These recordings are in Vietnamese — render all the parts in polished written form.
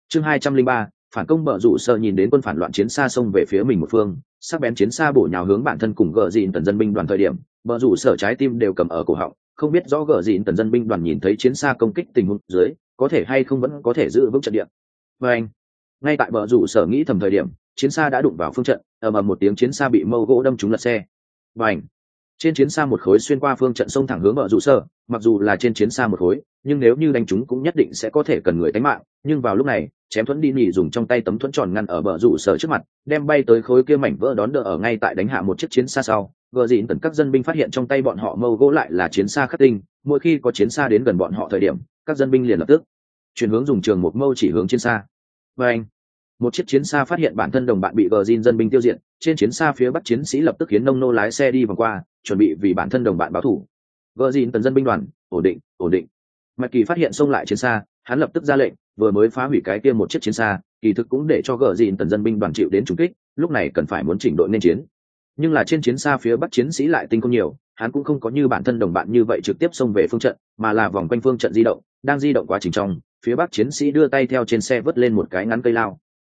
Chương 203, phản công. Bờ rủ sở nhìn đến quân phản loạn chiến xa xông về phía mình một phương, sắc bén chiến xa bổ nhào hướng bản thân cùng gờ dịn tần dân binh đoàn thời điểm, bờ rủ sở trái tim đều cầm ở cổ họng, không biết rõ gờ dịn tần dân binh đoàn nhìn thấy chiến xa công kích tình huống dưới, có thể hay không vẫn có thể giữ vững trận địa. Và anh, ngay tại bờ rủ sở nghĩ thầm thời điểm, chiến xa đã đụng vào phương trận, ầm ầm một tiếng chiến xa bị mâu gỗ đâm trúng lật xe. Và anh, trên chiến xa một khối xuyên qua phương trận xông thẳng hướng bờ rủ sở, mặc dù là trên chiến xa một khối, nhưng nếu như đánh trúng cũng nhất định sẽ có thể cần người tánh mạng. Nhưng vào lúc này, chém thuẫn đi nhỉ dùng trong tay tấm thuẫn tròn ngăn ở bờ rủ sở trước mặt, đem bay tới khối kia mảnh vỡ đón đỡ ở ngay tại đánh hạ một chiếc chiến xa sau. Gờ dịn tần các dân binh phát hiện trong tay bọn họ mâu gỗ lại là chiến xa khắc tinh, mỗi khi có chiến xa đến gần bọn họ thời điểm, các dân binh liền lập tức chuyển hướng dùng trường một mâu chỉ hướng chiến xa. Và anh, một chiếc chiến xa phát hiện bản thân đồng bạn bị gờ dịn dân binh tiêu diệt, trên chiến xa phía bắc chiến sĩ lập tức khiến nông nô lái xe đi vòng qua, chuẩn bị vì bản thân đồng bạn báo thù. Gờ dịn tần dân binh đoàn, ổn định, ổn định. Mạch Kỳ phát hiện xông lại chiến xa, hắn lập tức ra lệnh, vừa mới phá hủy cái kia một chiếc chiến xa, kỳ thực cũng để cho gờ dịn tần dân binh đoàn chịu đến trùng kích, lúc này cần phải muốn chỉnh đội nên chiến. Nhưng là trên chiến xa phía bắc chiến sĩ lại tinh không nhiều, hắn cũng không có như bản thân đồng bạn như vậy trực tiếp xông về phương trận, mà là vòng quanh phương trận di động, đang di động quá trình trong, phía bắc chiến sĩ đưa tay theo trên xe vớt lên một cái ngắn cây lao.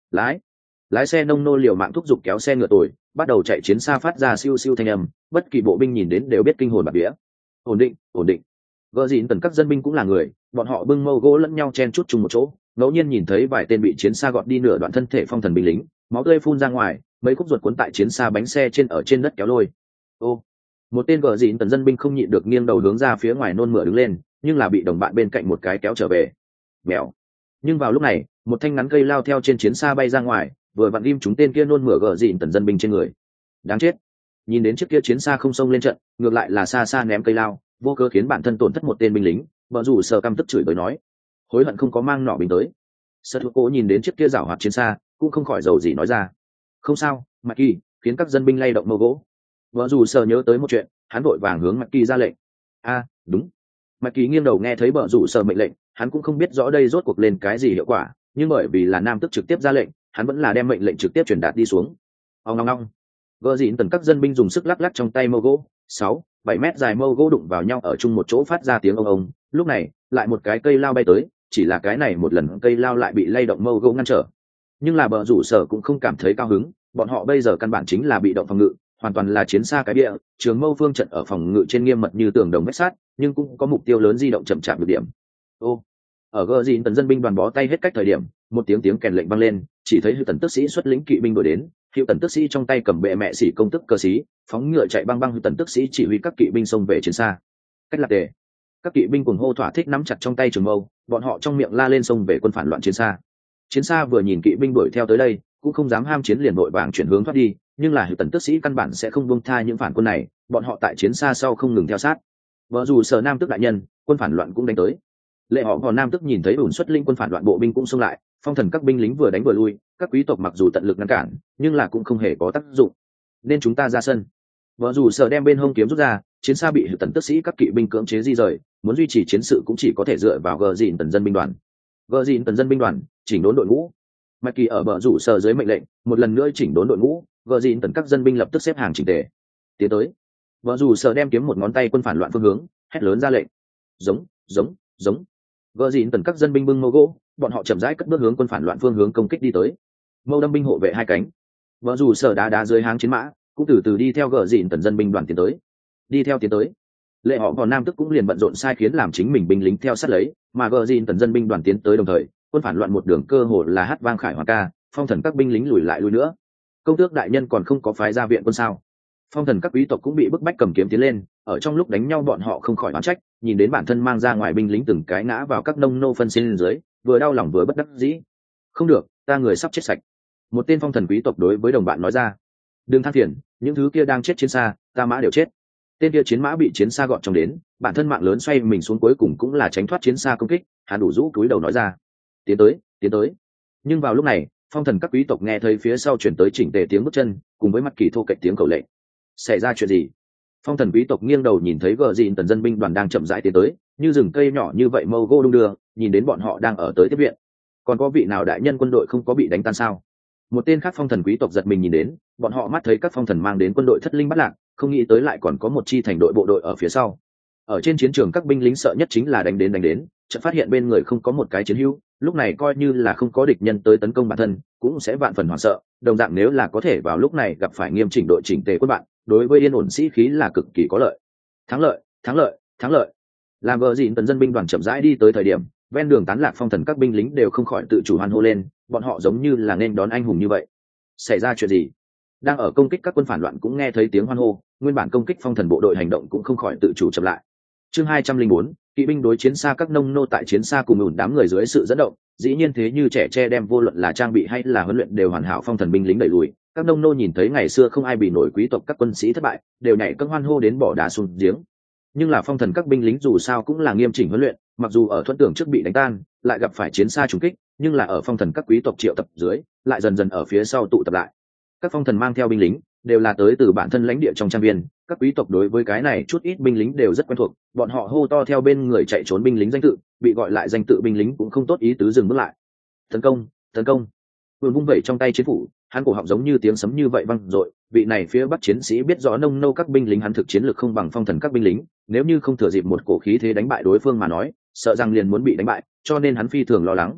Lái xe nông nô liều mạng thúc giục kéo xe ngựa tồi, bắt đầu chạy chiến xa phát ra siêu siêu thanh âm, bất kỳ bộ binh nhìn đến đều biết kinh hồn bạt vía. Ổn định, ổn định. Gờ dịn tần các dân binh cũng là người, bọn họ bưng mâu gỗ lẫn nhau chen chúc chung một chỗ, ngẫu nhiên nhìn thấy vài tên bị chiến xa gọt đi nửa đoạn thân thể phong thần binh lính, máu tươi phun ra ngoài, mấy khúc ruột cuốn tại chiến xa bánh xe trên ở trên đất kéo lôi. Ô, một tên gờ dịn tần dân binh không nhịn được nghiêng đầu hướng ra phía ngoài nôn mửa đứng lên, nhưng là bị đồng bạn bên cạnh một cái kéo trở về. Mèo. Nhưng vào lúc này, một thanh ngắn cây lao theo trên chiến xa bay ra ngoài, vừa vặn ghim chúng tên kia nôn mửa gờ dịn tần dân binh trên người. Đáng chết. Nhìn đến chiếc kia chiến xa không xông lên trận, ngược lại là xa xa ném cây lao, vô cớ khiến bản thân tổn thất một tên binh lính. Bờ rủ sở căm tức chửi bới nói, hối hận không có mang nỏ binh tới. Sơ thú cố nhìn đến chiếc kia giảo hoạt chiến xa, cũng không khỏi dầu gì nói ra, không sao, Mạc Kỳ, khiến các dân binh lay động mâu gỗ. Bờ rủ sở nhớ tới một chuyện, hắn vội vàng hướng Mạc Kỳ ra lệnh. Đúng. Mạc Kỳ nghiêng đầu nghe thấy bờ rủ sở mệnh lệnh, hắn cũng không biết rõ đây rốt cuộc lên cái gì hiệu quả, nhưng bởi vì là nam tức trực tiếp ra lệnh, hắn vẫn là đem mệnh lệnh trực tiếp truyền đạt đi xuống. Ong ong ong. Gờ dịn tần các dân binh dùng sức lắc lắc trong tay mâu gỗ, 6-7 mét dài mâu gỗ đụng vào nhau ở chung một chỗ phát ra tiếng ông ông. Lúc này lại một cái cây lao bay tới, chỉ là cái này một lần cây lao lại bị lay động mâu gỗ ngăn trở. Nhưng là bờ rủ sở cũng không cảm thấy cao hứng, bọn họ bây giờ căn bản chính là bị động phòng ngự, hoàn toàn là chiến xa cái bịa, trường mâu phương trận ở phòng ngự trên nghiêm mật như tường đồng vách sắt, nhưng cũng có mục tiêu lớn di động chậm chạp được điểm. Ở gờ dịn tần dân binh đoàn bó tay hết cách thời điểm, một tiếng kèn lệnh vang lên, chỉ thấy Hữu Tần tức sĩ xuất lĩnh kỵ binh đuổi đến. Hữu Tần tức sĩ trong tay cầm bệ mẹ xỉ công tức cờ xí, phóng ngựa chạy băng băng. Hữu Tần tức sĩ chỉ huy các kỵ binh xông về chiến xa. Cách lạc tề, các kỵ binh cuồng hô thỏa thích nắm chặt trong tay trường mâu, bọn họ trong miệng la lên xông về quân phản loạn chiến xa. Chiến xa vừa nhìn kỵ binh đuổi theo tới đây, cũng không dám ham chiến, liền vội vàng chuyển hướng thoát đi. Nhưng là Hữu Tần tức sĩ căn bản sẽ không buông tha những phản quân này, bọn họ tại chiến xa sau không ngừng theo sát. Vợ dù sở nam tức đại nhân, quân phản loạn cũng đánh tới. Lệ họ còn nam tức nhìn thấy ủn xuất linh quân phản loạn bộ binh cũng xông lại, phong thần các binh lính vừa đánh vừa lui, các quý tộc mặc dù tận lực ngăn cản nhưng là cũng không hề có tác dụng, nên chúng ta ra sân. Vợ dù sở đem bên hông kiếm rút ra, chiến xa bị Hữu Tần tức sĩ các kỵ binh cưỡng chế di rời, muốn duy trì chiến sự cũng chỉ có thể dựa vào gờ dịn tần dân binh đoàn. Gờ dịn tần dân binh đoàn chỉnh đốn đội ngũ. Mạch Kỳ ở bờ rủ sở dưới mệnh lệnh một lần nữa chỉnh đốn đội ngũ, gờ dịn tần các dân binh lập tức xếp hàng chỉnh tề tiến tới. Vợ rủ sở đem kiếm một ngón tay quân phản loạn phương hướng, hét lớn ra lệnh, giống. Gờ dịn tần các dân binh bưng mâu gỗ, bọn họ chậm rãi cất bước hướng quân phản loạn phương hướng công kích đi tới. Mâu đâm binh hộ vệ hai cánh. Vợ rủ sở đá dưới háng chiến mã, cũng từ từ đi theo gờ dịn tần dân binh đoàn tiến tới. Lệ họ còn nam tức cũng liền bận rộn sai khiến làm chính mình binh lính theo sát lấy, mà gờ dịn tần dân binh đoàn tiến tới đồng thời, quân phản loạn một đường cơ hồ là hát vang khải hoàn ca, phong thần các binh lính lùi lại lui nữa. Công tước đại nhân còn không có phái ra viện quân sao? Phong thần các quý tộc cũng bị bức bách cầm kiếm tiến lên, ở trong lúc đánh nhau bọn họ không khỏi oán trách, nhìn đến bản thân mang ra ngoài binh lính từng cái ngã vào các nông nô phân xin dưới, vừa đau lòng vừa bất đắc dĩ. Không được, ta người sắp chết sạch. Một tên phong thần quý tộc đối với đồng bạn nói ra. Đừng than phiền, những thứ kia đang chết chiến xa, ta mã đều chết. Tên kia chiến mã bị chiến xa gọn trong đến, bản thân mạng lớn xoay mình xuống cuối cùng cũng là tránh thoát chiến xa công kích, hắn đủ rũ túi đầu nói ra. Tiến tới. Nhưng vào lúc này, phong thần các quý tộc nghe thấy phía sau chuyển tới chỉnh tề tiếng bước chân, cùng với mặt kỳ thô kệch tiếng cầu lệnh. Xảy ra chuyện gì? Phong thần quý tộc nghiêng đầu nhìn thấy gờ dịn tần dân binh đoàn đang chậm rãi tiến tới, như rừng cây nhỏ như vậy mâu gô đung đưa, nhìn đến bọn họ đang ở tới tiếp viện. Còn có vị nào đại nhân quân đội không có bị đánh tan sao? Một tên khác phong thần quý tộc giật mình nhìn đến, bọn họ mắt thấy các phong thần mang đến quân đội thất linh bắt lạc, không nghĩ tới lại còn có một chi thành đội bộ đội ở phía sau. Ở trên chiến trường các binh lính sợ nhất chính là đánh đến, chợt phát hiện bên người không có một cái chiến hữu, lúc này coi như là không có địch nhân tới tấn công bản thân cũng sẽ vạn phần hoảng sợ. Đồng dạng nếu là có thể vào lúc này gặp phải nghiêm chỉnh đội chỉnh tề quân bạn, đối với yên ổn sĩ khí là cực kỳ có lợi. Thắng lợi, thắng lợi, thắng lợi. Làm vợ dịn tần dân binh đoàn chậm rãi đi tới thời điểm, ven đường tán lạc phong thần các binh lính đều không khỏi tự chủ hoan hô lên, bọn họ giống như là nên đón anh hùng như vậy. Xảy ra chuyện gì? Đang ở công kích các quân phản loạn cũng nghe thấy tiếng hoan hô, nguyên bản công kích phong thần bộ đội hành động cũng không khỏi tự chủ chậm lại. Chương 204, kỵ binh đối chiến xa các nông nô tại chiến xa cùng ủn đám người dưới sự dẫn động, dĩ nhiên thế như trẻ tre đem vô luận là trang bị hay là huấn luyện đều hoàn hảo phong thần binh lính đẩy lùi. Các nông nô nhìn thấy ngày xưa không ai bị nổi quý tộc các quân sĩ thất bại, đều nhảy cẫng hoan hô đến bỏ đá xuống giếng. Nhưng là phong thần các binh lính dù sao cũng là nghiêm chỉnh huấn luyện, mặc dù ở thuận tưởng trước bị đánh tan, lại gặp phải chiến xa trùng kích, nhưng là ở phong thần các quý tộc triệu tập dưới, lại dần dần ở phía sau tụ tập lại. Các phong thần mang theo binh lính đều là tới từ bản thân lãnh địa trong trang viên, các quý tộc đối với cái này chút ít binh lính đều rất quen thuộc, bọn họ hô to theo bên người chạy trốn binh lính danh tự, bị gọi lại danh tự binh lính cũng không tốt ý tứ dừng bước lại. Tấn công, tấn công. Vừa vung vẩy trong tay chiến phủ, hắn cổ họng giống như tiếng sấm như vậy vang dội, vị này phía bắc chiến sĩ biết rõ nông nô các binh lính hắn thực chiến lược không bằng phong thần các binh lính, nếu như không thừa dịp một cổ khí thế đánh bại đối phương mà nói, sợ rằng liền muốn bị đánh bại, cho nên hắn phi thường lo lắng.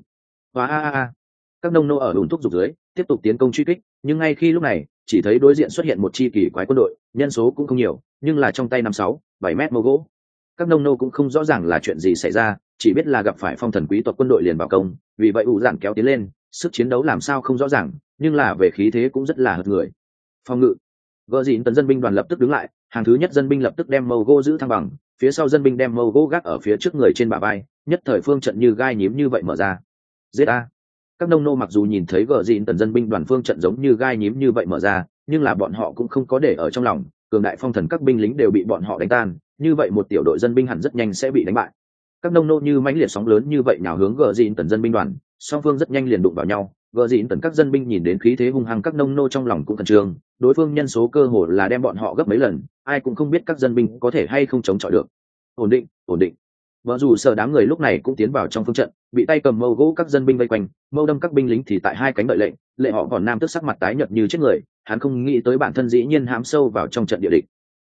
Hoa các nông nô ở ùn thúc giục dưới tiếp tục tiến công truy kích, nhưng ngay khi lúc này chỉ thấy đối diện xuất hiện một chi kỳ quái quân đội, nhân số cũng không nhiều, nhưng là trong tay 5-6-7 mét mâu gỗ. Các nông nô cũng không rõ ràng là chuyện gì xảy ra, chỉ biết là gặp phải phong thần quý tộc quân đội liền vào công, vì vậy ủ dạn kéo tiến lên, sức chiến đấu làm sao không rõ ràng, nhưng là về khí thế cũng rất là hợt người. Phòng ngự. Gỡ dịn tấn dân binh đoàn lập tức đứng lại, hàng thứ nhất dân binh lập tức đem mâu gỗ giữ thăng bằng, phía sau dân binh đem mâu gỗ gác ở phía trước người trên bả vai, nhất thời phương trận như gai nhím như vậy mở ra. Giết a! Các nông nô mặc dù nhìn thấy gỡ dịn tần dân binh đoàn phương trận giống như gai nhím như vậy mở ra, nhưng là bọn họ cũng không có để ở trong lòng, cường đại phong thần các binh lính đều bị bọn họ đánh tan, như vậy một tiểu đội dân binh hẳn rất nhanh sẽ bị đánh bại. Các nông nô như mãnh liệt sóng lớn như vậy nhào hướng gỡ dịn tần dân binh đoàn, song phương rất nhanh liền đụng vào nhau. Gỡ dịn tần các dân binh nhìn đến khí thế hung hăng các nông nô trong lòng cũng khẩn trương, đối phương nhân số cơ hồ là đem bọn họ gấp mấy lần, ai cũng không biết các dân binh có thể hay không chống chọi được. Ổn định, ổn định. Vợ dù sợ đám người lúc này cũng tiến vào trong phương trận, bị tay cầm mâu gỗ các dân binh vây quanh, mâu đâm các binh lính thì tại hai cánh đợi lệnh, lệ họ còn nam tức sắc mặt tái nhợt như chết người, hắn không nghĩ tới bản thân dĩ nhiên hãm sâu vào trong trận địa địch.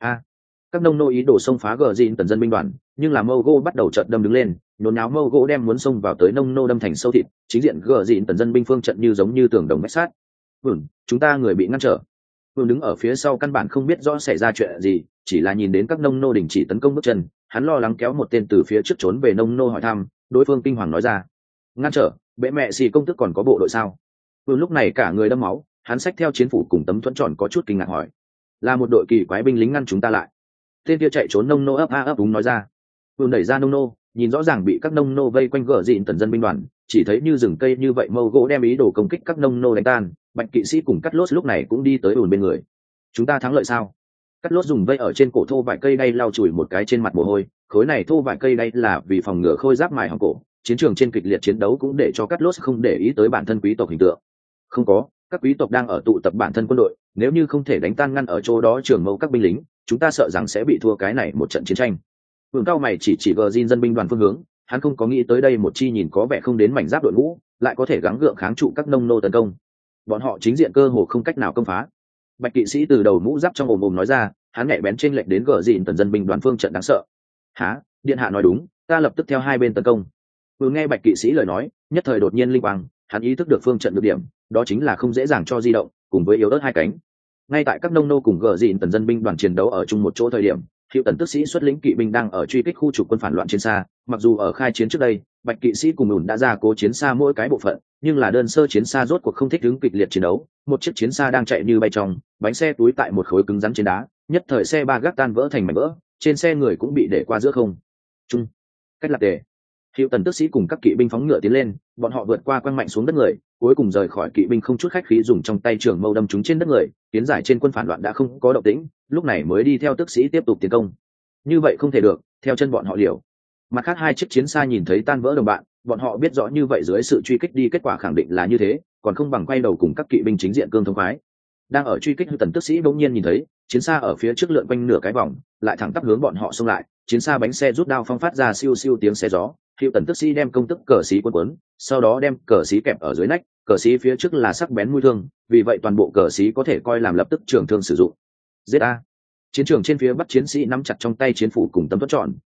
Các nông nô ý đồ xông phá gờ dịn tần dân binh đoàn, nhưng là mâu gỗ bắt đầu chợt đâm đứng lên, nhốn nháo mâu gỗ đem muốn xông vào tới nông nô đâm thành sâu thịt, chính diện gờ dịn tần dân binh phương trận như giống như tường đồng vách sát. Chúng ta người bị ngăn trở. Đứng ở phía sau căn bản không biết rõ xảy ra chuyện gì, chỉ là nhìn đến các nông nô đình chỉ tấn công bước chân, hắn lo lắng kéo một tên từ phía trước trốn về nông nô hỏi thăm, đối phương kinh hoàng nói ra: ngăn trở, bệ mẹ xì công tức còn có bộ đội sao? Lúc này cả người đẫm máu, hắn xách theo chiến phủ cùng tấm thuẫn tròn có chút kinh ngạc hỏi: là một đội kỳ quái binh lính ngăn chúng ta lại. Tên kia chạy trốn nông nô ấp úng nói ra. Đẩy ra nông nô, nhìn rõ ràng bị các nông nô vây quanh gở dịn tần dân binh đoàn, chỉ thấy như rừng cây như vậy mâu gỗ đem ý đồ công kích các nông nô đánh tan. Bạch kỵ sĩ cùng cắt lốt lúc này cũng đi tới ùn bên người. Chúng ta thắng lợi sao? Cắt lốt dùng vây ở trên cổ thô vải cây đay lau chùi một cái trên mặt mồ hôi, khối này thô vải cây đay là vì phòng ngừa khôi giáp mài hỏng cổ. Chiến trường trên kịch liệt chiến đấu cũng để cho cắt lốt không để ý tới bản thân quý tộc hình tượng. Không có, các quý tộc đang ở tụ tập bản thân quân đội, nếu như không thể đánh tan ngăn ở chỗ đó trường mâu các binh lính, chúng ta sợ rằng sẽ bị thua cái này một trận chiến tranh. Vương cao mày chỉ gờ zin dân binh đoàn phương hướng, hắn không có nghĩ tới đây một chi nhìn có vẻ không đến mảnh giáp đội ngũ lại có thể gắng gượng kháng trụ các nông nô tấn công. Bọn họ chính diện cơ hồ không cách nào công phá. Bạch kỵ sĩ từ đầu mũ giáp trong ồm nói ra, hắn nhạy bén trên lệnh đến gờ dịn tần dân binh đoàn phương trận đáng sợ. Há, điện hạ nói đúng, ta lập tức theo hai bên tấn công. Vừa nghe bạch kỵ sĩ lời nói, nhất thời đột nhiên linh quang, hắn ý thức được phương trận được điểm, đó chính là không dễ dàng cho di động, cùng với yếu ớt hai cánh. Ngay tại các nông nô cùng gờ dịn tần dân binh đoàn chiến đấu ở chung một chỗ thời điểm, Hiệu Tần tức sĩ xuất lĩnh kỵ binh đang ở truy kích khu trục quân phản loạn trên xa. Mặc dù ở khai chiến trước đây, bạch kỵ sĩ cùng ủn đã ra cố chiến xa mỗi cái bộ phận, nhưng là đơn sơ chiến xa rốt cuộc không thích ứng kịch liệt chiến đấu. Một chiếc chiến xa đang chạy như bay trong, bánh xe túi tại một khối cứng rắn trên đá, nhất thời xe ba gác tan vỡ thành mảnh vỡ, trên xe người cũng bị để qua giữa không trung. Cách lạc tề. Hiệu Tần tức sĩ cùng các kỵ binh phóng ngựa tiến lên, bọn họ vượt qua quăng mạnh xuống đất người, cuối cùng rời khỏi kỵ binh không chút khách khí dùng trong tay trường mâu đâm trúng trên đất người. Tiến giải trên quân phản loạn đã không có động tĩnh, lúc này mới đi theo tức sĩ tiếp tục tiến công. Như vậy không thể được, theo chân bọn họ liều. Mặt khác hai chiếc chiến xa nhìn thấy tan vỡ đồng bạn, bọn họ biết rõ như vậy dưới sự truy kích đi kết quả khẳng định là như thế, còn không bằng quay đầu cùng các kỵ binh chính diện cương thông khoái. Đang ở truy kích, Hiệu Tần tức sĩ bỗng nhiên nhìn thấy chiến xa ở phía trước lượn quanh nửa cái vòng, lại thẳng tắp hướng bọn họ xông lại. Chiến xa bánh xe rút đao phong phát ra siêu siêu tiếng xe gió. Hiệu Tần tức sĩ đem công tức cờ xí quấn, sau đó đem cờ xí kẹp ở dưới nách, cờ xí phía trước là sắc bén mũi thương, vì vậy toàn bộ cờ xí có thể coi làm lập tức trường thương sử dụng. Giết a! Chiến trường trên phía bắc chiến sĩ nắm chặt trong tay chiến phủ cùng tấm thuẫn tròn,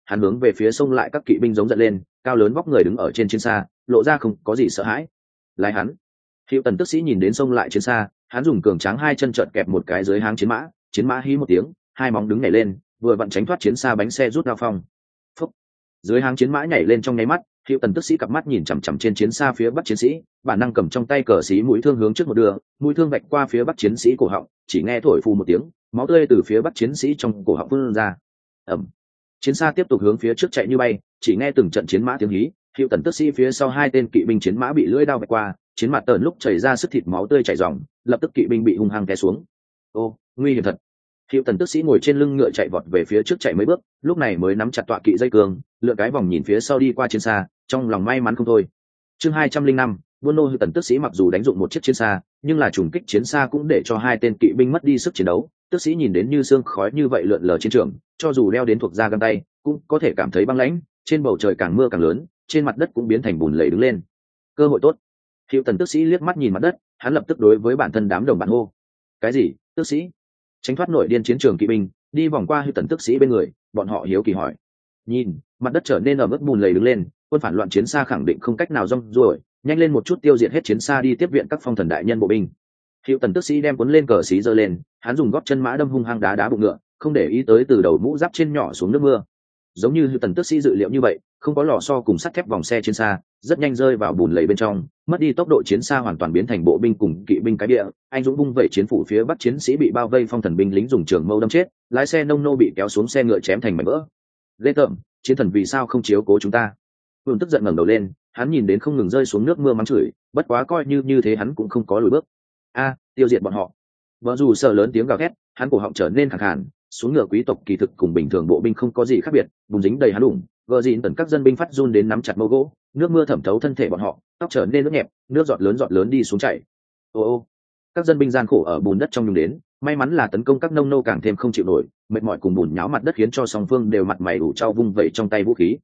hắn hướng về phía sông lại các kỵ binh giống giận lên, cao lớn vóc người đứng ở trên chiến xa, lộ ra không có gì sợ hãi. Lái hắn. Hiệu tần tức sĩ nhìn đến sông lại chiến xa, hắn dùng cường tráng hai chân trợn kẹp một cái dưới háng chiến mã hí một tiếng, hai móng đứng nhảy lên, vừa vặn tránh thoát chiến xa bánh xe rút đao phong. Phúc. Dưới háng chiến mã nhảy lên trong nháy mắt, Hiệu tần tức sĩ cặp mắt nhìn chằm chằm trên chiến xa phía bắc chiến sĩ, bản năng cầm trong tay cờ xí mũi thương hướng trước một đường, mũi thương vạch qua phía bắc chiến sĩ cổ họng, chỉ nghe thổi phù một tiếng, máu tươi từ phía bắc chiến sĩ trong cổ họng phun ra. Ầm. Chiến xa tiếp tục hướng phía trước chạy như bay, chỉ nghe từng trận chiến mã tiếng hí, Hiệu tần tức sĩ phía sau hai tên kỵ binh chiến mã bị lưỡi đao vạch qua, chiến mặt tờn lúc chảy ra sức thịt máu tươi chảy ròng, lập tức kỵ binh bị hung hăng té xuống. Ô, nguy hiểm thật. Hiệu tần tức sĩ ngồi trên lưng ngựa chạy vọt về phía trước chạy mấy bước, lúc này mới nắm chặt tọa kỵ dây cương, lựa cái vòng nhìn phía sau đi qua chiến xa, trong lòng may mắn không thôi. Chương 205, Buôn Nô Hiệu tần tức sĩ mặc dù đánh dụng một chiếc chiến xa, nhưng là trùng kích chiến xa cũng để cho hai tên kỵ binh mất đi sức chiến đấu. Tức sĩ nhìn đến như sương khói như vậy lượn lờ chiến trường, cho dù đeo đến thuộc da găng tay, cũng có thể cảm thấy băng lãnh. Trên bầu trời càng mưa càng lớn, trên mặt đất cũng biến thành bùn lầy đứng lên. Cơ hội tốt. Hiệu tần tức sĩ liếc mắt nhìn mặt đất, hắn lập tức đối với bản thân đám đồng bạn hô. Cái gì? Tức sĩ? Tránh thoát nội điên chiến trường kỵ binh, đi vòng qua Hiệu tần tức sĩ bên người, bọn họ hiếu kỳ hỏi. Nhìn, mặt đất trở nên ở mức bùn lầy đứng lên, quân phản loạn chiến xa khẳng định không cách nào rong ruổi, nhanh lên một chút tiêu diệt hết chiến xa đi tiếp viện các phong thần đại nhân bộ binh. Hiệu tần tức sĩ đem cuốn lên cờ xí giơ lên, hắn dùng gót chân mã đâm hung hăng đá bụng ngựa, không để ý tới từ đầu mũ giáp trên nhỏ xuống nước mưa. Giống như Hiệu tần tức sĩ dự liệu như vậy, không có lò xo cùng sắt thép vòng xe chiến xa, rất nhanh rơi vào bùn lầy bên trong, mất đi tốc độ chiến xa hoàn toàn biến thành bộ binh cùng kỵ binh cái địa. Anh dũng vung vẩy chiến phủ phía bắc chiến sĩ bị bao vây phong thần binh lính dùng trường mâu đâm chết, lái xe nông nô bị kéo xuống xe ngựa chém thành mảnh vỡ. Ghê tởm, chiến thần vì sao không chiếu cố chúng ta? Vương tức giận ngẩng đầu lên, hắn nhìn đến không ngừng rơi xuống nước mưa mắng chửi, bất quá coi như thế hắn cũng không có lùi bước. Tiêu diệt bọn họ. Vợ dù sợ lớn tiếng gào thét, hắn cổ họng trở nên khàn khàn, xuống ngựa quý tộc kỳ thực cùng bình thường bộ binh không có gì khác biệt, bùn dính đầy hắn đủng, gờ dịn tần các dân binh phát run đến nắm chặt mâu gỗ, nước mưa thẩm thấu thân thể bọn họ, tóc trở nên nước nhẹp, nước giọt lớn đi xuống chảy. Ô, các dân binh gian khổ ở bùn đất trong nhung đến, may mắn là tấn công các nông nô càng thêm không chịu nổi, mệt mỏi cùng bùn nháo mặt đất khiến cho song phương đều mặt mày ủ trao vung vẩy trong tay vũ khí.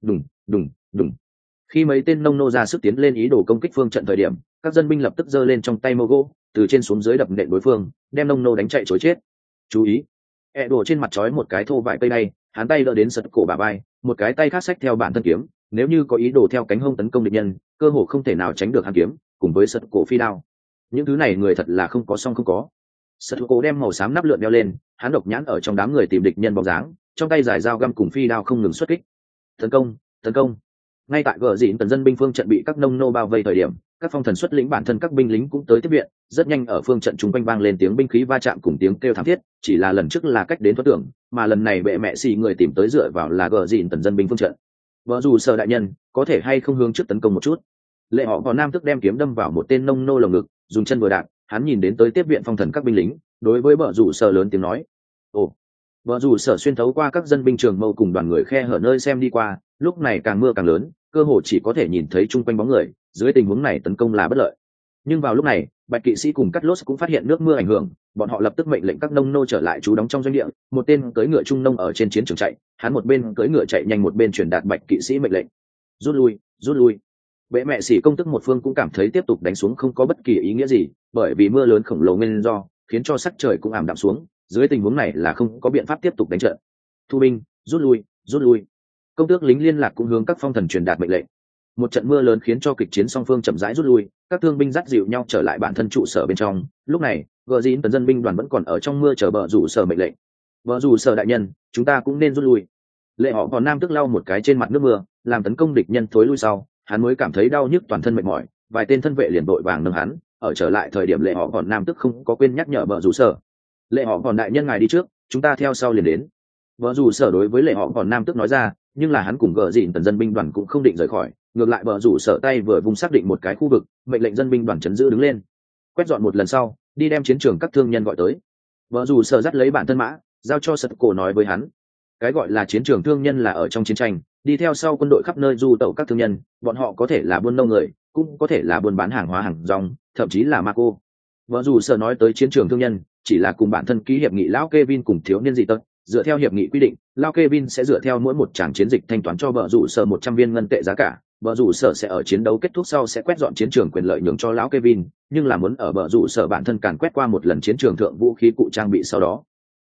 Đùng. Khi mấy tên nông nô ra sức tiến lên ý đồ công kích phương trận thời điểm, các dân binh lập tức giơ lên trong tay mâu gỗ, từ trên xuống dưới đập nện đối phương, đem nông nô đánh chạy trối chết. Chú ý, đổ trên mặt trói một cái thô vải cây đay, hắn tay đỡ đến sật cổ bả vai, một cái tay khác xách theo bản thân kiếm, nếu như có ý đồ theo cánh hông tấn công địch nhân, cơ hồ không thể nào tránh được hắn kiếm, cùng với sật cổ phi đao. Những thứ này người thật là không có song không có. Sật cổ đem màu xám nắp lượn đeo lên, hắn độc nhãn ở trong đám người tìm địch nhân bóng dáng, trong tay giải dao găm cùng phi đao không ngừng xuất kích. Tấn công. Ngay tại gờ dịn tần dân binh phương trận bị các nông nô bao vây thời điểm, các phong thần xuất lĩnh bản thân các binh lính cũng tới tiếp viện, rất nhanh ở phương trận chúng quanh vang lên tiếng binh khí va chạm cùng tiếng kêu thảm thiết, chỉ là lần trước là cách đến thoát tưởng, mà lần này bệ mẹ xì người tìm tới dựa vào là gờ dịn tần dân binh phương trận. Vợ dù sợ đại nhân, có thể hay không hướng trước tấn công một chút. Lệ họ còn nam tức đem kiếm đâm vào một tên nông nô lồng ngực, dùng chân vừa đạp, hắn nhìn đến tới tiếp viện phong thần các binh lính, đối với vợ dù sợ lớn tiếng nói. Ồ. Vợ dù sợ xuyên thấu qua các dân binh trường mâu cùng đoàn người khe hở nơi xem đi qua, lúc này càng mưa càng lớn, cơ hồ chỉ có thể nhìn thấy chung quanh bóng người, dưới tình huống này tấn công là bất lợi. Nhưng vào lúc này, bạch kỵ sĩ cùng cắt lốt cũng phát hiện nước mưa ảnh hưởng, bọn họ lập tức mệnh lệnh các nông nô trở lại trú đóng trong doanh địa. Một tên cưỡi ngựa trung nông ở trên chiến trường chạy, hắn một bên cưỡi ngựa chạy nhanh một bên truyền đạt bạch kỵ sĩ mệnh lệnh. Rút lui. Bệ mẹ sĩ công tức một phương cũng cảm thấy tiếp tục đánh xuống không có bất kỳ ý nghĩa gì, bởi vì mưa lớn khổng lồ nguyên do khiến cho sắc trời cũng ảm đạm xuống, dưới tình huống này là không có biện pháp tiếp tục đánh trận. Thu binh, rút lui. Công tước lính liên lạc cũng hướng các phong thần truyền đạt mệnh lệnh. Một trận mưa lớn khiến cho kịch chiến song phương chậm rãi rút lui, các thương binh dắt dịu nhau trở lại bản thân trụ sở bên trong. Lúc này gờ dịn tần dân binh đoàn vẫn còn ở trong mưa chờ bờ rủ sở mệnh lệnh. Bờ rủ sở đại nhân, chúng ta cũng nên rút lui. Lệ họ còn nam tức lau một cái trên mặt nước mưa, làm tấn công địch nhân thối lui sau, hắn mới cảm thấy đau nhức toàn thân mệt mỏi. Vài tên thân vệ liền đội vàng nâng hắn, ở trở lại thời điểm lệ họ còn nam tức không có quên nhắc nhở bờ rủ sở. Lệ họ còn đại nhân ngài đi trước, chúng ta theo sau liền đến. Bờ rủ sở đối với lệ họ còn nam tức nói ra, nhưng là hắn cùng gờ dịn tần dân binh đoàn cũng không định rời khỏi, ngược lại bờ rủ sở tay vừa vùng xác định một cái khu vực, mệnh lệnh dân binh đoàn chấn giữ đứng lên, quét dọn một lần sau đi đem chiến trường các thương nhân gọi tới. Bờ rủ sở dắt lấy bản thân mã, giao cho sật cổ nói với hắn, cái gọi là chiến trường thương nhân là ở trong chiến tranh đi theo sau quân đội khắp nơi du tẩu các thương nhân, bọn họ có thể là buôn nông người, cũng có thể là buôn bán hàng hóa hàng rong, thậm chí là ma cô. Bờ rủ sở nói tới chiến trường thương nhân chỉ là cùng bản thân ký hiệp nghị lão Kevin cùng thiếu niên dị tật. Dựa theo hiệp nghị quy định, Lao Kevin sẽ dựa theo mỗi một tràng chiến dịch thanh toán cho bờ rủ sở 100 viên ngân tệ giá cả. Bờ rủ sở sẽ ở chiến đấu kết thúc sau sẽ quét dọn chiến trường quyền lợi nhường cho lão Kevin, nhưng là muốn ở bờ rủ sở bản thân càn quét qua một lần chiến trường thượng vũ khí cụ trang bị sau đó.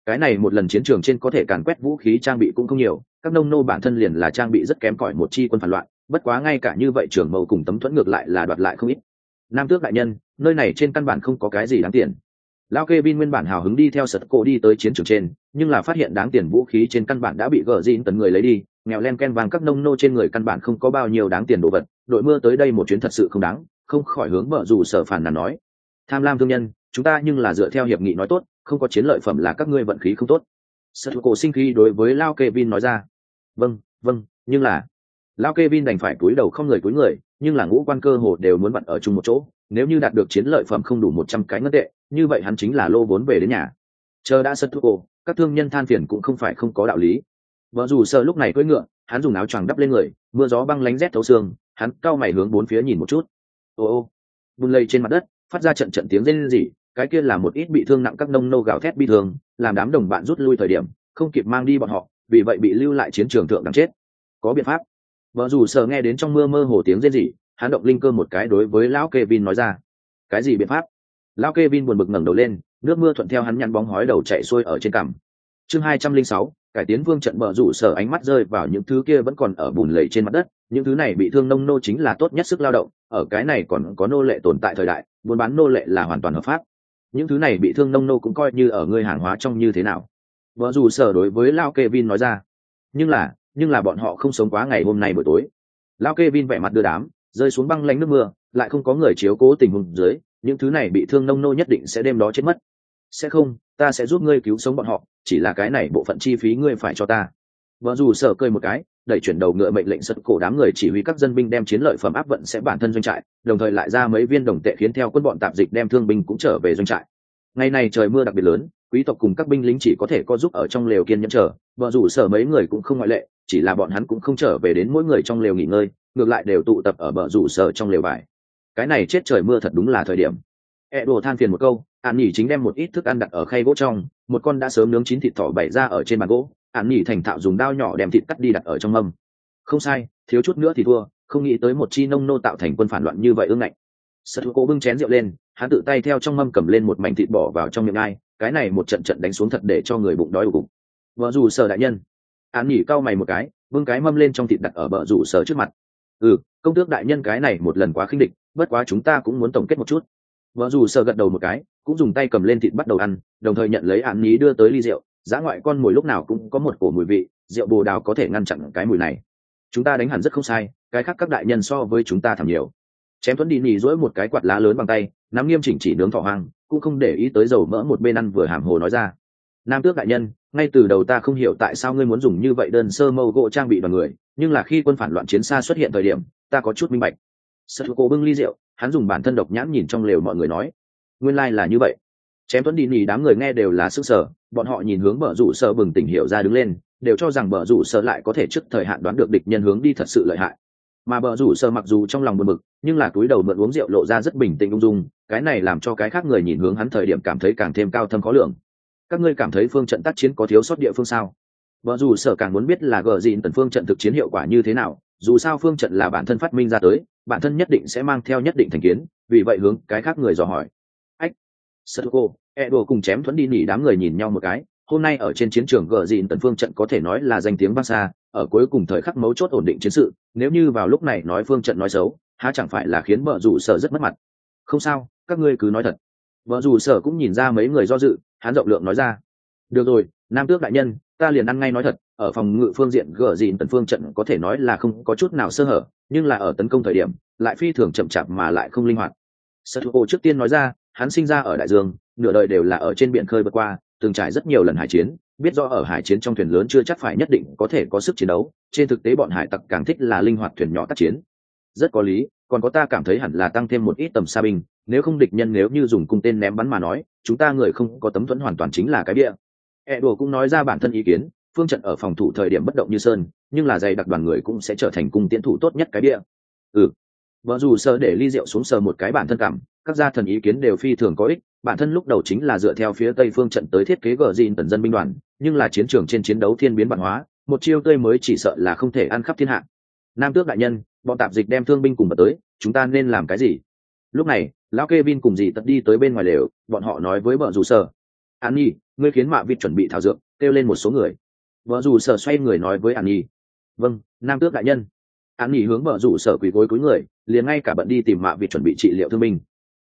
Cái này một lần chiến trường trên có thể càn quét vũ khí trang bị cũng không nhiều, các nông nô bản thân liền là trang bị rất kém cỏi một chi quân phản loạn, bất quá ngay cả như vậy trưởng mâu cùng tấm thuẫn ngược lại là đoạt lại không ít. Nam tước đại nhân, nơi này trên căn bản không có cái gì đáng tiền. Lão Kevin nguyên bản hào hứng đi theo sật cổ đi tới chiến trường trên, nhưng là phát hiện đáng tiền vũ khí trên căn bản đã bị gỡ dịn tấn người lấy đi, nghèo len ken vàng các nông nô trên người căn bản không có bao nhiêu đáng tiền đồ vật, đội mưa tới đây một chuyến thật sự không đáng, không khỏi hướng vợ dù sở phản nàn nói. Tham lam thương nhân, chúng ta nhưng là dựa theo hiệp nghị nói tốt, không có chiến lợi phẩm là các ngươi vận khí không tốt. Sật cổ sinh khí đối với Lão Kevin nói ra. Vâng, nhưng là Lão Kevin đành phải cúi đầu không người cúi người, nhưng là ngũ quan cơ hồ đều muốn vặn ở chung một chỗ, nếu như đạt được chiến lợi phẩm không đủ 100 cái ngân tệ, như vậy hắn chính là lô vốn về đến nhà. Chờ đã sật cổ, các thương nhân than phiền cũng không phải không có đạo lý. Vợ dù sợ lúc này cưỡi ngựa, hắn dùng áo choàng đắp lên người, mưa gió băng lánh rét thấu xương, hắn cau mày hướng bốn phía nhìn một chút. Ô, bùn lầy trên mặt đất, phát ra trận trận tiếng rên rỉ, cái kia là một ít bị thương nặng các nông nô gào thét bi thương, làm đám đồng bạn rút lui thời điểm, không kịp mang đi bọn họ, vì vậy bị lưu lại chiến trường thượng đẳng chết. Có biện pháp. Vợ dù sợ nghe đến trong mưa mơ hồ tiếng rên rỉ, hắn động linh cơ một cái đối với lão Kevin nói ra. Cái gì biện pháp? Lão Kevin buồn bực ngẩng đầu lên, nước mưa thuận theo hắn nhăn bóng hói đầu chạy xuôi ở trên cằm. Chương 206, cải tiến vương trận. Bờ rủ sở ánh mắt rơi vào những thứ kia vẫn còn ở bùn lầy trên mặt đất, những thứ này bị thương nông nô chính là tốt nhất sức lao động, ở cái này còn có nô lệ tồn tại thời đại, buôn bán nô lệ là hoàn toàn hợp pháp. Những thứ này bị thương nông nô cũng coi như ở người hàng hóa trong như thế nào. Bờ rủ sở đối với Lão Kevin nói ra. Nhưng là bọn họ không sống quá ngày hôm nay buổi tối. Lão Kevin vẻ mặt đưa đám, rơi xuống băng lạnh nước mưa, lại không có người chiếu cố tình huống dưới, những thứ này bị thương nông nô nhất định sẽ đêm đó chết mất. Sẽ không, ta sẽ giúp ngươi cứu sống bọn họ, chỉ là cái này bộ phận chi phí ngươi phải cho ta. Vợ dù sợ cười một cái, đẩy chuyển đầu ngựa mệnh lệnh sật cổ đám người chỉ huy các dân binh đem chiến lợi phẩm áp vận sẽ bản thân doanh trại, đồng thời lại ra mấy viên đồng tệ khiến theo quân bọn tạp dịch đem thương binh cũng trở về doanh trại. Ngày này trời mưa đặc biệt lớn, quý tộc cùng các binh lính chỉ có thể có giúp ở trong lều kiên nhẫn chờ. Vợ dù sợ mấy người cũng không ngoại lệ, chỉ là bọn hắn cũng không trở về đến mỗi người trong lều nghỉ ngơi, ngược lại đều tụ tập ở bờ rủ sở trong lều vải. Cái này chết trời mưa thật đúng là thời điểm. Đồ than phiền một câu, Ản Nhỉ chính đem một ít thức ăn đặt ở khay gỗ trong, một con đã sớm nướng chín thịt thỏ bày ra ở trên bàn gỗ, Ản Nhỉ thành thạo dùng dao nhỏ đem thịt cắt đi đặt ở trong mâm. Không sai, thiếu chút nữa thì thua, không nghĩ tới một chi nông nô tạo thành quân phản loạn như vậy ương ngạnh. Sật Cố bưng chén rượu lên, hắn tự tay theo trong mâm cầm lên một mảnh thịt bỏ vào trong miệng ai, cái này một trận trận đánh xuống thật để cho người bụng đói ù cục. Vợ rủ sở đại nhân, Ản Nhỉ cau mày một cái, bưng cái mâm lên trong thịt đặt ở bờ rủ sở trước mặt. Công tước đại nhân cái này một lần quá khinh địch, bất quá chúng ta cũng muốn tổng kết một chút. Vợ dù sợ gật đầu một cái, cũng dùng tay cầm lên thịt bắt đầu ăn, đồng thời nhận lấy Ản Nhỉ đưa tới ly rượu. Dã ngoại con mồi lúc nào cũng có một cổ mùi vị, rượu bồ đào có thể ngăn chặn cái mùi này. Chúng ta đánh hẳn rất không sai, cái khác các đại nhân so với chúng ta thảm nhiều. Chém Tuấn đi nhỉ duỗi một cái quạt lá lớn bằng tay, nắm nghiêm chỉnh chỉ nướng thỏ hoang, cũng không để ý tới dầu mỡ một bên ăn vừa hàm hồ nói ra. Nam tước đại nhân, ngay từ đầu ta không hiểu tại sao ngươi muốn dùng như vậy đơn sơ mâu gỗ trang bị đoàn người, nhưng là khi quân phản loạn chiến xa xuất hiện thời điểm, ta có chút minh bạch. Sật Cố bưng ly rượu, hắn dùng bản thân độc nhãn nhìn trong lều mọi người nói, nguyên lai là như vậy. Chém Tuấn đi nhỉ đám người nghe đều là sức sở, bọn họ nhìn hướng bờ rủ sở bừng tỉnh hiểu ra đứng lên, đều cho rằng bờ rủ sở lại có thể trước thời hạn đoán được địch nhân hướng đi thật sự lợi hại. Mà bờ rủ sở mặc dù trong lòng buồn bực, nhưng là túi đầu mượn uống rượu lộ ra rất bình tĩnh ung dung, cái này làm cho cái khác người nhìn hướng hắn thời điểm cảm thấy càng thêm cao thâm khó lường. Các ngươi cảm thấy phương trận tác chiến có thiếu sót địa phương sao? Bờ rủ sở càng muốn biết là gờ dịn tần phương trận thực chiến hiệu quả như thế nào, dù sao phương trận là bản thân phát minh ra tới, bản thân nhất định sẽ mang theo nhất định thành kiến, vì vậy hướng cái khác người dò hỏi. Ách, Satoko, Edo cùng Chém Thuẫn đi nỉ đám người nhìn nhau một cái. Hôm nay ở trên chiến trường gờ dịn tần phương trận có thể nói là danh tiếng vang xa, ở cuối cùng thời khắc mấu chốt ổn định chiến sự, nếu như vào lúc này nói phương trận nói xấu, há chẳng phải là khiến bờ rủ sở rất mất mặt. Không sao, các ngươi cứ nói thật. Bờ rủ sở cũng nhìn ra mấy người do dự, hắn rộng lượng nói ra. Được rồi, Nam tước đại nhân, ta liền ăn ngay nói thật, ở phòng ngự phương diện gờ dịn tần phương trận có thể nói là không có chút nào sơ hở, nhưng là ở tấn công thời điểm lại phi thường chậm chạp mà lại không linh hoạt. Satoko trước tiên nói ra, hắn sinh ra ở đại dương, nửa đời đều là ở trên biển khơi vượt qua, từng trải rất nhiều lần hải chiến, biết rõ ở hải chiến trong thuyền lớn chưa chắc phải nhất định có thể có sức chiến đấu, trên thực tế bọn hải tặc càng thích là linh hoạt thuyền nhỏ tác chiến. Rất có lý, còn có ta cảm thấy hẳn là tăng thêm một ít tầm xa binh, nếu không địch nhân nếu như dùng cung tên ném bắn mà nói, chúng ta người không có tấm thuẫn hoàn toàn chính là cái bia. Edo cũng nói ra bản thân ý kiến, phương trận ở phòng thủ thời điểm bất động như sơn, nhưng là dày đặc đoàn người cũng sẽ trở thành cung tiễn thủ tốt nhất cái bia. Vợ dù sờ để ly rượu xuống sờ một cái bản thân cảm, các gia thần ý kiến đều phi thường có ích, bản thân lúc đầu chính là dựa theo phía tây phương trận tới thiết kế gờ dìn tần dân binh đoàn, nhưng là chiến trường trên chiến đấu thiên biến văn hóa, một chiêu tươi mới chỉ sợ là không thể ăn khắp thiên hạ. Nam tước đại nhân, bọn tạp dịch đem thương binh cùng vào tới, chúng ta nên làm cái gì? Lúc này lão Kevin cùng dì tật đi tới bên ngoài lều, bọn họ nói với vợ dù sờ, An Nhi, ngươi khiến mạ vịt chuẩn bị thảo dược, kêu lên một số người. Vợ rủ sở xoay người nói với an nhi. Vâng, nam tước đại nhân. An nhi hướng vợ rủ sở quỳ gối cúi người, liền ngay cả bận đi tìm mạ vịt chuẩn bị trị liệu thương binh.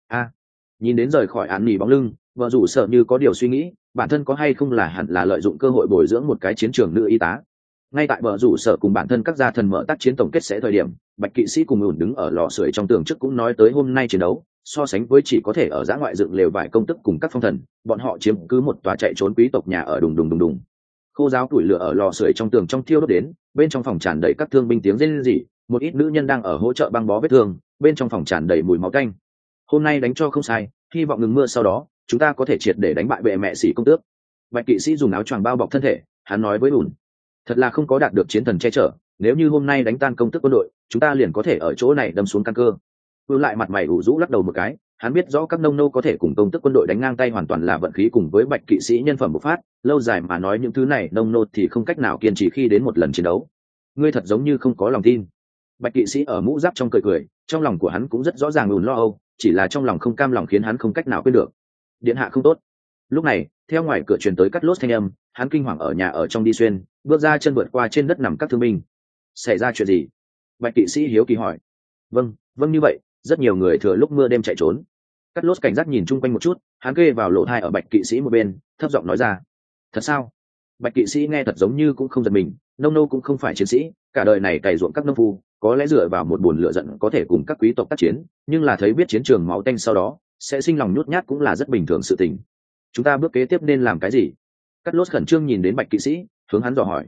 Nhìn đến rời khỏi an nhi bóng lưng, vợ rủ sở như có điều suy nghĩ, bản thân có hay không là hẳn là lợi dụng cơ hội bồi dưỡng một cái chiến trường nữ y tá. Ngay tại vợ rủ sở cùng bản thân các gia thần mở tác chiến tổng kết sẽ thời điểm, bạch kỵ sĩ cùng ủn đứng ở lò sưởi trong tường trước cũng nói tới hôm nay chiến đấu so sánh với chỉ có thể ở giã ngoại dựng lều vải công tức cùng các phong thần, bọn họ chiếm cứ một tòa chạy trốn quý tộc nhà ở đùng đùng đùng đùng. Khô giáo củi lửa ở lò sưởi trong tường trong thiêu đốt đến, bên trong phòng tràn đầy các thương binh tiếng rên rỉ, một ít nữ nhân đang ở hỗ trợ băng bó vết thương, bên trong phòng tràn đầy mùi máu tanh. Hôm nay đánh cho không sai, hy vọng ngừng mưa sau đó chúng ta có thể triệt để đánh bại bệ mẹ sĩ công tước. Bạch kỵ sĩ dùng áo choàng bao bọc thân thể, hắn nói với ủn, thật là không có đạt được chiến thần che chở, nếu như hôm nay đánh tan công tức quân đội, chúng ta liền có thể ở chỗ này đâm xuống căn cơ. Ủn lại mặt mày ủ rũ lắc đầu một cái, hắn biết rõ các nông nô có thể cùng công tức quân đội đánh ngang tay hoàn toàn là vận khí cùng với bạch kỵ sĩ nhân phẩm bộc phát, lâu dài mà nói những thứ này nông nô thì không cách nào kiên trì khi đến một lần chiến đấu. Ngươi thật giống như không có lòng tin. Bạch kỵ sĩ ở mũ giáp trong cười cười, trong lòng của hắn cũng rất rõ ràng ủn lo âu, chỉ là trong lòng không cam lòng khiến hắn không cách nào quên được. Điện hạ không tốt. Lúc này theo ngoài cửa truyền tới cắt lốt thanh âm, hắn kinh hoàng ở nhà ở trong đi xuyên, bước ra chân vượt qua trên đất nằm các thương binh. Xảy ra chuyện gì? Bạch kỵ sĩ hiếu kỳ hỏi. Vâng như vậy, rất nhiều người thừa lúc mưa đêm chạy trốn. Cắt lốt cảnh giác nhìn chung quanh một chút, hắn kê vào lỗ thai ở bạch kỵ sĩ một bên, thấp giọng nói ra. Thật sao? Bạch kỵ sĩ nghe thật giống như cũng không giật mình, nông nô cũng không phải chiến sĩ, cả đời này cày ruộng các nông phu, có lẽ dựa vào một buồn lửa giận có thể cùng các quý tộc tác chiến, nhưng là thấy biết chiến trường máu tanh sau đó sẽ sinh lòng nhút nhát cũng là rất bình thường sự tình. Chúng ta bước kế tiếp nên làm cái gì? Cắt lốt khẩn trương nhìn đến bạch kỵ sĩ, hướng hắn dò hỏi.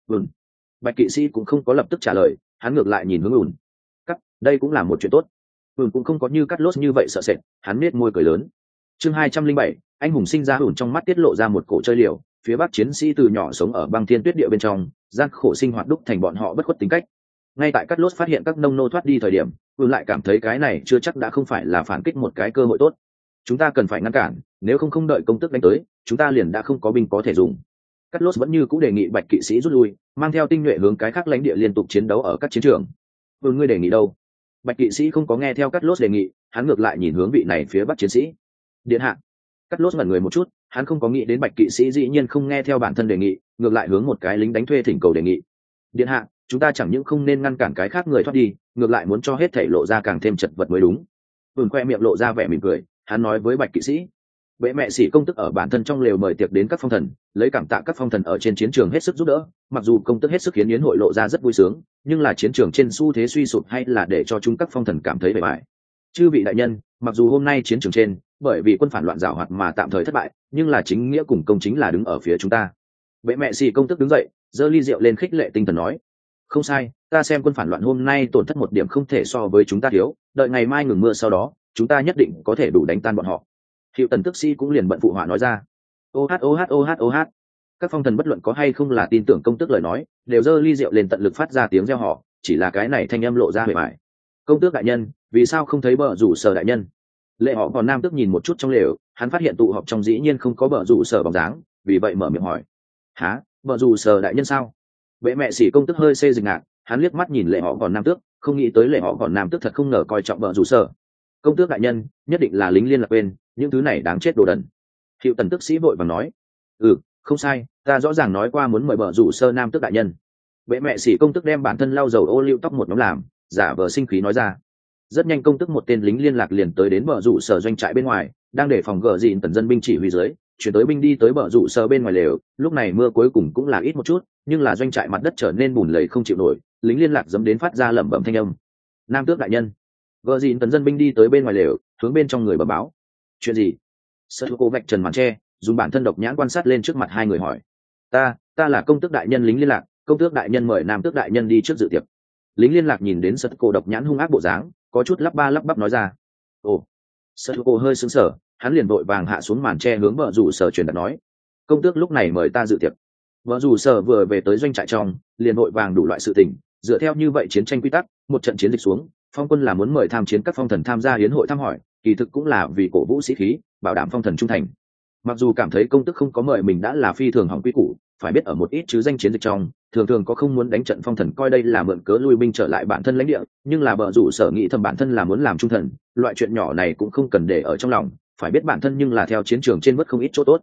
Bạch kỵ sĩ cũng không có lập tức trả lời, hắn ngược lại nhìn hướng ủn. Đây cũng là một chuyện tốt. Cũng không có như cắt lốt như vậy sợ sệt, hắn nết môi cười lớn. Chương 207, anh hùng sinh ra. Ủn trong mắt tiết lộ ra một cổ chơi liều, phía bắc chiến sĩ từ nhỏ sống ở băng thiên tuyết địa bên trong, gian khổ sinh hoạt đúc thành bọn họ bất khuất tính cách. Ngay tại cắt lốt phát hiện các nông nô thoát đi thời điểm, lại cảm thấy cái này chưa chắc đã không phải là phản kích một cái cơ hội tốt. Chúng ta cần phải ngăn cản, nếu không đợi công tức đánh tới, chúng ta liền đã không có binh có thể dùng. Cắt lốt vẫn như cũ đề nghị bạch kỵ sĩ rút lui, mang theo tinh nhuệ hướng cái khác lãnh địa liên tục chiến đấu ở các chiến trường. Ngươi đề nghị đâu? Bạch kỵ sĩ không có nghe theo cắt lốt đề nghị, hắn ngược lại nhìn hướng vị này phía bắc chiến sĩ. Điện hạ. Cắt lốt ngẩn người một chút, hắn không có nghĩ đến bạch kỵ sĩ dĩ nhiên không nghe theo bản thân đề nghị, ngược lại hướng một cái lính đánh thuê thỉnh cầu đề nghị. Điện hạ, chúng ta chẳng những không nên ngăn cản cái khác người thoát đi, ngược lại muốn cho hết thảy lộ ra càng thêm chật vật mới đúng. Khoe miệng lộ ra vẻ mỉm cười, hắn nói với bạch kỵ sĩ. Bệ mẹ sĩ công tức ở bản thân trong lều mời tiệc đến các phong thần, lấy cảm tạ các phong thần ở trên chiến trường hết sức giúp đỡ, mặc dù công tức hết sức khiến yến hội lộ ra rất vui sướng, nhưng là chiến trường trên xu thế suy sụp hay là để cho chúng các phong thần cảm thấy bề bại. Chư vị đại nhân, mặc dù hôm nay chiến trường trên bởi vì quân phản loạn giảo hoạt mà tạm thời thất bại, nhưng là chính nghĩa cùng công chính là đứng ở phía chúng ta. Bệ mẹ sĩ công tức đứng dậy, giơ ly rượu lên khích lệ tinh thần nói. Không sai, ta xem quân phản loạn hôm nay tổn thất một điểm không thể so với chúng ta thiếu, đợi ngày mai ngừng mưa sau đó chúng ta nhất định có thể đủ đánh tan bọn họ. Hiệu tần tức sĩ cũng liền bận phụ họa nói ra. Ô hát. Các phong thần bất luận có hay không là tin tưởng công tước lời nói, đều giơ ly rượu lên tận lực phát ra tiếng reo hò, chỉ là cái này thanh âm lộ ra bề bại. Công tước đại nhân, vì sao không thấy bờ rủ sở đại nhân? Lệ họ còn nam tước nhìn một chút trong lều, hắn phát hiện tụ họp trong dĩ nhiên không có bờ rủ sở bóng dáng, vì vậy mở miệng hỏi. Hả, bờ rủ sở đại nhân sao? Bệ mẹ sĩ công tước hơi xê dịch ngạc, hắn liếc mắt nhìn lệ họ còn nam tước, không nghĩ tới lệ họ còn nam tước thật không ngờ coi trọng bờ rủ sở. Công tước đại nhân, nhất định là lính liên lạc quên, những thứ này đáng chết đồ đần. Hiệu tần tức sĩ vội vàng nói. Không sai, ta rõ ràng nói qua muốn mời bờ rủ sơ nam tước đại nhân. Bệ mẹ sĩ công tước đem bản thân lau dầu ô liu tóc một nhóm làm, giả vờ sinh khí nói ra. Rất nhanh công tước một tên lính liên lạc liền tới đến bờ rủ sở doanh trại bên ngoài, đang để phòng gờ dịn tần dân binh chỉ huy dưới chuyển tới binh đi tới bờ rủ sở bên ngoài lều. Lúc này mưa cuối cùng cũng là ít một chút, nhưng là doanh trại mặt đất trở nên bùn lầy không chịu nổi, lính liên lạc dẫm đến phát ra lẩm bẩm thanh âm. Nam tước đại nhân. Gờ dịn tần dân binh đi tới bên ngoài lều, hướng bên trong người bẩm báo. Chuyện gì? Sơ cô vạch trần màn tre, dùng bản thân độc nhãn quan sát lên trước mặt hai người hỏi. Ta là công tước đại nhân lính liên lạc, công tước đại nhân mời nam tước đại nhân đi trước dự tiệc. Lính liên lạc nhìn đến sơ cô độc nhãn hung ác bộ dáng, có chút lắp ba lắp bắp nói ra. Ồ. Sơ cô hơi sững sờ, hắn liền vội vàng hạ xuống màn tre hướng vợ rủ sở truyền đạt nói. Công tước lúc này mời ta dự tiệc. Vợ rủ sở vừa về tới doanh trại trong, liền vội vàng đủ loại sự tình, dựa theo như vậy chiến tranh quy tắc, một trận chiến dịch xuống, phong quân là muốn mời tham chiến các phong thần tham gia hiến hội thăm hỏi, kỳ thực cũng là vì cổ vũ sĩ khí, bảo đảm phong thần trung thành. Mặc dù cảm thấy công tức không có mời mình đã là phi thường hỏng quy củ, phải biết ở một ít chứ danh chiến dịch trong, thường có không muốn đánh trận phong thần coi đây là mượn cớ lui binh trở lại bản thân lãnh địa, nhưng là bờ rủ sở nghĩ thầm bản thân là muốn làm trung thần, loại chuyện nhỏ này cũng không cần để ở trong lòng, phải biết bản thân nhưng là theo chiến trường trên vất không ít chỗ tốt.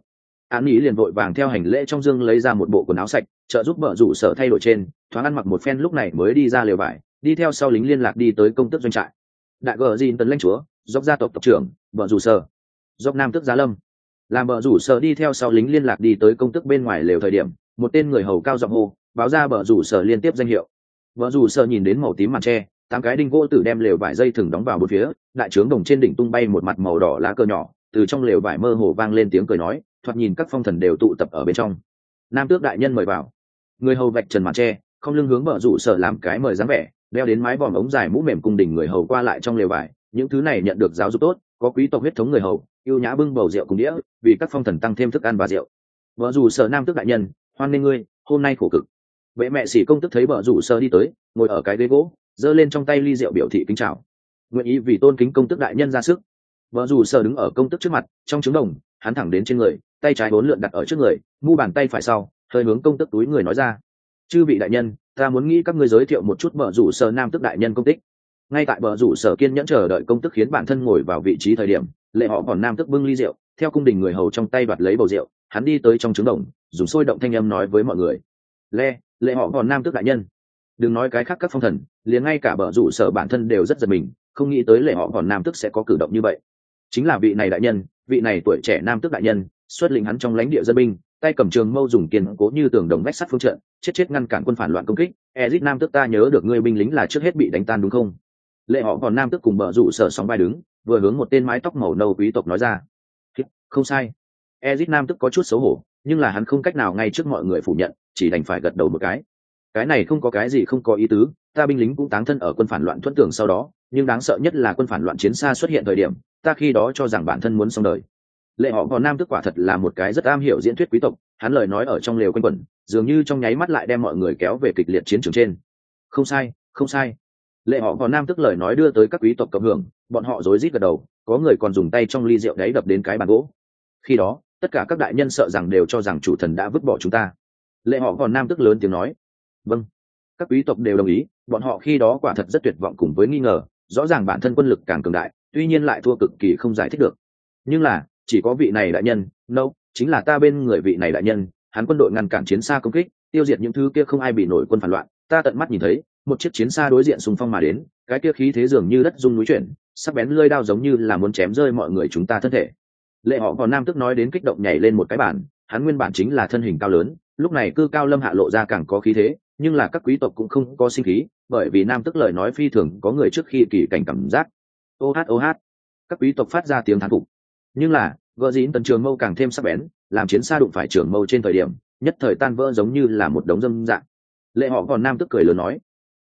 Án Ý liền vội vàng theo hành lễ trong dương lấy ra một bộ quần áo sạch, trợ giúp bờ rủ sở thay đổi trên, thoáng ăn mặc một phen lúc này mới đi ra lều vải, đi theo sau lính liên lạc đi tới công tước doanh trại. Đại gờ Jin tấn lãnh chúa, dốc gia tộc tộc trưởng, bờ rủ sở, dốc nam tước giá lâm. Làm bờ rủ sở đi theo sau lính liên lạc đi tới công tước bên ngoài lều thời điểm, một tên người hầu cao giọng hô, báo ra bờ rủ sở liên tiếp danh hiệu. Bờ rủ sở nhìn đến màu tím màn tre, 8 cái đinh gỗ tử đem lều vải dây thừng đóng vào bốn phía, đại trướng đồng trên đỉnh tung bay một mặt màu đỏ lá cờ nhỏ, từ trong lều vải mơ hồ vang lên tiếng cười nói, thoạt nhìn các phong thần đều tụ tập ở bên trong. Nam tước đại nhân mời vào. Người hầu vạch trần màn tre, không lưng hướng bờ rủ sở làm cái mời dáng vẻ, đeo đến mái vòm ống dài mũ mềm cung đình người hầu qua lại trong lều vải, những thứ này nhận được giáo dục tốt, có quý tộc huyết thống người hầu, yêu nhã bưng bầu rượu cùng đĩa, vì các phong thần tăng thêm thức ăn và rượu. Bờ rủ sở nam tước đại nhân, hoan nghênh ngươi, hôm nay khổ cực. Vệ mẹ sĩ công tức thấy bờ rủ sở đi tới, ngồi ở cái ghế gỗ, giơ lên trong tay ly rượu biểu thị kính chào. Nguyện ý vì tôn kính công tước đại nhân ra sức. Bờ rủ sở đứng ở công tước trước mặt, trong trứng đồng, hắn thẳng đến trên người, tay trái bốn lượn đặt ở trước người, mu bàn tay phải sau, hơi hướng công tước túi người nói ra: chư vị đại nhân, ta muốn nghĩ các ngươi giới thiệu một chút bờ rủ sở nam tước đại nhân công tích. Ngay tại bờ rủ sở kiên nhẫn chờ đợi công tước khiến bản thân ngồi vào vị trí thời điểm, lệ họ còn nam tước bưng ly rượu, theo cung đình người hầu trong tay đoạt lấy bầu rượu, hắn đi tới trong trứng đồng, dùng sôi động thanh âm nói với mọi người: lệ họ còn nam tước đại nhân, đừng nói cái khác các phong thần, liền ngay cả bờ rủ sở bản thân đều rất giật mình, không nghĩ tới lệ họ còn nam tước sẽ có cử động như vậy. Chính là vị này đại nhân, vị này tuổi trẻ nam tước đại nhân, xuất lĩnh hắn trong lãnh địa dân binh, tay cầm trường mâu dùng kiên cố như tường đồng vách sắt phương trận, chết ngăn cản quân phản loạn công kích. Ezit nam tước, ta nhớ được ngươi binh lính là trước hết bị đánh tan đúng không? Lệ họ còn nam tước cùng bờ rủ sở sóng vai đứng, vừa hướng một tên mái tóc màu nâu quý tộc nói ra: không sai. Ezit nam tước có chút xấu hổ, nhưng là hắn không cách nào ngay trước mọi người phủ nhận, chỉ đành phải gật đầu một cái. Cái này không có cái gì không có ý tứ, ta binh lính cũng táng thân ở quân phản loạn thuẫn tưởng sau đó, nhưng đáng sợ nhất là quân phản loạn chiến xa xuất hiện thời điểm, ta khi đó cho rằng bản thân muốn xong đời. Lệ họ còn nam tước quả thật là một cái rất am hiểu diễn thuyết quý tộc, hắn lời nói ở trong lều quanh quẩn, dường như trong nháy mắt lại đem mọi người kéo về kịch liệt chiến trường trên. Không sai, không sai. Lệ họ còn nam tước lời nói đưa tới các quý tộc cộng hưởng, bọn họ rối rít gật đầu, có người còn dùng tay trong ly rượu đấy đập đến cái bàn gỗ. Khi đó, tất cả các đại nhân sợ rằng đều cho rằng chủ thần đã vứt bỏ chúng ta. Lệ họ còn nam tước lớn tiếng nói: vâng. Các quý tộc đều đồng ý, bọn họ khi đó quả thật rất tuyệt vọng cùng với nghi ngờ, rõ ràng bản thân quân lực càng cường đại, tuy nhiên lại thua cực kỳ không giải thích được. Nhưng là, chỉ có vị này đại nhân, chính là ta bên người vị này đại nhân, hắn quân đội ngăn cản chiến xa công kích, tiêu diệt những thứ kia không ai bị nổi quân phản loạn, ta tận mắt nhìn thấy, một chiếc chiến xa đối diện xung phong mà đến, cái kia khí thế dường như đất rung núi chuyển, sắc bén lưỡi đao giống như là muốn chém rơi mọi người chúng ta thân thể. Lệ họ còn nam tức nói đến kích động nhảy lên một cái bàn, hắn nguyên bản chính là thân hình cao lớn, lúc này cư cao lâm hạ lộ ra càng có khí thế, nhưng là các quý tộc cũng không có sinh khí, bởi vì nam tức lời nói phi thường có người trước khi kỳ cảnh cảm giác. Ô hát, các quý tộc phát ra tiếng thán phục. Nhưng là, gợ dĩn tần trường mâu càng thêm sắc bén, làm chiến xa đụng phải trường mâu trên thời điểm, nhất thời tan vỡ giống như là một đống dâm dạng. Lệ họ còn nam tức cười lớn nói: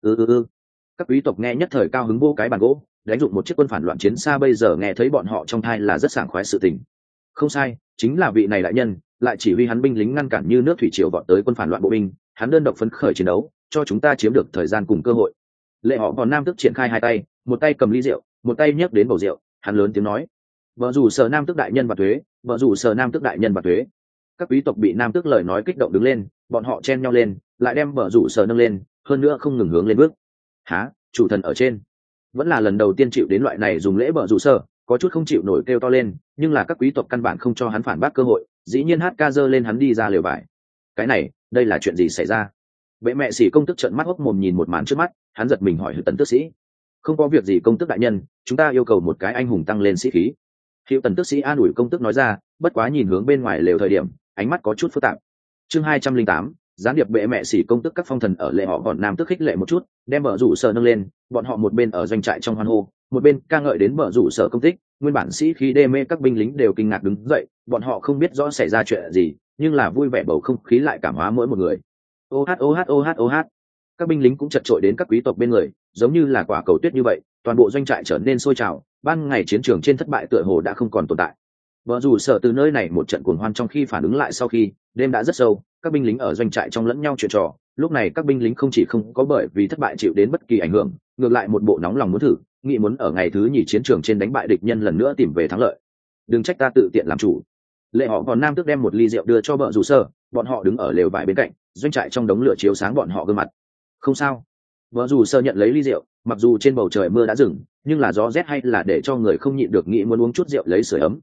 Các quý tộc nghe nhất thời cao hứng vô cái bàn gỗ, đánh dụng một chiếc quân phản loạn chiến xa bây giờ nghe thấy bọn họ trong thai là rất sảng khoái sự tình. Không sai, chính là vị này đại nhân, lại chỉ huy hắn binh lính ngăn cản như nước thủy triều vọt tới quân phản loạn bộ binh, hắn đơn độc phấn khởi chiến đấu, cho chúng ta chiếm được thời gian cùng cơ hội. Lệ họ còn nam tức triển khai hai tay, một tay cầm ly rượu, một tay nhấc đến bầu rượu, hắn lớn tiếng nói: vợ rủ sở nam tức đại nhân và thuế, vợ rủ sở nam tức đại nhân và thuế. Các quý tộc bị nam tức lời nói kích động đứng lên, bọn họ chen nhau lên, lại đem vợ rủ sở nâng lên, hơn nữa không ngừng hướng lên bước. Há, chủ thần ở trên. Vẫn là lần đầu tiên chịu đến loại này dùng lễ vợ rủ sở, có chút không chịu nổi kêu to lên, nhưng là các quý tộc căn bản không cho hắn phản bác cơ hội, dĩ nhiên hát ca dơ lên hắn đi ra lều vải. Cái này, đây là chuyện gì xảy ra? Bệ mẹ sĩ công tức trợn mắt hốc mồm nhìn một màn trước mắt, hắn giật mình hỏi Hữu Tần tước sĩ: không có việc gì công tước đại nhân, chúng ta yêu cầu một cái anh hùng tăng lên sĩ khí. Hữu Tần tước sĩ an ủi công tước nói ra, bất quá nhìn hướng bên ngoài lều thời điểm, ánh mắt có chút phức tạp. Chương 208, gián điệp bệ mẹ sĩ công tức các phong thần ở lệ họ còn nam tức khích lệ một chút, đem vợ rủ sở nâng lên, bọn họ một bên ở doanh trại trong hoan hô, một bên ca ngợi đến vợ rủ sở công tích. Nguyên bản sĩ khí đê mê các binh lính đều kinh ngạc đứng dậy, bọn họ không biết rõ xảy ra chuyện gì, nhưng là vui vẻ bầu không khí lại cảm hóa mỗi một người. Ô hát. Các binh lính cũng chật chội đến các quý tộc bên người, giống như là quả cầu tuyết như vậy, toàn bộ doanh trại trở nên sôi trào, ban ngày chiến trường trên thất bại tựa hồ đã không còn tồn tại. Vợ rủ sở từ nơi này một trận cuồng hoan trong khi phản ứng lại sau khi đêm đã rất sâu, các binh lính ở doanh trại trong lẫn nhau chuyện trò, lúc này các binh lính không chỉ không có bởi vì thất bại chịu đến bất kỳ ảnh hưởng, ngược lại một bộ nóng lòng muốn thử, nghĩ muốn ở ngày thứ nhì chiến trường trên đánh bại địch nhân lần nữa tìm về thắng lợi. Đừng trách ta tự tiện làm chủ. Lệ họ còn nam tước đem một ly rượu đưa cho vợ rủ sở, bọn họ đứng ở lều vải bên cạnh, doanh trại trong đống lửa chiếu sáng bọn họ gương mặt. Không sao. Vợ rủ sở nhận lấy ly rượu, mặc dù trên bầu trời mưa đã dừng, nhưng là gió rét hay là để cho người không nhịn được nghĩ muốn uống chút rượu lấy sưởi ấm.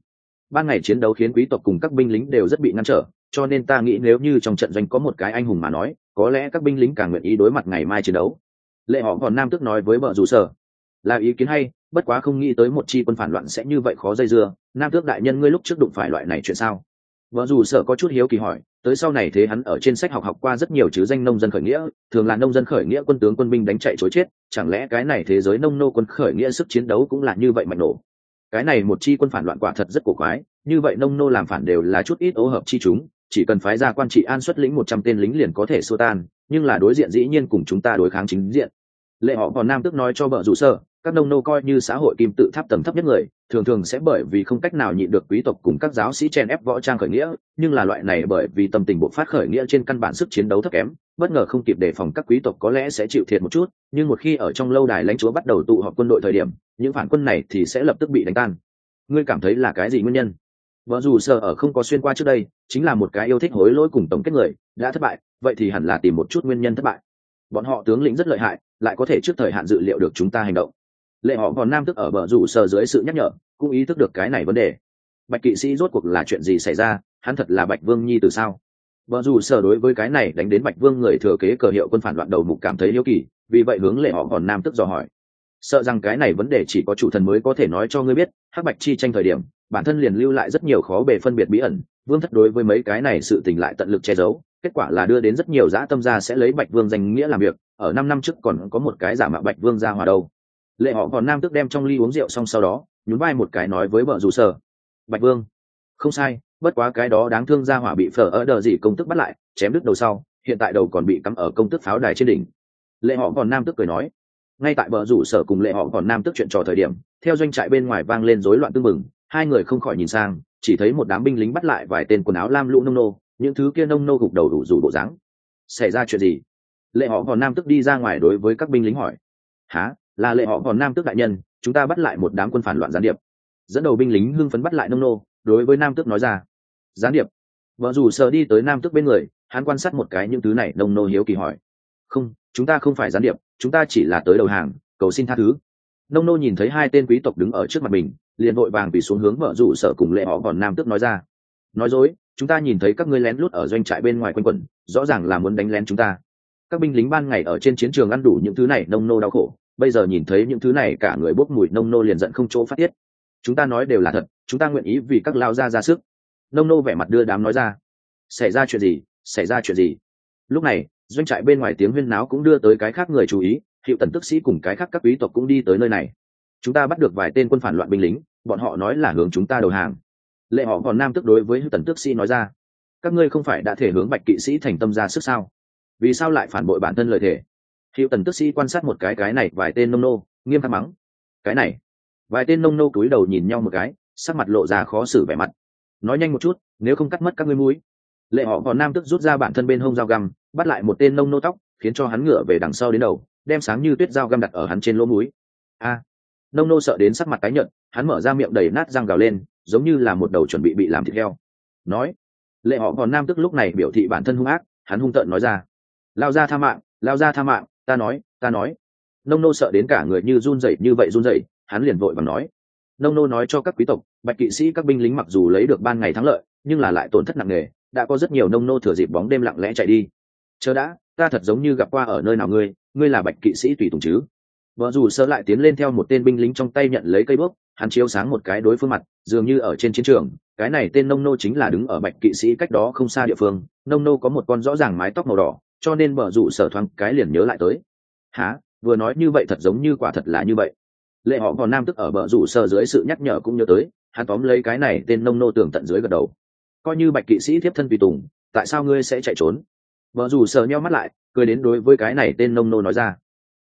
ban ngày chiến đấu khiến quý tộc cùng các binh lính đều rất bị ngăn trở, cho nên ta nghĩ nếu như trong trận doanh có một cái anh hùng mà nói, có lẽ các binh lính càng nguyện ý đối mặt ngày mai chiến đấu. Lệ họ còn nam tức nói với vợ rủ sở. Là ý kiến hay, bất quá không nghĩ tới một chi quân phản loạn sẽ như vậy khó dây dưa. Nam tước đại nhân, ngươi lúc trước đụng phải loại này chuyện sao? Vợ rủ sở có chút hiếu kỳ hỏi. Tới sau này thế hắn ở trên sách học qua rất nhiều chứ danh nông dân khởi nghĩa, thường là nông dân khởi nghĩa quân tướng quân binh đánh chạy chối chết, chẳng lẽ cái này thế giới nông nô quân khởi nghĩa sức chiến đấu cũng là như vậy mạnh nổ? Cái này một chi quân phản loạn quả thật rất cổ quái, như vậy nông nô làm phản đều là chút ít ố hợp chi chúng, chỉ cần phái ra quan trị an xuất lĩnh 100 tên lính liền có thể xua tan, nhưng là đối diện dĩ nhiên cùng chúng ta đối kháng chính diện. Lệ họ còn nam tức nói cho vợ rủ sở, các nông nô coi như xã hội kim tự tháp tầng thấp nhất người, thường thường sẽ bởi vì không cách nào nhịn được quý tộc cùng các giáo sĩ chen ép võ trang khởi nghĩa, nhưng là loại này bởi vì tâm tình bộc phát khởi nghĩa trên căn bản sức chiến đấu thấp kém, bất ngờ không kịp đề phòng các quý tộc có lẽ sẽ chịu thiệt một chút, nhưng một khi ở trong lâu đài lãnh chúa bắt đầu tụ họp quân đội thời điểm, những phản quân này thì sẽ lập tức bị đánh tan. Ngươi cảm thấy là cái gì nguyên nhân? Vợ dù sở ở không có xuyên qua trước đây, chính là một cái yêu thích hối lỗi cùng tổng kết người, đã thất bại, vậy thì hẳn là tìm một chút nguyên nhân thất bại. Bọn họ tướng lĩnh rất lợi hại, lại có thể trước thời hạn dự liệu được chúng ta hành động. Lệ họ còn nam tức ở bờ rủ sở dưới sự nhắc nhở, cũng ý thức được cái này vấn đề. Bạch kỵ sĩ rốt cuộc là chuyện gì xảy ra, hắn thật là Bạch Vương nhi từ sao? Bờ rủ sở đối với cái này đánh đến Bạch Vương người thừa kế cờ hiệu quân phản loạn đầu mục cảm thấy hiếu kỳ, vì vậy hướng Lệ họ còn nam tức dò hỏi. Sợ rằng cái này vấn đề chỉ có chủ thần mới có thể nói cho ngươi biết. Hắc Bạch chi tranh thời điểm, bản thân liền lưu lại rất nhiều khó bề phân biệt bí ẩn, Vương thất đối với mấy cái này sự tình lại tận lực che giấu, kết quả là đưa đến rất nhiều dã tâm gia sẽ lấy Bạch Vương danh nghĩa làm việc. Ở 5 năm trước còn có một cái giả mạo Bạch Vương ra hòa đâu. Lệ họ còn nam tức đem trong ly uống rượu xong sau đó nhún vai một cái nói với vợ dù sở. Bạch Vương không sai, bất quá cái đó đáng thương ra hỏa bị phở ở đờ gì công tức bắt lại, chém đứt đầu sau, hiện tại đầu còn bị cắm ở công tức pháo đài trên đỉnh. Lệ họ còn nam tức cười nói. Ngay tại vợ rủ sở cùng Lệ họ còn nam tức chuyện trò thời điểm, theo doanh trại bên ngoài vang lên rối loạn tương mừng, hai người không khỏi nhìn sang, chỉ thấy một đám binh lính bắt lại vài tên quần áo lam lũ nông nô, những thứ kia nông nô gục đầu đủ rủ bộ dáng. Xảy ra chuyện gì? Lệ họ còn nam tức đi ra ngoài đối với các binh lính hỏi. Hả? Là Lệ họ còn nam tước đại nhân, chúng ta bắt lại một đám quân phản loạn gián điệp. Dẫn đầu binh lính hưng phấn bắt lại nông nô, đối với nam tước nói ra. Gián điệp? Vợ rủ sở đi tới nam tước bên người, hắn quan sát một cái những thứ này, nông nô hiếu kỳ hỏi. Không, chúng ta không phải gián điệp, chúng ta chỉ là tới đầu hàng, cầu xin tha thứ. Nông nô nhìn thấy hai tên quý tộc đứng ở trước mặt mình, liền vội vàng quỳ xuống hướng vợ rủ sở cùng Lệ họ còn nam tước nói ra. Nói dối, chúng ta nhìn thấy các ngươi lén lút ở doanh trại bên ngoài quanh quẩn, rõ ràng là muốn đánh lén chúng ta. Các binh lính ban ngày ở trên chiến trường ăn đủ những thứ này, nông nô đau khổ, bây giờ nhìn thấy những thứ này cả người bốc mùi, nông nô liền giận không chỗ phát tiết. Chúng ta nói đều là thật, chúng ta nguyện ý vì các lao ra sức. Nông nô vẻ mặt đưa đám nói ra. Xảy ra chuyện gì? Xảy ra chuyện gì? Lúc này doanh trại bên ngoài tiếng huyên náo cũng đưa tới cái khác người chú ý, Hiệu Tần tức sĩ cùng cái khác các quý tộc cũng đi tới nơi này. Chúng ta bắt được vài tên quân phản loạn binh lính, bọn họ nói là hướng chúng ta đầu hàng. Lệ họ còn nam tức đối với Hiệu Tần tức sĩ nói ra. Các ngươi không phải đã thể hướng Bạch kỵ sĩ thành tâm ra sức sao? Vì sao lại phản bội bản thân lời thề? Hiệu Tần tức sĩ quan sát một cái này vài tên nông nô, nghiêm khắc mắng. Cái này, vài tên nông nô cúi đầu nhìn nhau một cái, sắc mặt lộ ra khó xử vẻ mặt. Nói nhanh một chút, nếu không cắt mất các ngươi mũi. Lệ họ còn nam tức rút ra bản thân bên hông dao găm, bắt lại một tên nông nô tóc, khiến cho hắn ngửa về đằng sau đến đầu, đem sáng như tuyết dao găm đặt ở hắn trên lỗ mũi. A! Nông nô sợ đến sắc mặt tái nhợt, hắn mở ra miệng đầy nát răng gào lên, giống như là một đầu chuẩn bị làm thịt heo. Nói, Lệ họ còn nam tức lúc này biểu thị bản thân hung ác, hắn hung tợn nói ra. Lao ra tha mạng, lao ra tha mạng, ta nói. Nông nô sợ đến cả người như run rẩy như vậy run rẩy, hắn liền vội vàng nói. Nông nô nói cho các quý tộc, Bạch kỵ sĩ các binh lính mặc dù lấy được ban ngày thắng lợi, nhưng là lại tổn thất nặng nề, đã có rất nhiều nông nô thừa dịp bóng đêm lặng lẽ chạy đi. Chờ đã, ta thật giống như gặp qua ở nơi nào ngươi là Bạch kỵ sĩ tùy tùng chứ? Vợ dù sơ lại tiến lên theo một tên binh lính trong tay nhận lấy cây bước, hắn chiếu sáng một cái đối phương mặt, dường như ở trên chiến trường, cái này tên nông nô chính là đứng ở Bạch kỵ sĩ cách đó không xa địa phương. Nông nô có một con rõ ràng mái tóc màu đỏ, cho nên vợ dù sở thoáng cái liền nhớ lại tới. Hả? Vừa nói như vậy thật giống như quả thật là như vậy. Lệ họ còn nam tức ở bờ rủ sở dưới sự nhắc nhở cũng nhớ tới, hắn tóm lấy cái này tên nông nô tường tận dưới gật đầu. Coi như Bạch kỵ sĩ thiếp thân tùy tùng, tại sao ngươi sẽ chạy trốn? Bờ rủ sở nheo mắt lại, cười đến đối với cái này tên nông nô nói ra.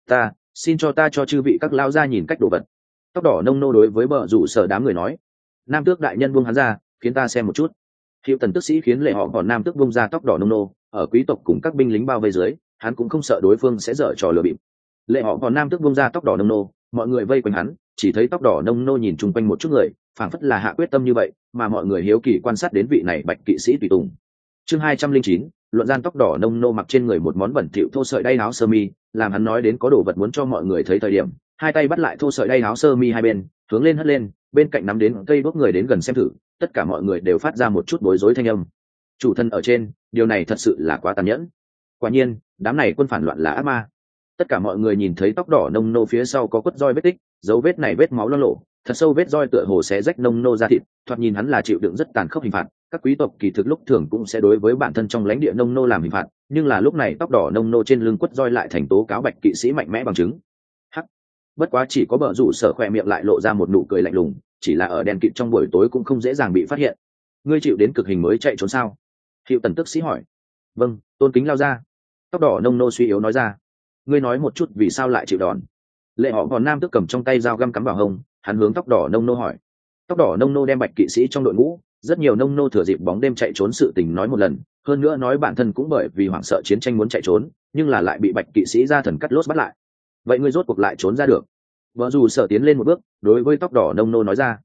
Xin cho ta cho chư vị các lao ra nhìn cách đồ vật. Tóc đỏ nông nô đối với bờ rủ sở đám người nói. Nam tước đại nhân buông hắn ra, khiến ta xem một chút. Hiệu Tần tức sĩ khiến Lệ họ còn nam tước buông ra tóc đỏ nông nô, ở quý tộc cùng các binh lính bao vây dưới, hắn cũng không sợ đối phương sẽ dở trò lừa bịp. Lệ họ còn nam tước buông ra tóc đỏ nông nô, mọi người vây quanh hắn, chỉ thấy tóc đỏ nông nô nhìn chung quanh một chút người, phảng phất là hạ quyết tâm như vậy, mà mọi người hiếu kỳ quan sát đến vị này Bạch kỵ sĩ tùy tùng. Chương 209, luận gian tóc đỏ nông nô mặc trên người một món bẩn thỉu thô sợi đay áo sơ mi, làm hắn nói đến có đồ vật muốn cho mọi người thấy thời điểm, hai tay bắt lại thô sợi đay áo sơ mi hai bên, hướng lên hất lên, bên cạnh nắm đến cây đuốc người đến gần xem thử, tất cả mọi người đều phát ra một chút bối rối thanh âm. Chủ thân ở trên, điều này thật sự là quá tàn nhẫn. Quả nhiên đám này quân phản loạn là ác ma. Tất cả mọi người nhìn thấy tóc đỏ nông nô phía sau có quất roi vết tích, dấu vết này vết máu loang lổ, thật sâu vết roi tựa hồ xé rách nông nô ra thịt, thoạt nhìn hắn là chịu đựng rất tàn khốc hình phạt. Các quý tộc kỳ thực lúc thường cũng sẽ đối với bản thân trong lãnh địa nông nô làm hình phạt, nhưng là lúc này tóc đỏ nông nô trên lưng quất roi lại thành tố cáo bạch kỵ sĩ mạnh mẽ bằng chứng. Hắc, bất quá chỉ có bờ rủ sở khỏe miệng lại lộ ra một nụ cười lạnh lùng, chỉ là ở đèn kịt trong buổi tối cũng không dễ dàng bị phát hiện. Ngươi chịu đến cực hình mới chạy trốn sao? Hiệu Tần tức sĩ hỏi. Vâng, tôn kính lao ra. Tóc đỏ nông nô suy yếu nói ra. Ngươi nói một chút vì sao lại chịu đòn? Lệ họ còn nam tức cầm trong tay dao găm cắm vào hông, hắn hướng tóc đỏ nông nô hỏi. Tóc đỏ nông nô đem bạch kỵ sĩ trong đội ngũ, rất nhiều nông nô thừa dịp bóng đêm chạy trốn sự tình nói một lần, hơn nữa nói bản thân cũng bởi vì hoảng sợ chiến tranh muốn chạy trốn, nhưng là lại bị bạch kỵ sĩ ra thần cắt lốt bắt lại. Vậy ngươi rốt cuộc lại trốn ra được? Vợ dù sở tiến lên một bước, đối với tóc đỏ nông nô nói ra.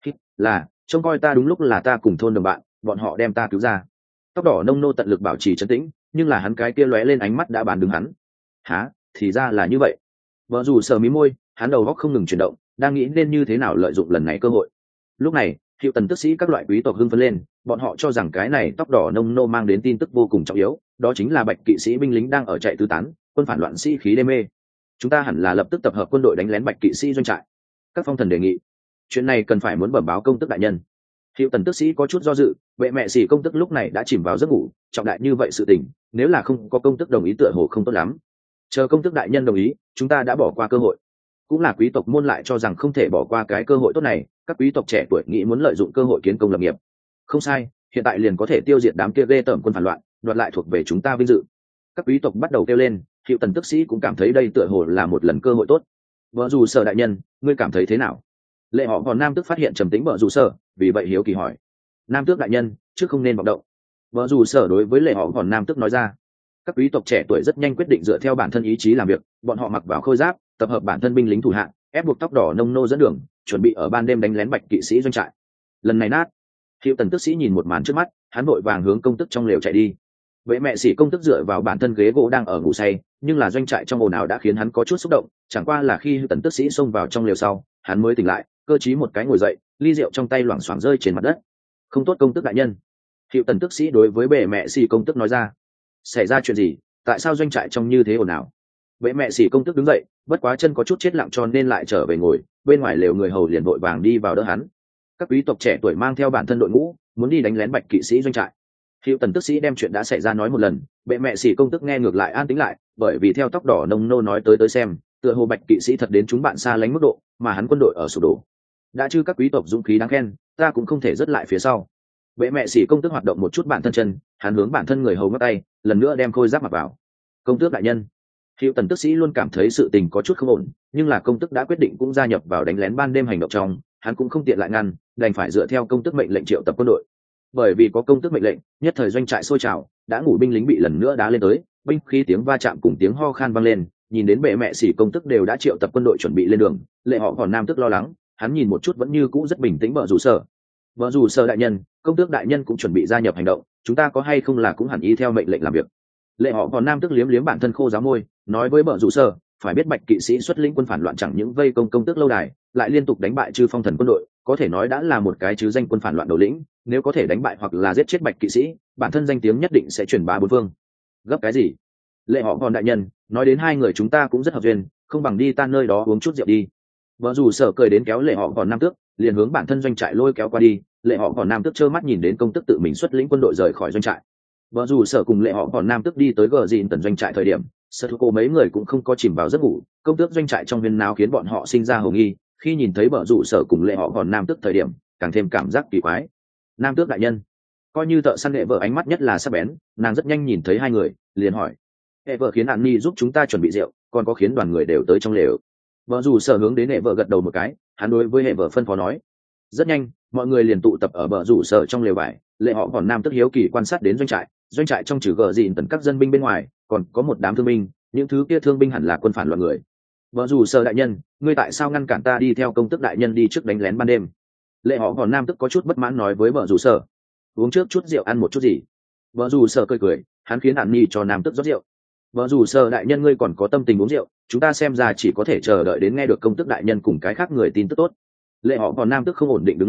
Là, trông coi ta đúng lúc là ta cùng thôn đồng bạn, bọn họ đem ta cứu ra. Tóc đỏ nông nô tận lực bảo trì trấn tĩnh, nhưng là hắn cái kia lóe lên ánh mắt đã bàn đứng hắn. Hả, thì ra là như vậy. Vợ dù sở mí môi, hắn đầu góc không ngừng chuyển động, đang nghĩ nên như thế nào lợi dụng lần này cơ hội. Lúc này Hiệu Tần tức sĩ các loại quý tộc hưng phấn lên, bọn họ cho rằng cái này tóc đỏ nông nô mang đến tin tức vô cùng trọng yếu, đó chính là bạch kỵ sĩ binh lính đang ở chạy tứ tán, quân phản loạn sĩ khí đê mê. Chúng ta hẳn là lập tức tập hợp quân đội đánh lén bạch kỵ sĩ doanh trại. Các phong thần đề nghị, chuyện này cần phải muốn bẩm báo công tước đại nhân. Hiệu Tần tức sĩ có chút do dự, vệ mẹ xỉ công tước lúc này đã chìm vào giấc ngủ, trọng đại như vậy sự tình, nếu là không có công tước đồng ý tựa hồ không tốt lắm. Chờ công tước đại nhân đồng ý, chúng ta đã bỏ qua cơ hội. Cũng là quý tộc môn lại cho rằng không thể bỏ qua cái cơ hội tốt này, các quý tộc trẻ tuổi nghĩ muốn lợi dụng cơ hội kiến công lập nghiệp. Không sai, hiện tại liền có thể tiêu diệt đám kia ghê tởm quân phản loạn, đoạt lại thuộc về chúng ta vinh dự. Các quý tộc bắt đầu kêu lên, Hiệu Tần tức sĩ cũng cảm thấy đây tựa hồ là một lần cơ hội tốt. Vợ dù sở đại nhân, ngươi cảm thấy thế nào? Lệ họ còn nam tước phát hiện trầm tĩnh vợ dù sở, vì vậy hiếu kỳ hỏi. Nam tước đại nhân, chứ không nên vọng động. Vợ dù sở đối với lệ họ còn nam tước nói ra. Các quý tộc trẻ tuổi rất nhanh quyết định dựa theo bản thân ý chí làm việc, bọn họ mặc vào khôi giáp, tập hợp bản thân binh lính thủ hạng, ép buộc tóc đỏ nông nô dẫn đường, chuẩn bị ở ban đêm đánh lén bạch kỵ sĩ doanh trại. Lần này nát. Hiệu Tần tức sĩ nhìn một màn trước mắt, hắn vội vàng hướng công tức trong lều chạy đi. Vệ mẹ sĩ công tức dựa vào bản thân ghế gỗ đang ở ngủ say, nhưng là doanh trại trong ồn ào đã khiến hắn có chút xúc động, chẳng qua là khi Hiệu Tần tức sĩ xông vào trong lều sau, hắn mới tỉnh lại, cơ trí một cái ngồi dậy, ly rượu trong tay loảng xoảng rơi trên mặt đất. Không tốt công tức đại nhân. Hiệu Tần tức sĩ đối với vệ mẹ sĩ công tức nói ra. Xảy ra chuyện gì? Tại sao doanh trại trong như thế ồn ào? Vệ mẹ sĩ công tức đứng dậy, bất quá chân có chút chết lặng cho nên lại trở về ngồi, bên ngoài lều người hầu liền vội vàng đi vào đỡ hắn. Các quý tộc trẻ tuổi mang theo bản thân đội ngũ, muốn đi đánh lén bạch kỵ sĩ doanh trại. Hiệu Tần tức sĩ đem chuyện đã xảy ra nói một lần, vệ mẹ sĩ công tức nghe ngược lại an tĩnh lại, bởi vì theo tóc đỏ nông nô nói tới xem, tựa hồ bạch kỵ sĩ thật đến chúng bạn xa lánh mức độ, mà hắn quân đội ở sụp đổ. Đã chứ các quý tộc dũng khí đáng khen, ta cũng không thể rớt lại phía sau. Vệ mẹ sĩ công tức hoạt động một chút bản thân chân, hắn hướng bản thân người hầu ngắt tay, lần nữa đem khôi giáp mặc vào. Công tước đại nhân. Hiệu Tần tức sĩ luôn cảm thấy sự tình có chút không ổn, nhưng là công tước đã quyết định cũng gia nhập vào đánh lén ban đêm hành động trong, hắn cũng không tiện lại ngăn, đành phải dựa theo công tước mệnh lệnh triệu tập quân đội. Bởi vì có công tước mệnh lệnh, nhất thời doanh trại sôi trào, đã ngủ binh lính bị lần nữa đá lên tới, binh khí tiếng va chạm cùng tiếng ho khan vang lên, nhìn đến bệ mẹ sĩ công tước đều đã triệu tập quân đội chuẩn bị lên đường, lệ họ còn nam tức lo lắng, hắn nhìn một chút vẫn như cũ rất bình tĩnh vợ rủ sở. Vợ rủ sở đại nhân, công tước đại nhân cũng chuẩn bị gia nhập hành động, chúng ta có hay không là cũng hẳn ý theo mệnh lệnh làm việc. Lệ họ còn nam tức liếm liếm bản thân khô giáo môi, nói với vợ rủ sở, phải biết bạch kỵ sĩ xuất lĩnh quân phản loạn chẳng những vây công công tước lâu đài, lại liên tục đánh bại chư phong thần quân đội, có thể nói đã là một cái chứ danh quân phản loạn đầu lĩnh, nếu có thể đánh bại hoặc là giết chết bạch kỵ sĩ, bản thân danh tiếng nhất định sẽ truyền bá bốn phương. Gấp cái gì? Lệ họ còn đại nhân, nói đến hai người chúng ta cũng rất hợp duyên, không bằng đi ta nơi đó uống chút rượu đi. Vợ rủ sở cười đến kéo lệ họ còn nam tước, liền hướng bản thân doanh trại lôi kéo qua đi, lệ họ còn nam tước trơ mắt nhìn đến công tước tự mình xuất lĩnh quân đội rời khỏi doanh trại. Vợ rủ sở cùng lệ họ còn nam tước đi tới gờ dìn tần doanh trại thời điểm, sợ cô mấy người cũng không có chìm vào giấc ngủ, công tước doanh trại trong viên náo khiến bọn họ sinh ra hồ nghi, khi nhìn thấy vợ rủ sở cùng lệ họ còn nam tước thời điểm, càng thêm cảm giác kỳ quái. Nam tước đại nhân, coi như thợ săn hệ vợ ánh mắt nhất là sắc bén, nàng rất nhanh nhìn thấy hai người, liền hỏi: hệ vợ khiến an ni giúp chúng ta chuẩn bị rượu, còn có khiến đoàn người đều tới trong lều. Vợ rủ sở hướng đến hệ vợ gật đầu một cái, hắn đối với hệ vợ phân phó nói. Rất nhanh mọi người liền tụ tập ở bờ rủ sở trong lều vải, lệ họ còn nam tức hiếu kỳ quan sát đến doanh trại trong trừ gờ dìn tần các dân binh bên ngoài còn có một đám thương binh, những thứ kia thương binh hẳn là quân phản loạn người. Bờ rủ sở đại nhân, ngươi tại sao ngăn cản ta đi theo công tước đại nhân đi trước đánh lén ban đêm? Lệ họ còn nam tức có chút bất mãn nói với bờ rủ sở. Uống trước chút rượu, ăn một chút gì? Bờ rủ sở cười cười, hắn khiến ạn nhi cho nam tức rót rượu. Bờ rủ sở đại nhân, ngươi còn có tâm tình uống rượu, chúng ta xem ra chỉ có thể chờ đợi đến nghe được công tước đại nhân cùng cái khác người tin tức tốt. Lệ họ còn nam tức không ổn định đứng lên,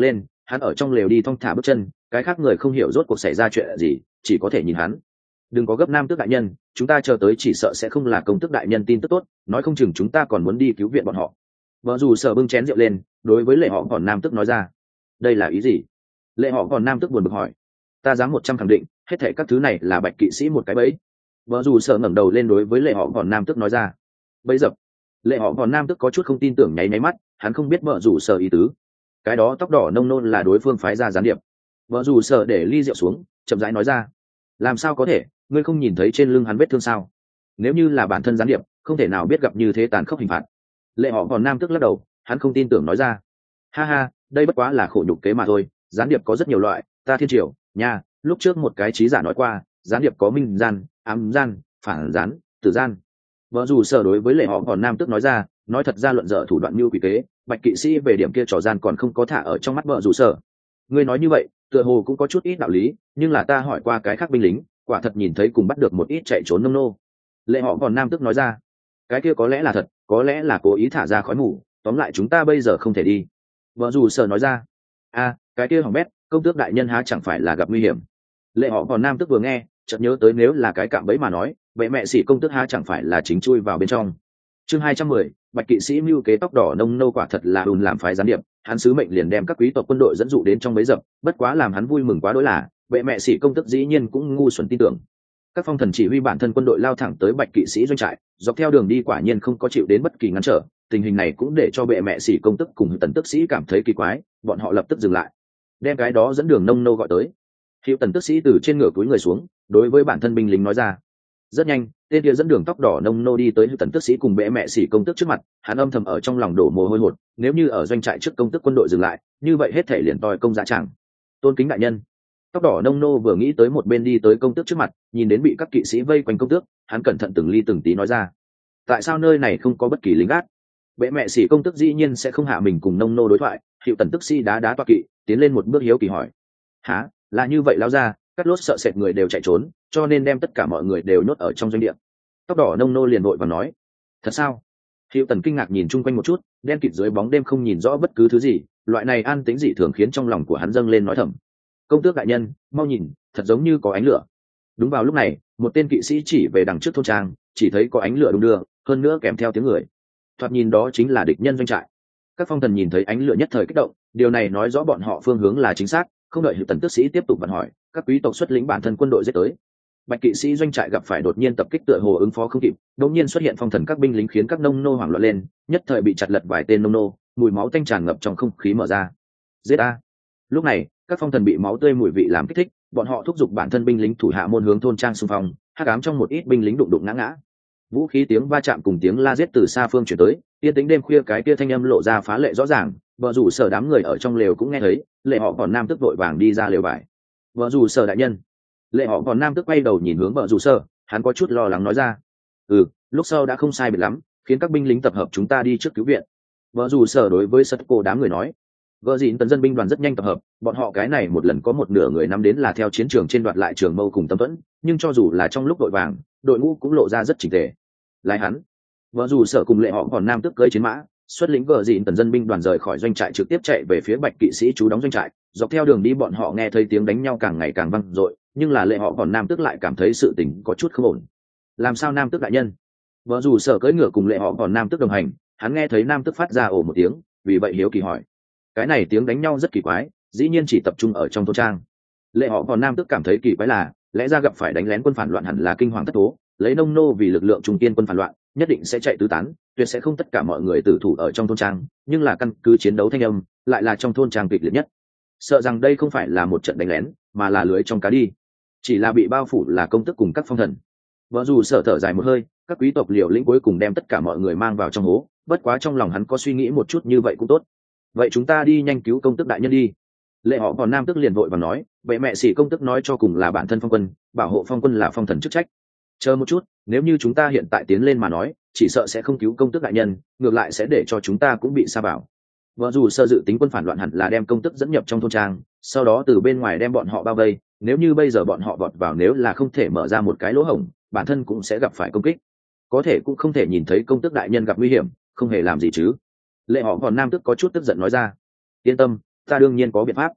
hắn ở trong lều đi thong thả bước chân, cái khác người không hiểu rốt cuộc xảy ra chuyện gì, chỉ có thể nhìn hắn. Đừng có gấp nam tước đại nhân, chúng ta chờ tới chỉ sợ sẽ không là công tước đại nhân tin tức tốt, nói không chừng chúng ta còn muốn đi cứu viện bọn họ. Vợ dù sở bưng chén rượu lên, đối với lệ họ còn nam tước nói ra. Đây là ý gì? Lệ họ còn nam tước buồn bực hỏi. Ta dám 100 khẳng định, hết thảy các thứ này là Bạch kỵ sĩ một cái bẫy. Vợ dù sở ngẩng đầu lên đối với lệ họ còn nam tước nói ra. Bẫy dập. Lệ họ còn nam tước có chút không tin tưởng nháy nháy mắt, hắn không biết vợ dù sở ý tứ. Cái đó tóc đỏ nông nôn là đối phương phái ra gián điệp. Vợ dù sở để ly rượu xuống, chậm rãi nói ra. Làm sao có thể, ngươi không nhìn thấy trên lưng hắn vết thương sao? Nếu như là bản thân gián điệp, không thể nào biết gặp như thế tàn khốc hình phạt. Lệ họ còn nam tức lắc đầu, hắn không tin tưởng nói ra. Ha ha, đây bất quá là khổ nhục kế mà thôi, gián điệp có rất nhiều loại, ta thiên triều nha, lúc trước một cái trí giả nói qua, gián điệp có minh gian, ám gian, phản gian, tử gian. Vợ dù sở đối với lệ họ còn nam tức nói ra, nói thật ra luận dở thủ đoạn mưu quỷ kế, Bạch kỵ sĩ về điểm kia trò gian còn không có thả ở trong mắt vợ dù sở. Ngươi nói như vậy, tựa hồ cũng có chút ít đạo lý, nhưng là ta hỏi qua cái khác binh lính, quả thật nhìn thấy cùng bắt được một ít chạy trốn nông nô. Lệ họ còn nam tức nói ra, cái kia có lẽ là thật, có lẽ là cố ý thả ra khói mù, tóm lại chúng ta bây giờ không thể đi. Vợ dù sở nói ra, cái kia hỏng bét, công tước đại nhân há chẳng phải là gặp nguy hiểm. Lệ họ còn nam tức vừa nghe, chợt nhớ tới nếu là cái cạm bẫy mà nói, vậy mẹ sĩ công tước há chẳng phải là chính chui vào bên trong. Chương 210, Bạch kỵ sĩ mưu kế tóc đỏ nông nô quả thật là ùn làm phái gián điệp, hắn sứ mệnh liền đem các quý tộc quân đội dẫn dụ đến trong bẫy dập, bất quá làm hắn vui mừng quá đối là, vậy mẹ sĩ công tước dĩ nhiên cũng ngu xuẩn tin tưởng. Các phong thần chỉ huy bản thân quân đội lao thẳng tới Bạch kỵ sĩ doanh trại, dọc theo đường đi quả nhiên không có chịu đến bất kỳ ngăn trở, tình hình này cũng để cho bệ mẹ sĩ công tức cùng tần tức sĩ cảm thấy kỳ quái, bọn họ lập tức dừng lại, đem cái đó dẫn đường nông nô gọi tới. Hiệu tần tức sĩ từ trên ngựa túi người xuống, đối với bản thân binh lính nói ra. Rất nhanh, tên kia dẫn đường tóc đỏ nông nô đi tới Hiệu tần tức sĩ cùng bệ mẹ sĩ công tức trước mặt, hắn âm thầm ở trong lòng đổ mồ hôi hột, nếu như ở doanh trại trước công tức quân đội dừng lại, như vậy hết thể liền toi công dạ chẳng. Tôn kính đại nhân. Tóc đỏ nông nô vừa nghĩ tới một bên đi tới công tước trước mặt, nhìn đến bị các kỵ sĩ vây quanh công tước, hắn cẩn thận từng ly từng tí nói ra. Tại sao nơi này không có bất kỳ lính gác? Bệ mẹ sĩ công tước dĩ nhiên sẽ không hạ mình cùng nông nô đối thoại. Hiệu tần tức sĩ đá toa kỵ, tiến lên một bước hiếu kỳ hỏi. Hả, là như vậy lao ra, cắt lốt sợ sệt người đều chạy trốn, cho nên đem tất cả mọi người đều nhốt ở trong doanh địa. Tóc đỏ nông nô liền vội và nói. Thật sao? Hiệu tần kinh ngạc nhìn chung quanh một chút, đen kịt dưới bóng đêm không nhìn rõ bất cứ thứ gì, loại này an tĩnh dị thường khiến trong lòng của hắn dâng lên nói thầm. Công tước đại nhân, mau nhìn, thật giống như có ánh lửa. Đúng vào lúc này, một tên kỵ sĩ chỉ về đằng trước thôn trang, chỉ thấy có ánh lửa đung đưa, hơn nữa kèm theo tiếng người. Thoạt nhìn đó chính là địch nhân doanh trại. Các phong thần nhìn thấy ánh lửa nhất thời kích động, điều này nói rõ bọn họ phương hướng là chính xác, không đợi Hiệu tần tước sĩ tiếp tục vận hỏi, các quý tộc xuất lĩnh bản thân quân đội giết tới. Bạch kỵ sĩ doanh trại gặp phải đột nhiên tập kích tựa hồ ứng phó không kịp, đột nhiên xuất hiện phong thần các binh lính khiến các nông nô hoảng loạn lên, nhất thời bị chặt lật vài tên nông nô, mùi máu tanh tràn ngập trong không khí mở ra. Giết a! Lúc này, các phong thần bị máu tươi mùi vị làm kích thích, bọn họ thúc giục bản thân binh lính thủ hạ môn hướng thôn trang xung phong, hắc ám trong một ít binh lính đụng đụng ngã ngã. Vũ khí tiếng va chạm cùng tiếng la giết từ xa phương chuyển tới, yên tĩnh đêm khuya cái kia thanh âm lộ ra phá lệ rõ ràng, vợ rủ sở đám người ở trong lều cũng nghe thấy, lệ họ còn nam tức vội vàng đi ra lều vải. Vợ rủ sở đại nhân. Lệ họ còn nam tức quay đầu nhìn hướng vợ rủ sở, hắn có chút lo lắng nói ra. Lúc sau đã không sai biệt lắm, khiến các binh lính tập hợp chúng ta đi trước cứu viện. Vợ rủ sở đối với sật cô đám người nói. Gợ dịn tần dân binh đoàn rất nhanh tập hợp, bọn họ cái này một lần có một nửa người nắm đến là theo chiến trường trên đoạt lại trường mâu cùng tâm thuẫn, nhưng cho dù là trong lúc đội vàng, đội ngũ cũng lộ ra rất chỉnh tề. Lại hắn, vợ dù sở cùng lệ họ còn nam tức cưỡi chiến mã, xuất lĩnh gợ dịn tần dân binh đoàn rời khỏi doanh trại trực tiếp chạy về phía Bạch kỵ sĩ trú đóng doanh trại. Dọc theo đường đi bọn họ nghe thấy tiếng đánh nhau càng ngày càng vang dội, nhưng là lệ họ còn nam tức lại cảm thấy sự tình có chút không ổn. Làm sao nam tức đại nhân? Vợ dù sở cưỡi ngựa cùng lệ họ còn nam tức đồng hành, hắn nghe thấy nam tức phát ra ồ một tiếng, vì vậy hiếu kỳ hỏi. Cái này tiếng đánh nhau rất kỳ quái, dĩ nhiên chỉ tập trung ở trong thôn trang. Lệ họ còn nam tức cảm thấy kỳ quái là, lẽ ra gặp phải đánh lén quân phản loạn hẳn là kinh hoàng thất thố, lấy nông nô vì lực lượng trung kiên quân phản loạn, nhất định sẽ chạy tứ tán, tuyệt sẽ không tất cả mọi người tử thủ ở trong thôn trang, nhưng là căn cứ chiến đấu thanh âm, lại là trong thôn trang kịch liệt nhất. Sợ rằng đây không phải là một trận đánh lén, mà là lưới trong cá đi. Chỉ là bị bao phủ là công tức cùng các phong thần. Vợ dù sở thở dài một hơi, các quý tộc liều lĩnh cuối cùng đem tất cả mọi người mang vào trong hố, bất quá trong lòng hắn có suy nghĩ một chút như vậy cũng tốt. Vậy chúng ta đi nhanh cứu công tức đại nhân đi. Lệ họ còn nam tức liền vội và nói, vậy mẹ sĩ công tức nói cho cùng là bản thân phong quân, bảo hộ phong quân là phong thần chức trách. Chờ một chút, nếu như chúng ta hiện tại tiến lên mà nói, chỉ sợ sẽ không cứu công tức đại nhân, ngược lại sẽ để cho chúng ta cũng bị sa bảo. Vợ dù sơ dự tính quân phản loạn hẳn là đem công tức dẫn nhập trong thôn trang, sau đó từ bên ngoài đem bọn họ bao vây, nếu như bây giờ bọn họ vọt vào nếu là không thể mở ra một cái lỗ hổng, bản thân cũng sẽ gặp phải công kích. Có thể cũng không thể nhìn thấy công tức đại nhân gặp nguy hiểm, không hề làm gì chứ. Lệ họ còn nam tức có chút tức giận nói ra. Yên tâm, ta đương nhiên có biện pháp.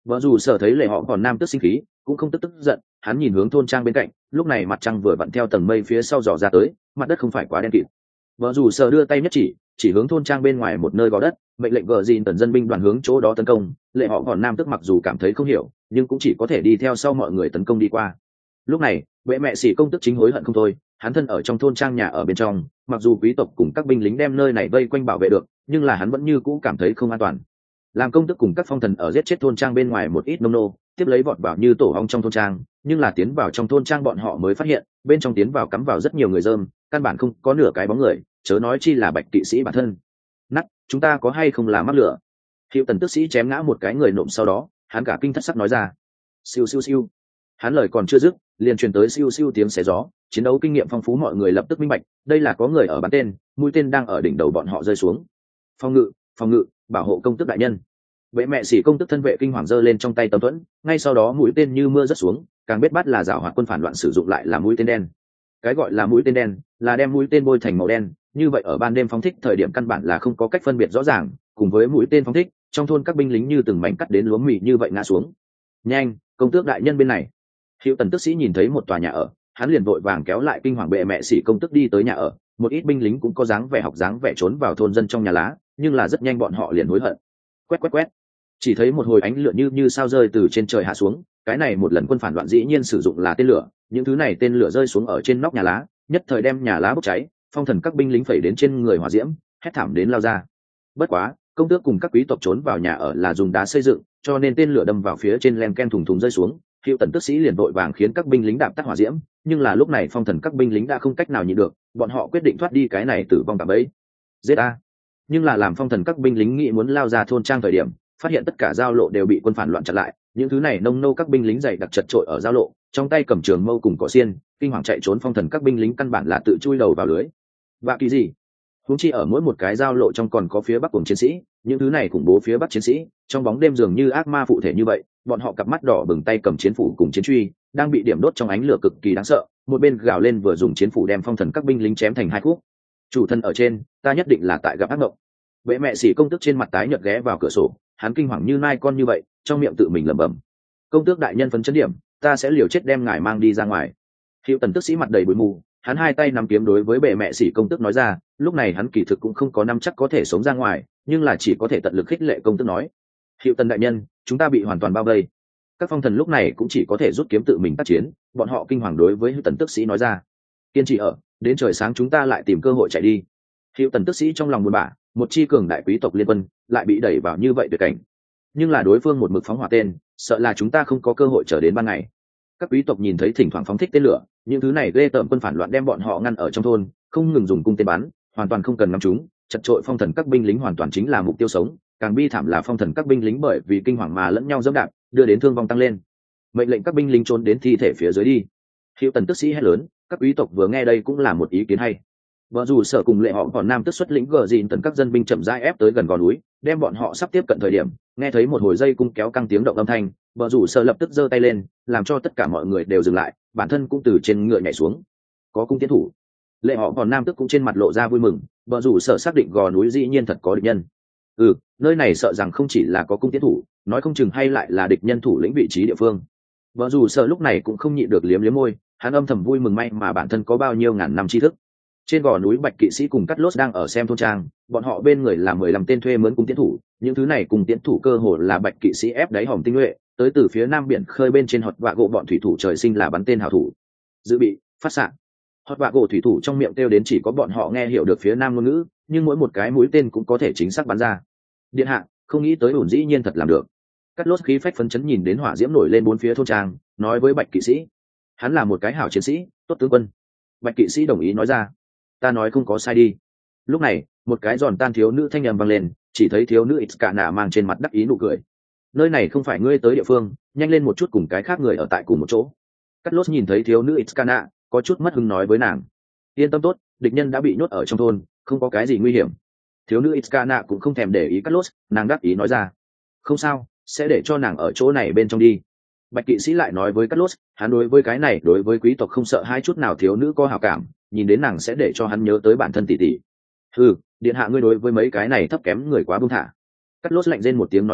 vợ dù sở thấy lệ họ còn nam tức sinh khí cũng không tức giận, hắn nhìn hướng thôn trang bên cạnh, lúc này mặt trăng vừa vặn theo tầng mây phía sau dò ra tới, mặt đất không phải quá đen kịt. Vợ dù sở đưa tay nhất chỉ hướng thôn trang bên ngoài một nơi gò đất, mệnh lệnh gờ dìn tần dân binh đoàn hướng chỗ đó tấn công. Lệ họ còn nam tức mặc dù cảm thấy không hiểu, nhưng cũng chỉ có thể đi theo sau mọi người tấn công đi qua. Lúc này vệ mẹ sĩ công tức chính hối hận không thôi, hắn thân ở trong thôn trang nhà ở bên trong, mặc dù quý tộc cùng các binh lính đem nơi này vây quanh bảo vệ được, nhưng là hắn vẫn như cũ cảm thấy không an toàn. Làm công tức cùng các phong thần ở giết chết thôn trang bên ngoài một ít nông nô, tiếp lấy vọt vào như tổ ong trong thôn trang, nhưng là tiến vào trong thôn trang bọn họ mới phát hiện bên trong tiến vào cắm vào rất nhiều người dơm, căn bản không có nửa cái bóng người, chớ nói chi là bạch kỵ sĩ bản thân. Nắt, chúng ta có hay không là mắc lửa? Hiệu tần tức sĩ chém ngã một cái người nộm, sau đó hắn cả kinh thất sắc nói ra. Siêu siêu siêu. Hắn lời còn chưa dứt, liền truyền tới siêu siêu tiếng xé gió. Chiến đấu kinh nghiệm phong phú mọi người lập tức minh bạch, đây là có người ở bắn tên, mũi tên đang ở đỉnh đầu bọn họ rơi xuống. Phòng ngự, bảo hộ công tước đại nhân. Vệ mẹ sĩ công tức thân vệ kinh hoàng giơ lên trong tay tấm thuẫn, ngay sau đó mũi tên như mưa rớt xuống, càng biết bắt là giảo hoạt quân phản loạn sử dụng lại là mũi tên đen. Cái gọi là mũi tên đen là đem mũi tên bôi thành màu đen, như vậy ở ban đêm phóng thích thời điểm căn bản là không có cách phân biệt rõ ràng, cùng với mũi tên phóng thích, trong thôn các binh lính như từng mảnh cắt đến lúa mì như vậy ngã xuống. Nhanh, công tước đại nhân bên này. Hiệu tần tức sĩ nhìn thấy một tòa nhà ở, hắn liền vội vàng kéo lại kinh hoàng bệ mẹ sĩ công tức đi tới nhà ở. Một ít binh lính cũng có dáng vẻ học dáng vẻ trốn vào thôn dân trong nhà lá, nhưng là rất nhanh bọn họ liền hối hận. Quét, chỉ thấy một hồi ánh lửa như sao rơi từ trên trời hạ xuống. Cái này một lần quân phản loạn dĩ nhiên sử dụng là tên lửa, những thứ này tên lửa rơi xuống ở trên nóc nhà lá, nhất thời đem nhà lá bốc cháy, phong thần các binh lính phẩy đến trên người hỏa diễm, hét thảm đến lao ra. Bất quá công tước cùng các quý tộc trốn vào nhà ở là dùng đá xây dựng, cho nên tên lửa đâm vào phía trên len ken thùng rơi xuống. Hiệu tần tức sĩ liền vội vàng khiến các binh lính đạp tắt hỏa diễm, nhưng là lúc này phong thần các binh lính đã không cách nào nhịn được, bọn họ quyết định thoát đi cái này tử vong cả bấy. Giết a! Nhưng là làm phong thần các binh lính nghĩ muốn lao ra thôn trang thời điểm, phát hiện tất cả giao lộ đều bị quân phản loạn chặn lại, những thứ này nông nô các binh lính dày đặc chật trội ở giao lộ, trong tay cầm trường mâu cùng cỏ xiên, kinh hoàng chạy trốn. Phong thần các binh lính căn bản là tự chui đầu vào lưới. Vạ kỳ gì? Huống chi ở mỗi một cái giao lộ trong còn có phía bắc cùng chiến sĩ, những thứ này khủng bố phía bắc chiến sĩ, trong bóng đêm dường như ác ma phụ thể như vậy, bọn họ cặp mắt đỏ bừng tay cầm chiến phủ cùng chiến truy, đang bị điểm đốt trong ánh lửa cực kỳ đáng sợ, một bên gào lên vừa dùng chiến phủ đem phong thần các binh lính chém thành hai khúc. Chủ thân ở trên, ta nhất định là tại gặp ác mộng. Vệ mẹ sĩ công tước trên mặt tái nhợt ghé vào cửa sổ, hắn kinh hoàng như nai con như vậy, trong miệng tự mình lẩm bẩm. Công tước đại nhân phấn chấn điểm, ta sẽ liều chết đem ngài mang đi ra ngoài. Hiệu tần tức sĩ mặt đầy bụi mù, hắn hai tay nắm kiếm đối với bệ mẹ sĩ công tước nói ra. Lúc này hắn kỳ thực cũng không có nắm chắc có thể sống ra ngoài, nhưng là chỉ có thể tận lực khích lệ công tước nói. Hiệu tần đại nhân, chúng ta bị hoàn toàn bao vây. Các phong thần lúc này cũng chỉ có thể rút kiếm tự mình tác chiến, bọn họ kinh hoàng đối với hiệu tần tức sĩ nói ra. Kiên trì ở, đến trời sáng chúng ta lại tìm cơ hội chạy đi. Hiệu tần tức sĩ trong lòng buồn bã, một chi cường đại quý tộc liên quân lại bị đẩy vào như vậy tuyệt cảnh, nhưng là đối phương một mực phóng hỏa tên, sợ là chúng ta không có cơ hội chờ đến ban ngày. Các quý tộc nhìn thấy thỉnh thoảng phóng thích tên lửa, những thứ này ghê tởm quân phản loạn đem bọn họ ngăn ở trong thôn, không ngừng dùng cung tên bắn, hoàn toàn không cần ngắm chúng, chật trội phong thần các binh lính hoàn toàn chính là mục tiêu sống. Càng bi thảm là phong thần các binh lính bởi vì kinh hoàng mà lẫn nhau dẫm đạp, đưa đến thương vong tăng lên. Mệnh lệnh các binh lính trốn đến thi thể phía dưới đi. Hiệu tần tức sĩ hét lớn, các quý tộc vừa nghe đây cũng là một ý kiến hay. Vợ dù sở cùng lệ họ còn nam tức xuất lĩnh gờ dìn tần các dân binh chậm rãi ép tới gần gò núi, đem bọn họ sắp tiếp cận thời điểm, nghe thấy một hồi dây cung kéo căng tiếng động âm thanh, vợ dù sở lập tức giơ tay lên, làm cho tất cả mọi người đều dừng lại, bản thân cũng từ trên ngựa nhảy xuống. Có cung tiến thủ. Lệ họ còn nam tức cũng trên mặt lộ ra vui mừng, vợ dù sở xác định gò núi dĩ nhiên thật có địch nhân. Nơi này sợ rằng không chỉ là có cung tiến thủ, nói không chừng hay lại là địch nhân thủ lĩnh vị trí địa phương. Vợ dù sở lúc này cũng không nhịn được liếm liếm môi, hắn âm thầm vui mừng may mà bản thân có bao nhiêu ngàn năm tri thức. Trên gò núi bạch kỵ sĩ cùng cắt lốt đang ở xem thôn trang, bọn họ bên người là 15 tên thuê mướn cung tiến thủ, những thứ này cùng tiến thủ cơ hồ là bạch kỵ sĩ ép đáy hòm tinh nhuệ, tới từ phía nam biển khơi bên trên hột vạ gỗ, bọn thủy thủ trời sinh là bắn tên hảo thủ. Dự bị phát xạ. Hột vạ gỗ thủy thủ trong miệng kêu đến chỉ có bọn họ nghe hiểu được phía nam ngôn ngữ, nhưng mỗi một cái mũi tên cũng có thể chính xác bắn ra. Điện hạ, không nghĩ tới ổn dĩ nhiên thật làm được. Cắt lốt khí phách phấn chấn nhìn đến hỏa diễm nổi lên bốn phía thôn trang, nói với bạch kỵ sĩ, hắn là một cái hảo chiến sĩ, tốt tướng quân. Bạch kỵ sĩ đồng ý nói ra, ta nói không có sai đi. Lúc này một cái giòn tan thiếu nữ thanh âm vang lên, chỉ thấy thiếu nữ Iskana mang trên mặt đắc ý nụ cười. Nơi này không phải ngươi tới địa phương, nhanh lên một chút cùng cái khác người ở tại cùng một chỗ. Cắt lốt nhìn thấy thiếu nữ Iskana, có chút mất hứng nói với nàng, yên tâm tốt, địch nhân đã bị nhốt ở trong thôn, không có cái gì nguy hiểm. Thiếu nữ Iskana cũng không thèm để ý Cắt lốt, nàng đắc ý nói ra, không sao, sẽ để cho nàng ở chỗ này bên trong đi. Bạch kỵ sĩ lại nói với Cắt lốt, hắn đối với cái này đối với quý tộc không sợ hai chút nào, thiếu nữ có hảo cảm, nhìn đến nàng sẽ để cho hắn nhớ tới bản thân tỷ tỷ. Điện hạ ngươi đối với mấy cái này thấp kém người quá buông thả. Cắt lốt lạnh rên một tiếng nói ra,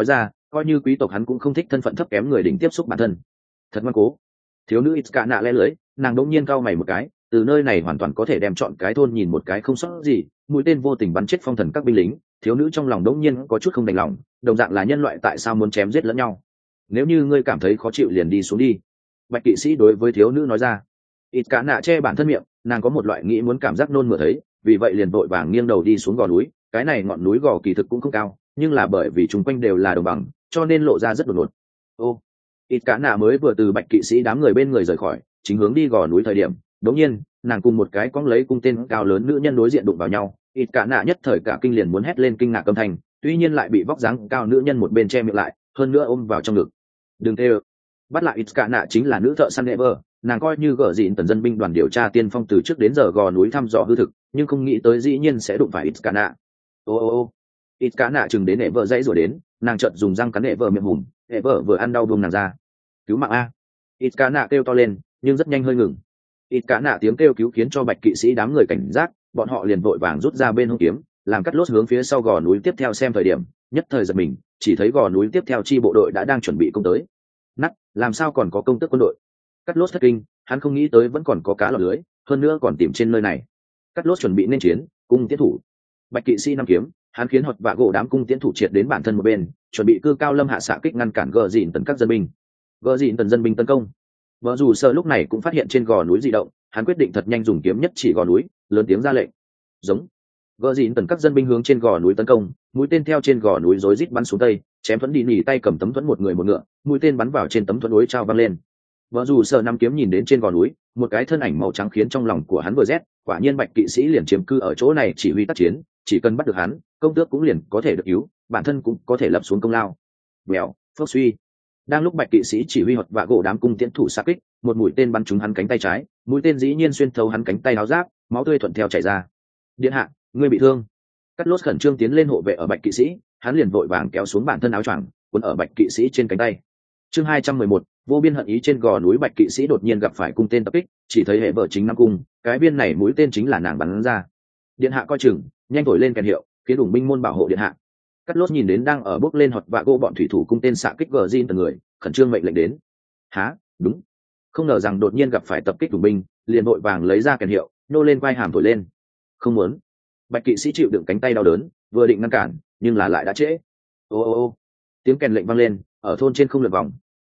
coi như quý tộc hắn cũng không thích thân phận thấp kém người đỉnh tiếp xúc bản thân. Thật ngoan cố. Thiếu nữ ít cả nạ lẽ lưới, nàng đỗng nhiên cau mày một cái, từ nơi này hoàn toàn có thể đem chọn cái thôn nhìn một cái không sót gì, mũi tên vô tình bắn chết phong thần các binh lính. Thiếu nữ trong lòng đỗng nhiên có chút không đành lòng, đồng dạng là nhân loại tại sao muốn chém giết lẫn nhau? Nếu như ngươi cảm thấy khó chịu liền đi xuống đi. Bạch kỵ sĩ đối với thiếu nữ nói ra. Ít cả nạ che bản thân miệng, nàng có một loại nghĩ muốn cảm giác nôn mửa thấy, vì vậy liền vội vàng nghiêng đầu đi xuống gò núi. Cái này ngọn núi gò kỳ thực cũng không cao, nhưng là bởi vì chung quanh đều là đồng bằng, cho nên lộ ra rất đột ngột. Ô, ít cả nạ mới vừa từ bạch kỵ sĩ đám người bên người rời khỏi, chính hướng đi gò núi thời điểm, đột nhiên nàng cùng một cái cong lấy cung tên cao lớn nữ nhân đối diện đụng vào nhau. Ít cả nạ nhất thời cả kinh liền muốn hét lên kinh ngạc âm thanh, tuy nhiên lại bị vóc dáng cao nữ nhân một bên che miệng lại, hơn nữa ôm vào trong ngực. Đừng tê ơ. Bắt lại ít cả nạ chính là nữ thợ săn Ever, nàng coi như gở dịn tần dân binh đoàn điều tra tiên phong từ trước đến giờ gò núi thăm dò hư thực, nhưng không nghĩ tới dĩ nhiên sẽ đụng phải ít cả nạ. Ô, ít cả nạ chừng đến Ever dãy rồi đến, nàng chợt dùng răng cắn Ever miệng hùm, Ever vừa ăn đau buông nàng ra. Cứu mạng a! Ít cả nạ kêu to lên, nhưng rất nhanh hơi ngừng. Ít cả nạ tiếng kêu cứu khiến cho bạch kỵ sĩ đám người cảnh giác, bọn họ liền vội vàng rút ra bên hông kiếm, làm cắt lốt hướng phía sau gò núi tiếp theo xem thời điểm, nhất thời giật mình, chỉ thấy gò núi tiếp theo chi bộ đội đã đang chuẩn bị công tới. Nắt, làm sao còn có công tước quân đội? Cắt lốt thất kinh, hắn không nghĩ tới vẫn còn có cá lọt lưới, hơn nữa còn tìm trên nơi này. Cắt lốt chuẩn bị nên chiến, cung tiến thủ. Bạch kỵ sĩ năm kiếm, hắn khiến hột và gỗ đám cung tiến thủ triệt đến bản thân một bên, chuẩn bị cư cao lâm hạ xạ kích ngăn cản gờ dịn tần các dân binh. Gờ dịn tần dân binh tấn công. Vợ dù sợ lúc này cũng phát hiện trên gò núi dị động, hắn quyết định thật nhanh dùng kiếm nhất chỉ gò núi, lớn tiếng ra lệnh. Giống. Gờ dịn tần các dân binh hướng trên gò núi tấn công, mũi tên theo trên gò núi rối rít bắn xuống tây, chém thuẫn đi nỉ tay cầm tấm thuẫn một người một ngựa, mũi tên bắn vào trên tấm thuẫn núi trao văng lên. Vợ dù sợ năm kiếm nhìn đến trên gò núi, một cái thân ảnh màu trắng khiến trong lòng của hắn vừa rét, quả nhiên bạch kỵ sĩ liền chiếm cư ở chỗ này chỉ huy tác chiến, chỉ cần bắt được hắn, công tước cũng liền có thể được cứu, bản thân cũng có thể lập xuống công lao. Bèo, phước suy. Đang lúc bạch kỵ sĩ chỉ huy hoặc vạ gỗ đám cung tiễn thủ xạ kích, một mũi tên bắn trúng hắn cánh tay trái, mũi tên dĩ nhiên xuyên thấu hắn cánh tay áo giáp, máu tươi thuận theo chảy ra. Điện hạ, ngươi bị thương. Cắt lốt khẩn trương tiến lên hộ vệ ở bạch kỵ sĩ, hắn liền vội vàng kéo xuống bản thân áo choàng, cuốn ở bạch kỵ sĩ trên cánh tay. Chương 211, vô biên hận ý. Trên gò núi bạch kỵ sĩ đột nhiên gặp phải cung tên tập kích, chỉ thấy hệ vợ chính năm cung, cái viên này mũi tên chính là nàng bắn ra. Điện hạ coi chừng, nhanh thổi lên kèn hiệu, khiến ủng binh môn bảo hộ điện hạ. Cắt lốt nhìn đến đang ở bước lên hoặc vạ gỗ bọn thủy thủ cung tên xạ kích gờ zin từng người, khẩn trương mệnh lệnh đến. Há, đúng. Không ngờ rằng đột nhiên gặp phải tập kích ủng binh, liền vội vàng lấy ra kèn hiệu, nô lên quai hàm thổi lên. Không muốn. Bạch kỵ sĩ chịu đựng cánh tay đau đớn, vừa định ngăn cản, nhưng là lại đã trễ. Ô, tiếng kèn lệnh vang lên, ở thôn trên không lượn vòng.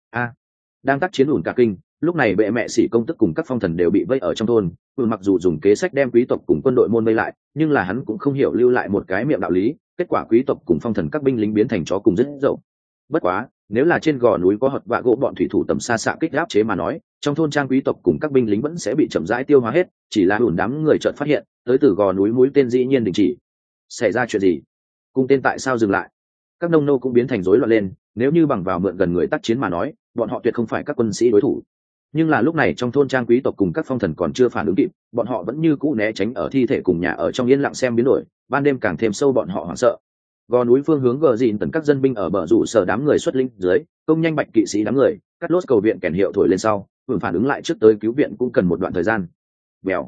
Đang tác chiến ủn cả kinh, lúc này bệ mẹ sĩ công tức cùng các phong thần đều bị vây ở trong thôn. Mặc dù dùng kế sách đem quý tộc cùng quân đội môn vây lại, nhưng là hắn cũng không hiểu lưu lại một cái miệng đạo lý, kết quả quý tộc cùng phong thần các binh lính biến thành chó cùng rất dậu. Bất quá, nếu là trên gò núi có hột vạ gỗ bọn thủy thủ tầm xa xạ kích áp chế mà nói, trong thôn trang quý tộc cùng các binh lính vẫn sẽ bị chậm rãi tiêu hóa hết, chỉ là ủn đám người chợt phát hiện, tới từ gò núi mũi tên dĩ nhiên đình chỉ. Xảy ra chuyện gì? Cung tên tại sao dừng lại? Các nông nô cũng biến thành rối loạn lên, nếu như bằng vào mượn gần người tác chiến mà nói, bọn họ tuyệt không phải các quân sĩ đối thủ. Nhưng là lúc này trong thôn trang quý tộc cùng các phong thần còn chưa phản ứng kịp, bọn họ vẫn như cũ né tránh ở thi thể cùng nhà ở trong yên lặng xem biến đổi, ban đêm càng thêm sâu bọn họ hoảng sợ. Gò núi phương hướng gờ dịn tần các dân binh ở bờ rủ sở đám người xuất linh dưới, công nhanh bạch kỵ sĩ đám người, cắt lốt cầu viện kèn hiệu thổi lên sau, vừa phản ứng lại trước tới cứu viện cũng cần một đoạn thời gian. Bèo.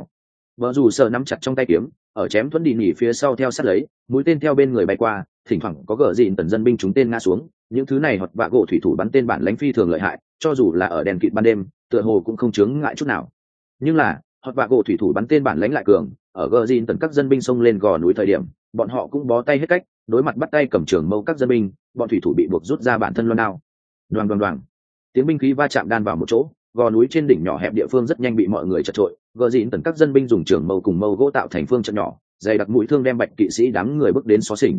Bờ rủ sở nắm chặt trong tay kiếm, ở chém thuẫn đi nhỉ phía sau theo sát lấy, mũi tên theo bên người bay qua, thỉnh thoảng có gờ dịn tần dân binh chúng tên ngã xuống. Những thứ này hoặc vạ gỗ thủy thủ bắn tên bản lãnh phi thường lợi hại, cho dù là ở đèn kịt ban đêm, tựa hồ cũng không chướng ngại chút nào. Nhưng là hoặc vạ gỗ thủy thủ bắn tên bản lãnh lại cường, ở gờ dịn tần các dân binh xông lên gò núi thời điểm, bọn họ cũng bó tay hết cách, đối mặt bắt tay cầm trường mâu các dân binh, bọn thủy thủ bị buộc rút ra bản thân loan đao. Đoàng, tiếng binh khí va chạm đan vào một chỗ, gò núi trên đỉnh nhỏ hẹp địa phương rất nhanh bị mọi người chật trội. Gờ dịn tần các dân binh dùng trường mâu cùng mâu gỗ tạo thành phương trận nhỏ, dày đặc mũi thương đem bạch kỵ sĩ đám người bước đến xó xỉnh.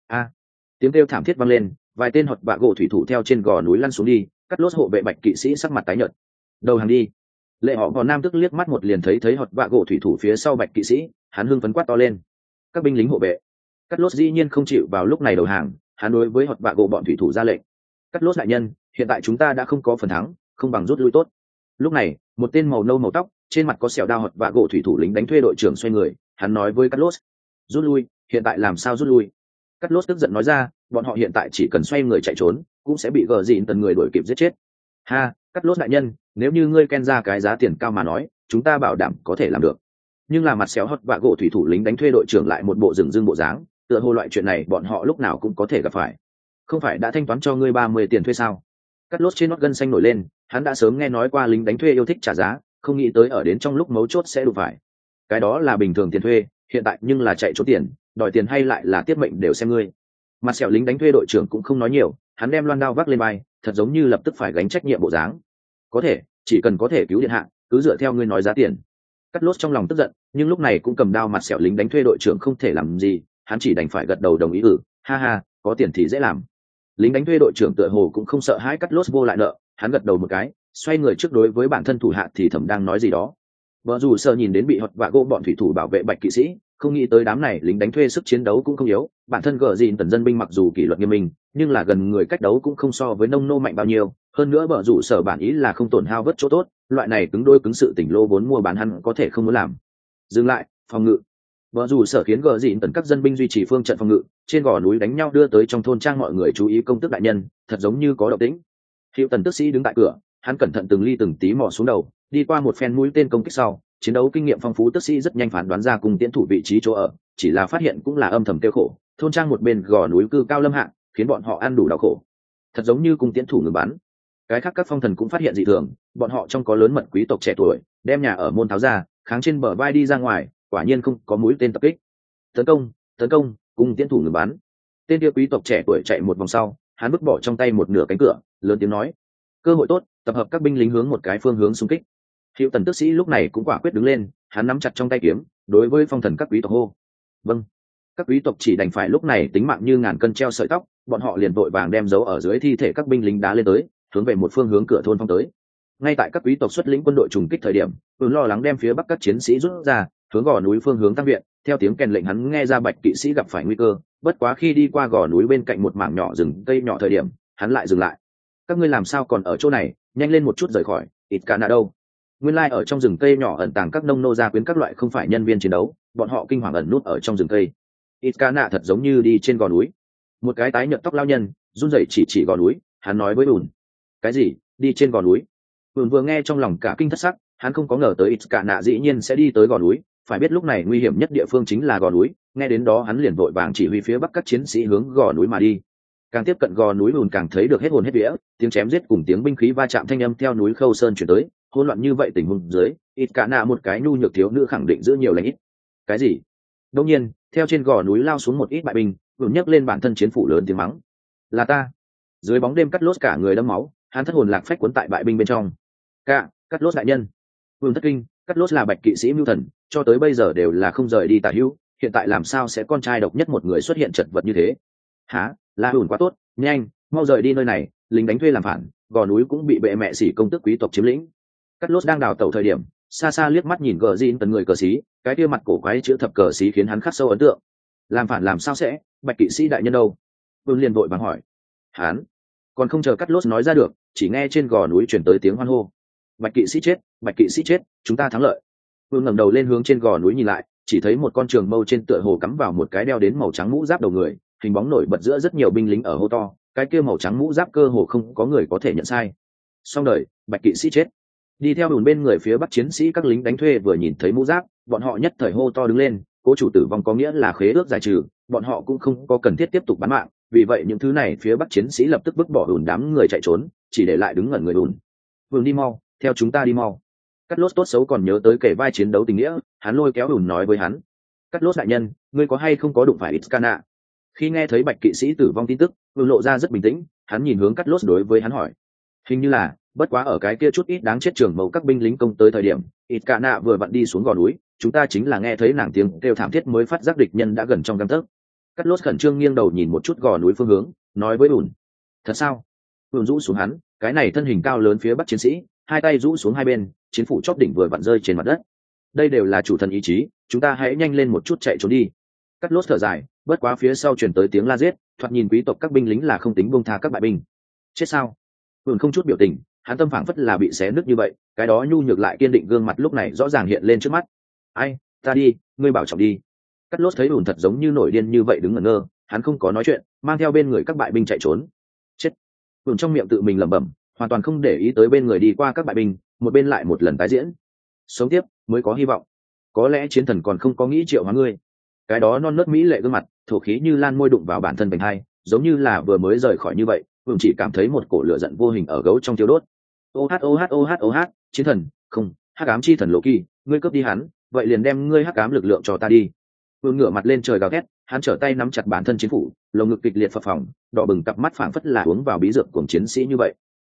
Tiếng kêu thảm thiết vang lên, vài tên hột bạ gỗ thủy thủ theo trên gò núi lăn xuống đi, cắt lốt hộ vệ bạch kỵ sĩ sắc mặt tái nhợt. Đầu hàng đi. Lệ họ gò nam tức liếc mắt một liền thấy hột bạ gỗ thủy thủ phía sau bạch kỵ sĩ, hắn hưng phấn quát to lên. Các binh lính hộ vệ. Cắt lốt dĩ nhiên không chịu vào lúc này đầu hàng, hắn đối với hột bạ gỗ bọn thủy thủ ra lệnh. Cắt lốt đại nhân, hiện tại chúng ta đã không có phần thắng, không bằng rút lui tốt. Lúc này, một tên màu nâu màu tóc, trên mặt có sẹo đao hột bạ gỗ thủy thủ lính đánh thuê đội trưởng xoay người, hắn nói với cắt lốt. Rút lui, hiện tại làm sao rút lui? Cắt lốt tức giận nói ra, bọn họ hiện tại chỉ cần xoay người chạy trốn, cũng sẽ bị gờ dịn tần người đuổi kịp giết chết. Cắt lốt đại nhân, nếu như ngươi ken ra cái giá tiền cao mà nói, chúng ta bảo đảm có thể làm được. Nhưng là mặt xéo hất vạ gỗ thủy thủ lính đánh thuê đội trưởng lại một bộ rừng rưng bộ dáng, tựa hồ loại chuyện này bọn họ lúc nào cũng có thể gặp phải. Không phải đã thanh toán cho ngươi 30 tiền thuê sao? Cắt lốt trên nót gân xanh nổi lên, hắn đã sớm nghe nói qua lính đánh thuê yêu thích trả giá, không nghĩ tới ở đến trong lúc mấu chốt sẽ đụng phải. Cái đó là bình thường tiền thuê, hiện tại nhưng là chạy trốn tiền, đòi tiền hay lại là tiết mệnh đều xem ngươi. Mặt sẹo lính đánh thuê đội trưởng cũng không nói nhiều, hắn đem loan đao vác lên vai, thật giống như lập tức phải gánh trách nhiệm bộ dáng. Có thể, chỉ cần có thể cứu điện hạ, cứ dựa theo ngươi nói giá tiền. Cắt lốt trong lòng tức giận, nhưng lúc này cũng cầm đao mặt sẹo lính đánh thuê đội trưởng không thể làm gì, hắn chỉ đành phải gật đầu đồng ý. Ha ha, có tiền thì dễ làm. Lính đánh thuê đội trưởng tựa hồ cũng không sợ hãi cắt lốt vô lại nợ, hắn gật đầu một cái, xoay người trước đối với bản thân thủ hạ thì thầm đang nói gì đó. Vợ dù sợ nhìn đến bị hật và gỗ bọn thủy thủ bảo vệ bạch kỵ sĩ, không nghĩ tới đám này lính đánh thuê sức chiến đấu cũng không yếu, bản thân gờ dìn tần dân binh mặc dù kỷ luật nghiêm minh, nhưng là gần người cách đấu cũng không so với nông nô mạnh bao nhiêu. Hơn nữa vợ dù sợ bản ý là không tổn hao vất chỗ tốt, loại này cứng đôi cứng sự tỉnh lô vốn mua bán hắn có thể không muốn làm. Dừng lại, phòng ngự. Vợ dù sợ khiến gờ dìn tần các dân binh duy trì phương trận phòng ngự, trên gò núi đánh nhau đưa tới trong thôn trang mọi người chú ý công tước đại nhân, thật giống như có động tĩnh. Hiệu tần tước sĩ đứng tại cửa, hắn cẩn thận từng ly từng tí mò xuống đầu, đi qua một phen mũi tên công kích sau, chiến đấu kinh nghiệm phong phú tước sĩ rất nhanh phán đoán ra cùng tiến thủ vị trí chỗ ở, chỉ là phát hiện cũng là âm thầm tiêu khổ, thôn trang một bên gò núi cư cao lâm hạ, khiến bọn họ ăn đủ đau khổ. Thật giống như cung tiến thủ ngừng bắn. Cái khác các phong thần cũng phát hiện dị thường, bọn họ trong có lớn mật quý tộc trẻ tuổi, đem nhà ở môn tháo ra, kháng trên bờ vai đi ra ngoài, quả nhiên không có mũi tên tập kích. Tấn công, cung tiến thủ ngừng bắn. Tên kia quý tộc trẻ tuổi chạy một vòng sau, hắn vứt bỏ trong tay một nửa cánh cửa, lớn tiếng nói: cơ hội tốt, tập hợp các binh lính hướng một cái phương hướng xung kích. Hiệu tần tước sĩ lúc này cũng quả quyết đứng lên, hắn nắm chặt trong tay kiếm, đối với phong thần các quý tộc hô: vâng. Các quý tộc chỉ đành phải lúc này tính mạng như ngàn cân treo sợi tóc, bọn họ liền vội vàng đem dấu ở dưới thi thể các binh lính đá lên tới, hướng về một phương hướng cửa thôn phong tới. Ngay tại các quý tộc xuất lĩnh quân đội trùng kích thời điểm, lo lắng đem phía bắc các chiến sĩ rút ra, hướng gò núi phương hướng tăng viện. Theo tiếng kèn lệnh hắn nghe ra bạch kỵ sĩ gặp phải nguy cơ, bất quá khi đi qua gò núi bên cạnh một mảng nhỏ rừng cây nhỏ thời điểm, hắn lại dừng lại. Các ngươi làm sao còn ở chỗ này, nhanh lên một chút rời khỏi. Ít cả nạ đâu? Nguyên lai ở trong rừng cây nhỏ ẩn tàng các nông nô gia quyến các loại không phải nhân viên chiến đấu, bọn họ kinh hoàng ẩn nút ở trong rừng cây. Ít cả nạ thật giống như đi trên gò núi. Một cái tái nhợt tóc lao nhân run rẩy chỉ gò núi, hắn nói với Bùn: cái gì? Đi trên gò núi? Bùn vừa nghe trong lòng cả kinh thất sắc, hắn không có ngờ tới ít cả nạ dĩ nhiên sẽ đi tới gò núi, phải biết lúc này nguy hiểm nhất địa phương chính là gò núi. Nghe đến đó hắn liền vội vàng chỉ huy phía bắc các chiến sĩ hướng gò núi mà đi. Càng tiếp cận gò núi Bùn càng thấy được hết hồn hết vía, tiếng chém giết cùng tiếng binh khí va chạm thanh âm theo núi Khâu Sơn chuyển tới. Hỗn loạn như vậy tình huống dưới, ít cả nạ một cái nhu nhược thiếu nữ khẳng định giữ nhiều lãnh ít. Cái gì? Đương nhiên, theo trên gò núi lao xuống một ít bại binh, Bùn nhấc lên bản thân chiến phủ lớn tiếng mắng: là ta! Dưới bóng đêm cắt lốt cả người đẫm máu, hắn thất hồn lạc phách cuốn tại bại binh bên trong. Cắt lốt đại nhân! Bùn thất kinh, cắt lốt là bạch kỵ sĩ mưu thần, cho tới bây giờ đều là không rời đi tả hữu, hiện tại làm sao sẽ con trai độc nhất một người xuất hiện chật vật như thế? Hả? Là Bùn quá tốt, nhanh, mau rời đi nơi này, lính đánh thuê làm phản, gò núi cũng bị bệ mẹ xỉ công tước quý tộc chiếm lĩnh. Cắt lốt đang đào tẩu thời điểm, xa xa liếc mắt nhìn gờ dìn tần người cờ xí, cái kia mặt cổ quái chữ thập cờ xí khiến hắn khắc sâu ấn tượng. Làm phản làm sao sẽ? Bạch kỵ sĩ đại nhân đâu? Vương liền vội vàng hỏi. Hắn còn không chờ cắt lốt nói ra được, chỉ nghe trên gò núi chuyển tới tiếng hoan hô: bạch kỵ sĩ chết, bạch kỵ sĩ chết, chúng ta thắng lợi. Vương ngẩng đầu lên hướng trên gò núi nhìn lại, chỉ thấy một con trường mâu trên tựa hồ cắm vào một cái đeo đến màu trắng mũ giáp đầu người, hình bóng nổi bật giữa rất nhiều binh lính ở hô to, cái kia màu trắng mũ giáp cơ hồ không có người có thể nhận sai. Xong đời, bạch kỵ sĩ chết. Đi theo Bùn bên người phía bắc chiến sĩ các lính đánh thuê vừa nhìn thấy mũ giáp, bọn họ nhất thời hô to đứng lên, cố chủ tử vong có nghĩa là khế ước giải trừ, bọn họ cũng không có cần thiết tiếp tục bán mạng, vì vậy những thứ này phía bắc chiến sĩ lập tức vứt bỏ Bùn đám người chạy trốn, chỉ để lại đứng ngẩn người Bùn. Bùn đi mau, theo chúng ta đi mau. Cắt lốt tốt xấu còn nhớ tới kể vai chiến đấu tình nghĩa, hắn lôi kéo Bùn nói với hắn: Cắt lốt đại nhân, ngươi có hay không có đụng phải Iskana? Khi nghe thấy bạch kỵ sĩ tử vong tin tức, Bùn lộ ra rất bình tĩnh, hắn nhìn hướng Cắt lốt đối với hắn hỏi: hình như là, bất quá ở cái kia chút ít đáng chết trường mẫu các binh lính công tới thời điểm, Iskana vừa vặn đi xuống gò núi, chúng ta chính là nghe thấy nàng tiếng kêu thảm thiết mới phát giác địch nhân đã gần trong gang tấc. Cắt lốt khẩn trương nghiêng đầu nhìn một chút gò núi phương hướng, nói với Bùn: thật sao? Bùn rũ xuống hắn, cái này thân hình cao lớn phía bắc chiến sĩ, hai tay rũ xuống hai bên, chiến phủ chóp đỉnh vừa vặn rơi trên mặt đất. Đây đều là chủ thần ý chí, chúng ta hãy nhanh lên một chút chạy trốn đi. Cắt lốt thở dài, bất quá phía sau truyền tới tiếng la giết, thoạt nhìn quý tộc các binh lính là không tính buông tha các bại binh. Chết sao? Bùn không chút biểu tình, hắn tâm phảng phất là bị xé nứt như vậy, cái đó nhu nhược lại kiên định gương mặt lúc này rõ ràng hiện lên trước mắt. Ai, ta đi, ngươi bảo trọng đi. Cắt lốt thấy Bùn thật giống như nổi điên như vậy đứng ngẩn ngơ, hắn không có nói chuyện, mang theo bên người các bại binh chạy trốn. Chết. Bùn trong miệng tự mình lẩm bẩm, hoàn toàn không để ý tới bên người đi qua các bại binh, một bên lại một lần tái diễn. Sống tiếp mới có hy vọng. Có lẽ chiến thần còn không có nghĩ triệu hóa ngươi. Cái đó non nớt mỹ lệ gương mặt, thổ khí như lan môi đụng vào bản thân bành hai, giống như là vừa mới rời khỏi như vậy, vương chỉ cảm thấy một cổ lửa giận vô hình ở gấu trong tiêu đốt. Oh, chiến thần, không, hắc ám chi thần Lộ Kỳ, ngươi cướp đi hắn, vậy liền đem ngươi hắc ám lực lượng cho ta đi. Vương ngửa mặt lên trời gào thét, hắn trở tay nắm chặt bản thân chiến phủ, lồng ngực kịch liệt phập phồng, đỏ bừng cặp mắt phảng phất là uống vào bí dược của chiến sĩ như vậy.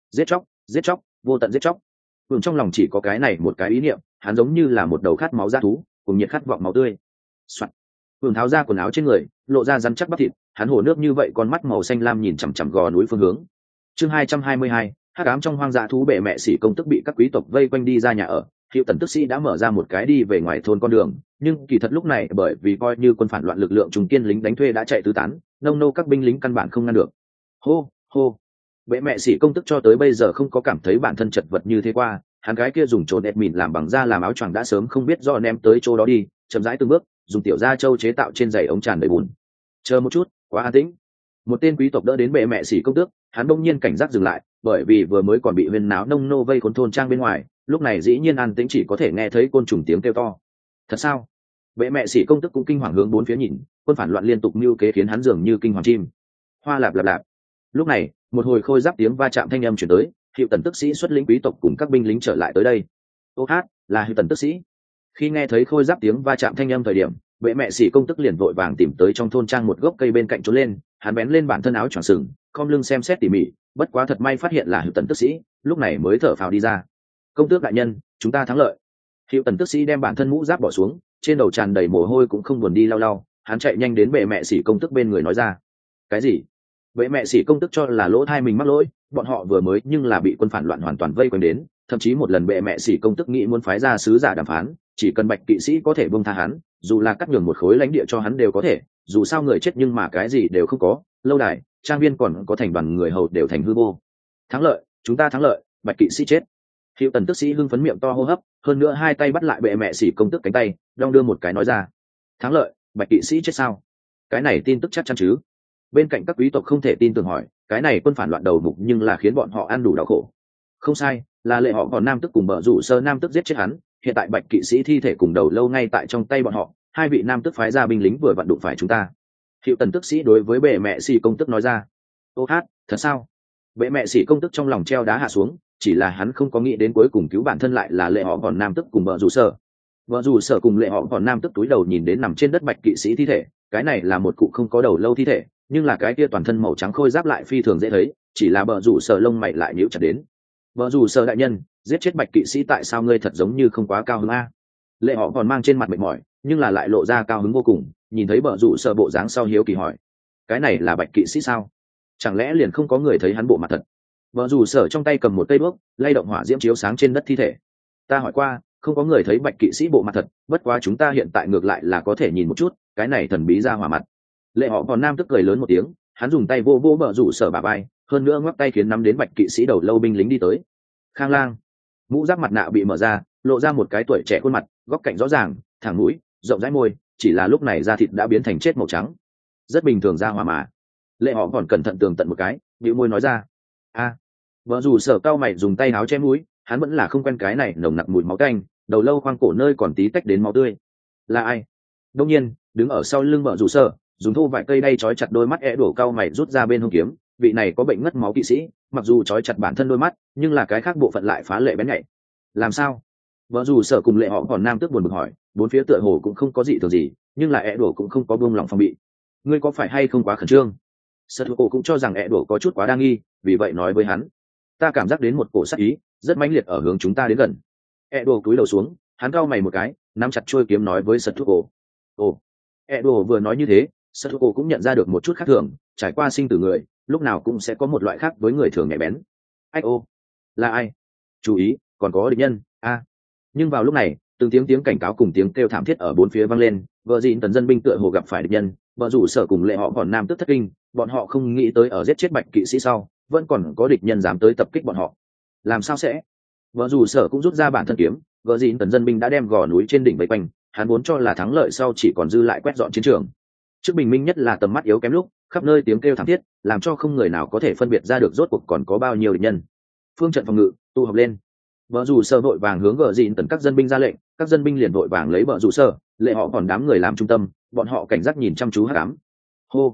Giết chóc, vô tận giết chóc. Vương trong lòng chỉ có cái này một cái ý niệm, hắn giống như là một đầu khát máu dã thú, cùng nhiệt khát vọng máu tươi. Soạn. Vương tháo ra quần áo trên người, lộ ra rắn chắc bắp thịt, hắn hồ nước như vậy con mắt màu xanh lam nhìn chằm chằm gò núi phương hướng. Chương 222, hắc ám trong hoang dã thú bệ mẹ sĩ công tức bị các quý tộc vây quanh đi ra nhà ở. Hiệu Tần tức sĩ đã mở ra một cái đi về ngoài thôn con đường, nhưng kỳ thật lúc này bởi vì coi như quân phản loạn lực lượng trung kiên lính đánh thuê đã chạy tứ tán, nông nô các binh lính căn bản không ngăn được. Hô hô, bệ mẹ sĩ công tức cho tới bây giờ không có cảm thấy bản thân chật vật như thế qua, hắn gái kia dùng trốn đẹp mìn làm bằng da làm áo choàng đã sớm không biết do ném tới chỗ đó đi, chậm rãi từng bước, dùng tiểu da trâu chế tạo trên giày ống tràn đầy bùn. Chờ một chút, quá an tĩnh. Một tên quý tộc đỡ đến bệ mẹ sĩ công tước, hắn đông nhiên cảnh giác dừng lại, bởi vì vừa mới còn bị huyên náo nông nô vây khốn thôn trang bên ngoài, lúc này dĩ nhiên an tĩnh, chỉ có thể nghe thấy côn trùng tiếng kêu to. Thật sao? Bệ mẹ sĩ công tức cũng kinh hoàng hướng bốn phía nhìn, quân phản loạn liên tục mưu kế khiến hắn dường như kinh hoàng chim. Hoa lạp lạp lạp. Lúc này, một hồi khôi giáp tiếng va chạm thanh âm chuyển tới, Hiệu Tần tức sĩ xuất lĩnh quý tộc cùng các binh lính trở lại tới đây. Ô hát, là Hiệu Tần tức sĩ. Khi nghe thấy khôi giáp tiếng va chạm thanh âm thời điểm, bệ mẹ sĩ công tức liền vội vàng tìm tới trong thôn trang một gốc cây bên cạnh trốn lên, hắn bén lên bản thân áo choàng sừng, khom lưng xem xét tỉ mỉ, bất quá thật may phát hiện là Hiệu Tần tức sĩ, lúc này mới thở phào đi ra. Công tước đại nhân, chúng ta thắng lợi. Hiệu Tần tức sĩ đem bản thân mũ giáp bỏ xuống, trên đầu tràn đầy mồ hôi cũng không buồn đi lau lau, hắn chạy nhanh đến bệ mẹ sĩ công tức bên người nói ra. Cái gì? Bệ mẹ sĩ công tức cho là lỗ thai mình mắc lỗi, bọn họ vừa mới nhưng là bị quân phản loạn hoàn toàn vây quanh đến, thậm chí một lần bệ mẹ sĩ công tức nghĩ muốn phái ra sứ giả đàm phán, chỉ cần Bạch kỵ sĩ có thể buông tha hắn, dù là cắt nhường một khối lãnh địa cho hắn đều có thể, dù sao người chết nhưng mà cái gì đều không có, lâu đài, trang viên còn có thành đoàn người hầu đều thành hư vô. Thắng lợi, chúng ta thắng lợi, Bạch kỵ sĩ chết. Hiệu Tần tức sĩ hưng phấn miệng to hô hấp, hơn nữa hai tay bắt lại bệ mẹ sĩ công tức cánh tay, đong đưa một cái nói ra. Thắng lợi, Bạch kỵ sĩ chết sao? Cái này tin tức chắc chắn chứ? Bên cạnh các quý tộc không thể tin tưởng hỏi, cái này quân phản loạn đầu mục nhưng là khiến bọn họ ăn đủ đau khổ. Không sai, là lệ họ còn nam tức cùng bờ rủ sơ nam tức giết chết hắn, hiện tại Bạch kỵ sĩ thi thể cùng đầu lâu ngay tại trong tay bọn họ, hai vị nam tức phái ra binh lính vừa vặn đụng phải chúng ta. Hiệu Tần tức sĩ đối với bệ mẹ sĩ công tức nói ra. Ô hát, thật sao? Bệ mẹ sĩ công tức trong lòng treo đá hạ xuống, chỉ là hắn không có nghĩ đến cuối cùng cứu bản thân lại là lệ họ còn nam tức cùng bờ rủ sơ. Bờ rủ sơ cùng lệ họ còn nam tức túi đầu nhìn đến nằm trên đất Bạch kỵ sĩ thi thể, cái này là một cụ không có đầu lâu thi thể, nhưng là cái kia toàn thân màu trắng khôi giáp lại phi thường dễ thấy, chỉ là bờ rủ sơ lông mày lại nhíu chặt đến. Bờ rủ sơ đại nhân, giết chết Bạch kỵ sĩ tại sao ngươi thật giống như không quá cao hứng a? Lệ họ còn mang trên mặt mệt mỏi, nhưng là lại lộ ra cao hứng vô cùng, nhìn thấy bờ rủ sơ bộ dáng sau hiếu kỳ hỏi, cái này là Bạch kỵ sĩ sao? Chẳng lẽ liền không có người thấy hắn bộ mặt thật? Bờ rủ sơ trong tay cầm một cây đuốc, lay động hỏa diễm chiếu sáng trên đất thi thể. Ta hỏi qua, không có người thấy Bạch kỵ sĩ bộ mặt thật, bất quá chúng ta hiện tại ngược lại là có thể nhìn một chút, cái này thần bí ra hỏa mặt. Lệ họ còn nam tức cười lớn một tiếng, hắn dùng tay vô vô bờ rủ sơ bả vai, hơn nữa ngoắc tay khiến nắm đến Bạch kỵ sĩ đầu lâu binh lính đi tới. Khang lang, mũ giáp mặt nạ bị mở ra, lộ ra một cái tuổi trẻ khuôn mặt, góc cạnh rõ ràng, thẳng mũi, rộng rãi môi, chỉ là lúc này da thịt đã biến thành chết màu trắng, rất bình thường ra hỏa mà. Lệ họ còn cẩn thận tường tận một cái, bĩu môi nói ra. A, vợ dù sở cao mày dùng tay áo che mũi, hắn vẫn là không quen cái này nồng nặc mùi máu tanh, đầu lâu khoang cổ nơi còn tí tách đến máu tươi. Là ai? Đông nhiên, đứng ở sau lưng vợ dù sở, dùng thô vài cây đay trói chặt đôi mắt đổ cao mày rút ra bên hông kiếm, vị này có bệnh ngất máu kỵ sĩ, mặc dù trói chặt bản thân đôi mắt, nhưng là cái khác bộ phận lại phá lệ bén nhạy. Làm sao? Vợ dù sở cùng lệ họ còn nam tức buồn bực hỏi, bốn phía tựa hồ cũng không có gì thường gì, nhưng là đổ cũng không có buông lòng phòng bị. Ngươi có phải hay không quá khẩn trương? Sở thủ cũng cho rằng đổ có chút quá đa nghi, vì vậy nói với hắn, ta cảm giác đến một cổ sát ý rất mãnh liệt ở hướng chúng ta đến gần. Đổ cúi đầu xuống, hắn cau mày một cái, nắm chặt chuôi kiếm nói với Sở thủ. Ồ, Đổ vừa nói như thế, Sở thủ cũng nhận ra được một chút khác thường, trải qua sinh tử người, lúc nào cũng sẽ có một loại khác với người thường nhạy bén. Ách ô, là ai? Chú ý, còn có địch nhân. A. Nhưng vào lúc này, từng tiếng cảnh cáo cùng tiếng kêu thảm thiết ở bốn phía vang lên, vợ dịn tần dân binh tựa hồ gặp phải địch nhân, vợ rủ sở cùng lệ họ còn nam tức thất kinh, bọn họ không nghĩ tới ở giết chết Bạch kỵ sĩ sau, vẫn còn có địch nhân dám tới tập kích bọn họ. Làm sao sẽ? Vợ rủ sở cũng rút ra bản thân kiếm, vợ dịn tần dân binh đã đem gò núi trên đỉnh vây quanh, hắn muốn cho là thắng lợi sau chỉ còn dư lại quét dọn chiến trường. Trước bình minh nhất là tầm mắt yếu kém lúc, khắp nơi tiếng kêu thảm thiết, làm cho không người nào có thể phân biệt ra được rốt cuộc còn có bao nhiêu địch nhân. Phương trận phòng ngự, tụ họp lên. Vợ dù sơ vội vàng hướng gờ dịn tần các dân binh ra lệnh, các dân binh liền vội vàng lấy vợ dù sơ, lệ họ còn đám người làm trung tâm, bọn họ cảnh giác nhìn chăm chú hắc ám. Hô,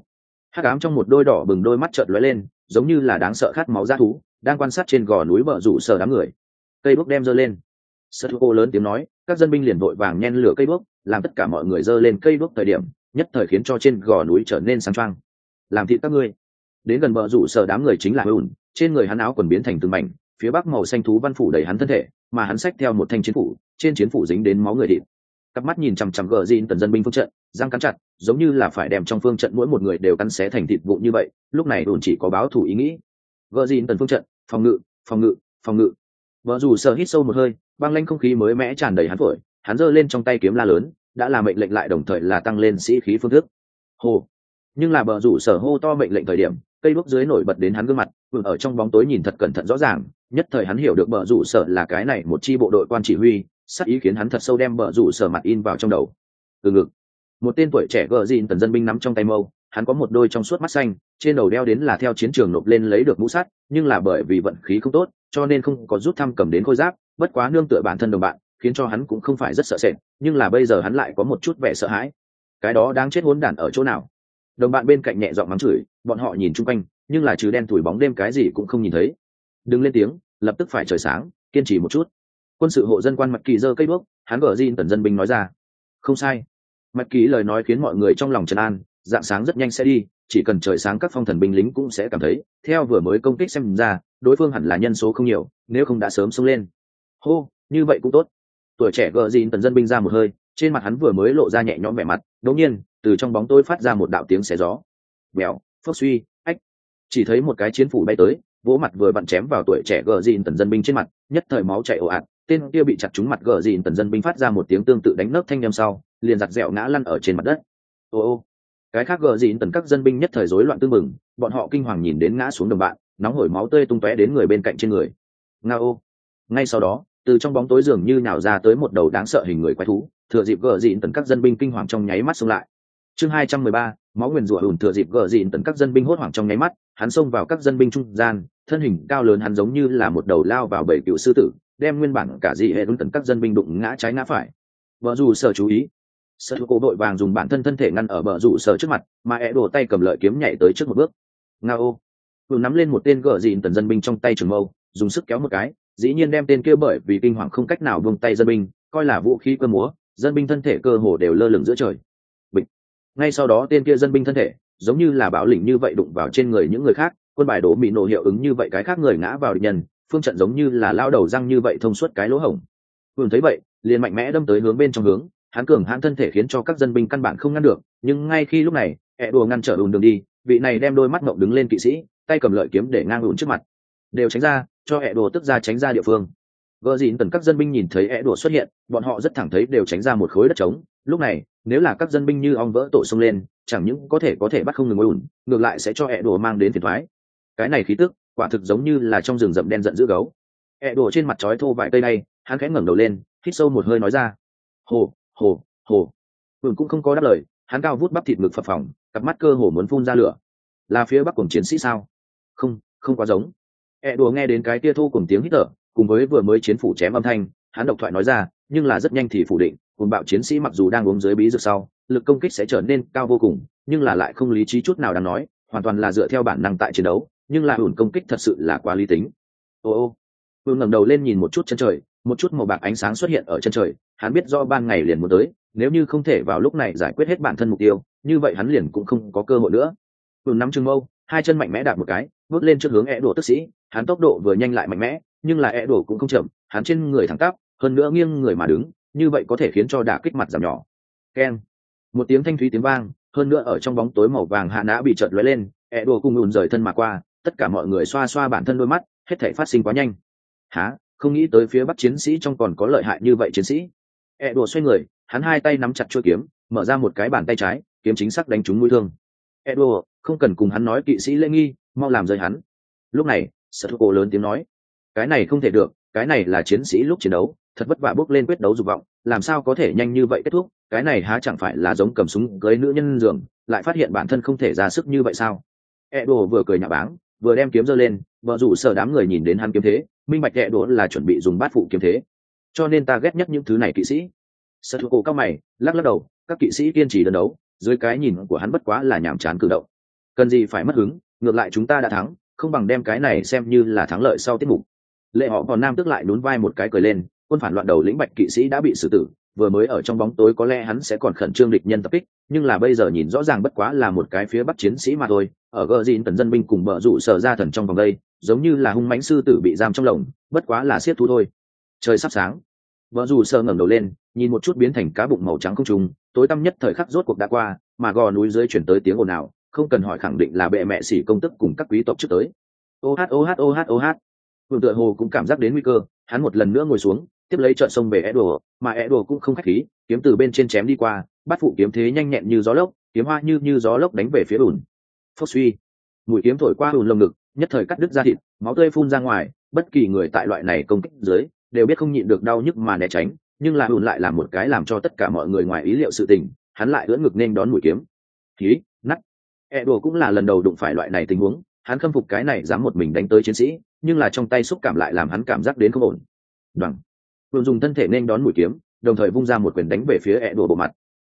hắc ám trong một đôi đỏ bừng đôi mắt trợn lóe lên, giống như là đáng sợ khát máu dã thú đang quan sát trên gò núi bờ rủ sở đám người. Cây bước đem giơ lên. Sơ cô lớn tiếng nói, các dân binh liền vội vàng nhen lửa cây bước, làm tất cả mọi người giơ lên cây bước thời điểm, nhất thời khiến cho trên gò núi trở nên sáng choang. Làm thịt các ngươi. Đến gần bờ rủ sở đám người chính là ùn, trên người hắn áo quần biến thành từng mảnh, phía bắc màu xanh thú văn phủ đầy hắn thân thể, mà hắn xách theo một thanh chiến phủ, trên chiến phủ dính đến máu người thịt. Cặp mắt nhìn chằm chằm gờ dìn tần dân binh phương trận, răng cắn chặt, giống như là phải đem trong phương trận mỗi một người đều cắn xé thành thịt vụn như vậy. Lúc này ùn chỉ có báo thủ ý nghĩ. Gờ dìn tần phương trận, phòng ngự, phòng ngự, phòng ngự. Vợ dù sợ hít sâu một hơi, băng lanh không khí mới mẽ tràn đầy hắn phổi, hắn giơ lên trong tay kiếm la lớn, đã là mệnh lệnh lại đồng thời là tăng lên sĩ khí phương thức. Hồ. Nhưng là bờ rủ sở hô to mệnh lệnh thời điểm, cây đuốc dưới nổi bật đến hắn gương mặt, vừa ở trong bóng tối nhìn thật cẩn thận rõ ràng, nhất thời hắn hiểu được bờ rủ sở là cái này một chi bộ đội quan chỉ huy, sắc ý khiến hắn thật sâu đem bờ rủ sở mặt in vào trong đầu. Từ ngực, một tên tuổi trẻ gờ dìn tần dân binh nắm trong tay mâu, hắn có một đôi trong suốt mắt xanh, trên đầu đeo đến là theo chiến trường nộp lên lấy được mũ sắt, nhưng là bởi vì vận khí không tốt, cho nên không có rút thăm cầm đến khôi giáp, bất quá nương tựa bản thân đồng bạn, khiến cho hắn cũng không phải rất sợ sệt, nhưng là bây giờ hắn lại có một chút vẻ sợ hãi. Cái đó đáng chết hỗn đản ở chỗ nào? Đồng bạn bên cạnh nhẹ giọng mắng chửi, bọn họ nhìn chung quanh, nhưng là trừ đen thủi bóng đêm cái gì cũng không nhìn thấy. Đừng lên tiếng, lập tức phải trời sáng, kiên trì một chút. Quân sự hộ dân quan Mạch Kỳ giơ cây đuốc, hắn gở Jin tần dân binh nói ra. Không sai. Mạch Kỳ lời nói khiến mọi người trong lòng trấn an, dạng sáng rất nhanh sẽ đi, chỉ cần trời sáng các phong thần binh lính cũng sẽ cảm thấy, theo vừa mới công kích xem ra, đối phương hẳn là nhân số không nhiều, nếu không đã sớm xông lên. Hô, như vậy cũng tốt. Tuổi trẻ gở Jin tần dân binh ra một hơi, trên mặt hắn vừa mới lộ ra nhẹ nhõm vẻ mặt, đột nhiên, từ trong bóng tối phát ra một đạo tiếng xé gió. Bèo, phốc suy, ách. Chỉ thấy một cái chiến phủ bay tới, vỗ mặt vừa vặn chém vào tuổi trẻ gờ dìn tần dân binh trên mặt, nhất thời máu chảy ồ ạt, tên kia bị chặt trúng mặt gờ dìn tần dân binh phát ra một tiếng tương tự đánh nấc thanh âm sau, liền giật dẹo ngã lăn ở trên mặt đất. Ô, cái khác gờ dìn tần các dân binh nhất thời rối loạn tương mừng, bọn họ kinh hoàng nhìn đến ngã xuống đồng bạn, nóng hổi máu tươi tung tóe đến người bên cạnh trên người. Ngao. Ngay sau đó, từ trong bóng tối dường như nhào ra tới một đầu đáng sợ hình người quái thú, thừa dịp gờ dìn tần các dân binh kinh hoàng trong nháy mắt xông lại. Chương 213, máu nguyền rủa ùn thừa dịp gờ dìn tần các dân binh hốt hoảng trong nháy mắt, hắn xông vào các dân binh trung gian, thân hình cao lớn hắn giống như là một đầu lao vào bầy cựu sư tử, đem nguyên bản cả dị hệ đúng tần các dân binh đụng ngã trái ngã phải. Bờ rủ sở chú ý, sở cố đội vàng dùng bản thân thân thể ngăn ở bờ rủ sở trước mặt, mà ẻ đổ tay cầm lợi kiếm nhảy tới trước một bước. Ngao, vừa nắm lên một tên gờ dìn tần dân binh trong tay trường mâu, dùng sức kéo một cái, dĩ nhiên đem tên kia bởi vì kinh hoàng không cách nào buông tay dân binh, coi là vũ khí cơ múa, dân binh thân thể cơ hồ đều lơ lửng giữa trời. Ngay sau đó tên kia dân binh thân thể giống như là bão lĩnh như vậy đụng vào trên người những người khác, quân bài đổ bị nổ hiệu ứng như vậy, cái khác người ngã vào địch nhân, phương trận giống như là lao đầu răng như vậy thông suốt cái lỗ hổng. Vương thấy vậy liền mạnh mẽ đâm tới hướng bên trong hướng, hắn cường hãn thân thể khiến cho các dân binh căn bản không ngăn được, nhưng ngay khi lúc này ẹ đùa ngăn trở ùn đường đi, vị này đem đôi mắt ngộng đứng lên kỵ sĩ, tay cầm lợi kiếm để ngang ùn trước mặt, đều tránh ra, cho ẹ đùa tức ra tránh ra địa phương. Gờ dịn tần các dân binh nhìn thấy ẹ đùa xuất hiện, bọn họ rất thẳng thấy đều tránh ra một khối đất trống. Lúc này nếu là các dân binh như ong vỡ tổ xông lên, chẳng những có thể bắt không ngừng ùn, ngược lại sẽ cho ẹ đùa mang đến phiền toái. Cái này khí tức quả thực giống như là trong rừng rậm đen giận dữ gấu. Ẹ đùa trên mặt trói thô vài cây này, hắn khẽ ngẩng đầu lên, hít sâu một hơi nói ra: hồ hồ hồ. Ùn cũng không có đáp lời, hắn cao vút bắp thịt ngực phập phồng, cặp mắt cơ hồ muốn phun ra lửa. Là phía bắc cùng chiến sĩ sao? Không, không quá giống. Ẹ đùa nghe đến cái tia thô cùng tiếng hít thở, cùng với vừa mới chiến phủ chém âm thanh, hắn độc thoại nói ra, nhưng là rất nhanh thì phủ định. Cùng bạo chiến sĩ mặc dù đang uống dưới bí dược sau, lực công kích sẽ trở nên cao vô cùng, nhưng là lại không lý trí chút nào đáng nói, hoàn toàn là dựa theo bản năng tại chiến đấu, nhưng là ủn công kích thật sự là quá lý tính. Ô, Vương ngẩng đầu lên nhìn một chút chân trời, một chút màu bạc ánh sáng xuất hiện ở chân trời, hắn biết do ban ngày liền muốn tới, nếu như không thể vào lúc này giải quyết hết bản thân mục tiêu, như vậy hắn liền cũng không có cơ hội nữa. Vương nắm trường mâu, hai chân mạnh mẽ đạp một cái, bước lên trước hướng ẻ đổ tức sĩ, hắn tốc độ vừa nhanh lại mạnh mẽ, nhưng là ẻ đổ cũng không chậm, hắn trên người thẳng tắp, hơn nữa nghiêng người mà đứng, như vậy có thể khiến cho đả kích mặt giảm nhỏ. Keng, một tiếng thanh thúy tiếng vang, hơn nữa ở trong bóng tối màu vàng hạ nã bị chợt lóe lên, ẻ đổ cùng ùn rời thân mà qua, tất cả mọi người xoa xoa bản thân đôi mắt, hết thảy phát sinh quá nhanh. Hả, không nghĩ tới phía bắc chiến sĩ trong còn có lợi hại như vậy chiến sĩ. ẻ đổ xoay người, hắn hai tay nắm chặt chuôi kiếm, mở ra một cái bàn tay trái, kiếm chính xác đánh trúng mũi thương. ẻ đổ không cần cùng hắn nói kỵ sĩ lễ nghi, mau làm rơi hắn. Lúc này Sở Thụ lớn tiếng nói: cái này không thể được, cái này là chiến sĩ lúc chiến đấu, thật vất vả bước lên quyết đấu dục vọng, làm sao có thể nhanh như vậy kết thúc? Cái này há chẳng phải là giống cầm súng cưới nữ nhân giường, lại phát hiện bản thân không thể ra sức như vậy sao? Edo vừa cười nhạo báng, vừa đem kiếm giơ lên, vợ rủ sở đám người nhìn đến hắn kiếm thế, minh bạch Edo là chuẩn bị dùng bát phụ kiếm thế, cho nên ta ghét nhất những thứ này kỵ sĩ. Sở Thụ cao mày, lắc lắc đầu, các kỵ sĩ kiên trì đơn đấu, dưới cái nhìn của hắn bất quá là nhảm chán cử động. cần gì phải mất hứng, ngược lại chúng ta đã thắng, không bằng đem cái này xem như là thắng lợi sau tiết mục. Lệ họ còn nam tức lại nhún vai một cái cười lên, quân phản loạn đầu lĩnh bạch kỵ sĩ đã bị xử tử, vừa mới ở trong bóng tối có lẽ hắn sẽ còn khẩn trương địch nhân tập kích, nhưng là bây giờ nhìn rõ ràng bất quá là một cái phía bắc chiến sĩ mà thôi. Ở gờ dìn tần dân binh cùng bờ rủ sở ra thần trong vòng đây, giống như là hung mãnh sư tử bị giam trong lồng, bất quá là siết thú thôi. Trời sắp sáng, bờ rủ sở ngẩng đầu lên, nhìn một chút biến thành cá bụng màu trắng không trùng, tối tăm nhất thời khắc rốt cuộc đã qua, mà gò núi dưới chuyển tới tiếng ồn ào, không cần hỏi khẳng định là bệ mẹ xỉ công tức cùng các quý tộc trước tới. Ô hát ô hát ô hát ô hát. Vương tựa hồ cũng cảm giác đến nguy cơ, hắn một lần nữa ngồi xuống, tiếp lấy trợn sông về Edo, mà Edo cũng không khách khí, kiếm từ bên trên chém đi qua, bắt phụ kiếm thế nhanh nhẹn như gió lốc, kiếm hoa như gió lốc đánh về phía ủn. Phốc suy, mũi kiếm thổi qua ủn lồng ngực, nhất thời cắt đứt da thịt, máu tươi phun ra ngoài, bất kỳ người tại loại này công kích dưới đều biết không nhịn được đau nhức mà né tránh, nhưng là ủn lại làm một cái làm cho tất cả mọi người ngoài ý liệu sự tình, hắn lại ưỡn ngực nên đón mũi kiếm. Khí, nắt. Edo cũng là lần đầu đụng phải loại này tình huống, hắn khâm phục cái này dám một mình đánh tới chiến sĩ, nhưng là trong tay xúc cảm lại làm hắn cảm giác đến không ổn. Đoằng, Vương dùng thân thể nên đón mũi kiếm, đồng thời vung ra một quyền đánh về phía Edo bộ mặt.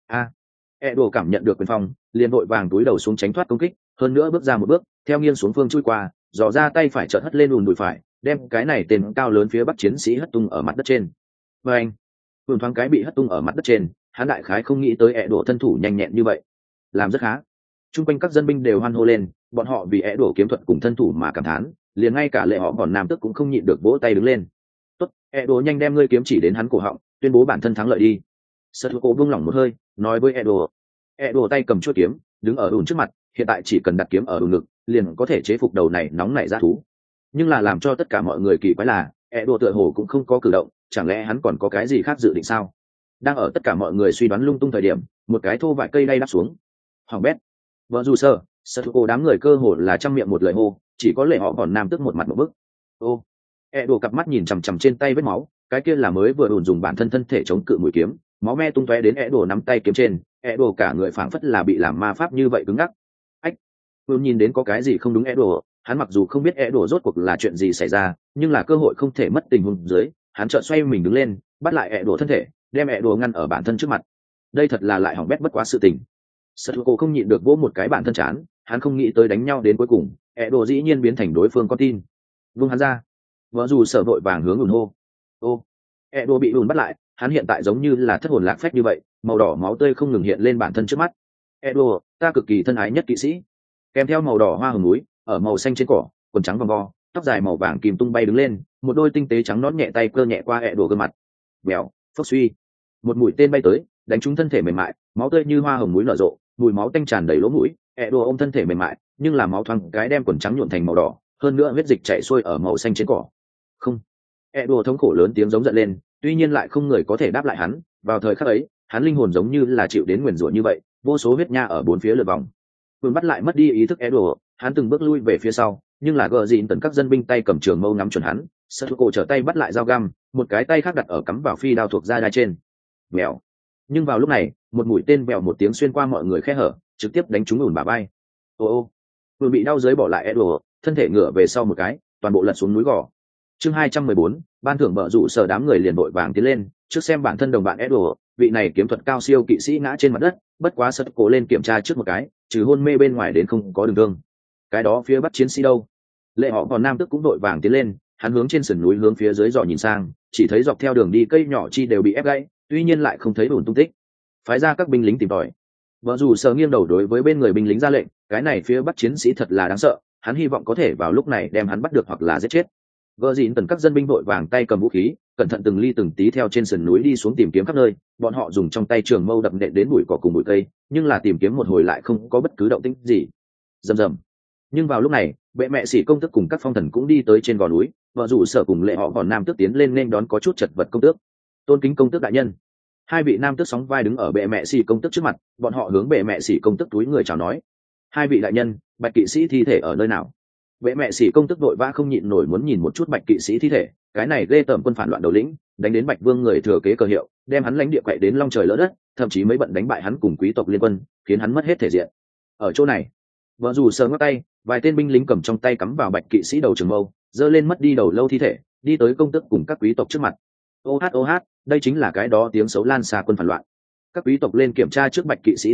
Edo cảm nhận được quyền phong, liền vội vàng túi đầu xuống tránh thoát công kích, hơn nữa bước ra một bước, theo nghiêng xuống phương chui qua, dò ra tay phải chợt hất lên ùn đùi phải, đem cái này tên cao lớn phía bắc chiến sĩ hất tung ở mặt đất trên. Và anh, Vương thoáng cái bị hất tung ở mặt đất trên, hắn đại khái không nghĩ tới Edo thân thủ nhanh nhẹn như vậy, làm rất khá. Trung quanh các dân binh đều hoan hô lên, bọn họ vì Edo kiếm thuật cùng thân thủ mà cảm thán, liền ngay cả lệ họ còn nam tức cũng không nhịn được vỗ tay đứng lên. Tốt, Edo nhanh đem ngươi kiếm chỉ đến hắn cổ họng, tuyên bố bản thân thắng lợi đi. Satsuko buông lỏng một hơi, nói với Edo. Edo tay cầm chuôi kiếm, đứng ở ùn trước mặt, hiện tại chỉ cần đặt kiếm ở ùn ngực, liền có thể chế phục đầu này nóng nảy ra thú. Nhưng là làm cho tất cả mọi người kỳ quái là, Edo tựa hồ cũng không có cử động, chẳng lẽ hắn còn có cái gì khác dự định sao? Đang ở tất cả mọi người suy đoán lung tung thời điểm, một cái thô vải cây đay đáp xuống. Hoàng bét. Vợ dù sơ, Satsuko đám người cơ hồ là trăm miệng một lời hô, chỉ có lệ họ còn nam tức một mặt một bức. Ô, Edo cặp mắt nhìn chằm chằm trên tay vết máu, cái kia là mới vừa ùn dùng bản thân thân thể chống cự mũi kiếm, máu me tung tóe đến Edo nắm tay kiếm trên, Edo cả người phảng phất là bị làm ma pháp như vậy cứng ngắc. Ách, ùn nhìn đến có cái gì không đúng Edo, hắn mặc dù không biết Edo rốt cuộc là chuyện gì xảy ra, nhưng là cơ hội không thể mất tình huống dưới, hắn chợt xoay mình đứng lên, bắt lại Edo thân thể, đem Edo ngăn ở bản thân trước mặt. Đây thật là lại hỏng bét bất quá sự tình. Satsuko không nhịn được vỗ một cái bản thân chán, hắn không nghĩ tới đánh nhau đến cuối cùng, Edo dĩ nhiên biến thành đối phương con tin. Vung hắn ra. Vợ dù sợ vội vàng hướng ùn hô. Ô, Edo bị ùn bắt lại, hắn hiện tại giống như là thất hồn lạc phách như vậy, màu đỏ máu tươi không ngừng hiện lên bản thân trước mắt. Edo, ta cực kỳ thân ái nhất kỵ sĩ. Kèm theo màu đỏ hoa hồng núi, ở màu xanh trên cỏ, quần trắng vòng vo, tóc dài màu vàng kìm tung bay đứng lên, một đôi tinh tế trắng nõn nhẹ tay cơ nhẹ qua Edo gương mặt. Bèo, phốc suy. Một mũi tên bay tới, đánh trúng thân thể mềm mại, máu tươi như hoa hồng núi nở rộ, mùi máu tanh tràn đầy lỗ mũi. Edo ôm thân thể mềm mại, nhưng là máu thoáng cái đem quần trắng nhuộm thành màu đỏ, hơn nữa huyết dịch chảy xuôi ở màu xanh trên cỏ. Không. Edo thống khổ lớn tiếng giống giận lên, tuy nhiên lại không người có thể đáp lại hắn. Vào thời khắc ấy, hắn linh hồn giống như là chịu đến nguyền rủa như vậy, vô số huyết nha ở bốn phía lượn vòng. Vương bắt lại mất đi ý thức Edo, hắn từng bước lui về phía sau, nhưng là gờ dịn tần các dân binh tay cầm trường mâu ngắm chuẩn hắn. Satsuko trở tay bắt lại dao găm, một cái tay khác đặt ở cắm vào phi đao thuộc da đai trên. Mèo. Nhưng vào lúc này, một mũi tên vèo một tiếng xuyên qua mọi người khe hở, trực tiếp đánh trúng ủn bả vai. Ô, vừa bị đau dưới bỏ lại Edo, thân thể ngửa về sau một cái, toàn bộ lật xuống núi gò. Chương 214, ban thưởng bợ rủ sở đám người liền vội vàng tiến lên, trước xem bản thân đồng bạn Edo, vị này kiếm thuật cao siêu kỵ sĩ ngã trên mặt đất, bất quá sật cổ lên kiểm tra trước một cái, trừ hôn mê bên ngoài đến không có đường thương. Cái đó phía bắc chiến sĩ đâu? Lệ họ còn nam tức cũng vội vàng tiến lên, hắn hướng trên sườn núi hướng phía dưới dò nhìn sang, chỉ thấy dọc theo đường đi cây nhỏ chi đều bị ép gãy, tuy nhiên lại không thấy ủn tung tích. Phái ra các binh lính tìm tòi. Vợ dù sở nghiêng đầu đối với bên người binh lính ra lệnh, cái này phía bắc chiến sĩ thật là đáng sợ, hắn hy vọng có thể vào lúc này đem hắn bắt được hoặc là giết chết. Gờ dịn tần các dân binh vội vàng tay cầm vũ khí, cẩn thận từng ly từng tí theo trên sườn núi đi xuống tìm kiếm khắp nơi, bọn họ dùng trong tay trường mâu đập nện đến bụi cỏ cùng bụi cây, nhưng là tìm kiếm một hồi lại không có bất cứ động tĩnh gì. Rầm rầm. Nhưng vào lúc này, bệ mẹ sĩ công tước cùng các phong thần cũng đi tới trên gò núi, vợ rủ sở cùng lệ họ còn nam tước tiến lên nên đón có chút chật vật công tước. Tôn kính công tước đại nhân. Hai vị nam tước sóng vai đứng ở bệ mẹ sĩ công tước trước mặt, bọn họ hướng bệ mẹ sĩ công tước túi người chào nói. Hai vị đại nhân, bạch kỵ sĩ thi thể ở nơi nào? Bệ mẹ sĩ công tước đội vã không nhịn nổi muốn nhìn một chút bạch kỵ sĩ thi thể, cái này ghê tởm quân phản loạn đầu lĩnh, đánh đến bạch vương người thừa kế cơ hiệu, đem hắn lãnh địa quậy đến long trời lỡ đất, thậm chí mấy bận đánh bại hắn cùng quý tộc liên quân, khiến hắn mất hết thể diện. Ở chỗ này, vợ dù sờ ngắt tay, vài tên binh lính cầm trong tay cắm vào bạch kỵ sĩ đầu trường mâu, giơ lên mất đi đầu lâu thi thể, đi tới công tước cùng các quý tộc trước mặt. Ô hát, đây chính là cái đó tiếng xấu lan xa quân phản loạn. Các quý tộc lên kiểm tra trước bạch kỵ sĩ thi thể,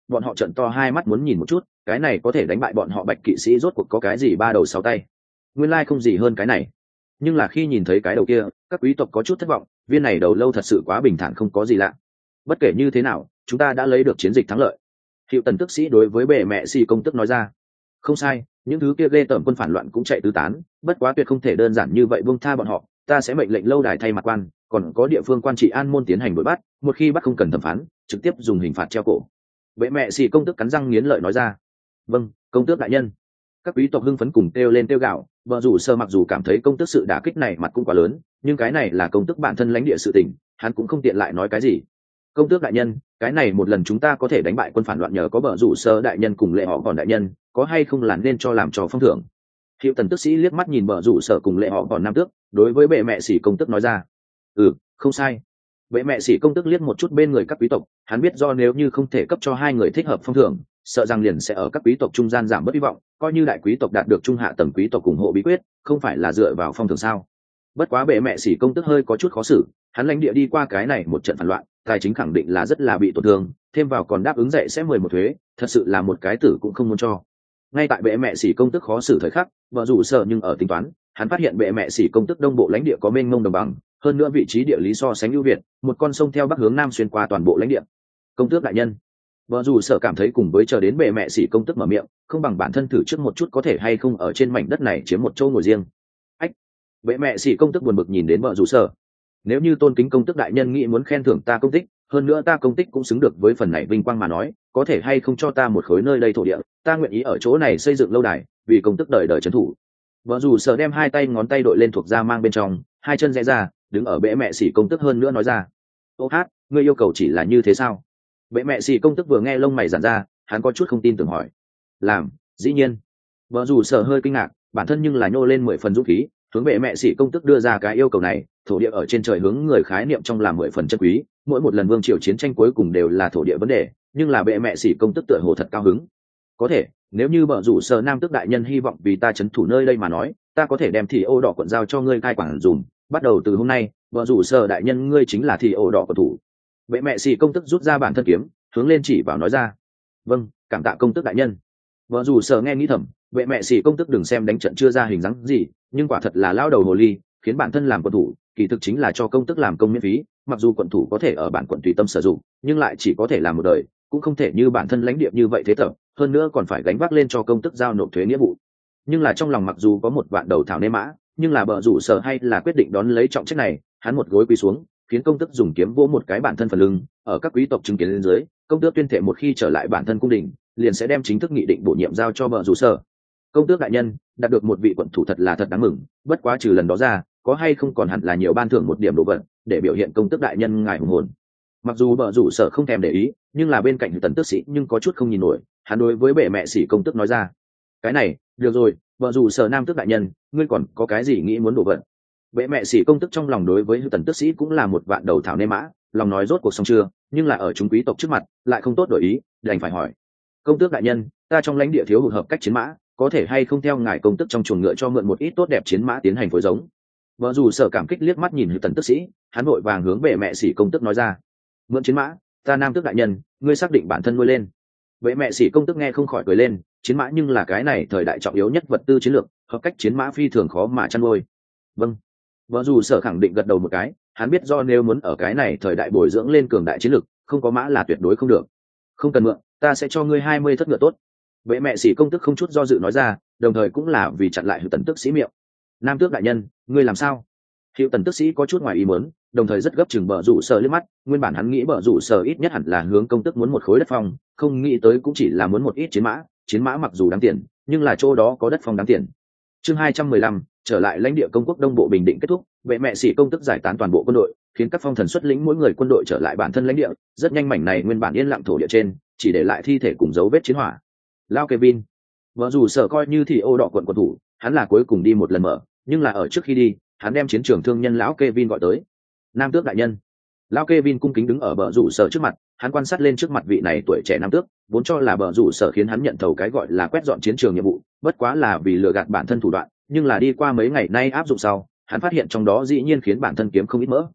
bọn họ trợn to hai mắt muốn nhìn một chút cái này có thể đánh bại bọn họ bạch kỵ sĩ rốt cuộc có cái gì ba đầu sáu tay. Nguyên lai không gì hơn cái này. Nhưng là khi nhìn thấy cái đầu kia, các quý tộc có chút thất vọng, viên này đầu lâu thật sự quá bình thản không có gì lạ. Bất kể như thế nào, chúng ta đã lấy được chiến dịch thắng lợi. Hiệu Tần tức sĩ đối với bệ mẹ xì công tức nói ra. Không sai, những thứ kia ghê tởm quân phản loạn cũng chạy tứ tán, bất quá tuyệt không thể đơn giản như vậy buông tha bọn họ, ta sẽ mệnh lệnh lâu đài thay mặt quan, còn có địa phương quan trị an môn tiến hành đuổi bắt, một khi bắt không cần thẩm phán, trực tiếp dùng hình phạt treo cổ. Bệ mẹ xì công tức cắn răng nghiến lợi nói ra. Vâng, công tước đại nhân. Các quý tộc hưng phấn cùng kêu lên kêu gạo, vợ rủ sơ mặc dù cảm thấy công tước sự đả kích này mặt cũng quá lớn, nhưng cái này là công tước bản thân lãnh địa sự tình, hắn cũng không tiện lại nói cái gì. Công tước đại nhân, cái này một lần chúng ta có thể đánh bại quân phản loạn nhờ có vợ rủ sơ đại nhân cùng lệ họ còn đại nhân, có hay không là nên cho làm trò phong thưởng. Hiệu Tần tức sĩ liếc mắt nhìn vợ rủ sở cùng lệ họ còn nam tước, đối với bệ mẹ sĩ công tước nói ra. Không sai. Bệ mẹ sĩ công tước liếc một chút bên người các quý tộc, hắn biết do nếu như không thể cấp cho hai người thích hợp phong thưởng, sợ rằng liền sẽ ở các quý tộc trung gian giảm bớt hy vọng, coi như đại quý tộc đạt được trung hạ tầng quý tộc ủng hộ bí quyết, không phải là dựa vào phong thưởng sao? Bất quá bệ mẹ sĩ công tước hơi có chút khó xử, hắn lãnh địa đi qua cái này một trận phản loạn, tài chính khẳng định là rất là bị tổn thương, thêm vào còn đáp ứng dạy sẽ 11 thuế, thật sự là một cái tử cũng không muốn cho. Ngay tại bệ mẹ sĩ công tước khó xử thời khắc, vợ rủ sợ nhưng ở tính toán, hắn phát hiện bệ mẹ sĩ công tước đông bộ lãnh địa có mênh mông đồng bằng, hơn nữa vị trí địa lý so sánh ưu việt, một con sông theo bắc hướng nam xuyên qua toàn bộ lãnh địa. Công tước đại nhân, vợ rủ sợ cảm thấy cùng với chờ đến bệ mẹ sĩ công tước mở miệng, không bằng bản thân thử trước một chút có thể hay không ở trên mảnh đất này chiếm một chỗ ngồi riêng. Ách, bệ mẹ sĩ công tước buồn bực nhìn đến vợ rủ sợ. Nếu như tôn kính công tước đại nhân nghĩ muốn khen thưởng ta công tích, hơn nữa ta công tích cũng xứng được với phần này vinh quang mà nói, có thể hay không cho ta một khối nơi đây thổ địa, ta nguyện ý ở chỗ này xây dựng lâu đài, vì công tước đời đời trấn thủ. Vợ dù sợ đem hai tay ngón tay đội lên thuộc da mang bên trong, hai chân rẽ ra, đứng ở bệ mẹ sĩ công tước hơn nữa nói ra. Ô hát, ngươi yêu cầu chỉ là như thế sao? Bệ mẹ sĩ công tước vừa nghe lông mày giãn ra, hắn có chút không tin tưởng hỏi. Làm, dĩ nhiên. Vợ dù sợ hơi kinh ngạc, bản thân nhưng là nhô lên 10 phần dũng khí, hướng bệ mẹ sĩ công tước đưa ra cái yêu cầu này, thổ địa ở trên trời hướng người khái niệm trong là 10 phần chân quý, mỗi một lần vương triều chiến tranh cuối cùng đều là thổ địa vấn đề, nhưng là bệ mẹ sĩ công tước tựa hồ thật cao hứng. Có thể, nếu như bợ rủ sở nam tước đại nhân hy vọng vì ta trấn thủ nơi đây mà nói, ta có thể đem thị ô đỏ quận giao cho ngươi cai quản dùm, bắt đầu từ hôm nay, bợ rủ sở đại nhân ngươi chính là thị ô đỏ quận thủ. Bệ mẹ sĩ công tước rút ra bản thân kiếm, hướng lên chỉ vào nói ra. Vâng, cảm tạ công tước đại nhân. Bợ rủ sở nghe nghĩ thầm, bệ mẹ sĩ công tước đừng xem đánh trận chưa ra hình dáng gì, nhưng quả thật là lao đầu hồ ly, khiến bản thân làm quận thủ, kỳ thực chính là cho công tước làm công miễn phí, mặc dù quận thủ có thể ở bản quận tùy tâm sử dụng, nhưng lại chỉ có thể làm một đời, cũng không thể như bản thân lãnh địa như vậy thế tập, hơn nữa còn phải gánh vác lên cho công tước giao nộp thuế nghĩa vụ. Nhưng là trong lòng mặc dù có một vạn đầu thảo nê mã, nhưng là bợ rủ sở hay là quyết định đón lấy trọng trách này, hắn một gối quỳ xuống, khiến công tước dùng kiếm vỗ một cái bản thân phần lưng, ở các quý tộc chứng kiến lên dưới, công tước tuyên thệ một khi trở lại bản thân cung đình, liền sẽ đem chính thức nghị định bổ nhiệm giao cho bợ rủ sở. Công tước đại nhân, đạt được một vị quận thủ thật là thật đáng mừng, bất quá trừ lần đó ra, có hay không còn hẳn là nhiều ban thưởng một điểm đồ vật để biểu hiện công tước đại nhân ngài hùng hồn. Mặc dù bợ rủ sở không thèm để ý, nhưng là bên cạnh tần tước sĩ nhưng có chút không nhìn nổi, hắn đối với bệ mẹ sĩ công tước nói ra. Cái này, được rồi, bợ rủ sở nam tước đại nhân, ngươi còn có cái gì nghĩ muốn đồ vật? Bệ mẹ sĩ công tước trong lòng đối với tần tước sĩ cũng là một vạn đầu thảo nê mã, lòng nói rốt cuộc xong chưa, nhưng là ở chúng quý tộc trước mặt lại không tốt đổi ý, đành phải hỏi. Công tước đại nhân, ta trong lãnh địa thiếu hụt hợp cách chiến mã, có thể hay không theo ngài công tước trong chuồng ngựa cho mượn một ít tốt đẹp chiến mã tiến hành phối giống? Vợ dù sở cảm kích liếc mắt nhìn tần tước sĩ, hắn vội vàng hướng bệ mẹ sĩ công tước nói ra. Mượn chiến mã, ta nam tước đại nhân, ngươi xác định bản thân nuôi lên. Bệ mẹ sĩ công tước nghe không khỏi cười lên, chiến mã nhưng là cái này thời đại trọng yếu nhất vật tư chiến lược, hợp cách chiến mã phi thường khó mà chăn nuôi. Vâng. Vợ dù sở khẳng định gật đầu một cái, hắn biết do nếu muốn ở cái này thời đại bồi dưỡng lên cường đại chiến lược, không có mã là tuyệt đối không được. Không cần mượn, ta sẽ cho ngươi 20 thất ngựa tốt. Bệ mẹ sĩ công tước không chút do dự nói ra, đồng thời cũng là vì chặn lại tần tước sĩ miệng. Nam tước đại nhân, ngươi làm sao? Hiệu tần tước sĩ có chút ngoài ý muốn, đồng thời rất gấp chừng bợ rủ sở liếc mắt, nguyên bản hắn nghĩ bợ rủ sở ít nhất hẳn là hướng công tước muốn một khối đất phong, không nghĩ tới cũng chỉ là muốn một ít chiến mã mặc dù đáng tiền, nhưng là chỗ đó có đất phong đáng tiền. Chương 215, trở lại lãnh địa công quốc đông bộ bình định kết thúc, bệ mẹ sĩ công tước giải tán toàn bộ quân đội, khiến các phong thần xuất lĩnh mỗi người quân đội trở lại bản thân lãnh địa, rất nhanh mảnh này nguyên bản yên lặng thổ địa trên, chỉ để lại thi thể cùng dấu vết chiến hỏa. Lao Kevin, vợ dù sở coi như thì ô đỏ quận quân thủ, hắn là cuối cùng đi một lần mở, nhưng là ở trước khi đi, hắn đem chiến trường thương nhân lão Kevin gọi tới. Nam tước đại nhân. Lão Kevin cung kính đứng ở bờ rủ sở trước mặt, hắn quan sát lên trước mặt vị này tuổi trẻ nam tước, vốn cho là bờ rủ sở khiến hắn nhận thầu cái gọi là quét dọn chiến trường nhiệm vụ, bất quá là vì lừa gạt bản thân thủ đoạn, nhưng là đi qua mấy ngày nay áp dụng sau, hắn phát hiện trong đó dĩ nhiên khiến bản thân kiếm không ít mỡ.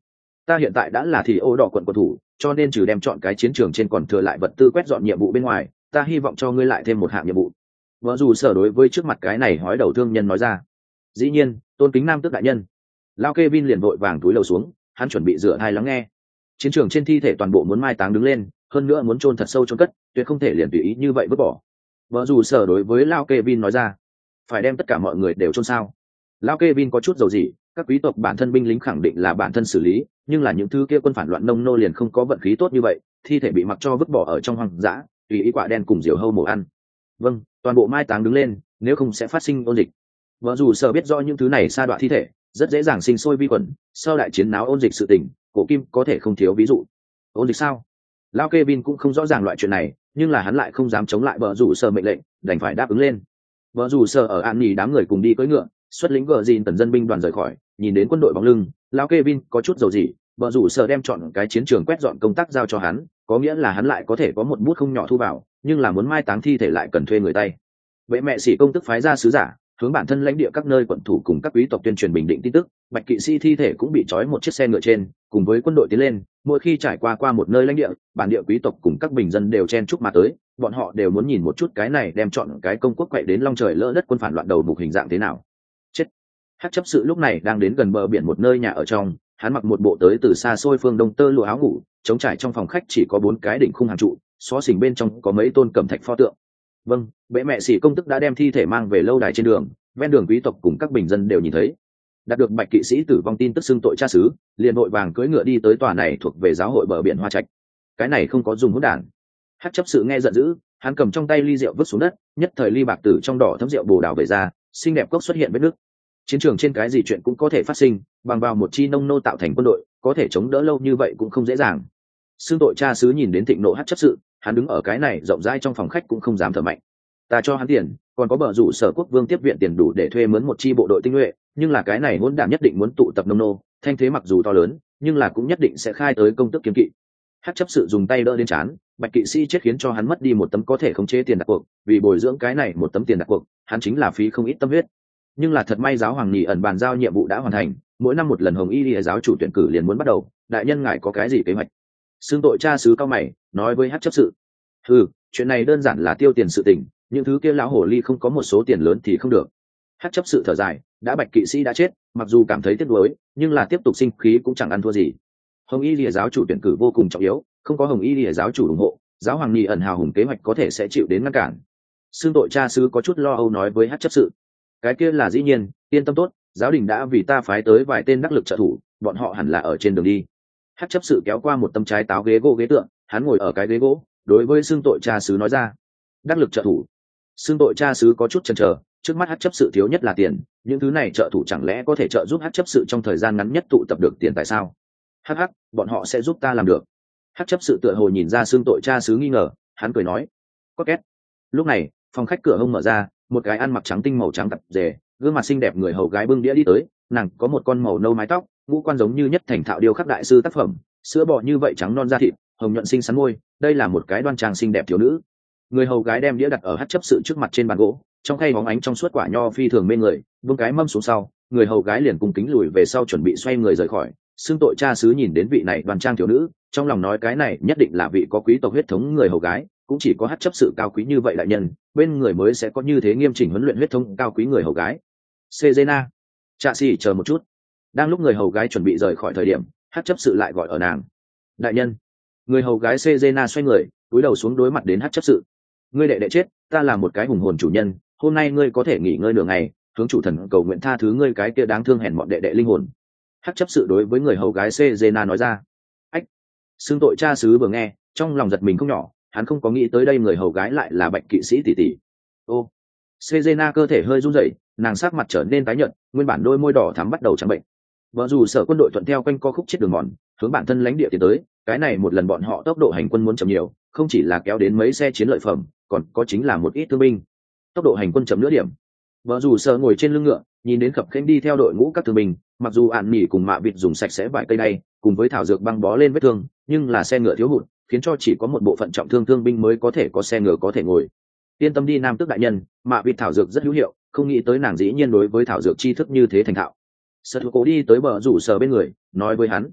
ta hiện tại đã là thì ô đỏ quận quân thủ, cho nên trừ đem chọn cái chiến trường trên còn thừa lại vật tư quét dọn nhiệm vụ bên ngoài, ta hy vọng cho ngươi lại thêm một hạng nhiệm vụ. Vợ dù sở đối với trước mặt cái này hói đầu thương nhân nói ra. Dĩ nhiên, tôn kính nam tước đại nhân. Lao Kevin liền vội vàng túi lầu xuống, hắn chuẩn bị dựa thai lắng nghe. Chiến trường trên thi thể toàn bộ muốn mai táng đứng lên, hơn nữa muốn chôn thật sâu chôn cất, tuyệt không thể liền tùy ý như vậy vứt bỏ. Vợ dù sở đối với Lao Kevin nói ra, phải đem tất cả mọi người đều chôn sao? Lao Kevin có chút dầu gì, các quý tộc bản thân binh lính khẳng định là bản thân xử lý, nhưng là những thứ kia quân phản loạn nông nô liền không có vận khí tốt như vậy, thi thể bị mặc cho vứt bỏ ở trong hoang dã, tùy ý quả đen cùng diều hâu mổ ăn. Vâng, toàn bộ mai táng đứng lên, nếu không sẽ phát sinh ôn dịch. Vợ dù sở biết rõ những thứ này sa đọa thi thể rất dễ dàng sinh sôi vi khuẩn, sau đại chiến náo ôn dịch sự tình, cổ kim có thể không thiếu ví dụ. Ôn dịch sao? Lao Kevin cũng không rõ ràng loại chuyện này, nhưng là hắn lại không dám chống lại vợ rủ sở mệnh lệnh, đành phải đáp ứng lên. Vợ rủ sở ở an nhì đám người cùng đi cưỡi ngựa, xuất lính gờ dìn tần dân binh đoàn rời khỏi, nhìn đến quân đội bóng lưng, Lao Kevin có chút dầu gì, vợ rủ sở đem chọn cái chiến trường quét dọn công tác giao cho hắn, có nghĩa là hắn lại có thể có một bút không nhỏ thu vào, nhưng là muốn mai táng thi thể lại cần thuê người tay. Vệ mẹ sĩ công tức phái ra sứ giả, hướng bản thân lãnh địa các nơi quận thủ cùng các quý tộc tuyên truyền bình định tin tức, bạch kỵ sĩ thi thể cũng bị trói một chiếc xe ngựa trên, cùng với quân đội tiến lên, mỗi khi trải qua một nơi lãnh địa, bản địa quý tộc cùng các bình dân đều chen chúc mà tới, bọn họ đều muốn nhìn một chút cái này đem chọn cái công quốc quậy đến long trời lỡ đất quân phản loạn đầu mục hình dạng thế nào. Chết. Hát chấp sự lúc này đang đến gần bờ biển một nơi nhà ở trong, hắn mặc một bộ tới từ xa xôi phương đông tơ lụa áo ngủ, trống trải trong phòng khách chỉ có 4 cái đỉnh khung hàng trụ, xó xỉnh bên trong có mấy tôn cẩm thạch pho tượng. Vâng, bệ mẹ sĩ công tức đã đem thi thể mang về lâu đài trên đường, ven đường quý tộc cùng các bình dân đều nhìn thấy. Đạt được bạch kỵ sĩ tử vong tin tức xưng tội cha xứ, liền vội vàng cưỡi ngựa đi tới tòa này thuộc về giáo hội bờ biển Hoa Trạch. Cái này không có dùng hỗn đản. Hát chấp sự nghe giận dữ, hắn cầm trong tay ly rượu vứt xuống đất, nhất thời ly bạc tử trong đỏ thấm rượu bồ đào về ra, xinh đẹp cốc xuất hiện vết nước. Chiến trường trên cái gì chuyện cũng có thể phát sinh, bằng vào một chi nông nô tạo thành quân đội, có thể chống đỡ lâu như vậy cũng không dễ dàng. Xưng tội cha xứ nhìn đến thịnh nộ hát chấp sự, hắn đứng ở cái này rộng rãi trong phòng khách cũng không dám thở mạnh. Ta cho hắn tiền, còn có bờ rủ sở quốc vương tiếp viện tiền đủ để thuê mướn một chi bộ đội tinh nhuệ, nhưng là cái này hỗn đản nhất định muốn tụ tập nông nô, thanh thế mặc dù to lớn, nhưng là cũng nhất định sẽ khai tới công tức kiếm kỵ. Hát chấp sự dùng tay đỡ lên trán, bạch kỵ sĩ chết khiến cho hắn mất đi một tấm có thể khống chế tiền đặt cuộc, vì bồi dưỡng cái này một tấm tiền đặt cuộc, hắn chính là phí không ít tâm huyết. Nhưng là thật may giáo hoàng nhì ẩn bàn giao nhiệm vụ đã hoàn thành, mỗi năm một lần hồng y lìa giáo chủ tuyển cử liền muốn bắt đầu, đại nhân ngài có cái gì kế hoạch? Xương tội cha xứ cao mày nói với hát chấp sự. Chuyện này đơn giản là tiêu tiền sự tình, những thứ kia lão hồ ly không có một số tiền lớn thì không được. Hát chấp sự thở dài, đã bạch kỵ sĩ đã chết, mặc dù cảm thấy tiếc nuối, nhưng là tiếp tục sinh khí cũng chẳng ăn thua gì. Hồng y lìa giáo chủ tuyển cử vô cùng trọng yếu, không có hồng y lìa giáo chủ ủng hộ, giáo hoàng nhì ẩn hào hùng kế hoạch có thể sẽ chịu đến ngăn cản. Xương tội cha xứ có chút lo âu nói với hát chấp sự. Cái kia là dĩ nhiên, yên tâm tốt, giáo đình đã vì ta phái tới vài tên đắc lực trợ thủ, bọn họ hẳn là ở trên đường đi. Hát chấp sự kéo qua một tấm trái táo ghế gỗ ghế tựa, hắn ngồi ở cái ghế gỗ, đối với xương tội cha xứ nói ra. Đắc lực trợ thủ. Xương tội cha xứ có chút chần chờ, trước mắt hát chấp sự thiếu nhất là tiền, những thứ này trợ thủ chẳng lẽ có thể trợ giúp hát chấp sự trong thời gian ngắn nhất tụ tập được tiền tại sao? Hắc, bọn họ sẽ giúp ta làm được. Hát chấp sự tựa hồ nhìn ra xương tội cha xứ nghi ngờ, hắn cười nói. Có két. Lúc này, phòng khách cửa hông mở ra, một cái ăn mặc trắng tinh màu trắng tạp dề, gương mặt xinh đẹp người hầu gái bưng đĩa đi tới, nàng có một con màu nâu mái tóc, ngũ quan giống như nhất thành thạo điêu khắc đại sư tác phẩm, sữa bò như vậy trắng non da thịt, hồng nhuận xinh xắn môi, đây là một cái đoan trang xinh đẹp thiếu nữ. Người hầu gái đem đĩa đặt ở hát chấp sự trước mặt trên bàn gỗ, trong khay bóng ánh trong suốt quả nho phi thường mê người, buông cái mâm xuống sau, người hầu gái liền cung kính lùi về sau chuẩn bị xoay người rời khỏi. Xương tội cha xứ nhìn đến vị này đoan trang thiếu nữ, trong lòng nói cái này nhất định là vị có quý tộc huyết thống người hầu gái, cũng chỉ có hát chấp sự cao quý như vậy đại nhân, bên người mới sẽ có như thế nghiêm chỉnh huấn luyện huyết thống cao quý người hầu gái. Sejena, Trạ Sĩ chờ một chút. Đang lúc người hầu gái chuẩn bị rời khỏi thời điểm, hát chấp sự lại gọi ở nàng. Đại nhân. Người hầu gái Sejena xoay người, cúi đầu xuống đối mặt đến hát chấp sự. Ngươi đệ đệ chết, ta là một cái hùng hồn chủ nhân, hôm nay ngươi có thể nghỉ ngơi nửa ngày, hướng chủ thần cầu nguyện tha thứ ngươi cái kia đáng thương hèn mọn đệ đệ linh hồn. Hát chấp sự đối với người hầu gái Sejena nói ra. Ách. Xương tội cha xứ vừa nghe, trong lòng giật mình không nhỏ, hắn không có nghĩ tới đây người hầu gái lại là bạch kỵ sĩ tỷ tỷ. Ô. Sejena cơ thể hơi run rẩy, nàng sắc mặt trở nên tái nhợt, nguyên bản đôi môi đỏ thắm bắt đầu trắng bệnh. Vợ dù sở quân đội thuận theo quanh co khúc chết đường mòn, hướng bản thân lãnh địa tiến tới, cái này một lần bọn họ tốc độ hành quân muốn chậm nhiều, không chỉ là kéo đến mấy xe chiến lợi phẩm, còn có chính là một ít thương binh. Tốc độ hành quân chậm nửa điểm. Vợ dù sở ngồi trên lưng ngựa, nhìn đến khập khênh đi theo đội ngũ các thương binh, mặc dù ạn nỉ cùng mạ vịt dùng sạch sẽ vài cây đay, cùng với thảo dược băng bó lên vết thương, nhưng là xe ngựa thiếu hụt, khiến cho chỉ có một bộ phận trọng thương thương binh mới có thể có xe ngựa có thể ngồi. Yên tâm đi nam tước đại nhân, mạ vịt thảo dược rất hữu hiệu, không nghĩ tới nàng dĩ nhiên đối với thảo dược tri thức như thế thành thạo. Sở Thủ Cố đi tới bờ rủ sở bên người, nói với hắn,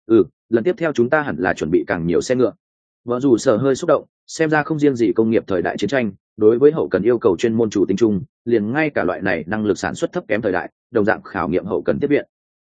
Lần tiếp theo chúng ta hẳn là chuẩn bị càng nhiều xe ngựa. Vợ dù sở hơi xúc động, xem ra không riêng gì công nghiệp thời đại chiến tranh, đối với hậu cần yêu cầu chuyên môn chủ tính chung, liền ngay cả loại này năng lực sản xuất thấp kém thời đại, đồng dạng khảo nghiệm hậu cần tiếp viện.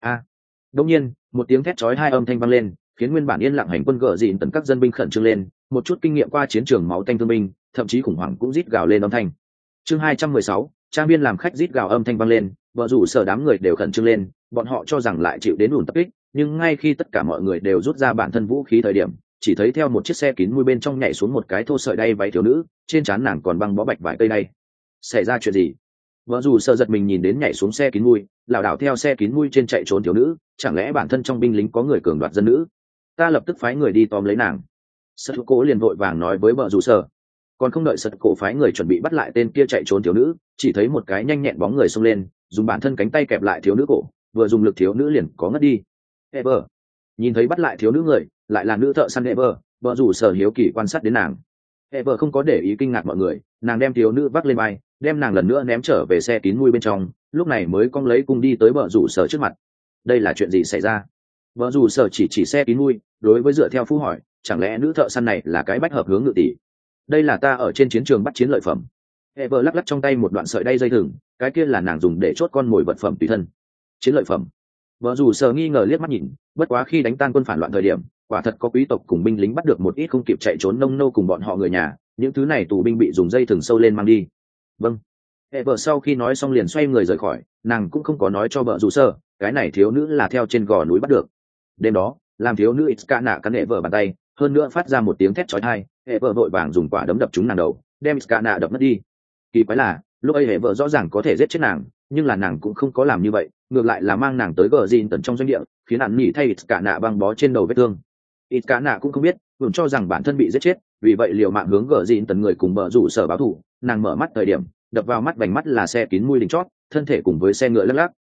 Đột nhiên, một tiếng thét chói hai âm thanh vang lên, khiến nguyên bản yên lặng hành quân gở dịn tấn các dân binh khẩn trương lên, một chút kinh nghiệm qua chiến trường máu tanh thương binh, thậm chí khủng hoảng cũng rít gào lên âm thanh. Chương 216, trang viên làm khách rít gào âm thanh vang lên, vợ rủ sở đám người đều khẩn trương lên, bọn họ cho rằng lại chịu đến ủn tập kích, nhưng ngay khi tất cả mọi người đều rút ra bản thân vũ khí thời điểm, chỉ thấy theo một chiếc xe kín mui bên trong nhảy xuống một cái thô sợi đay váy thiếu nữ, trên trán nàng còn băng bó bạch vải cây đay. Xảy ra chuyện gì? Vợ rủ sở giật mình nhìn đến nhảy xuống xe kín mui, lảo đảo theo xe kín mui trên chạy trốn thiếu nữ, chẳng lẽ bản thân trong binh lính có người cường đoạt dân nữ? Ta lập tức phái người đi tóm lấy nàng. Sật Cổ liền vội vàng nói với vợ rủ sở. Còn không đợi Sật Cổ phái người chuẩn bị bắt lại tên kia chạy trốn thiếu nữ, chỉ thấy một cái nhanh nhẹn bóng người xông lên, dùng bản thân cánh tay kẹp lại thiếu nữ cổ, vừa dùng lực thiếu nữ liền có ngất đi. Ever nhìn thấy bắt lại thiếu nữ người, lại là nữ thợ săn Ever, vợ rủ sở hiếu kỳ quan sát đến nàng. Ever không có để ý kinh ngạc mọi người, nàng đem thiếu nữ vác lên vai, đem nàng lần nữa ném trở về xe kín mui bên trong, lúc này mới cong lấy cung đi tới vợ rủ sở trước mặt. Đây là chuyện gì xảy ra? Vợ rủ sở chỉ xe kín mui, đối với dựa theo Phu hỏi, chẳng lẽ nữ thợ săn này là cái bách hợp hướng ngự tỷ? Đây là ta ở trên chiến trường bắt chiến lợi phẩm. Ever lắc lắc trong tay một đoạn sợi đay dây thừng, cái kia là nàng dùng để chốt con mồi vật phẩm tùy thân. Chiến lợi phẩm? Vợ rủ sở nghi ngờ liếc mắt nhìn, bất quá khi đánh tan quân phản loạn thời điểm, quả thật có quý tộc cùng binh lính bắt được một ít không kịp chạy trốn nông nô cùng bọn họ người nhà, những thứ này tù binh bị dùng dây thừng sâu lên mang đi. Vâng. Ever sau khi nói xong liền xoay người rời khỏi, nàng cũng không có nói cho vợ rủ sở, cái này thiếu nữ là theo trên gò núi bắt được. Đêm đó, làm thiếu nữ Iskana cắn Ever bàn tay, hơn nữa phát ra một tiếng thét chói tai, Ever vội vàng dùng quả đấm đập trúng nàng đầu, đem Iskana đập mất đi. Kỳ quái là, lúc ấy Ever rõ ràng có thể giết chết nàng, nhưng là nàng cũng không có làm như vậy, ngược lại là mang nàng tới gờ dìn tận trong doanh địa, khiến hắn nhỉ thay Iskana băng bó trên đầu vết thương. Iskana cũng không biết, tưởng cho rằng bản thân bị giết chết, vì vậy liều mạng hướng gờ dìn tận người cùng bờ rủ sở báo thù. Nàng mở mắt thời điểm, đập vào mắt vành mắt là xe kín mui đỉnh chót, thân thể cùng với xe ngựa lắc lắc.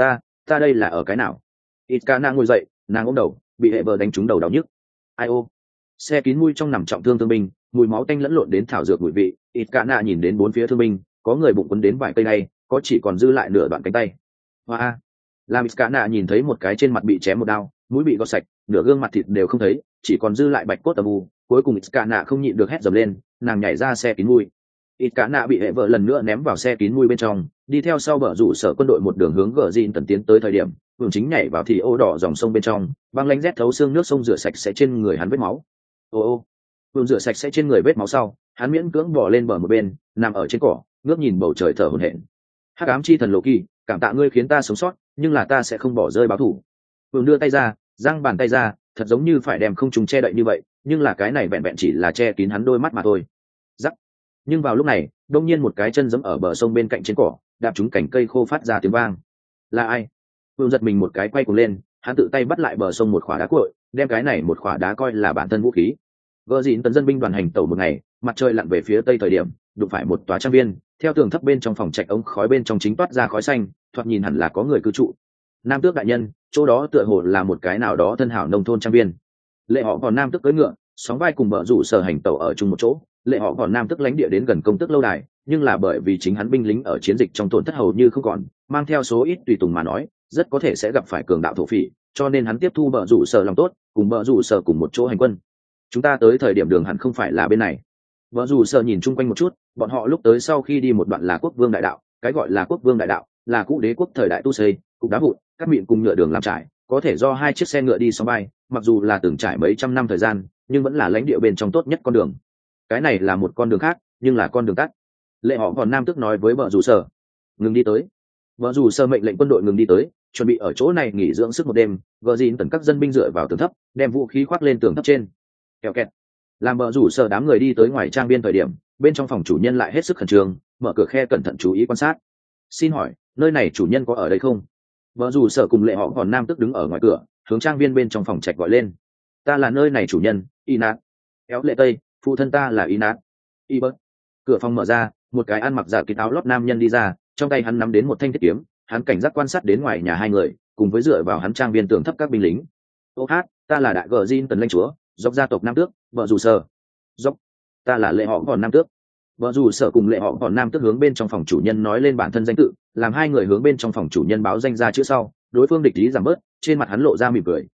Ta đây là ở cái nào? Iskana ngồi dậy, nàng ôm đầu, bị Ever đánh trúng đầu đau nhức. Ai ô? Xe kín mui trong nằm trọng thương thương binh, mùi máu tanh lẫn lộn đến thảo dược mùi vị. Iskana nhìn đến bốn phía thương binh, có người bụng quấn đến vài cây này, có chỉ còn dư lại nửa đoạn cánh tay. Hoa! Làm Iskana nhìn thấy một cái trên mặt bị chém một đao, mũi bị gọt sạch, nửa gương mặt thịt đều không thấy, chỉ còn dư lại bạch cốt âm u. Cuối cùng Iskana không nhịn được hét dầm lên, nàng nhảy ra xe kín mui. Iskana bị hệ vợ lần nữa ném vào xe kín mui bên trong, đi theo sau bờ rủ sở quân đội một đường hướng gờ dìn tần tiến tới thời điểm, Vương Chính nhảy vào thì ô đỏ dòng sông bên trong, băng lánh rét thấu xương nước sông rửa sạch sẽ trên người hắn vết máu. Ô, Vương rửa sạch sẽ trên người vết máu sau, hắn miễn cưỡng bò lên bờ một bên, nằm ở trên cỏ, ngước nhìn bầu trời thở hổn hển. Hắc ám chi thần Loki, cảm tạ ngươi khiến ta sống sót, nhưng là ta sẽ không bỏ rơi báo thù. Vương đưa tay ra, giang bàn tay ra, thật giống như phải đem không trùng che đậy như vậy, nhưng là cái này vẹn vẹn chỉ là che kín hắn đôi mắt mà thôi. Rắc. Nhưng vào lúc này, đột nhiên một cái chân giẫm ở bờ sông bên cạnh trên cỏ, đạp trúng cành cây khô phát ra tiếng vang. Là ai? Vương giật mình một cái quay cuồng lên, hắn tự tay bắt lại bờ sông một khỏa đá cuội, đem cái này một khỏa đá coi là bản thân vũ khí. Gờ dịn tần dân binh đoàn hành tẩu một ngày, mặt trời lặn về phía tây thời điểm, đụng phải một tòa trang viên, theo tường thấp bên trong phòng trạch ống khói bên trong chính toát ra khói xanh, thoạt nhìn hẳn là có người cư trụ. Nam tước đại nhân, chỗ đó tựa hồ là một cái nào đó thân hảo nông thôn trang viên. Lệ họ còn nam tước cưỡi ngựa, sóng vai cùng bờ rủ sở hành tẩu ở chung một chỗ. Lệ họ còn nam tước lãnh địa đến gần công tước lâu đài, nhưng là bởi vì chính hắn binh lính ở chiến dịch trong tổn thất hầu như không còn, mang theo số ít tùy tùng mà nói, rất có thể sẽ gặp phải cường đạo thổ phỉ, cho nên hắn tiếp thu bờ rủ sở lòng tốt, cùng bờ rủ sở cùng một chỗ hành quân. Chúng ta tới thời điểm đường hẳn không phải là bên này. Bờ rủ sở nhìn chung quanh một chút, bọn họ lúc tới sau khi đi một đoạn là quốc vương đại đạo, cái gọi là quốc vương đại đạo là cũ đế quốc thời đại tu xây, cục đá vụn, các miệng cùng nhựa đường làm trải, có thể do hai chiếc xe ngựa đi sóng bay, mặc dù là từng trải mấy trăm năm thời gian, nhưng vẫn là lãnh địa bên trong tốt nhất con đường. Cái này là một con đường khác, nhưng là con đường tắt. Lệ họ còn nam tức nói với bờ rủ sở, ngừng đi tới. Bờ rủ sở mệnh lệnh quân đội ngừng đi tới, chuẩn bị ở chỗ này nghỉ dưỡng sức một đêm. Gờ dìn tần các dân binh dựa vào tường thấp, đem vũ khí khoác lên tường thấp trên. Kẹo kẹt. Làm bờ rủ sở đám người đi tới ngoài trang viên thời điểm, bên trong phòng chủ nhân lại hết sức khẩn trương, mở cửa khe cẩn thận chú ý quan sát. Xin hỏi, nơi này chủ nhân có ở đây không? Bờ rủ sở cùng lệ họ còn nam tức đứng ở ngoài cửa, hướng trang viên bên trong phòng trạch gọi lên. Ta là nơi này chủ nhân, Inat. Kéo lệ tây, phụ thân ta là Inat. Ibert. Cửa phòng mở ra, một cái ăn mặc giả kín áo lót nam nhân đi ra, trong tay hắn nắm đến một thanh thiết kiếm, hắn cảnh giác quan sát đến ngoài nhà hai người, cùng với dựa vào hắn trang viên tường thấp các binh lính. Ô hát, ta là đại gờ Jin tần lãnh chúa, dọc gia tộc nam tước, vợ dù sở. Dọc, ta là lệ họ còn nam tước. Vợ dù sở cùng lệ họ còn nam tước hướng bên trong phòng chủ nhân nói lên bản thân danh tự, làm hai người hướng bên trong phòng chủ nhân báo danh ra chữ sau, đối phương địch ý giảm bớt, trên mặt hắn lộ ra mỉm cười,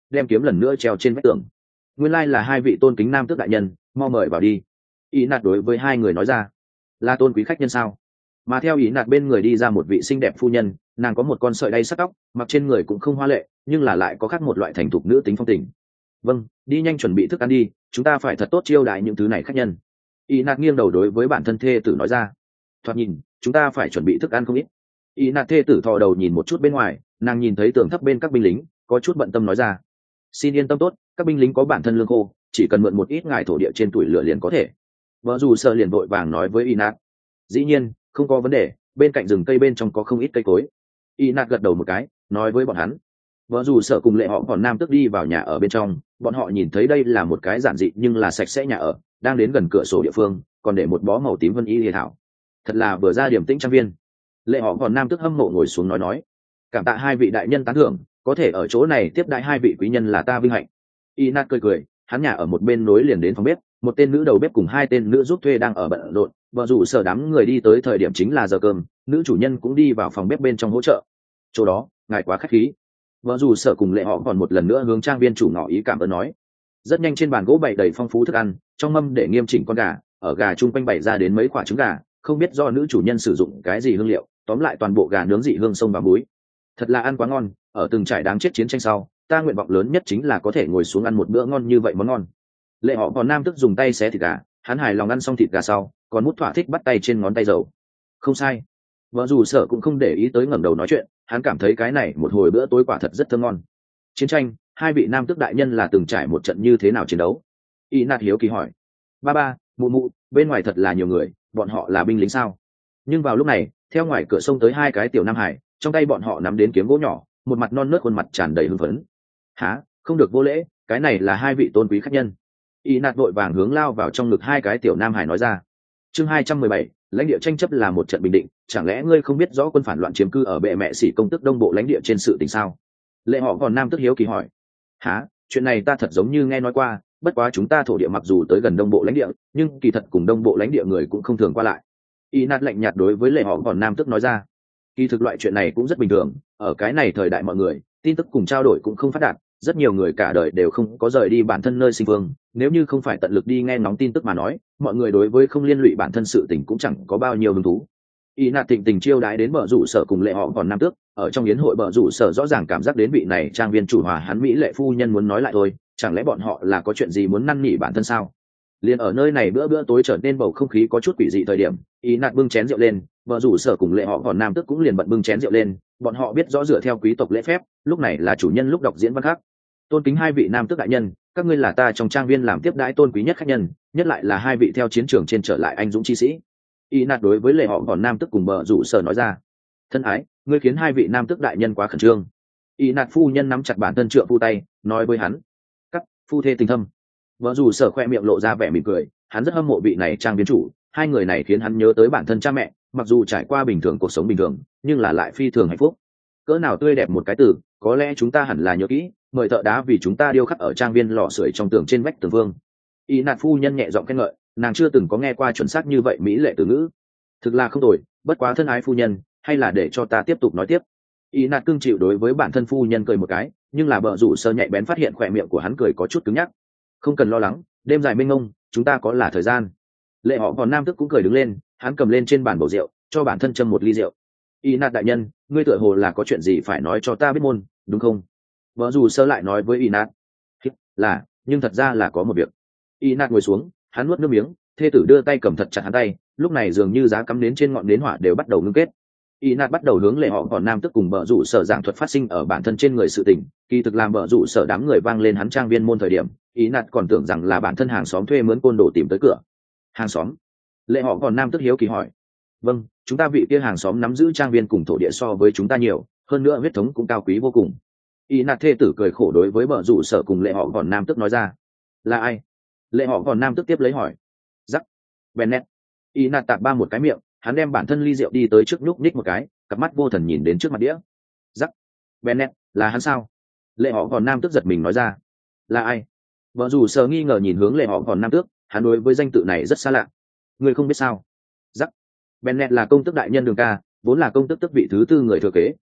đem kiếm lần nữa treo trên vách tường. Nguyên lai là hai vị tôn kính nam tước đại nhân, mau mời vào đi. Ý nạt đối với hai người nói ra. Là tôn quý khách nhân sao? Mà theo ý nạt bên người đi ra một vị xinh đẹp phu nhân, nàng có một con sợi đay sắc tóc, mặc trên người cũng không hoa lệ, nhưng là lại có khác một loại thành thục nữ tính phong tình. Vâng, đi nhanh chuẩn bị thức ăn đi, chúng ta phải thật tốt chiêu đãi những thứ này khách nhân. Ý nạt nghiêng đầu đối với bản thân thê tử nói ra. Thoạt nhìn, chúng ta phải chuẩn bị thức ăn không ít. Ý nạt thê tử thò đầu nhìn một chút bên ngoài, nàng nhìn thấy tường thấp bên các binh lính, có chút bận tâm nói ra. Xin yên tâm tốt, các binh lính có bản thân lương khô, chỉ cần mượn một ít ngài thổ địa trên tuổi lửa liền có thể. Vợ dù sợ liền vội vàng nói với Inat. Dĩ nhiên, không có vấn đề, bên cạnh rừng cây bên trong có không ít cây cối. Inat gật đầu một cái, nói với bọn hắn. Vợ dù sợ cùng lệ họ còn nam tức đi vào nhà ở bên trong, bọn họ nhìn thấy đây là một cái giản dị nhưng là sạch sẽ nhà ở, đang đến gần cửa sổ địa phương, còn để một bó màu tím vân y lìa thảo. Thật là vừa ra điểm tĩnh trang viên. Lệ họ còn nam tức hâm mộ ngồi xuống nói. Cảm tạ hai vị đại nhân tán thưởng, có thể ở chỗ này tiếp đãi hai vị quý nhân là ta vinh hạnh. Inat cười, hắn nhà ở một bên nối liền đến phòng bếp, một tên nữ đầu bếp cùng hai tên nữ giúp thuê đang ở bận rộn. Vợ rủ sở đám người đi tới thời điểm chính là giờ cơm, nữ chủ nhân cũng đi vào phòng bếp bên trong hỗ trợ. Chỗ đó, ngài quá khách khí. Vợ rủ sở cùng lệ họ còn một lần nữa hướng trang viên chủ ngỏ ý cảm ơn nói. Rất nhanh trên bàn gỗ bày đầy phong phú thức ăn, trong mâm để nghiêm chỉnh con gà, ở gà chung quanh bày ra đến mấy quả trứng gà, không biết do nữ chủ nhân sử dụng cái gì hương liệu, tóm lại toàn bộ gà nướng dị hương sông và muối. Thật là ăn quá ngon, ở từng trải đáng chết chiến tranh sau, ta nguyện vọng lớn nhất chính là có thể ngồi xuống ăn một bữa ngon như vậy món ngon. Lệ họ còn nam tức dùng tay xé thịt gà, hắn hài lòng ăn xong thịt gà sau, còn mút thỏa thích bắt tay trên ngón tay dầu. Không sai. Vợ dù sợ cũng không để ý tới ngẩng đầu nói chuyện, hắn cảm thấy cái này một hồi bữa tối quả thật rất thơm ngon. Chiến tranh, hai vị nam tước đại nhân là từng trải một trận như thế nào chiến đấu? Y nạt hiếu kỳ hỏi. Ba, mụ mụ, bên ngoài thật là nhiều người, bọn họ là binh lính sao? Nhưng vào lúc này, theo ngoài cửa sông tới hai cái tiểu nam hải, trong tay bọn họ nắm đến kiếm gỗ nhỏ, một mặt non nớt khuôn mặt tràn đầy hưng phấn. Hả, không được vô lễ, cái này là hai vị tôn quý khách nhân. Y nạt vội vàng hướng lao vào trong ngực hai cái tiểu nam hải nói ra. Chương 217, lãnh địa tranh chấp là một trận bình định, chẳng lẽ ngươi không biết rõ quân phản loạn chiếm cư ở bệ mẹ sĩ công tức đông bộ lãnh địa trên sự tình sao? Lệ họ còn nam tức hiếu kỳ hỏi. Hả, chuyện này ta thật giống như nghe nói qua, bất quá chúng ta thổ địa mặc dù tới gần đông bộ lãnh địa, nhưng kỳ thật cùng đông bộ lãnh địa người cũng không thường qua lại. Y nạt lạnh nhạt đối với lệ họ còn nam tức nói ra. Kỳ thực loại chuyện này cũng rất bình thường, ở cái này thời đại mọi người tin tức cùng trao đổi cũng không phát đạt, rất nhiều người cả đời đều không có rời đi bản thân nơi sinh vương, nếu như không phải tận lực đi nghe ngóng tin tức mà nói, mọi người đối với không liên lụy bản thân sự tình cũng chẳng có bao nhiêu hứng thú. Y nạt thịnh tình chiêu đãi đến bờ rủ sở cùng lệ họ còn nam tước, ở trong yến hội bờ rủ sở rõ ràng cảm giác đến vị này trang viên chủ hòa hắn mỹ lệ phu nhân muốn nói lại thôi, chẳng lẽ bọn họ là có chuyện gì muốn năn nỉ bản thân sao? Liền ở nơi này bữa tối trở nên bầu không khí có chút quỷ dị thời điểm, Y nạt bưng chén rượu lên, vợ rủ sở cùng lệ họ còn nam tức cũng liền bận bưng chén rượu lên, bọn họ biết rõ dựa theo quý tộc lễ phép, lúc này là chủ nhân lúc đọc diễn văn khác. Tôn kính hai vị nam tước đại nhân, các ngươi là ta trong trang viên làm tiếp đãi tôn quý nhất khách nhân, nhất lại là hai vị theo chiến trường trên trở lại anh dũng chi sĩ. Y nạt đối với lệ họ còn nam tức cùng vợ rủ sở nói ra. Thân ái, ngươi khiến hai vị nam tước đại nhân quá khẩn trương. Y nạt phu nhân nắm chặt bản thân trượng phu tay, nói với hắn. Cắt, phu thê tình thâm. Vợ rủ sở khoe miệng lộ ra vẻ mỉm cười, hắn rất hâm mộ vị này trang viên chủ, hai người này khiến hắn nhớ tới bản thân cha mẹ, mặc dù trải qua bình thường cuộc sống bình thường, nhưng là lại phi thường hạnh phúc. Cỡ nào tươi đẹp một cái từ, có lẽ chúng ta hẳn là nhớ kỹ, mời thợ đá vì chúng ta điêu khắc ở trang viên lò sưởi trong tường trên vách tường vương. Y nạt phu nhân nhẹ giọng khen ngợi, nàng chưa từng có nghe qua chuẩn xác như vậy mỹ lệ từ ngữ. Thực là không tồi, bất quá thân ái phu nhân, hay là để cho ta tiếp tục nói tiếp. Y nạt cương chịu đối với bản thân phu nhân cười một cái, nhưng là bợ rủ sơ nhạy bén phát hiện khỏe miệng của hắn cười có chút cứng nhắc. Không cần lo lắng, đêm dài mênh mông, chúng ta có là thời gian. Lệ họ còn nam tức cũng cười đứng lên, hắn cầm lên trên bàn bầu rượu, cho bản thân châm một ly rượu. Y nạt đại nhân, ngươi tựa hồ là có chuyện gì phải nói cho ta biết môn, đúng không? Vợ dù sơ lại nói với Y nạt. Là, nhưng thật ra là có một việc. Y nạt ngồi xuống, hắn nuốt nước miếng, thê tử đưa tay cầm thật chặt hắn tay, lúc này dường như giá cắm nến trên ngọn nến hỏa đều bắt đầu ngưng kết. Y nạt bắt đầu hướng lệ họ còn nam tức cùng vợ rủ sở giảng thuật phát sinh ở bản thân trên người sự tình, kỳ thực làm vợ rủ sở đám người vang lên hắn trang viên môn thời điểm, Y nạt còn tưởng rằng là bản thân hàng xóm thuê mướn côn đồ tìm tới cửa. Hàng xóm? Lệ họ còn nam tức hiếu kỳ hỏi. Vâng, chúng ta vị kia hàng xóm nắm giữ trang viên cùng thổ địa so với chúng ta nhiều, hơn nữa huyết thống cũng cao quý vô cùng. Y nạt thê tử cười khổ đối với vợ rủ sở cùng lệ họ còn nam tức nói ra. Là ai? Lệ họ còn nam tức tiếp lấy hỏi. Rắc. Bennett. Y nạt tạp ba một cái miệng, hắn đem bản thân ly rượu đi tới trước nhúc nhích một cái, cặp mắt vô thần nhìn đến trước mặt đĩa. Rắc. Bennett, là hắn sao? Lệ họ còn nam tức giật mình nói ra. Là ai? Vợ rủ sở nghi ngờ nhìn hướng lệ họ còn nam tước, hắn đối với danh tự này rất xa lạ. Người không biết sao? Rắc. Bennett là công tước đại nhân đường ca, vốn là công tước tước vị thứ tư người thừa kế,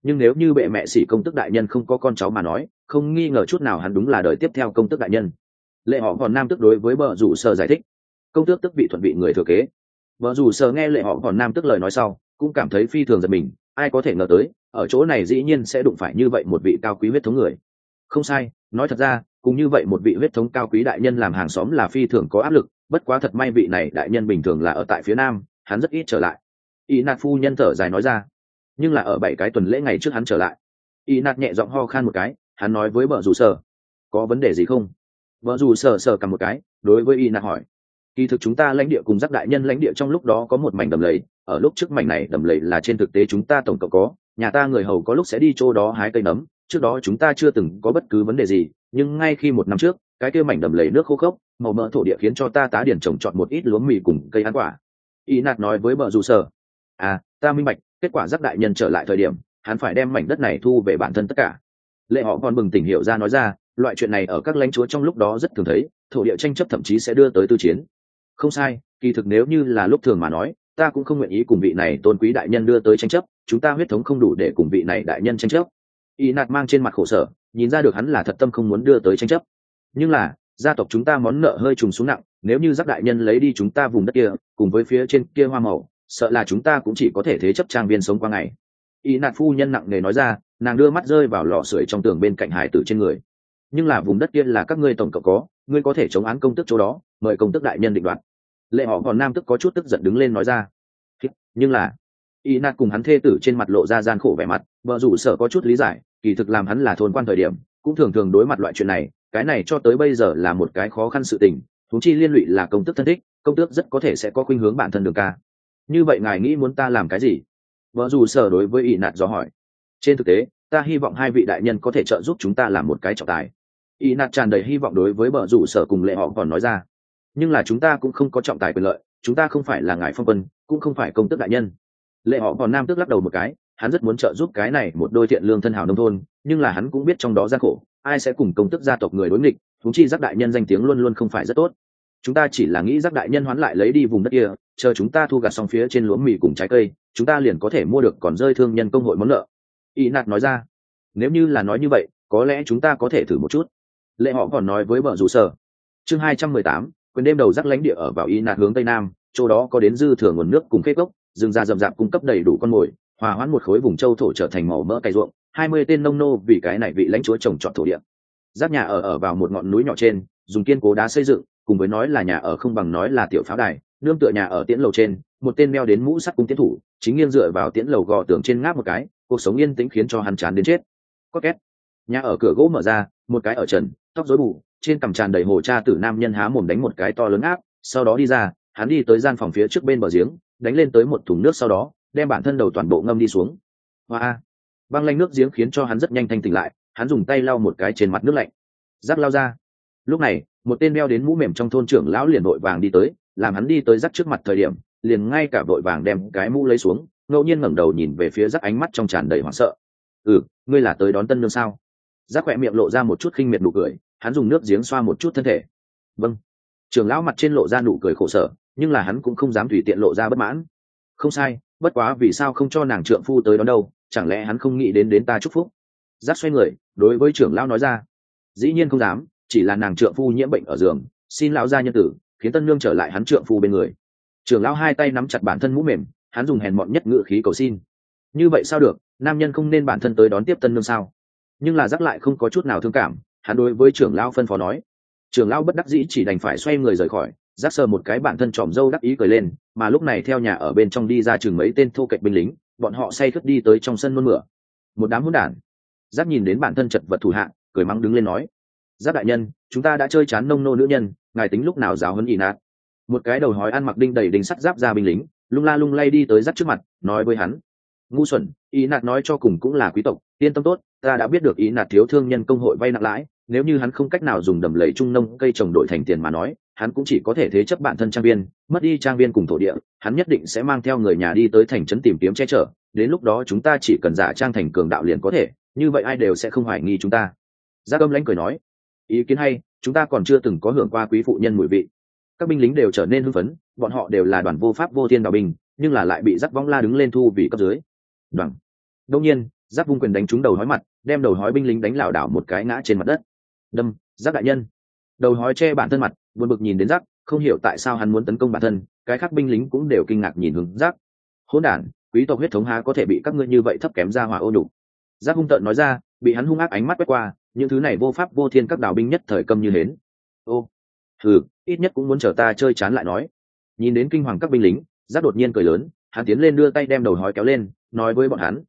nhưng nếu như bệ mẹ sĩ công tước đại nhân không có con cháu mà nói, không nghi ngờ chút nào hắn đúng là đời tiếp theo công tước đại nhân. Lệ họ còn nam tước đối với bờ rủ sở giải thích, công tước tức vị thuận vị người thừa kế. Bờ rủ sở nghe lệ họ còn nam tước lời nói sau cũng cảm thấy phi thường giật mình, ai có thể ngờ tới ở chỗ này dĩ nhiên sẽ đụng phải như vậy một vị cao quý huyết thống người. Không sai, nói thật ra cùng như vậy một vị huyết thống cao quý đại nhân làm hàng xóm là phi thường có áp lực, bất quá thật may vị này đại nhân bình thường là ở tại phía nam, hắn rất ít trở lại. Y nạt phu nhân thở dài nói ra, nhưng là ở 7 cái tuần lễ ngày trước hắn trở lại. Y nạt nhẹ giọng ho khan một cái, hắn nói với bờ rủ sở, có vấn đề gì không? Bờ rủ sở sờ cầm một cái, đối với Y nạt hỏi, kỳ thực chúng ta lãnh địa cùng giác đại nhân lãnh địa trong lúc đó có một mảnh đầm lầy, ở lúc trước mảnh này đầm lầy là trên thực tế chúng ta tổng cộng có, nhà ta người hầu có lúc sẽ đi chỗ đó hái cây nấm, trước đó chúng ta chưa từng có bất cứ vấn đề gì, nhưng ngay khi 1 năm trước cái kia mảnh đầm lầy nước khô khốc, màu mỡ thổ địa khiến cho ta tá điển trồng trọt một ít lúa mì cùng cây ăn quả. Y nạt nói với bờ rủ sở, à ta minh bạch, kết quả giác đại nhân trở lại thời điểm hắn phải đem mảnh đất này thu về bản thân tất cả. Lệ họ còn bừng tỉnh hiểu ra nói ra, loại chuyện này ở các lãnh chúa trong lúc đó rất thường thấy, thổ địa tranh chấp thậm chí sẽ đưa tới tư chiến. Không sai, kỳ thực nếu như là lúc thường mà nói, ta cũng không nguyện ý cùng vị này tôn quý đại nhân đưa tới tranh chấp, chúng ta huyết thống không đủ để cùng vị này đại nhân tranh chấp. Y nạt mang trên mặt khổ sở, nhìn ra được hắn là thật tâm không muốn đưa tới tranh chấp. Nhưng là gia tộc chúng ta món nợ hơi trùng xuống nặng, nếu như giác đại nhân lấy đi chúng ta vùng đất kia cùng với phía trên kia hoa màu, sợ là chúng ta cũng chỉ có thể thế chấp trang viên sống qua ngày. Y nạt phu nhân nặng nề nói ra, nàng đưa mắt rơi vào lò sưởi trong tường bên cạnh hải tử trên người. Nhưng là vùng đất kia là các ngươi tổng cộng có, ngươi có thể chống án công tước chỗ đó, mời công tước đại nhân định đoạt. Lệ họ còn nam tức có chút tức giận đứng lên nói ra, nhưng là Y nạt cùng hắn thê tử trên mặt lộ ra gian khổ vẻ mặt, vợ rủ sở có chút lý giải, kỳ thực làm hắn là thôn quan thời điểm cũng thường thường đối mặt loại chuyện này, cái này cho tới bây giờ là một cái khó khăn sự tình, thú chi liên lụy là công tước thân thích, công tước rất có thể sẽ có khuynh hướng bản thân đường ca. Như vậy ngài nghĩ muốn ta làm cái gì? Vợ rủ sở đối với Y nạt dò hỏi. Trên thực tế ta hy vọng hai vị đại nhân có thể trợ giúp chúng ta làm một cái trọng tài. Y nạt tràn đầy hy vọng đối với vợ rủ sở cùng lệ họ còn nói ra, nhưng là chúng ta cũng không có trọng tài quyền lợi, chúng ta không phải là ngài phong quân, cũng không phải công tước đại nhân. Lệ họ còn nam tước lắc đầu một cái, hắn rất muốn trợ giúp cái này một đôi thiện lương thân hào nông thôn, nhưng là hắn cũng biết trong đó gian khổ, ai sẽ cùng công tước gia tộc người đối nghịch, thú chi giác đại nhân danh tiếng luôn luôn không phải rất tốt. Chúng ta chỉ là nghĩ giác đại nhân hoán lại lấy đi vùng đất kia, chờ chúng ta thu gặt xong phía trên lúa mì cùng trái cây, chúng ta liền có thể mua được còn rơi thương nhân công hội món nợ. Y nạt nói ra, nếu như là nói như vậy có lẽ chúng ta có thể thử một chút. Lệ họ còn nói với vợ rủ sở. Chương 218, quyền đêm đầu rắc lãnh địa ở vào Y nạt hướng tây nam, chỗ đó có đến dư thừa nguồn nước cùng khế gốc, rừng già rậm rạp cung cấp đầy đủ con mồi, hòa hoãn một khối vùng châu thổ trở thành màu mỡ cày ruộng, 20 tên nông nô vì cái này vị lãnh chúa trồng trọt thổ địa. Giáp nhà ở vào một ngọn núi nhỏ trên, dùng kiên cố đá xây dựng, cùng với nói là nhà ở không bằng nói là tiểu pháo đài, nương tựa nhà ở tiễn lầu trên, một tên đeo đến mũ sắt cung tiến thủ, chính nghiêng dựa vào tiễn lầu gò tường trên ngáp một cái, cuộc sống yên tĩnh khiến cho hắn chán đến chết. Có két. Nhà ở cửa gỗ mở ra, một cái ở trần, tóc rối bù, trên cằm tràn đầy hồ cha tử nam nhân há mồm đánh một cái to lớn áp, sau đó đi ra, hắn đi tới gian phòng phía trước bên bờ giếng, đánh lên tới một thùng nước, sau đó đem bản thân đầu toàn bộ ngâm đi xuống. Hoa, băng lanh nước giếng khiến cho hắn rất nhanh thanh tỉnh lại, hắn dùng tay lau một cái trên mặt nước lạnh, rắc lao ra. Lúc này một tên đeo đến mũ mềm trong thôn trưởng lão liền vội vàng đi tới, làm hắn đi tới rắc trước mặt thời điểm liền ngay cả vội vàng đem cái mũ lấy xuống, ngẫu nhiên ngẩng đầu nhìn về phía rắc, ánh mắt trong tràn đầy hoảng sợ. Ngươi là tới đón tân nương sao? Rắc khỏe miệng lộ ra một chút khinh miệt nụ cười, hắn dùng nước giếng xoa một chút thân thể. Vâng. Trưởng lão mặt trên lộ ra nụ cười khổ sở, nhưng là hắn cũng không dám tùy tiện lộ ra bất mãn. Không sai, bất quá vì sao không cho nàng trượng phu tới đón đâu, chẳng lẽ hắn không nghĩ đến ta chúc phúc? Giác xoay người đối với trưởng lão nói ra, dĩ nhiên không dám, chỉ là nàng trượng phu nhiễm bệnh ở giường, xin lão gia nhân tử khiến tân nương trở lại hắn trượng phu bên người. Trưởng lão hai tay nắm chặt bản thân mũ mềm, hắn dùng hèn mọn nhất ngữ khí cầu xin. Như vậy sao được, nam nhân không nên bản thân tới đón tiếp tân nương sao? Nhưng là Giác lại không có chút nào thương cảm, hắn đối với trưởng lão phân phó nói. Trưởng lão bất đắc dĩ chỉ đành phải xoay người rời khỏi. Giác sờ một cái bản thân tròm râu đắc ý cười lên, mà lúc này theo nhà ở bên trong đi ra chừng mấy tên thô kệch binh lính, bọn họ say khướt đi tới trong sân nôn mửa. Một đám hỗn đản. Giác nhìn đến bản thân chật vật thủ hạ, cười mắng đứng lên nói, Giác đại nhân, chúng ta đã chơi chán nông nô nữ nhân, ngài tính lúc nào giáo huấn ỷ nạt. Một cái đầu hói ăn mặc đinh đầy đinh sắt giáp ra binh lính lung la lung lay đi tới Giác trước mặt, nói với hắn, ngu xuẩn, ỷ nạt nói cho cùng cũng là quý tộc, yên tâm tốt, ta đã biết được ỷ nạt thiếu thương nhân công hội vay nặng lãi, nếu như hắn không cách nào dùng đầm lầy trung nông cây trồng đổi thành tiền mà nói, hắn cũng chỉ có thể thế chấp bản thân trang viên, mất đi trang viên cùng thổ địa, hắn nhất định sẽ mang theo người nhà đi tới thành trấn tìm kiếm che chở, đến lúc đó chúng ta chỉ cần giả trang thành cường đạo liền có thể, như vậy ai đều sẽ không hoài nghi chúng ta. Giác âm lãnh cười nói, ý kiến hay, chúng ta còn chưa từng có hưởng qua quý phụ nhân mùi vị. Các binh lính đều trở nên hưng phấn, bọn họ đều là đoàn vô pháp vô thiên đạo binh, nhưng là lại bị Giác Vong La đứng lên thu vì cấp dưới. Đoàn. Đương nhiên, Giáp vung quyền đánh trúng đầu hói mặt, đem đầu hói binh lính đánh lảo đảo một cái ngã trên mặt đất. Đâm, Giáp đại nhân. Đầu hói che bản thân mặt, buồn bực nhìn đến Giáp, không hiểu tại sao hắn muốn tấn công bản thân, cái khác binh lính cũng đều kinh ngạc nhìn hướng Giáp. Hỗn đản, quý tộc huyết thống há có thể bị các ngươi như vậy thấp kém ra hỏa ô nhục. Giáp hung tợn nói ra, bị hắn hung ác ánh mắt quét qua, những thứ này vô pháp vô thiên các đào binh nhất thời câm như hến. Ô, ít nhất cũng muốn chờ ta chơi chán lại nói. Nhìn đến kinh hoàng các binh lính, Giáp đột nhiên cười lớn, hắn tiến lên đưa tay đem đầu hói kéo lên, nói với bọn hắn: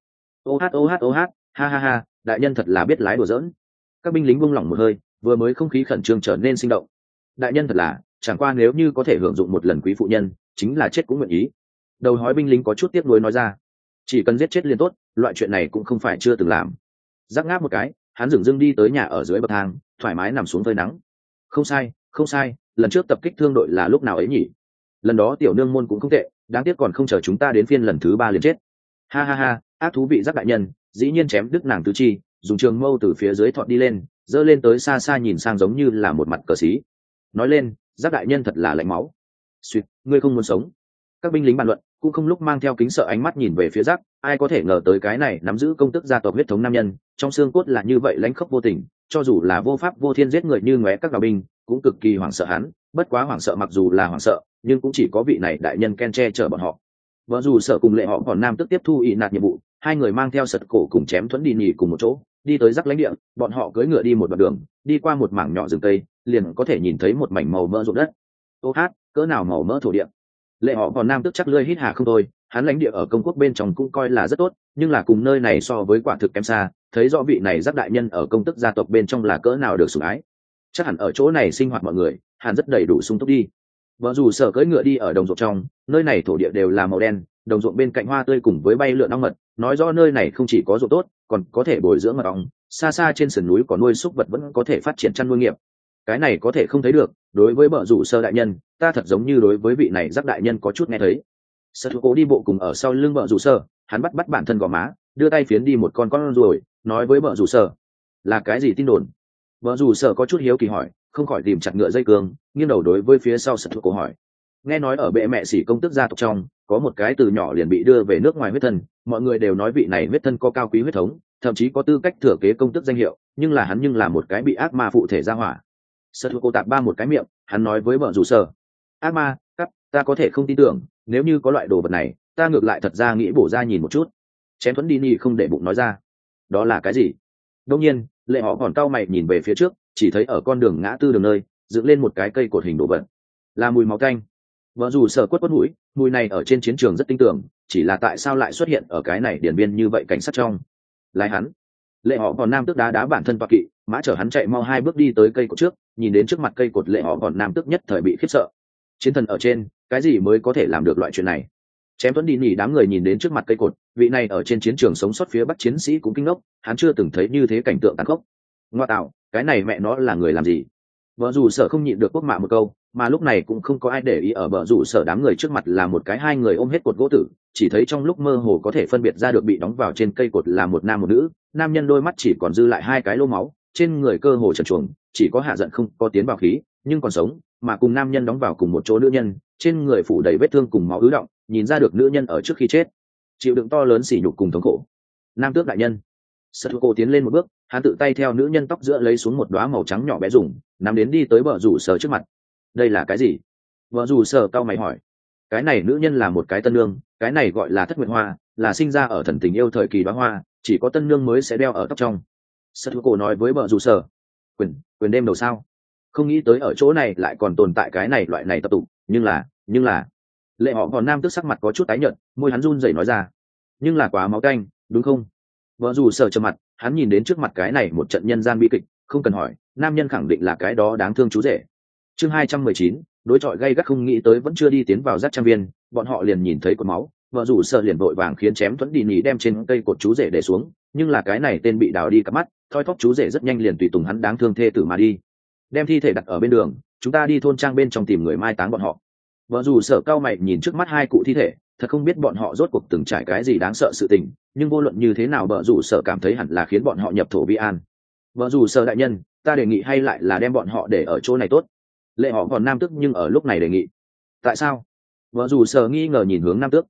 ô hát, ha ha ha, đại nhân thật là biết lái đùa giỡn. Các binh lính buông lỏng một hơi, vừa mới không khí khẩn trương trở nên sinh động. Đại nhân thật là, chẳng qua nếu như có thể hưởng dụng một lần quý phụ nhân, chính là chết cũng nguyện ý. Đầu hói binh lính có chút tiếc nuối nói ra: chỉ cần giết chết liền tốt, loại chuyện này cũng không phải chưa từng làm. Giáp ngáp một cái, hắn dửng dưng đi tới nhà ở dưới bậc thang, thoải mái nằm xuống phơi nắng. Không sai, lần trước tập kích thương đội là lúc nào ấy nhỉ? Lần đó tiểu nương môn cũng không tệ, đáng tiếc còn không chờ chúng ta đến phiên lần thứ 3 liền chết. Ha ha ha, ác thú vị Giáp đại nhân, dĩ nhiên chém đứt nàng tứ chi, dùng trường mâu từ phía dưới thọt đi lên, dơ lên tới xa xa nhìn sang giống như là một mặt cờ xí. Nói lên, Giáp đại nhân thật là lạnh máu. Suýt, ngươi không muốn sống. Các binh lính bàn luận, cũng không lúc mang theo kính sợ ánh mắt nhìn về phía Giáp, ai có thể ngờ tới cái này nắm giữ công tức gia tộc huyết thống nam nhân, trong xương cốt là như vậy lãnh khốc vô tình, cho dù là vô pháp vô thiên giết người như ngóe các đào binh, cũng cực kỳ hoảng sợ hắn, bất quá hoảng sợ mặc dù là hoảng sợ, nhưng cũng chỉ có vị này đại nhân Ken che chở bọn họ. Vợ dù sợ cùng Lệ Họ còn nam tức tiếp thu y nạt nhiệm vụ, hai người mang theo sật cổ cùng chém thuẫn đi nhì cùng một chỗ, đi tới Giáp lãnh địa, bọn họ cưỡi ngựa đi một đoạn đường, đi qua một mảng nhỏ rừng tây, liền có thể nhìn thấy một mảnh màu mỡ ruộng đất. Ô hát, cỡ nào màu mỡ thổ địa. Lệ Họ còn nam tức chắc lưỡi hít hà không thôi, hắn lãnh địa ở công quốc bên trong cũng coi là rất tốt, nhưng là cùng nơi này so với quả thực kém xa, thấy rõ vị này Giáp đại nhân ở công tức gia tộc bên trong là cỡ nào được sủng ái. Chắc hẳn ở chỗ này sinh hoạt mọi người, hẳn rất đầy đủ sung túc đi. Vợ dù sở cưỡi ngựa đi ở đồng ruộng trong, nơi này thổ địa đều là màu đen, đồng ruộng bên cạnh hoa tươi cùng với bay lượn ong mật, nói rõ nơi này không chỉ có ruộng tốt, còn có thể bồi dưỡng mật ong, xa xa trên sườn núi có nuôi súc vật vẫn có thể phát triển chăn nuôi nghiệp. Cái này có thể không thấy được, đối với bợ rủ sơ đại nhân, ta thật giống như đối với vị này Giáp đại nhân có chút nghe thấy. Sơ cố đi bộ cùng ở sau lưng bợ rủ sơ, hắn bắt bản thân gò má, đưa tay phiến đi một con ruồi, nói với bợ rủ sơ: là cái gì tin đồn? Bợ rủ sơ có chút hiếu kỳ hỏi, không khỏi tìm chặt ngựa dây cương, nghiêng đầu đối với phía sau Sơ cố hỏi: nghe nói ở bệ mẹ sĩ công tước gia tộc trong, có một cái từ nhỏ liền bị đưa về nước ngoài huyết thân, mọi người đều nói vị này huyết thân có cao quý huyết thống, thậm chí có tư cách thừa kế công tước danh hiệu, nhưng là hắn là một cái bị ác ma phụ thể ra hỏa. Sơ cô tạp ba một cái miệng, hắn nói với vợ rủ sở: ác ma, ta có thể không tin tưởng, nếu như có loại đồ vật này, ta ngược lại thật ra nghĩ bổ ra nhìn một chút. Chém thuẫn đi ni không để bụng nói ra: đó là cái gì? Đông nhiên, Lệ Họ còn cau mày nhìn về phía trước, chỉ thấy ở con đường ngã tư đường nơi, dựng lên một cái cây cột hình đồ vật, là mùi máu tanh. Vợ dù sở quất mũi, mùi này ở trên chiến trường rất tinh tường, chỉ là tại sao lại xuất hiện ở cái này điển biên như vậy cảnh sát trong. Lái hắn. Lệ Họ còn nam tức đá bản thân toạc kỵ, mã chở hắn chạy mau 2 bước đi tới cây cột trước, nhìn đến trước mặt cây cột Lệ Họ còn nam tức nhất thời bị khiếp sợ. Chiến thần ở trên, cái gì mới có thể làm được loại chuyện này? Chém tuấn đi nhỉ, đám người nhìn đến trước mặt cây cột, vị này ở trên chiến trường sống sót phía bắc chiến sĩ cũng kinh ngốc, hắn chưa từng thấy như thế cảnh tượng tàn khốc. Ngoa tạo, cái này mẹ nó là người làm gì? Vợ dù sở không nhịn được quốc mạ một câu, mà lúc này cũng không có ai để ý, ở vợ dù sở đám người trước mặt là một cái 2 người ôm hết cột gỗ tử, chỉ thấy trong lúc mơ hồ có thể phân biệt ra được bị đóng vào trên cây cột là một nam một nữ, nam nhân đôi mắt chỉ còn dư lại 2 cái lỗ máu, trên người cơ hồ trần truồng, chỉ có hạ giận không có tiến vào khí, nhưng còn sống, mà cùng nam nhân đóng vào cùng một chỗ nữ nhân, trên người phủ đầy vết thương cùng máu ứ động, nhìn ra được nữ nhân ở trước khi chết chịu đựng to lớn sỉ nhục cùng thống khổ. Nam tước đại nhân. Sật cô tiến lên một bước, hắn tự tay theo nữ nhân tóc giữa lấy xuống một đóa màu trắng nhỏ bé dùng, nắm đến đi tới vợ rủ sở trước mặt. Đây là cái gì? Vợ rủ sở cau mày hỏi. Cái này nữ nhân là một cái tân nương, cái này gọi là thất nguyệt hoa, là sinh ra ở thần tình yêu thời kỳ đóa hoa, chỉ có tân nương mới sẽ đeo ở tóc trong. Sật cô nói với vợ rủ sở. Quyền đêm đầu sao? Không nghĩ tới ở chỗ này lại còn tồn tại cái này loại này tập tục, nhưng là Lệ Họ còn nam tức sắc mặt có chút tái nhợt, môi hắn run rẩy nói ra: nhưng là quá máu tanh, đúng không? Vợ dù sở trầm mặt, hắn nhìn đến trước mặt cái này một trận nhân gian bi kịch, không cần hỏi, nam nhân khẳng định là cái đó đáng thương chú rể. Chương 219, đối chọi gay gắt, không nghĩ tới vẫn chưa đi tiến vào Dắt Trang viên, bọn họ liền nhìn thấy cột máu, vợ dù sở liền vội vàng khiến chém thuẫn đi nhì đem trên cây cột chú rể để xuống, nhưng là cái này tên bị đào đi cả mắt, thoi thóp chú rể rất nhanh liền tùy tùng hắn đáng thương thê tử mà đi. Đem thi thể đặt ở bên đường, chúng ta đi thôn trang bên trong tìm người mai táng bọn họ. Vợ dù sở cao mày nhìn trước mắt 2 cụ thi thể, thật không biết bọn họ rốt cuộc từng trải cái gì đáng sợ sự tình, nhưng vô luận như thế nào vợ dù sở cảm thấy hẳn là khiến bọn họ nhập thổ vi an. Vợ dù sở đại nhân, ta đề nghị hay lại là đem bọn họ để ở chỗ này tốt. Lệ Họ còn nam tước nhưng ở lúc này đề nghị. Tại sao? Vợ dù sở nghi ngờ nhìn hướng nam tước.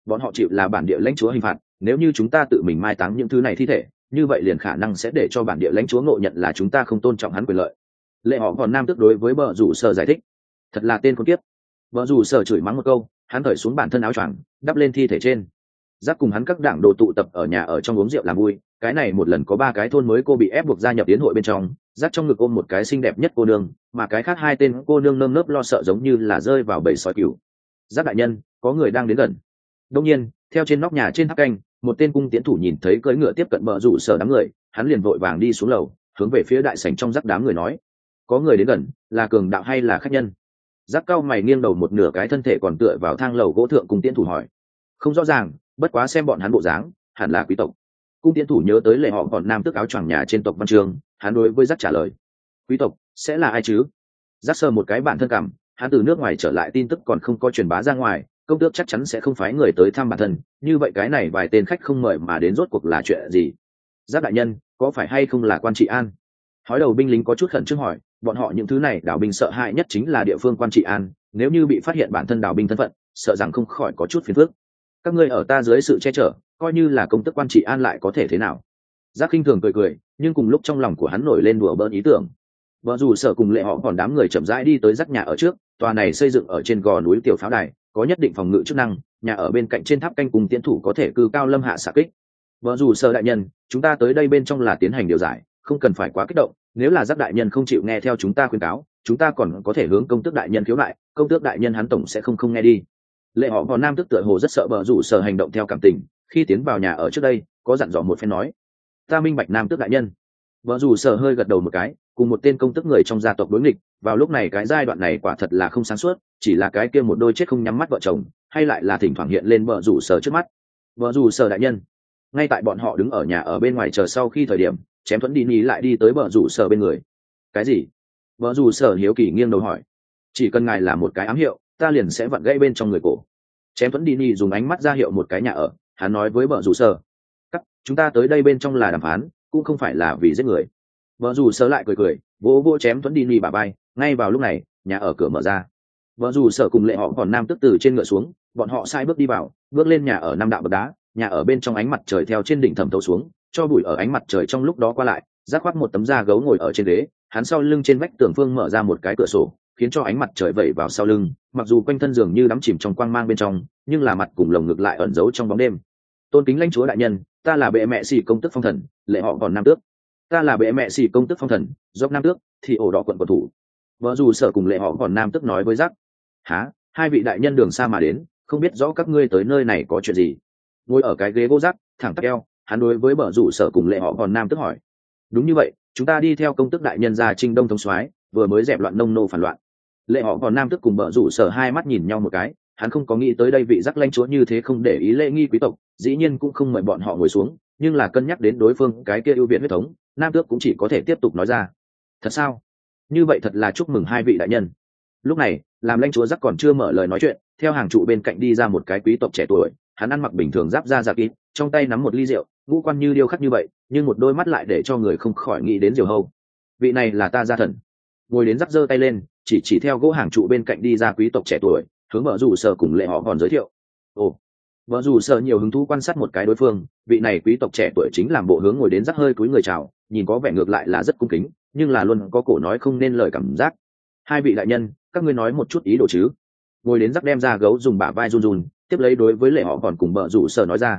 bọn họ chịu là bản địa lãnh chúa hình phạt, nếu như chúng ta tự mình mai táng những thứ này thi thể, như vậy liền khả năng sẽ để cho bản địa lãnh chúa ngộ nhận là chúng ta không tôn trọng hắn quyền lợi. Lệ họ còn nam tức đối với bờ rủ sở giải thích. Thật là tên con kiếp. Bờ rủ sở chửi mắng một câu, hắn cởi xuống bản thân áo choàng, đắp lên thi thể trên. Giác cùng hắn các đảng đồ tụ tập ở nhà ở trong uống rượu làm vui, cái này một lần có 3 cái thôn mới cô bị ép buộc gia nhập tiến hội bên trong, Giác trong ngực ôm một cái xinh đẹp nhất cô nương, mà cái khác 2 tên cô nương nơm nớp lo sợ giống như là rơi vào bầy sói cừu. Giác đại nhân, có người đang đến gần. Đương nhiên, theo trên nóc nhà trên tháp canh, một tên cung tiến thủ nhìn thấy cưỡi ngựa tiếp cận bờ rủ sở đám người, hắn liền vội vàng đi xuống lầu, hướng về phía đại sảnh trong Giác đám người nói: có người đến gần, là cường đạo hay là khách nhân? Giác cao mày nghiêng đầu một nửa cái thân thể còn tựa vào thang lầu gỗ thượng cung tiến thủ hỏi. Không rõ ràng, bất quá xem bọn hắn bộ dáng, hẳn là quý tộc. Cung tiến thủ nhớ tới lệ họ còn nam tước áo choàng nhà trên tộc văn trường, hắn đối với Giác trả lời: quý tộc sẽ là ai chứ? Giác sờ một cái bản thân cảm, hắn từ nước ngoài trở lại tin tức còn không có truyền bá ra ngoài, công tước chắc chắn sẽ không phái người tới thăm bản thân, như vậy cái này vài tên khách không mời mà đến rốt cuộc là chuyện gì? Giác đại nhân, có phải hay không là quan trị an? Hói đầu binh lính có chút khẩn trương hỏi, bọn họ những thứ này đảo binh sợ hãi nhất chính là địa phương quan trị an, nếu như bị phát hiện bản thân đảo binh thân phận, sợ rằng không khỏi có chút phiền phức. Các ngươi ở ta dưới sự che chở, coi như là công tước quan trị an lại có thể thế nào? Giác khinh thường cười cười, nhưng cùng lúc trong lòng của hắn nổi lên đùa bỡn ý tưởng. Vợ dù sở cùng lệ họ còn đám người chậm rãi đi tới Giác nhà ở trước, tòa này xây dựng ở trên gò núi tiểu pháo đài, có nhất định phòng ngự chức năng, nhà ở bên cạnh trên tháp canh cùng tiến thủ có thể cư cao lâm hạ xạ kích. Vợ dù sở đại nhân, chúng ta tới đây bên trong là tiến hành điều giải, không cần phải quá kích động, nếu là Giác đại nhân không chịu nghe theo chúng ta khuyên cáo, chúng ta còn có thể hướng công tước đại nhân khiếu nại, công tước đại nhân hắn tổng sẽ không nghe đi. Lệ họ còn nam tức tựa hồ rất sợ vợ rủ sở hành động theo cảm tình, khi tiến vào nhà ở trước đây có dặn dò một phen nói: ta minh bạch nam tước đại nhân. Vợ rủ sở hơi gật đầu một cái, cùng một tên công tước người trong gia tộc đối nghịch, vào lúc này cái giai đoạn này quả thật là không sáng suốt, chỉ là cái kia một đôi chết không nhắm mắt vợ chồng, hay lại là thỉnh thoảng hiện lên vợ rủ sở trước mắt. Vợ rủ sở đại nhân. Ngay tại bọn họ đứng ở nhà ở bên ngoài chờ sau khi thời điểm, chém thuẫn đi ní lại đi tới vợ rủ sở bên người. Cái gì? Vợ rủ sở hiếu kỳ nghiêng đầu hỏi. Chỉ cần ngài là một cái ám hiệu, ta liền sẽ vặn gãy bên trong người cổ. Chém thuẫn đi ní dùng ánh mắt ra hiệu một cái nhà ở, hắn nói với vợ rủ sở: chúng ta tới đây bên trong là đàm phán, cũng không phải là vì giết người. Vợ rủ sở lại cười cười, vỗ vỗ chém thuẫn đi ní bả vai. Ngay vào lúc này, nhà ở cửa mở ra, vợ rủ sở cùng lệ họ còn nam tức từ trên ngựa xuống, bọn họ sai bước đi vào, bước lên nhà ở 5 đạo bậc đá, nhà ở bên trong ánh mặt trời theo trên đỉnh thẩm thấu xuống, cho bụi ở ánh mặt trời trong lúc đó qua lại. Giác khoác một tấm da gấu ngồi ở trên ghế, hắn sau lưng trên vách tường phương mở ra một cái cửa sổ, khiến cho ánh mặt trời vẩy vào sau lưng, mặc dù quanh thân dường như đắm chìm trong quang mang bên trong, nhưng là mặt cùng lồng ngực lại ẩn giấu trong bóng đêm. Tôn kính lãnh chúa đại nhân, ta là bệ mẹ xỉ công tước phong thần, lệ họ còn nam tước. Ta là bệ mẹ xỉ công tước phong thần, dốc nam tước, thì ổ đỏ quận quận thủ. Vợ dù sở cùng lệ họ còn nam tước nói với Giác: há, 2 vị đại nhân đường xa mà đến, không biết rõ các ngươi tới nơi này có chuyện gì? Ngồi ở cái ghế gỗ Giác thẳng tắp eo, hắn đối với vợ rủ sở cùng lệ họ còn nam tước hỏi. Đúng như vậy, chúng ta đi theo công tước đại nhân ra Trinh Đông thống soái, vừa mới dẹp loạn nông nô phản loạn. Lệ họ còn nam tước cùng vợ rủ sở hai mắt nhìn nhau một cái, hắn không có nghĩ tới đây vị Giác lãnh chúa như thế không để ý lễ nghi quý tộc, dĩ nhiên cũng không mời bọn họ ngồi xuống, nhưng là cân nhắc đến đối phương cái kia ưu việt huyết thống, nam tước cũng chỉ có thể tiếp tục nói ra. Thật sao? Như vậy thật là chúc mừng 2 vị đại nhân. Lúc này, làm lãnh chúa Giác còn chưa mở lời nói chuyện, theo hàng trụ bên cạnh đi ra một cái quý tộc trẻ tuổi, hắn ăn mặc bình thường giáp da giặc ít, trong tay nắm một ly rượu, ngũ quan như điêu khắc như vậy, nhưng một đôi mắt lại để cho người không khỏi nghĩ đến Diều Hâu. Vị này là ta gia thần. Ngồi đến Giác giơ tay lên, chỉ theo gỗ hàng trụ bên cạnh đi ra quý tộc trẻ tuổi, hướng vợ rủ sở cùng lệ họ còn giới thiệu. Ồ, vợ rủ sở nhiều hứng thú quan sát một cái đối phương, vị này quý tộc trẻ tuổi chính làm bộ hướng ngồi đến Giác hơi cúi người chào, nhìn có vẻ ngược lại là rất cung kính, nhưng là luôn có cổ nói không nên lời cảm giác. 2 vị đại nhân, các ngươi nói một chút ý đồ chứ? Ngồi đến Giác đem ra gấu dùng bả vai run run, tiếp lấy đối với lệ họ còn cùng bợ rủ sở nói ra.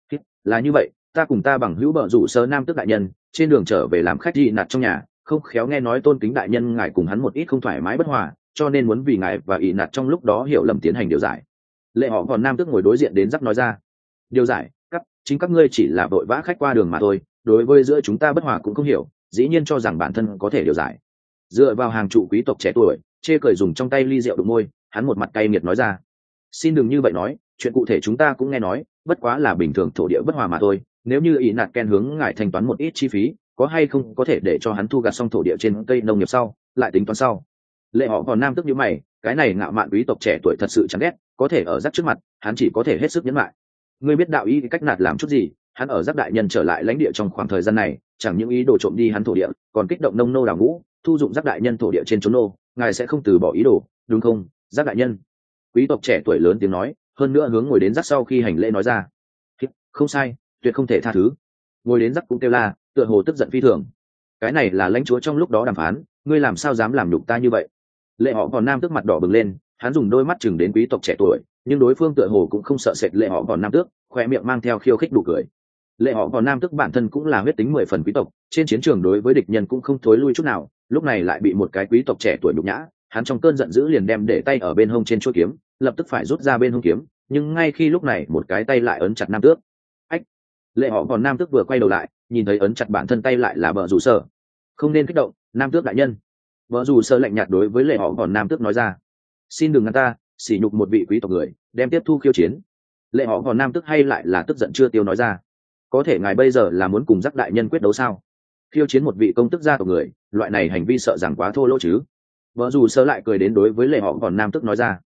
Là như vậy, ta cùng ta bằng hữu bợ rủ sở nam tước đại nhân trên đường trở về làm khách đi nạt trong nhà, không khéo nghe nói tôn kính đại nhân ngài cùng hắn một ít không thoải mái bất hòa, cho nên muốn vì ngài và ỷ nạt trong lúc đó hiểu lầm tiến hành điều giải. Lệ họ còn nam tước ngồi đối diện đến Giác nói ra. Điều giải, chính các ngươi chỉ là vội vã khách qua đường mà thôi, đối với giữa chúng ta bất hòa cũng không hiểu, dĩ nhiên cho rằng bản thân có thể điều giải. Dựa vào hàng trụ quý tộc trẻ tuổi, chê cười dùng trong tay ly rượu đụng môi, hắn một mặt cay nghiệt nói ra. Xin đừng như vậy nói, chuyện cụ thể chúng ta cũng nghe nói, bất quá là bình thường thổ địa bất hòa mà thôi, nếu như ý nạt Ken hướng ngài thanh toán một ít chi phí, có hay không có thể để cho hắn thu gặt xong thổ địa trên cây nông nghiệp sau, lại tính toán sau. Lệ họ còn nam tức như mày, cái này ngạo mạn quý tộc trẻ tuổi thật sự chán ghét, có thể ở Giác trước mặt, hắn chỉ có thể hết sức nhẫn lại. Ngươi biết đạo ý cách nạt làm chút gì, hắn ở Giác đại nhân trở lại lãnh địa trong khoảng thời gian này, chẳng những ý đồ trộm đi hắn thổ địa, còn kích động nông nô đào ngũ, thu dụng Giác đại nhân thổ địa trên trốn nô, ngài sẽ không từ bỏ ý đồ, đúng không, Giác đại nhân? Quý tộc trẻ tuổi lớn tiếng nói, hơn nữa hướng ngồi đến rắc sau khi hành lễ nói ra. Không sai, tuyệt không thể tha thứ. Ngồi đến rắc cũng kêu la, tựa hồ tức giận phi thường. Cái này là lãnh chúa trong lúc đó đàm phán, ngươi làm sao dám làm nhục ta như vậy? Lệ Họ Còn Nam Tước mặt đỏ bừng lên, hắn dùng đôi mắt chừng đến quý tộc trẻ tuổi, nhưng đối phương tựa hồ cũng không sợ sệt Lệ Họ Còn Nam Tước, khoe miệng mang theo khiêu khích đủ cười. Lệ Họ Còn Nam Tước bản thân cũng là huyết tính 10 phần quý tộc, trên chiến trường đối với địch nhân cũng không thối lui chút nào, lúc này lại bị một cái quý tộc trẻ tuổi nhục nhã, hắn trong cơn giận dữ liền đem để tay ở bên hông trên chuôi kiếm, lập tức phải rút ra bên hông kiếm, nhưng ngay khi lúc này một cái tay lại ấn chặt Nam Tước. Ách! Lệ Họ Còn Nam Tước vừa quay đầu lại, nhìn thấy ấn chặt bản thân tay lại là Bờ Rủ Sở. Không nên kích động, Nam Tước đại nhân. Bờ Rủ Sở lạnh nhạt đối với Lệ Họ Còn Nam Tước nói ra. Xin đừng ngăn ta, sỉ nhục một vị quý tộc người, đem tiếp thu khiêu chiến. Lệ Họ Còn Nam Tước hay lại là tức giận chưa tiêu nói ra. Có thể ngài bây giờ là muốn cùng Dắc đại nhân quyết đấu sao? Khiêu chiến một vị công tước gia tộc người, loại này hành vi sợ rằng quá thô lỗ chứ. Vợ dù sơ lại cười đến đối với Lệ Họ Còn Nam Tước nói ra.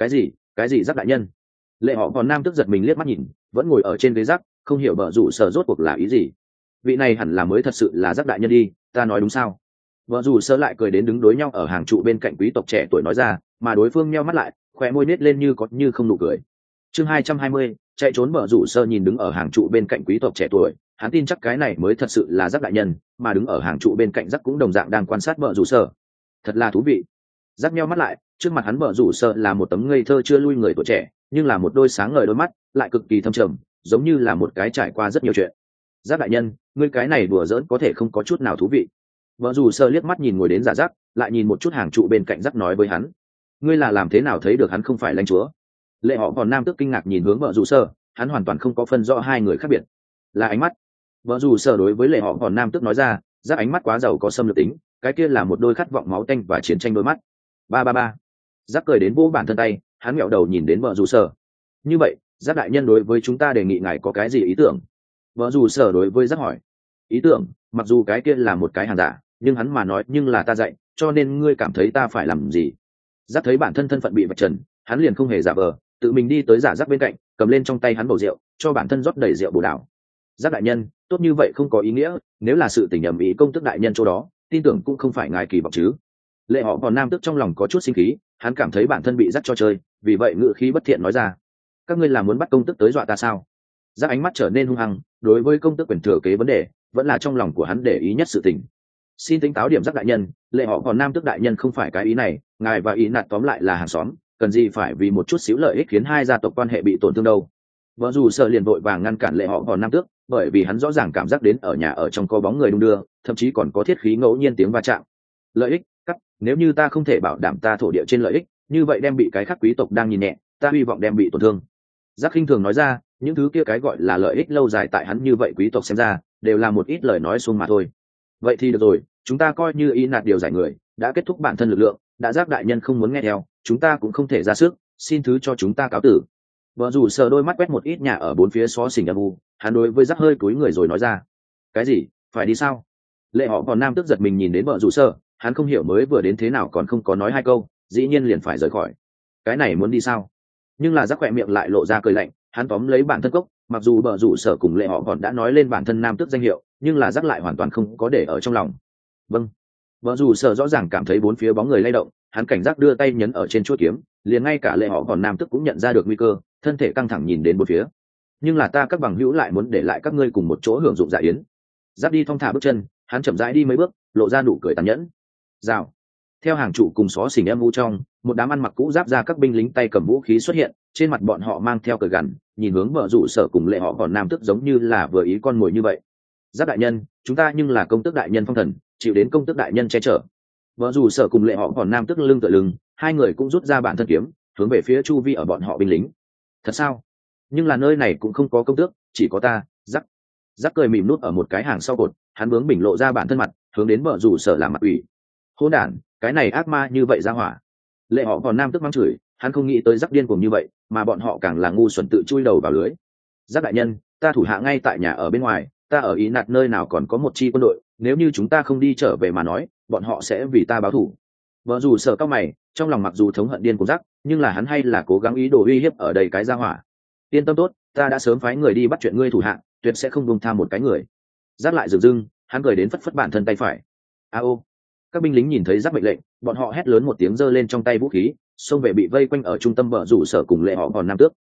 Cái gì Dắc đại nhân? Lệ Họ Còn Nam Tước giật mình liếc mắt nhìn, vẫn ngồi ở trên ghế Dắc, không hiểu vợ dù sơ rốt cuộc là ý gì. Vị này hẳn là mới thật sự là Dắc đại nhân đi, ta nói đúng sao? Vợ dù sơ lại cười đến đứng đối nhau ở hàng trụ bên cạnh quý tộc trẻ tuổi nói ra, mà đối phương nheo mắt lại, khóe môi nết lên như có như không nụ cười. Chương 220, chạy trốn. Vợ rủ sơ nhìn đứng ở hàng trụ bên cạnh quý tộc trẻ tuổi, hắn tin chắc cái này mới thật sự là Dắc đại nhân, mà đứng ở hàng trụ bên cạnh Dắc cũng đồng dạng đang quan sát vợ rủ sơ. Thật là thú vị. Dắc nheo mắt lại, trước mặt hắn vợ rủ sơ là một tấm ngây thơ chưa lui người tuổi trẻ, nhưng là một đôi sáng ngời đôi mắt lại cực kỳ thâm trầm, giống như là một cái trải qua rất nhiều chuyện. Dắc đại nhân, ngươi cái này đùa giỡn có thể không có chút nào thú vị. Vợ rủ sơ liếc mắt nhìn ngồi đến giả Dắc, lại nhìn một chút hàng trụ bên cạnh Dắc nói với hắn, ngươi là làm thế nào thấy được hắn không phải lãnh chúa? Lệ Họ Còn Nam Tước kinh ngạc nhìn hướng vợ rủ sơ, hắn hoàn toàn không có phân rõ hai người khác biệt. Là ánh mắt. Vợ rủ sơ đối với Lệ Họ Còn Nam Tước nói ra, Dắc ánh mắt quá giàu có xâm lược tính, cái kia là một đôi khát vọng máu tanh và chiến tranh đôi mắt. Ba. Dắc cười đến vô bản thân tay, hắn nghẹo đầu nhìn đến vợ rủ sơ. Như vậy, Dắc đại nhân đối với chúng ta đề nghị ngài có cái gì ý tưởng? Vợ rủ sơ đối với Dắc hỏi. Ý tưởng? Mặc dù cái kia là một cái hàng giả, nhưng hắn mà nói nhưng là ta dạy, cho nên ngươi cảm thấy ta phải làm gì? Dắc thấy bản thân thân phận bị vạch trần, hắn liền không hề giả vờ, tự mình đi tới giả Dắc bên cạnh, cầm lên trong tay hắn bầu rượu, cho bản thân rót đầy rượu bồ đào. Dắc đại nhân, tốt như vậy không có ý nghĩa, nếu là sự tình ầm ĩ công tước đại nhân chỗ đó, tin tưởng cũng không phải ngài kỳ vọng chứ. Lệ Họ Còn Nam Tước trong lòng có chút sinh khí, hắn cảm thấy bản thân bị Dắc cho chơi, vì vậy ngữ khí bất thiện nói ra, các ngươi là muốn bắt công tước tới dọa ta sao? Dắc ánh mắt trở nên hung hăng, đối với công tước quyền thừa kế vấn đề, vẫn là trong lòng của hắn để ý nhất sự tình. Xin tính táo điểm Dắc đại nhân, Lệ Họ Còn Nam Tước đại nhân không phải cái ý này, ngài và ý nạt tóm lại là hàng xóm, cần gì phải vì một chút xíu lợi ích khiến hai gia tộc quan hệ bị tổn thương đâu. Vợ dù sợ liền vội vàng ngăn cản Lệ Họ Còn Nam Tước, bởi vì hắn rõ ràng cảm giác đến ở nhà ở trong có bóng người đung đưa, thậm chí còn có thiết khí ngẫu nhiên tiếng va chạm. Lợi ích cắt, nếu như ta không thể bảo đảm ta thổ địa trên lợi ích, như vậy đem bị cái khác quý tộc đang nhìn nhẹ, ta hy vọng đem bị tổn thương. Giác khinh thường nói ra, những thứ kia cái gọi là lợi ích lâu dài tại hắn như vậy quý tộc xem ra đều là một ít lời nói suông mà thôi. Vậy thì được rồi, chúng ta coi như ý nạt điều giải người đã kết thúc bản thân lực lượng, đã Giác đại nhân không muốn nghe theo, chúng ta cũng không thể ra sức, xin thứ cho chúng ta cáo tử. Vợ dù sờ đôi mắt quét một ít nhà ở bốn phía xó xỉnh âm u, hắn đối với Giác hơi cúi người rồi nói ra, cái gì, phải đi sao? Lệ Họ Còn Nam tức giật mình nhìn đến vợ dù sờ, hắn không hiểu mới vừa đến thế nào còn không có nói hai câu, dĩ nhiên liền phải rời khỏi. Cái này muốn đi sao? Nhưng là Giác khỏe miệng lại lộ ra cười lạnh, hắn tóm lấy bản thân cốc, mặc dù vợ rủ sở cùng Lệ Họ còn đã nói lên bản thân nam tước danh hiệu, nhưng là Giác lại hoàn toàn không có để ở trong lòng. Vâng. Vợ rủ sở rõ ràng cảm thấy bốn phía bóng người lay động, hắn cảnh giác đưa tay nhấn ở trên chuôi kiếm, liền ngay cả Lệ Họ còn nam tước cũng nhận ra được nguy cơ, thân thể căng thẳng nhìn đến bốn phía. Nhưng là ta các bằng hữu lại muốn để lại các ngươi cùng một chỗ hưởng dụng dạ yến. Giác đi thong thả bước chân, hắn chậm rãi đi mấy bước, lộ ra nụ cười tàn nhẫn. Rào. Theo hàng trụ cùng xó xỉnh em u trong, một đám ăn mặc cũ giáp ra các binh lính tay cầm vũ khí xuất hiện, trên mặt bọn họ mang theo cờ gằn, nhìn hướng vợ rủ sở cùng Lệ Họ còn nam tước giống như là vừa ý con mồi như vậy. Giáp đại nhân, chúng ta nhưng là công tước đại nhân phong thần, chịu đến công tước đại nhân che chở. Vợ rủ sở cùng Lệ Họ còn nam tước lưng tựa lưng, hai người cũng rút ra bản thân kiếm, hướng về phía chu vi ở bọn họ binh lính. Thật sao? Nhưng là nơi này cũng không có công tước, chỉ có ta. Giác cười mỉm nút ở một cái hàng sau cột, hắn bướng bỉnh lộ ra bản thân mặt, hướng đến vợ rủ sở làm mặt ủy. Hỗn đản, cái này ác ma như vậy ra hỏa. Lệ Họ còn nam tức mắng chửi, hắn không nghĩ tới Giác điên cuồng như vậy, mà bọn họ càng là ngu xuẩn tự chui đầu vào lưới. Giác đại nhân, ta thủ hạ ngay tại nhà ở bên ngoài, ta ở ý nạt nơi nào còn có một chi quân đội, nếu như chúng ta không đi trở về mà nói, bọn họ sẽ vì ta báo thù. Vợ dù sợ cao mày, trong lòng mặc dù thống hận điên cuồng Giác, nhưng là hắn hay là cố gắng ý đồ uy hiếp ở đây cái ra hỏa. Yên tâm tốt, ta đã sớm phái người đi bắt chuyện ngươi thủ hạ, tuyệt sẽ không buông tha một cái người. Giác lại dừng dưng, hắn cười đến phất phất bản thân tay phải. Ao. Các binh lính nhìn thấy Giác mệnh lệnh, bọn họ hét lớn một tiếng giơ lên trong tay vũ khí, xông về bị vây quanh ở trung tâm vợ rủ sở cùng Lệ Họ còn nam tước.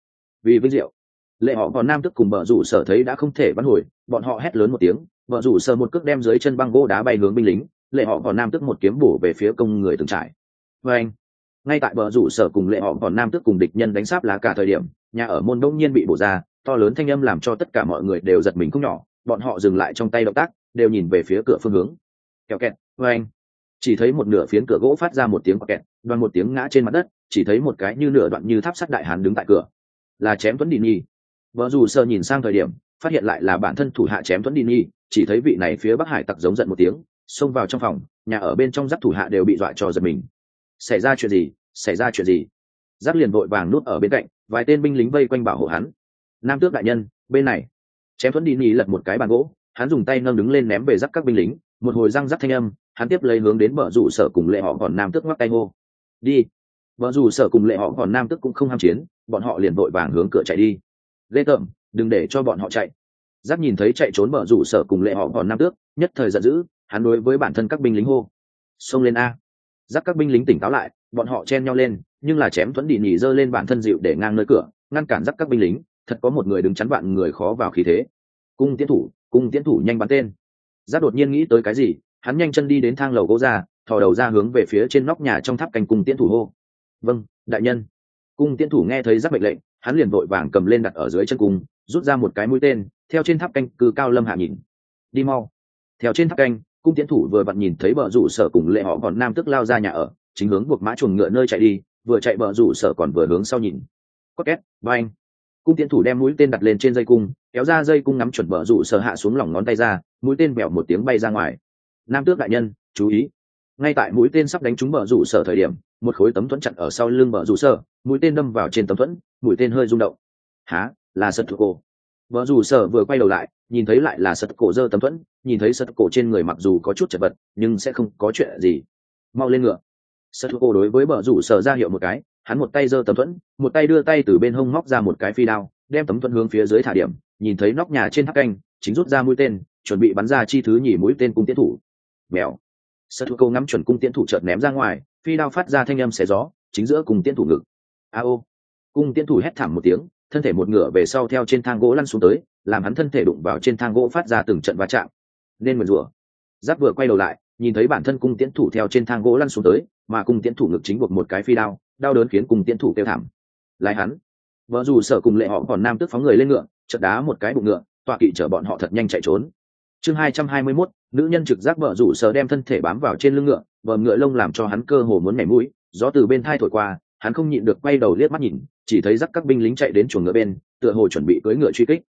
vì vinh diệu. Lệ họ còn nam tức cùng bờ rủ sở thấy đã không thể vãn hồi, bọn họ hét lớn một tiếng, bờ rủ sở một cước đem dưới chân băng gỗ đá bay hướng binh lính, lệ họ còn nam tức một kiếm bổ về phía công người từng trải. Và anh, ngay tại bờ rủ sở cùng lệ họ còn nam tức cùng địch nhân đánh sáp lá cả thời điểm, nhà ở môn đông nhiên bị bổ ra, to lớn thanh âm làm cho tất cả mọi người đều giật mình không nhỏ, bọn họ dừng lại trong tay động tác, đều nhìn về phía cửa phương hướng. Kẹo kẹt, và anh, chỉ thấy một nửa phiến cửa gỗ phát ra một tiếng kẹt, đoàn một tiếng ngã trên mặt đất, chỉ thấy một cái như nửa đoạn như tháp sắt đại hán đứng tại cửa, là chém Tuấn Đi Nhi. Vợ dù sơ nhìn sang thời điểm, phát hiện lại là bản thân thủ hạ chém Tuấn Đi Nhi, chỉ thấy vị này phía Bắc Hải tặc giống giận một tiếng, xông vào trong phòng, nhà ở bên trong giáp thủ hạ đều bị dọa cho giật mình. Xảy ra chuyện gì? Xảy ra chuyện gì? Giáp liền vội vàng núp ở bên cạnh, vài tên binh lính vây quanh bảo hộ hắn. Nam tước đại nhân, bên này. Chém Tuấn Đi Nhi lật một cái bàn gỗ, hắn dùng tay nâng đứng lên ném về giáp các binh lính, một hồi răng rắc thanh âm, hắn tiếp lấy hướng đến bờ rủ sở cùng lệ họ còn nam tước ngoắc tay ngô. Đi. Bờ rủ sở cùng lệ họ còn nam tước cũng không ham chiến, bọn họ liền vội vàng hướng cửa chạy đi. Ghê tởm, đừng để cho bọn họ chạy. Giáp nhìn thấy chạy trốn bờ rủ sở cùng lệ họ còn nam tước, nhất thời giận dữ, hắn đối với bản thân các binh lính hô. Xông lên a. Giáp các binh lính tỉnh táo lại, bọn họ chen nhau lên, nhưng là chém Tuấn Đi Nhỉ giơ lên bản thân dịu để ngang nơi cửa, ngăn cản giáp các binh lính, thật có một người đứng chắn vạn người khó vào khí thế. Cung tiến thủ nhanh bắn tên. Giáp đột nhiên nghĩ tới cái gì, hắn nhanh chân đi đến thang lầu gỗ ra, thò đầu ra hướng về phía trên nóc nhà trong tháp canh cung tiến thủ hô. Vâng, đại nhân. Cung tiến thủ nghe thấy Giáp mệnh lệnh, hắn liền vội vàng cầm lên đặt ở dưới chân cung, rút ra một cái mũi tên, theo trên tháp canh cư cao lâm hạ nhìn. Đi mau. Theo trên tháp canh, cung tiến thủ vừa vặn nhìn thấy bờ rủ sở cùng lệ họ còn nam tức lao ra nhà ở, chính hướng buộc mã chuồng ngựa nơi chạy đi, vừa chạy bờ rủ sở còn vừa hướng sau nhìn. Quát két, bang. Cung tiến thủ đem mũi tên đặt lên trên dây cung, kéo ra dây cung ngắm chuẩn bờ rủ sở hạ xuống lòng ngón tay ra, mũi tên bèo một tiếng bay ra ngoài. Nam tước đại nhân, chú ý. Ngay tại mũi tên sắp đánh trúng bờ rủ sở thời điểm, một khối tấm thuẫn chặn ở sau lưng bờ rủ sở, mũi tên đâm vào trên tấm thuẫn, mũi tên hơi rung động. Hả, là sật cổ. Bờ rủ sở vừa quay đầu lại, nhìn thấy lại là sật cổ giơ tấm thuẫn, nhìn thấy sật cổ trên người mặc dù có chút chật vật, nhưng sẽ không có chuyện gì. Mau lên ngựa. Sật cổ đối với bờ rủ sở ra hiệu một cái, hắn một tay giơ tấm thuẫn, một tay đưa tay từ bên hông móc ra một cái phi đao, đem tấm thuẫn hướng phía dưới thả điểm, nhìn thấy nóc nhà trên tháp canh, chính rút ra mũi tên, chuẩn bị bắn ra chi thứ nhì mũi tên cung tiến thủ. Mèo. Sật cổ ngắm chuẩn cung tiến thủ chợt ném ra ngoài, phi đao phát ra thanh âm xé gió, chính giữa cung tiến thủ ngực. Ao. Cung tiến thủ hét thảm một tiếng, thân thể một ngửa về sau theo trên thang gỗ lăn xuống tới, làm hắn thân thể đụng vào trên thang gỗ phát ra từng trận va chạm. Nên mượn rủa. Giáp vừa quay đầu lại, nhìn thấy bản thân cung tiến thủ theo trên thang gỗ lăn xuống tới, mà cung tiến thủ ngực chính buộc một cái phi đao, đau đớn khiến cung tiến thủ kêu thảm. Lại hắn. Vợ dù sở cùng lệ họ còn nam tức phóng người lên ngựa, chợt đá một cái bụng ngựa, tọa kỵ chở bọn họ thật nhanh chạy trốn. Chương 221, nữ nhân trực giác vợ rủ sở đem thân thể bám vào trên lưng ngựa, vờm ngựa lông làm cho hắn cơ hồ muốn nhảy mũi, gió từ bên thai thổi qua, hắn không nhịn được quay đầu liếc mắt nhìn, chỉ thấy dắt các binh lính chạy đến chuồng ngựa bên, tựa hồ chuẩn bị cưỡi ngựa truy kích.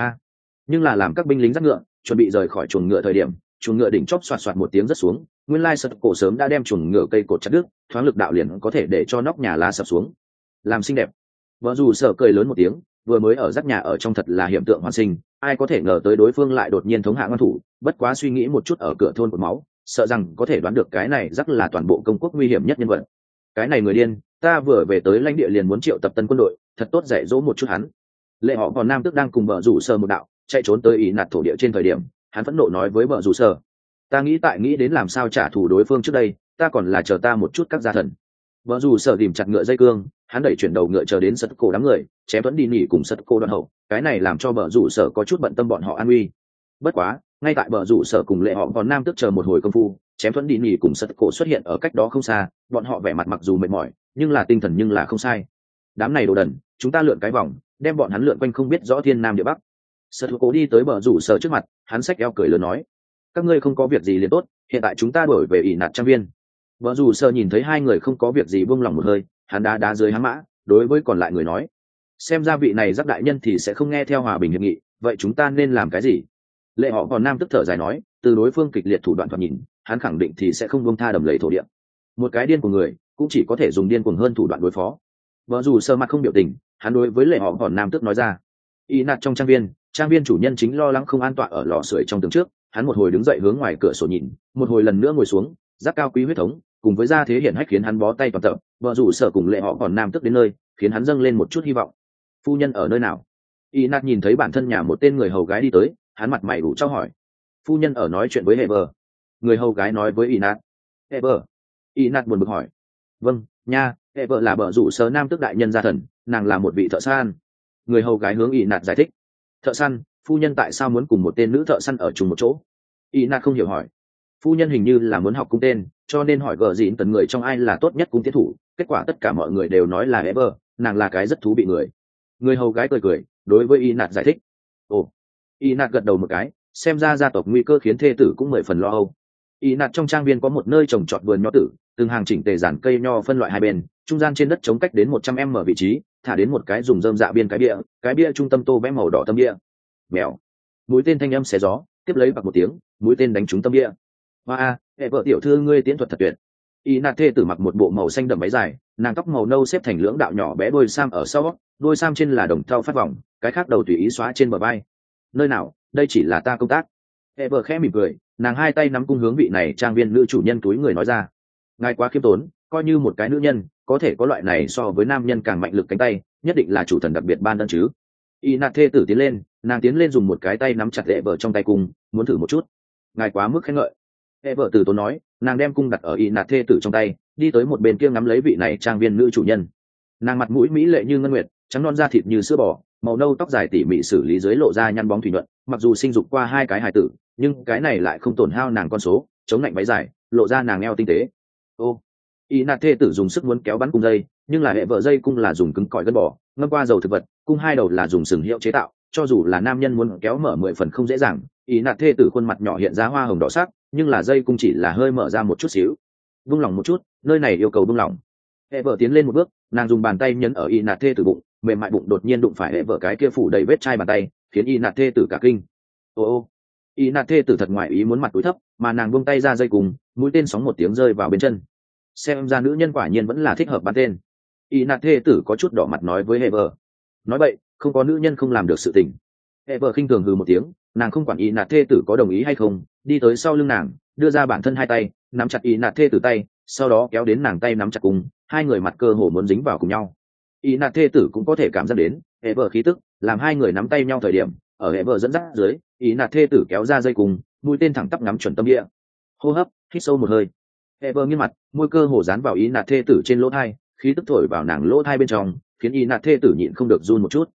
Nhưng là làm các binh lính dắt ngựa, chuẩn bị rời khỏi chuồng ngựa thời điểm, chuồng ngựa đỉnh chóp xoạt xoạt một tiếng rất xuống, nguyên lai sật cổ sớm đã đem chuồng ngựa cây cột chặt đứt, thoáng lực đạo liền có thể để cho nóc nhà lá sập xuống. Làm xinh đẹp. Vợ dù sở cười lớn một tiếng, vừa mới ở dắt nhà ở trong thật là hiện tượng hoàn sinh, ai có thể ngờ tới đối phương lại đột nhiên thống hạ ngăn thủ, bất quá suy nghĩ một chút ở cửa thôn cột máu, sợ rằng có thể đoán được cái này rắc là toàn bộ công quốc nguy hiểm nhất nhân vật. Cái này người điên, ta vừa về tới lãnh địa liền muốn triệu tập tân quân đội, thật tốt dạy dỗ một chút hắn. Lệ họ còn nam tức đang cùng bờ rủ sở một đạo chạy trốn tới ỷ nạt thổ địa trên thời điểm, hắn phẫn nộ nói với bờ rủ sở, ta nghĩ đến làm sao trả thù đối phương trước đây, ta còn là chờ ta một chút các gia thần. Bờ rủ sở tìm chặt ngựa dây cương, hắn đẩy chuyển đầu ngựa chờ đến sật cổ đám người, chém vẫn đi nỉ cùng sật cổ đoạn hậu, cái này làm cho bờ rủ sở có chút bận tâm bọn họ an nguy. Bất quá, ngay tại bờ rủ sở cùng lệ họ còn nam tức chờ một hồi công phu, chém thuẫn đi nỉ cùng sật cổ xuất hiện ở cách đó không xa, bọn họ vẻ mặt mặc dù mệt mỏi, nhưng là tinh thần nhưng là không sai. Đám này đồ đần, chúng ta lượn cái vòng, đem bọn hắn lượn quanh không biết rõ thiên nam địa bắc. Sật cổ đi tới bờ rủ sở trước mặt, hắn xách eo cười lớn nói, các ngươi không có việc gì liền tốt, hiện tại chúng ta đổi về ỷ nạt trang viên. Bờ rủ sở nhìn thấy hai người không có việc gì buông lòng một hơi, hắn đá dưới hắn mã, đối với còn lại người nói, xem ra vị này giáp đại nhân thì sẽ không nghe theo hòa bình hiệp nghị, vậy chúng ta nên làm cái gì? Lệ họ còn nam tức thở dài nói, từ đối phương kịch liệt thủ đoạn thoạt nhìn, hắn khẳng định thì sẽ không buông tha đầm lầy thổ địa. Một cái điên của người cũng chỉ có thể dùng điên cuồng hơn thủ đoạn đối phó. Vợ dù sơ mặt không biểu tình, hắn đối với lệ họ còn nam tức nói ra, y nạt trong trang viên chủ nhân chính lo lắng không an toàn ở lò sưởi trong tường trước, hắn một hồi đứng dậy hướng ngoài cửa sổ nhìn, một hồi lần nữa ngồi xuống, giáp cao quý huyết thống cùng với gia thế hiển hách khiến hắn bó tay toàn tập. Vợ dù sở cùng lệ họ còn nam tức đến nơi, khiến hắn dâng lên một chút hy vọng. Phu nhân ở nơi nào? Y nạt nhìn thấy bản thân nhà một tên người hầu gái đi tới, hắn mặt mày ủ trao hỏi. Phu nhân ở nói chuyện với Heber. Người hầu gái nói với Y nạt. Heber. Y nạt buồn bực hỏi. Vâng, nha, Heber là bờ rủ sở nam tức đại nhân gia thần, nàng là một vị thợ san. Người hầu gái hướng y nạt giải thích. Thợ săn, phu nhân tại sao muốn cùng một tên nữ thợ săn ở chung một chỗ? Y nạt không hiểu hỏi. Phu nhân hình như là muốn học cung tên, cho nên hỏi gờ dịn tần người trong ai là tốt nhất cung tiến thủ. Kết quả tất cả mọi người đều nói là Ever, nàng là cái rất thú vị người. Người hầu gái cười cười đối với y nạt giải thích. Ồ. Y nạt gật đầu một cái, xem ra gia tộc nguy cơ khiến thê tử cũng 10 phần lo âu. Y nạt trong trang viên có một nơi trồng trọt vườn nho tử, từng hàng chỉnh tề giản cây nho phân loại hai bên, trung gian trên đất chống cách đến 100 m vị trí, thả đến một cái dùng rơm dạ biên cái bia trung tâm tô vẽ màu đỏ tâm bia. Mèo. Mũi tên thanh âm xé gió, tiếp lấy bạc một tiếng, mũi tên đánh trúng tâm bia. Hoa, hệ vợ tiểu thư ngươi tiến thuật thật tuyệt. Y nạt thê tử mặc một bộ màu xanh đậm váy dài, nàng tóc màu nâu xếp thành lưỡng đạo nhỏ bé đôi sam ở sau, đôi sam trên là đồng thau phát vòng, cái khác đầu tùy ý xóa trên bờ vai. Nơi nào, đây chỉ là ta công tác. Hệ vợ khẽ mỉm cười, nàng hai tay nắm cung hướng vị này trang viên nữ chủ nhân túi người nói ra. Ngài quá khiêm tốn, coi như một cái nữ nhân có thể có loại này so với nam nhân càng mạnh lực cánh tay, nhất định là chủ thần đặc biệt ban ân chứ. Y nạt thê tử tiến lên, nàng tiến lên dùng một cái tay nắm chặt hệ vợ trong tay cung, muốn thử một chút. Ngài quá mức khen ngợi. Hệ vợ từ tốn nói, nàng đem cung đặt ở y nạt thê tử trong tay, đi tới một bên kia ngắm lấy vị này trang viên nữ chủ nhân. Nàng mặt mũi mỹ lệ như ngân nguyệt, trắng non da thịt như sữa bò, màu nâu tóc dài tỉ mỉ xử lý dưới lộ ra nhăn bóng thủy nhuận, mặc dù sinh dục qua hai cái hài tử, nhưng cái này lại không tổn hao nàng con số, chống lạnh váy dài, lộ ra nàng eo tinh tế. Ô. Y nạt thê tử dùng sức muốn kéo bắn cung dây, nhưng là hệ vợ dây cung là dùng cứng cỏi gân bò, ngâm qua dầu thực vật, cung hai đầu là dùng sừng hiệu chế tạo, cho dù là nam nhân muốn kéo mở 10 phần không dễ dàng. Y nạt thê tử khuôn mặt nhỏ hiện ra hoa hồng đỏ sắc, nhưng là dây cung chỉ là hơi mở ra một chút xíu. Buông lỏng một chút, nơi này yêu cầu buông lỏng. Hệ vợ tiến lên một bước, nàng dùng bàn tay nhấn ở y nạt thê tử bụng, mềm mại bụng đột nhiên đụng phải hệ vợ cái kia phủ đầy vết chai bàn tay, khiến y nạt thê tử cả kinh. Ô. Y nạt thê tử thật ngoại ý muốn mặt túi thấp, mà nàng buông tay ra dây cùng, mũi tên sóng một tiếng rơi vào bên chân. Xem ra nữ nhân quả nhiên vẫn là thích hợp bắn tên. Y nạt thê tử có chút đỏ mặt nói với hệ vợ. Nói vậy, không có nữ nhân không làm được sự tình. Hệ vợ khinh thường hừ một tiếng, nàng không quản y nạt thê tử có đồng ý hay không, đi tới sau lưng nàng, đưa ra bản thân hai tay, nắm chặt y nạt thê tử tay, sau đó kéo đến nàng tay nắm chặt cùng, hai người mặt cơ hồ muốn dính vào cùng nhau. Y nạt thê tử cũng có thể cảm giác đến hệ vợ khí tức, làm hai người nắm tay nhau thời điểm, ở hệ vợ dẫn dắt dưới, y nạt thê tử kéo ra dây cùng, mũi tên thẳng tắp ngắm chuẩn tâm địa. Hô hấp, hít sâu một hơi. Hệ vợ nghiêng mặt, môi cơ hồ dán vào y nạt thê tử trên lỗ thai, khí tức thổi vào nàng lỗ thai bên trong, khiến y nạt thê tử nhịn không được run một chút.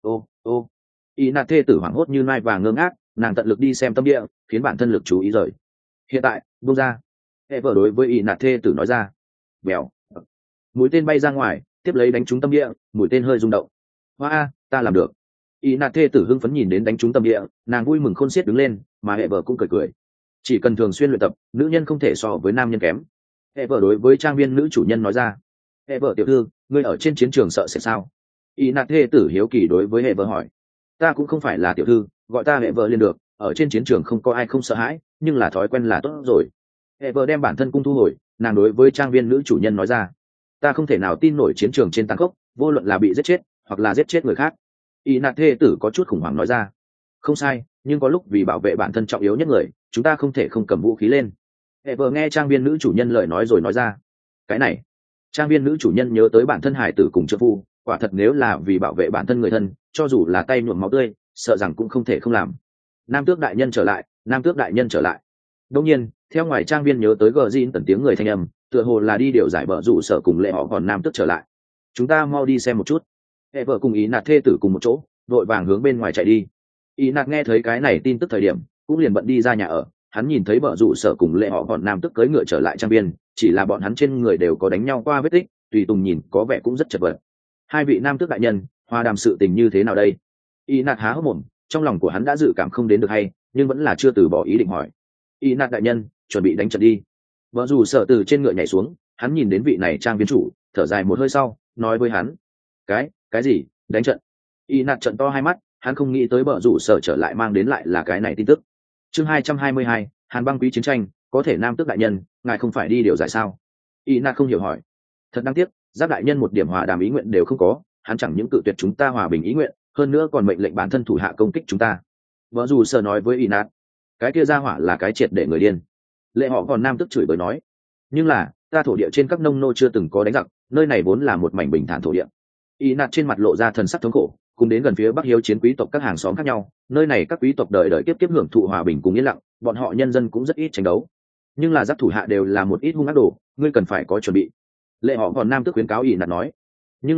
Ô. Y nạt thê tử hoảng hốt như nai vàng ngơ ngác, nàng tận lực đi xem tâm địa, khiến bản thân lực chú ý rời. Hiện tại, buông ra. Hệ vợ đối với y nạt thê tử nói ra. Bèo. Mũi tên bay ra ngoài, tiếp lấy đánh trúng tâm địa, mũi tên hơi rung động. Hoa, ta làm được. Y nạt thê tử hưng phấn nhìn đến đánh trúng tâm địa, nàng vui mừng khôn xiết đứng lên, mà hệ vợ cũng cười cười. Chỉ cần thường xuyên luyện tập, nữ nhân không thể so với nam nhân kém. Hệ vợ đối với trang viên nữ chủ nhân nói ra. Hệ vợ tiểu thư, ngươi ở trên chiến trường sợ sẽ sao? Y nạt thê tử hiếu kỳ đối với hệ vợ hỏi. Ta cũng không phải là tiểu thư, gọi ta hệ vợ liền được, ở trên chiến trường không có ai không sợ hãi, nhưng là thói quen là tốt rồi. Hệ vợ đem bản thân cung thu hồi, nàng đối với trang viên nữ chủ nhân nói ra. Ta không thể nào tin nổi chiến trường trên tàn khốc, vô luận là bị giết chết hoặc là giết chết người khác. Y nạt thê tử có chút khủng hoảng nói ra. Không sai, nhưng có lúc vì bảo vệ bản thân trọng yếu nhất người, chúng ta không thể không cầm vũ khí lên. Hệ vợ nghe trang viên nữ chủ nhân lời nói rồi nói ra. Cái này, trang viên nữ chủ nhân nhớ tới bản thân hải tử cùng trợ phu, quả thật nếu là vì bảo vệ bản thân người thân, cho dù là tay nhuộm máu tươi, sợ rằng cũng không thể không làm. Nam tước đại nhân trở lại, nam tước đại nhân trở lại. Đương nhiên, theo ngoài trang viên nhớ tới gờ zin tần tiếng người thanh âm, tựa hồ là đi điều giải vợ rủ sở cùng lệ họ còn nam tước trở lại. Chúng ta mau đi xem một chút. Hệ vợ cùng ý nạt thê tử cùng một chỗ, vội vàng hướng bên ngoài chạy đi. Ý nạt nghe thấy cái này tin tức thời điểm, cũng liền bận đi ra nhà ở. Hắn nhìn thấy vợ rủ sở cùng lệ họ còn nam tước cưỡi ngựa trở lại trang viên, chỉ là bọn hắn trên người đều có đánh nhau qua vết tích, tùy tùng nhìn có vẻ cũng rất chật vật. Hai vị nam tước đại nhân, hòa đàm sự tình như thế nào đây? Y nạt há hốc mồm, trong lòng của hắn đã dự cảm không đến được hay, nhưng vẫn là chưa từ bỏ ý định hỏi. Y nạt đại nhân, chuẩn bị đánh trận đi. Vợ dù sợ từ trên ngựa nhảy xuống, hắn nhìn đến vị này trang viên chủ, thở dài một hơi sau, nói với hắn. Cái gì, đánh trận? Y nạt trận to hai mắt, hắn không nghĩ tới vợ rủ sở trở lại mang đến lại là cái này tin tức. Chương 222, Hàn băng quý chiến tranh, có thể nam tước đại nhân, ngài không phải đi điều giải sao? Y nạt không hiểu hỏi. Thật đáng tiếc, giáp đại nhân một điểm hòa đàm ý nguyện đều không có, hắn chẳng những cự tuyệt chúng ta hòa bình ý nguyện, hơn nữa còn mệnh lệnh bản thân thủ hạ công kích chúng ta. Vợ dù sợ nói với Y nạt. Cái kia ra hỏa là cái triệt để người điên. Lệ họ còn nam tức chửi bới nói. Nhưng là, ta thổ địa trên các nông nô chưa từng có đánh giặc, nơi này vốn là một mảnh bình thản thổ địa. Y nạt trên mặt lộ ra thần sắc thống khổ, cùng đến gần phía bắc hiếu chiến quý tộc các hàng xóm khác nhau, nơi này các quý tộc đời đời kiếp kiếp hưởng thụ hòa bình cùng yên lặng, bọn họ nhân dân cũng rất ít tranh đấu. Nhưng là giáp thủ hạ đều là một ít hung ác đồ, ngươi cần phải có chuẩn bị. Lệ họ còn nam tức khuyến cáo Y nạt nói. Nhưng là,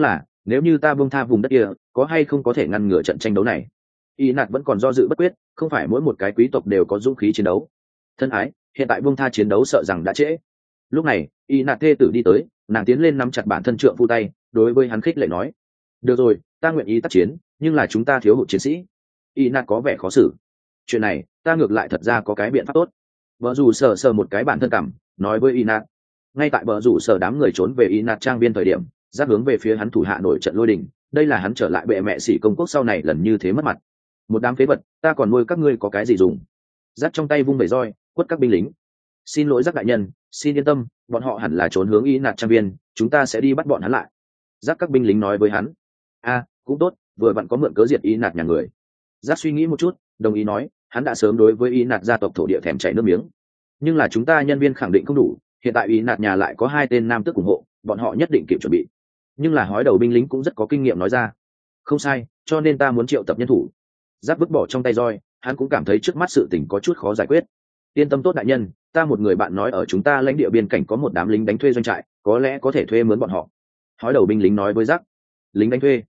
nếu như ta buông tha vùng đất kia có hay không có thể ngăn ngừa trận tranh đấu này. Y nạt vẫn còn do dự bất quyết, không phải mỗi một cái quý tộc đều có dũng khí chiến đấu. Thân ái, hiện tại buông tha chiến đấu sợ rằng đã trễ. Lúc này Y nạt thê tử đi tới, nàng tiến lên nắm chặt bản thân trượng phu tay, đối với hắn khích lệ nói: được rồi, ta nguyện ý tác chiến, nhưng là chúng ta thiếu hụt chiến sĩ. Y nạt có vẻ khó xử. Chuyện này ta ngược lại thật ra có cái biện pháp tốt. Vợ dù sờ sờ một cái bản thân cảm, nói với Y nạt. Ngay tại vợ rủ sở đám người trốn về Y nạt trang viên thời điểm, giáp hướng về phía hắn thủ hạ nổi trận lôi đình. Đây là hắn trở lại bệ mẹ sĩ công quốc sau này lần như thế mất mặt. Một đám phế vật, ta còn nuôi các ngươi có cái gì dùng? Giáp trong tay vung bẩy roi quất các binh lính. Xin lỗi Giáp đại nhân, xin yên tâm, bọn họ hẳn là trốn hướng Y nạt trang viên, chúng ta sẽ đi bắt bọn hắn lại. Giáp các binh lính nói với hắn. Cũng tốt, vừa vặn có mượn cớ diệt Y nạt nhà người. Giáp suy nghĩ một chút, đồng ý nói, hắn đã sớm đối với Y nạt gia tộc thổ địa thèm chảy nước miếng. Nhưng là chúng ta nhân viên khẳng định không đủ, hiện tại Y nạt nhà lại có 2 tên nam tước ủng hộ, bọn họ nhất định kịp chuẩn bị. Nhưng là hói đầu binh lính cũng rất có kinh nghiệm nói ra. Không sai, cho nên ta muốn triệu tập nhân thủ. Giáp vứt bỏ trong tay roi, hắn cũng cảm thấy trước mắt sự tình có chút khó giải quyết. Yên tâm tốt đại nhân, ta một người bạn nói ở chúng ta lãnh địa biên cảnh có một đám lính đánh thuê doanh trại, có lẽ có thể thuê mướn bọn họ. Hói đầu binh lính nói với Giáp. Lính đánh thuê?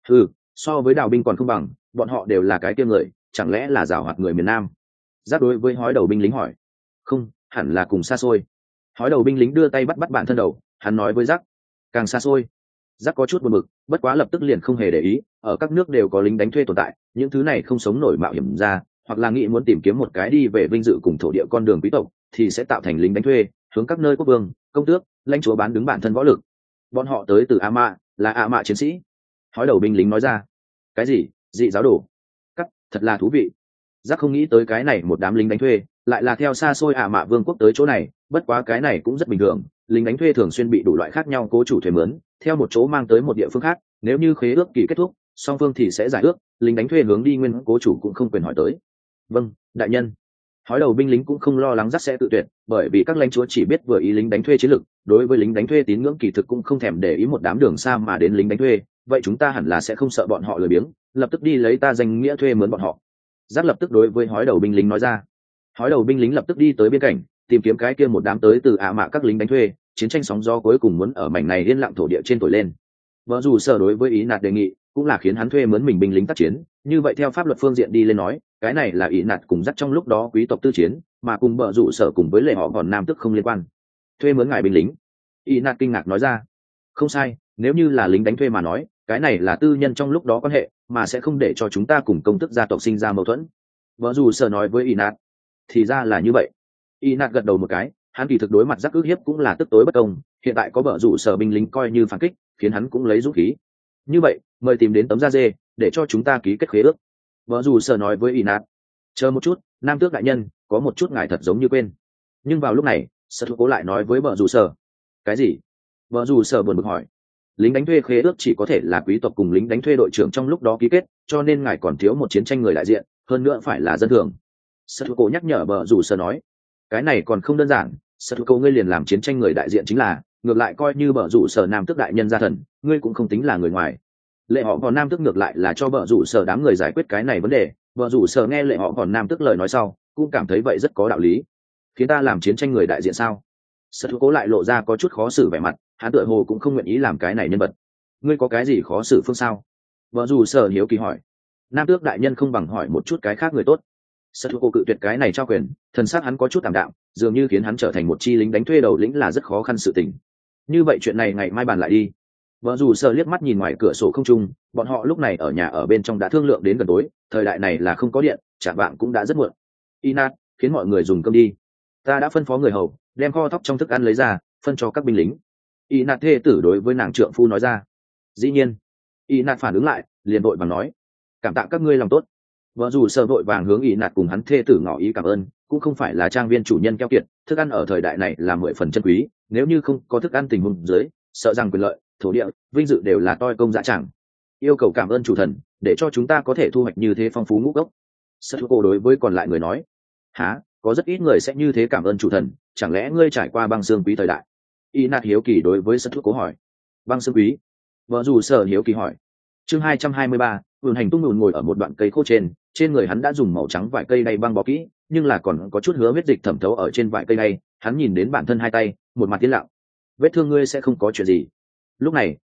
So với đào binh còn không bằng, bọn họ đều là cái tiêm người, chẳng lẽ là giảo hoạt người miền Nam? Giáp đối với hói đầu binh lính hỏi. Không, hẳn là cùng xa xôi. Hói đầu binh lính đưa tay bắt bản thân đầu, hắn nói với Giáp. Càng xa xôi. Giáp có chút buồn bực, bất quá lập tức liền không hề để ý, ở các nước đều có lính đánh thuê tồn tại, những thứ này không sống nổi mạo hiểm ra, hoặc là nghĩ muốn tìm kiếm một cái đi về vinh dự cùng thổ địa con đường quý tộc, thì sẽ tạo thành lính đánh thuê, hướng các nơi quốc vương, công tước, lãnh chúa bán đứng bản thân võ lực. Bọn họ tới từ Ama, là Ama chiến sĩ. Hói đầu binh lính nói ra. Cái gì? Dị giáo đồ? Thật là thú vị. Giác không nghĩ tới cái này một đám lính đánh thuê lại là theo xa xôi Ama vương quốc tới chỗ này, bất quá cái này cũng rất bình thường, lính đánh thuê thường xuyên bị đủ loại khác nhau cố chủ thuê mướn, theo một chỗ mang tới một địa phương khác, nếu như khế ước kỳ kết thúc, song phương thì sẽ giải ước, lính đánh thuê hướng đi nguyên cố chủ cũng không quyền hỏi tới. Vâng, đại nhân. Hói đầu binh lính cũng không lo lắng Giác sẽ tự tuyệt, bởi vì các lãnh chúa chỉ biết vừa ý lính đánh thuê chiến lược, đối với lính đánh thuê tín ngưỡng kỳ thực cũng không thèm để ý một đám đường xa mà đến lính đánh thuê, vậy chúng ta hẳn là sẽ không sợ bọn họ lười biếng, lập tức đi lấy ta danh nghĩa thuê mướn bọn họ. Giác lập tức đối với hói đầu binh lính nói ra. Hói đầu binh lính lập tức đi tới bên cạnh, tìm kiếm cái kia một đám tới từ Mạ các lính đánh thuê, chiến tranh sóng gió cuối cùng muốn ở mảnh này yên lặng thổ địa trên thổi lên. Vợ dù sở đối với ý nạt đề nghị cũng là khiến hắn thuê mướn mình binh lính tác chiến, như vậy theo pháp luật phương diện đi lên nói, cái này là ý nạt cùng dắt trong lúc đó quý tộc tư chiến, mà cùng vợ dù sở cùng với lệ họ còn nam tức không liên quan. Thuê mướn ngài binh lính? Ý nạt kinh ngạc nói ra. Không sai, nếu như là lính đánh thuê mà nói, cái này là tư nhân trong lúc đó quan hệ, mà sẽ không để cho chúng ta cùng công tức gia tộc sinh ra mâu thuẫn. Vợ dù sở nói với ý nạt. Thì ra là như vậy. Ý nạt gật đầu một cái, hắn kỳ thực đối mặt giác ước hiếp cũng là tức tối bất công, hiện tại có vợ rủ sở binh lính coi như phản kích, khiến hắn cũng lấy dũng khí. Như vậy, mời tìm đến tấm da dê để cho chúng ta ký kết khế ước. Vợ rủ sở nói với Inat. Chờ một chút, nam tước đại nhân, có một chút ngài thật giống như quên. Nhưng vào lúc này, Sở Thụ Cố lại nói với vợ rủ sở. Cái gì? Vợ rủ sở buồn bực hỏi. Lính đánh thuê khế ước chỉ có thể là quý tộc cùng lính đánh thuê đội trưởng trong lúc đó ký kết, cho nên ngài còn thiếu một chiến tranh người đại diện, hơn nữa phải là dân thường. Sở Thụ Cố nhắc nhở vợ rủ sở nói. Cái này còn không đơn giản, Sở Thụ Cố ngươi liền làm chiến tranh người đại diện chính là, ngược lại coi như vợ rủ sở nam tước đại nhân gia thần, ngươi cũng không tính là người ngoài. Lệ họ còn nam tước ngược lại là cho vợ rủ sở đám người giải quyết cái này vấn đề, vợ rủ sở nghe lệ họ còn nam tước lời nói sau cũng cảm thấy vậy rất có đạo lý. Khiến ta làm chiến tranh người đại diện sao? Sở Thụ Cố lại lộ ra có chút khó xử vẻ mặt, hắn tựa hồ cũng không nguyện ý làm cái này nhân vật. Ngươi có cái gì khó xử phương sao? Vợ rủ sở hiếu kỳ hỏi. Nam tước đại nhân không bằng hỏi một chút cái khác người tốt. Sở Thụ Cố cự tuyệt cái này trao quyền, thần sắc hắn có chút tạm đạm, dường như khiến hắn trở thành một chi lính đánh thuê đầu lĩnh là rất khó khăn sự tình. Như vậy chuyện này ngày mai bàn lại đi. Vợ dù sợ liếc mắt nhìn ngoài cửa sổ không trung, bọn họ lúc này ở nhà ở bên trong đã thương lượng đến gần tối, thời đại này là không có điện, chả bạn cũng đã rất muộn. Inat, khiến mọi người dùng cơm đi. Ta đã phân phó người hầu đem kho thóc trong thức ăn lấy ra, phân cho các binh lính. Inat thê tử đối với nàng trượng phu nói ra. Dĩ nhiên. Inat phản ứng lại, liền vội vàng nói, cảm tạ các ngươi lòng tốt. Vợ dù sợ vội vàng hướng Inat cùng hắn thê tử ngỏ ý cảm ơn, cũng không phải là trang viên chủ nhân keo kiệt, thức ăn ở thời đại này là 10 phần chân quý, nếu như không có thức ăn tình huống dưới, sợ rằng quyền lợi, thổ địa, vinh dự đều là toi công dã tràng. Yêu cầu cảm ơn chủ thần, để cho chúng ta có thể thu hoạch như thế phong phú ngũ cốc. Satsuko đối với còn lại người nói, há, có rất ít người sẽ như thế cảm ơn chủ thần, chẳng lẽ ngươi trải qua băng xương quý thời đại? Inat hiếu kỳ đối với Satsuko hỏi. Băng xương quý? Vợ dù sở hiếu kỳ hỏi. Chương 223, Vườn Hành Tung Nùn ngồi ở một đoạn cây khô trên người hắn đã dùng màu trắng vải cây đay băng bó kỹ, nhưng là còn có chút hứa huyết dịch thẩm thấu ở trên vải cây đay, hắn nhìn đến bản thân hai tay, một mặt tiến lặng. Vết thương ngươi sẽ không có chuyện gì. Lúc này,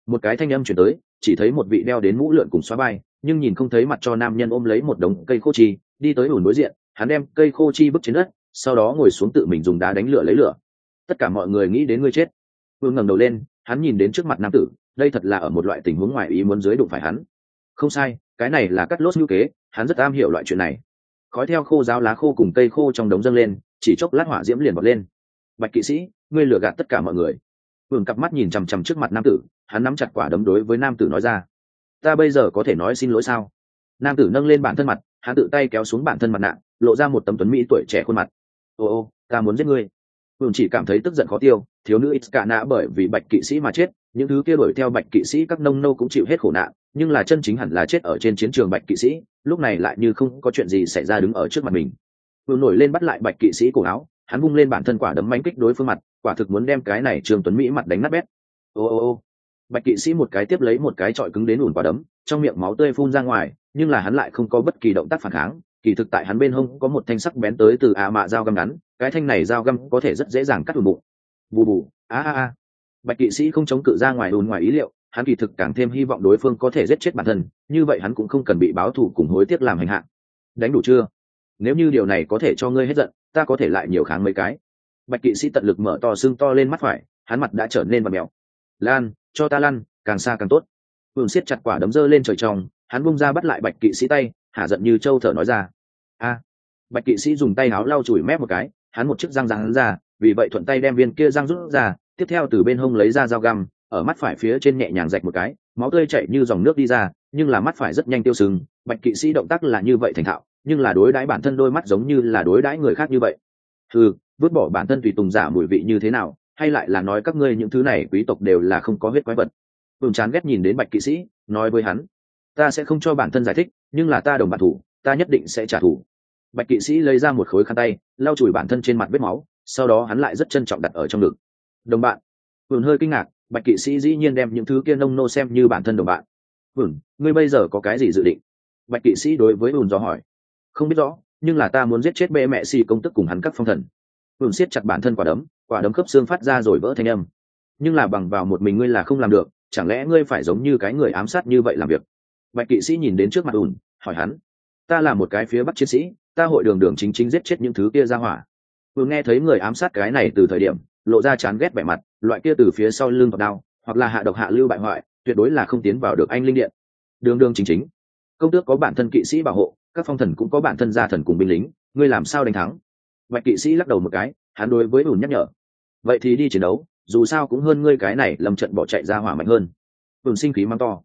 Một cái thanh âm chuyển tới, chỉ thấy một vị đeo đến mũ lượn cùng xóa vai nhưng nhìn không thấy mặt cho nam nhân ôm lấy một đống cây khô chi đi tới ủn đối diện. Hắn đem cây khô chi vứt trên đất, sau đó ngồi xuống tự mình dùng đá đánh lửa lấy lửa. Tất cả mọi người nghĩ đến ngươi chết. Vương ngẩng đầu lên, hắn nhìn đến trước mặt nam tử, đây thật là ở một loại tình huống ngoài ý muốn dưới đụng phải hắn. Không sai, cái này là cắt lốt hữu kế, hắn rất am hiểu loại chuyện này. Khói theo khô giáo lá khô cùng cây khô trong đống dâng lên, chỉ chốc lát hỏa diễm liền bật lên. Bạch kỵ sĩ, ngươi lừa gạt tất cả mọi người. Vương cặp mắt nhìn chằm chằm trước mặt nam tử, hắn nắm chặt quả đấm đối với nam tử nói ra. Ta bây giờ có thể nói xin lỗi sao? Nam tử nâng lên bản thân mặt, hắn tự tay kéo xuống bản thân mặt nạ, lộ ra một tấm tuấn mỹ tuổi trẻ khuôn mặt. Ô, ta muốn giết ngươi. Vương chỉ cảm thấy tức giận khó tiêu, thiếu nữ Iskana bởi vì bạch kỵ sĩ mà chết, những thứ kia đuổi theo bạch kỵ sĩ các nông nô cũng chịu hết khổ nạn, nhưng là chân chính hẳn là chết ở trên chiến trường bạch kỵ sĩ, lúc này lại như không có chuyện gì xảy ra đứng ở trước mặt mình. Vương nổi lên bắt lại bạch kỵ sĩ cổ áo, hắn vung lên bản thân quả đấm mãnh kích đối phương mặt, quả thực muốn đem cái này Trương Tuấn Mỹ mặt đánh nát bét. Ô, bạch kỵ sĩ một cái tiếp lấy một cái chọi cứng đến ủn quả đấm, trong miệng máu tươi phun ra ngoài, nhưng là hắn lại không có bất kỳ động tác phản kháng. Kỳ thực tại hắn bên hông có một thanh sắc bén tới từ mạ dao găm ngắn, cái thanh này dao găm có thể rất dễ dàng cắt ủn bụng. Bù bù, bạch kỵ sĩ không chống cự ra ngoài ủn ngoài ý liệu, hắn kỳ thực càng thêm hy vọng đối phương có thể giết chết bản thân, như vậy hắn cũng không cần bị báo thù cùng hối tiếc làm hành hạ. Đánh đủ chưa? Nếu như điều này có thể cho ngươi hết giận, ta có thể lại nhiều kháng mấy cái. Bạch kỵ sĩ tận lực mở to xương to lên mắt phải, hắn mặt đã trở nên vặn mèo. Lan, cho ta lăn, càng xa càng tốt. Vương siết chặt quả đấm giơ lên trời trong, hắn bung ra bắt lại bạch kỵ sĩ tay, hả giận như trâu thở nói ra. Bạch kỵ sĩ dùng tay áo lau chùi mép một cái, hắn một chiếc răng răng ra, vì vậy thuận tay đem viên kia răng rút ra, tiếp theo từ bên hông lấy ra dao găm, ở mắt phải phía trên nhẹ nhàng rạch một cái, máu tươi chảy như dòng nước đi ra, nhưng là mắt phải rất nhanh tiêu sưng. Bạch kỵ sĩ động tác là như vậy thành thạo, nhưng là đối đãi bản thân đôi mắt giống như là đối đãi người khác như vậy. Vứt bỏ bản thân tùy tùng giả mùi vị như thế nào, hay lại là nói các ngươi những thứ này quý tộc đều là không có huyết quái vật. Vương chán ghét nhìn đến bạch kỵ sĩ, nói với hắn, ta sẽ không cho bản thân giải thích, nhưng là ta đồng bạn thủ, ta nhất định sẽ trả thù. Bạch kỵ sĩ lấy ra một khối khăn tay, lau chùi bản thân trên mặt vết máu, sau đó hắn lại rất trân trọng đặt ở trong ngực. Đồng bạn. Vương hơi kinh ngạc, bạch kỵ sĩ dĩ nhiên đem những thứ kia nông nô xem như bản thân đồng bạn. Vương, ngươi bây giờ có cái gì dự định? Bạch kỵ sĩ đối với Vương dò hỏi. Không biết rõ, nhưng là ta muốn giết chết bệ mẹ xì công tức cùng hắn các phong thần. Vương siết chặt bản thân quả đấm khớp xương phát ra rồi vỡ thanh âm. Nhưng là bằng vào một mình ngươi là không làm được, chẳng lẽ ngươi phải giống như cái người ám sát như vậy làm việc? Bạch kỵ sĩ nhìn đến trước mặt ùn, hỏi hắn. Ta là một cái phía bắc chiến sĩ, ta hội đường đường chính chính giết chết những thứ kia ra hỏa. Vừa nghe thấy người ám sát cái này từ thời điểm, lộ ra chán ghét vẻ mặt, loại kia từ phía sau lưng vào đao, hoặc là hạ độc hạ lưu bại hoại, tuyệt đối là không tiến vào được anh linh điện. Đường đường chính chính, công tước có bản thân kỵ sĩ bảo hộ, các phong thần cũng có bản thân gia thần cùng binh lính, ngươi làm sao đánh thắng? Bạch kỵ sĩ lắc đầu một cái, hắn đối với ùn nhắc nhở. Vậy thì đi chiến đấu, dù sao cũng hơn ngươi cái này lâm trận bỏ chạy ra hỏa mạnh hơn. Ùn sinh khí mắng to.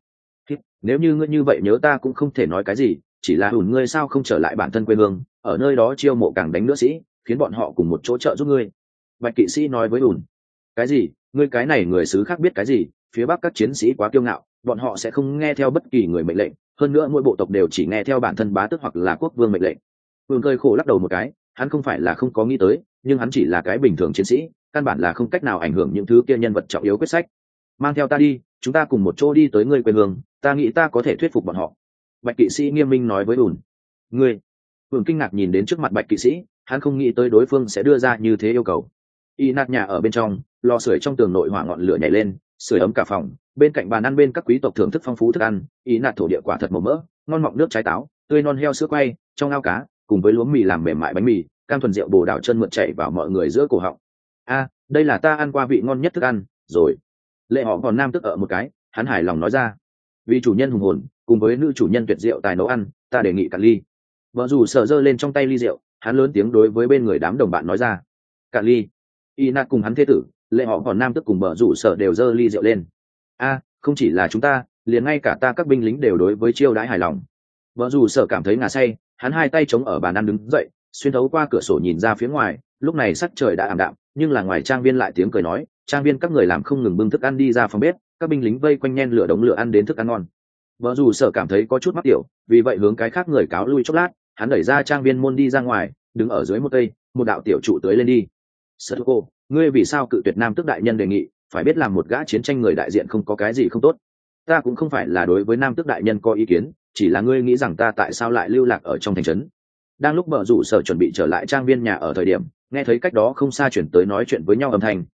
Nếu như ngươi như vậy nhớ ta cũng không thể nói cái gì, chỉ là ùn ngươi sao không trở lại bản thân quê hương, ở nơi đó chiêu mộ càng đánh nữa sĩ, khiến bọn họ cùng một chỗ trợ giúp ngươi. Bạch kỵ sĩ nói với ùn. Cái gì? Ngươi cái này người xứ khác biết cái gì? Phía bắc các chiến sĩ quá kiêu ngạo, bọn họ sẽ không nghe theo bất kỳ người mệnh lệnh, hơn nữa mỗi bộ tộc đều chỉ nghe theo bản thân bá tước hoặc là quốc vương mệnh lệnh. Ùn cơi khổ lắc đầu một cái, hắn không phải là không có nghĩ tới, nhưng hắn chỉ là cái bình thường chiến sĩ, căn bản là không cách nào ảnh hưởng những thứ kia nhân vật trọng yếu quyết sách. Mang theo ta đi, chúng ta cùng một chỗ đi tới ngươi quê hương, ta nghĩ ta có thể thuyết phục bọn họ. Bạch kỵ sĩ nghiêm minh nói với ùn. Ngươi? Ùn kinh ngạc nhìn đến trước mặt bạch kỵ sĩ, hắn không nghĩ tới đối phương sẽ đưa ra như thế yêu cầu. Y nạt nhà ở bên trong, lò sưởi trong tường nội hỏa ngọn lửa nhảy lên, sưởi ấm cả phòng, bên cạnh bàn ăn bên các quý tộc thưởng thức phong phú thức ăn, y nạt thổ địa quả thật màu mỡ, ngon mọng nước trái táo, tươi non heo sữa quay, trong ao cá, cùng với lúa mì làm mềm mại bánh mì, cam thuần rượu bồ đào chân mượt chảy vào mọi người giữa cổ họng. Đây là ta ăn qua vị ngon nhất thức ăn rồi. Lệ họ còn nam tức ở một cái, hắn hài lòng nói ra. Vì chủ nhân hùng hồn cùng với nữ chủ nhân tuyệt diệu tài nấu ăn, ta đề nghị cạn ly. Vợ dù sợ giơ lên trong tay ly rượu, hắn lớn tiếng đối với bên người đám đồng bạn nói ra. Cạn ly. Y nạt cùng hắn thế tử, lệ họ còn nam tức cùng vợ rủ sợ đều giơ ly rượu lên. Không chỉ là chúng ta, liền ngay cả ta các binh lính đều đối với chiêu đãi hài lòng. Vợ rủ sợ cảm thấy ngà say, hắn hai tay chống ở bàn ăn đứng dậy, xuyên thấu qua cửa sổ nhìn ra phía ngoài. Lúc này sắc trời đã ảm đạm, nhưng là ngoài trang viên lại tiếng cười nói, trang viên các người làm không ngừng bưng thức ăn đi ra phòng bếp, các binh lính vây quanh nhen lửa đống lửa ăn đến thức ăn ngon. Vợ dù sợ cảm thấy có chút mắc tiểu, vì vậy hướng cái khác người cáo lui chốc lát, hắn đẩy ra trang viên môn đi ra ngoài, đứng ở dưới một cây, một đạo tiểu trụ tới lên đi. Sợ cô, ngươi vì sao cự tuyệt nam tước đại nhân đề nghị? Phải biết làm một gã chiến tranh người đại diện không có cái gì không tốt. Ta cũng không phải là đối với nam tước đại nhân có ý kiến, chỉ là ngươi nghĩ rằng ta tại sao lại lưu lạc ở trong thành trấn. Đang lúc vợ rủ sở chuẩn bị trở lại trang viên nhà ở thời điểm, nghe thấy cách đó không xa chuyển tới nói chuyện với nhau âm thanh,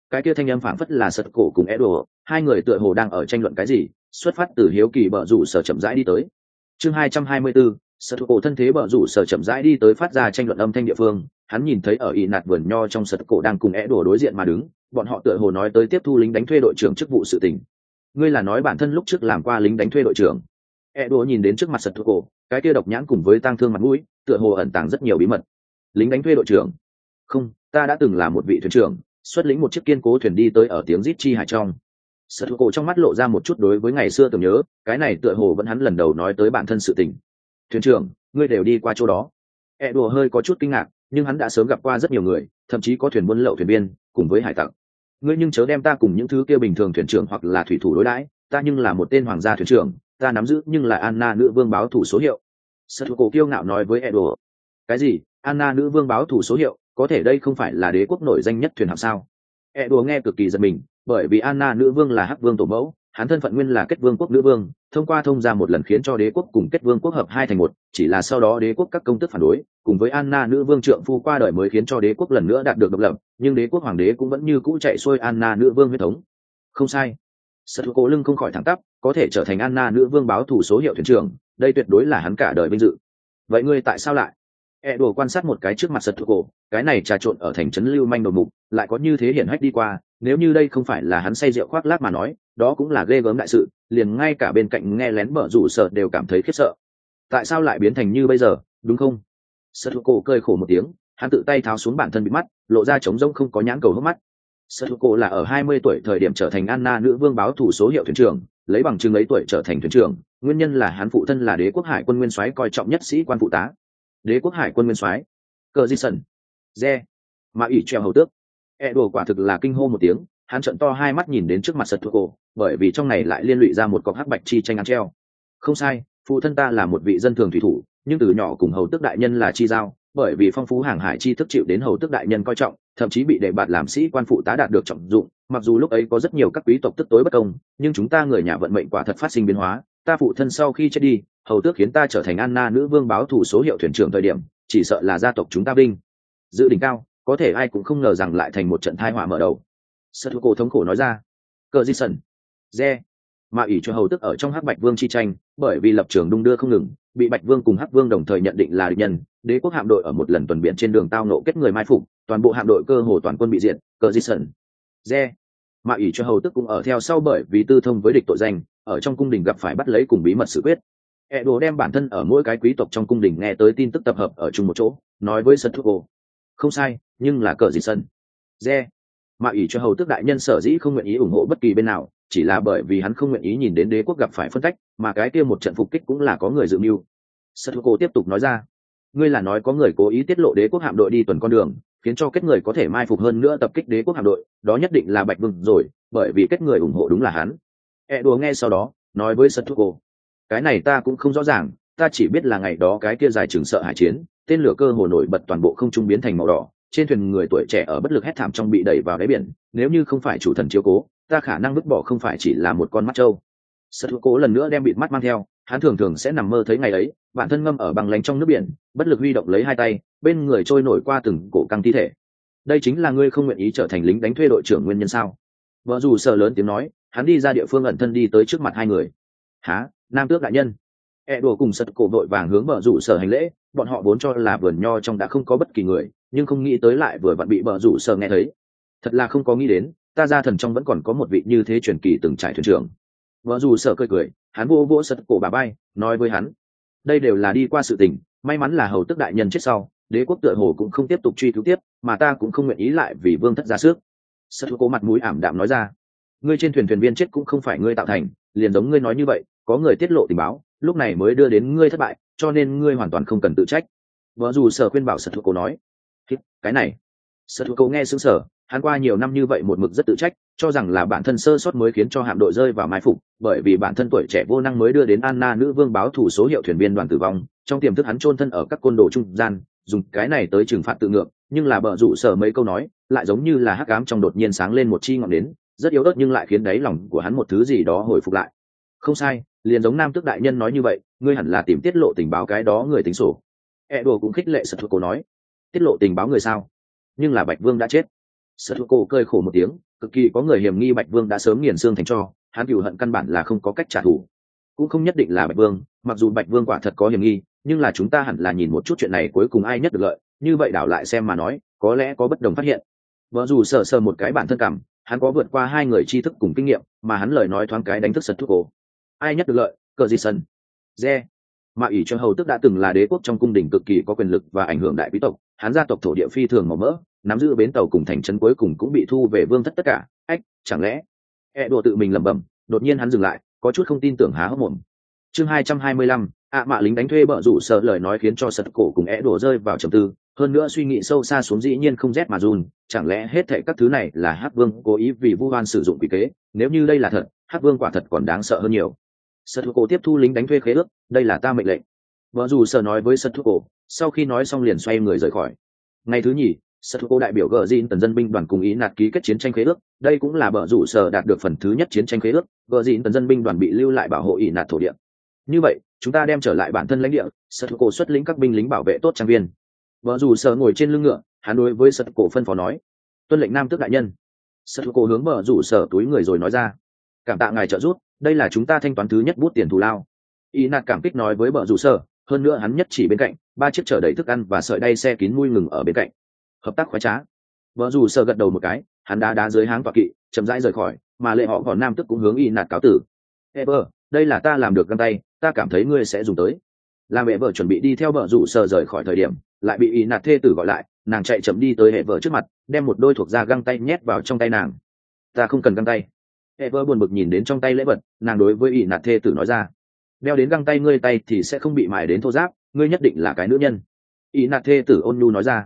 Cái kia thanh âm phảng phất là sật cổ cùng Edo, hai người tựa hồ đang ở tranh luận cái gì, xuất phát từ hiếu kỳ bợ rủ sở chậm rãi đi tới. Chương 224, sật cổ thân thế bợ rủ sở chậm rãi đi tới phát ra tranh luận âm thanh địa phương, hắn nhìn thấy ở ỷ nạt vườn nho trong sật cổ đang cùng Edo đối diện mà đứng, bọn họ tựa hồ nói tới tiếp thu lính đánh thuê đội trưởng chức vụ sự tình. Ngươi là nói bản thân lúc trước làm qua lính đánh thuê đội trưởng? Edo nhìn đến trước mặt sật cổ, cái kia độc nhãn cùng với tang thương mặt mũi, tựa hồ ẩn tàng rất nhiều bí mật. Lính đánh thuê đội trưởng? Không, ta đã từng là một vị thuyền trưởng, xuất lĩnh một chiếc kiên cố thuyền đi tới ở tiếng rít chi hải trong. Sở Thu Cổ trong mắt lộ ra một chút đối với ngày xưa tưởng nhớ, cái này tựa hồ vẫn hắn lần đầu nói tới bản thân sự tình. Thuyền trưởng, ngươi đều đi qua chỗ đó? Đùa hơi có chút kinh ngạc, nhưng hắn đã sớm gặp qua rất nhiều người, thậm chí có thuyền buôn lậu thuyền viên, cùng với hải tặc. Ngươi nhưng chớ đem ta cùng những thứ kia bình thường thuyền trưởng hoặc là thủy thủ đối đãi, ta nhưng là một tên hoàng gia thuyền trưởng, ta nắm giữ nhưng là Anna nữ vương báo thủ số hiệu. Sở Thu Cổ kiêu ngạo nói với Đùa. Cái gì? Anna nữ vương báo thủ số hiệu? Có thể đây không phải là đế quốc nổi danh nhất thuyền hạm sao? Đùa nghe cực kỳ giật mình, bởi vì Anna nữ vương là Hắc vương tổ mẫu, hắn thân phận nguyên là Kết vương quốc nữ vương, thông qua thông gia một lần khiến cho đế quốc cùng Kết vương quốc hợp hai thành một, chỉ là sau đó đế quốc các công tước phản đối, cùng với Anna nữ vương trượng phu qua đời mới khiến cho đế quốc lần nữa đạt được độc lập, nhưng đế quốc hoàng đế cũng vẫn như cũ chạy xuôi Anna nữ vương huyết thống. Không sai. Sở Thu Cổ lưng không khỏi thẳng tắp, có thể trở thành Anna nữ vương báo thủ số hiệu thuyền trưởng, đây tuyệt đối là hắn cả đời vinh dự. Vậy ngươi tại sao lại? Đùa quan sát một cái trước mặt Sở Thu Cổ, cái này trà trộn ở thành trấn lưu manh đầu mục, lại có như thế hiển hách đi qua, nếu như đây không phải là hắn say rượu khoác lác mà nói, đó cũng là ghê gớm đại sự, liền ngay cả bên cạnh nghe lén bở rủ sợ đều cảm thấy khiếp sợ. Tại sao lại biến thành như bây giờ, đúng không? Sở Thu Cổ cười khổ một tiếng, hắn tự tay tháo xuống bản thân bị mắt, lộ ra trống rỗng không có nhãn cầu hốc mắt. Sở Thu Cổ là ở 20 tuổi thời điểm trở thành Anna nữ vương báo thủ số hiệu thuyền trưởng, lấy bằng chứng ấy tuổi trở thành thuyền trưởng, nguyên nhân là hắn phụ thân là đế quốc hải quân nguyên soái coi trọng nhất sĩ quan phụ tá. Đế quốc hải quân nguyên soái cờ di sần re mà ủy treo hầu tước. Đùa quả thực là kinh hô một tiếng, hắn trợn to hai mắt nhìn đến trước mặt Sở Thu Cổ, bởi vì trong này lại liên lụy ra một cọc hắc bạch chi tranh ăn treo. Không sai, phụ thân ta là một vị dân thường thủy thủ, nhưng từ nhỏ cùng hầu tước đại nhân là chi giao, bởi vì phong phú hàng hải chi thức chịu đến hầu tước đại nhân coi trọng, thậm chí bị đề bạt làm sĩ quan phụ tá đạt được trọng dụng. Mặc dù lúc ấy có rất nhiều các quý tộc tức tối bất công, nhưng chúng ta người nhà vận mệnh quả thật phát sinh biến hóa. Ta phụ thân sau khi chết đi, hầu tước khiến ta trở thành Anna nữ vương báo thủ số hiệu thuyền trưởng thời điểm, chỉ sợ là gia tộc chúng ta vinh dự đỉnh cao, có thể ai cũng không ngờ rằng lại thành một trận tai họa mở đầu. Sở Thu Cổ thống khổ nói ra. Cờ di sần re mà ủy cho hầu tước ở trong hắc bạch vương chi tranh, bởi vì lập trường đung đưa không ngừng, bị bạch vương cùng hắc vương đồng thời nhận định là địch nhân. Đế quốc hạm đội ở một lần tuần biển trên đường tao nộ kết người mai phục, toàn bộ hạm đội cơ hồ toàn quân bị diệt. Cờ di sần re mà ủy cho hầu tước cũng ở theo sau, bởi vì tư thông với địch tội danh, ở trong cung đình gặp phải bắt lấy cùng bí mật xử quyết. Edo đem bản thân ở mỗi cái quý tộc trong cung đình nghe tới tin tức tập hợp ở chung một chỗ, nói với Sở Thu Cổ. Không sai, nhưng là cờ gì sân re mà ủy cho hầu tước đại nhân sở dĩ không nguyện ý ủng hộ bất kỳ bên nào, chỉ là bởi vì hắn không nguyện ý nhìn đến đế quốc gặp phải phân cách, mà cái kia một trận phục kích cũng là có người dự mưu. Sở Thu Cổ tiếp tục nói ra. Ngươi là nói có người cố ý tiết lộ đế quốc hạm đội đi tuần con đường, khiến cho kết người có thể mai phục hơn nữa tập kích đế quốc hạm đội, đó nhất định là Bạch Vương rồi, bởi vì kết người ủng hộ đúng là hắn. Đùa nghe sau đó nói với Sở Thu Cổ. Cái này ta cũng không rõ ràng, ta chỉ biết là ngày đó cái kia dài chừng sợ hải chiến, tên lửa cơ hồ nổi bật toàn bộ không trung biến thành màu đỏ, trên thuyền người tuổi trẻ ở bất lực hét thảm trong bị đẩy vào đáy biển, nếu như không phải chủ thần chiếu cố, ta khả năng vứt bỏ không phải chỉ là một con mắt trâu. Sở Thu Cổ lần nữa đem bịt mắt mang theo, hắn thường thường sẽ nằm mơ thấy ngày ấy, bản thân ngâm ở bằng lánh trong nước biển, bất lực huy động lấy hai tay, bên người trôi nổi qua từng cổ căng thi thể. Đây chính là ngươi không nguyện ý trở thành lính đánh thuê đội trưởng nguyên nhân sao? Vợ dù sợ lớn tiếng nói, hắn đi ra địa phương ẩn thân đi tới trước mặt hai người. Hả, nam tước đại nhân? Đùa cùng Sở Thu Cổ vội vàng hướng bờ rủ sở hành lễ, bọn họ vốn cho là vườn nho trong đã không có bất kỳ người, nhưng không nghĩ tới lại vừa vặn bị bờ rủ sở nghe thấy. Thật là không có nghĩ đến, ta gia thần trong vẫn còn có một vị như thế truyền kỳ từng trải thuyền trưởng. Bờ rủ sở cười cười, hắn vô vỗ Sở Thu Cổ bà bay, nói với hắn, đây đều là đi qua sự tình, may mắn là hầu tước đại nhân chết sau, đế quốc tựa hồ cũng không tiếp tục truy cứu tiếp, mà ta cũng không nguyện ý lại vì vương thất ra sức. Sở Thu Cổ mặt mũi ảm đạm nói ra, ngươi trên thuyền thuyền viên chết cũng không phải ngươi tạo thành, liền giống ngươi nói như vậy, có người tiết lộ tình báo, lúc này mới đưa đến ngươi thất bại, cho nên ngươi hoàn toàn không cần tự trách. Vợ dù sở khuyên bảo Sở Thu Cổ nói. Cái này, Sở Thu Cổ nghe sững sờ, hắn qua nhiều năm như vậy một mực rất tự trách, cho rằng là bản thân sơ sót mới khiến cho hạm đội rơi vào mai phục, bởi vì bản thân tuổi trẻ vô năng mới đưa đến Anna nữ vương báo thủ số hiệu thuyền viên đoàn tử vong, trong tiềm thức hắn chôn thân ở các côn đồ trung gian, dùng cái này tới trừng phạt tự ngược, nhưng là bợ rủ sở mấy câu nói, lại giống như là hắc ám trong đột nhiên sáng lên một chi ngọn nến, rất yếu ớt nhưng lại khiến đáy lòng của hắn một thứ gì đó hồi phục lại. Không sai, liền giống nam tước đại nhân nói như vậy, ngươi hẳn là tìm tiết lộ tình báo cái đó người tính sổ. Đùa cũng khích lệ Sở Thu Cổ nói, tiết lộ tình báo người sao? Nhưng là Bạch Vương đã chết. Sở Thu Cổ cười khổ một tiếng, cực kỳ có người hiểm nghi Bạch Vương đã sớm nghiền xương thành tro, hắn cừu hận căn bản là không có cách trả thù. Cũng không nhất định là Bạch Vương, mặc dù Bạch Vương quả thật có hiểm nghi, nhưng là chúng ta hẳn là nhìn một chút chuyện này cuối cùng ai nhất được lợi, như vậy đảo lại xem mà nói, có lẽ có bất đồng phát hiện. Vợ dù sờ sờ một cái bản thân cảm, hắn có vượt qua hai người tri thức cùng kinh nghiệm, mà hắn lời nói thoáng cái đánh thức Sở Thu Cổ. Ai nhất được lợi, cờ gì sân. Re. Mà ỷ cho hầu tức đã từng là đế quốc trong cung đình cực kỳ có quyền lực và ảnh hưởng đại quý tộc, hắn gia tộc thổ địa phi thường màu mỡ, nắm giữ bến tàu cùng thành trấn cuối cùng cũng bị thu về vương thất tất cả. Ách, chẳng lẽ đùa tự mình lẩm bẩm, đột nhiên hắn dừng lại, có chút không tin tưởng há hốc mồm. Chương 225, mạ lính đánh thuê bợ rủ sợ lời nói khiến cho Sật Cổ cùng đùa rơi vào trầm tư, hơn nữa suy nghĩ sâu xa xuống dĩ nhiên không rét mà run, chẳng lẽ hết thảy các thứ này là Hắc Vương cố ý vì Vu Hoan sử dụng quỷ kế, nếu như đây là thật, Hắc Vương quả thật còn đáng sợ hơn nhiều. Sật Cổ tiếp thu lính đánh thuê khế ước, đây là ta mệnh lệnh. Vợ dù sợ nói với Sật Cổ, sau khi nói xong liền xoay người rời khỏi. Ngày thứ nhì, Sật Cổ đại biểu gờ Jin tần dân binh đoàn cùng ý nạt ký kết chiến tranh khế ước, đây cũng là bờ rủ sở đạt được phần thứ nhất chiến tranh khế ước, gờ Jin tần dân binh đoàn bị lưu lại bảo hộ ý nạt thổ địa. Như vậy, chúng ta đem trở lại bản thân lãnh địa, Sật Cổ xuất lĩnh các binh lính bảo vệ tốt trang viên. Vợ rủ sở ngồi trên lưng ngựa, hắn đối với Sật Cổ phân phó nói: "Tuân lệnh nam tước đại nhân." Sật Cổ hướng bờ rủ sở túi người rồi nói ra: "Cảm tạ ngài trợ giúp, đây là chúng ta thanh toán thứ nhất bút tiền thù lao." Ý nạt cảm kích nói với bờ rủ sở, hơn nữa hắn nhất chỉ bên cạnh, ba chiếc chở đầy thức ăn và sợi đay xe kín mui ngừng ở bên cạnh. Hợp tác khoái trá. Vợ dù sợ gật đầu một cái, hắn đá dưới háng tọa kỵ, chậm rãi rời khỏi, mà lệ họ còn nam tức cũng hướng y nạt cáo tử. Ever, đây là ta làm được găng tay, ta cảm thấy ngươi sẽ dùng tới. Làm mẹ vợ chuẩn bị đi theo vợ rủ sợ rời khỏi thời điểm, lại bị y nạt thê tử gọi lại, nàng chạy chậm đi tới hệ vợ trước mặt, đem một đôi thuộc da găng tay nhét vào trong tay nàng. Ta không cần găng tay. Ever buồn bực nhìn đến trong tay lễ vật, nàng đối với y nạt thê tử nói ra: đeo đến găng tay ngươi tay thì sẽ không bị mài đến thô ráp, ngươi nhất định là cái nữ nhân. Y nạt thê tử ôn nhu nói ra.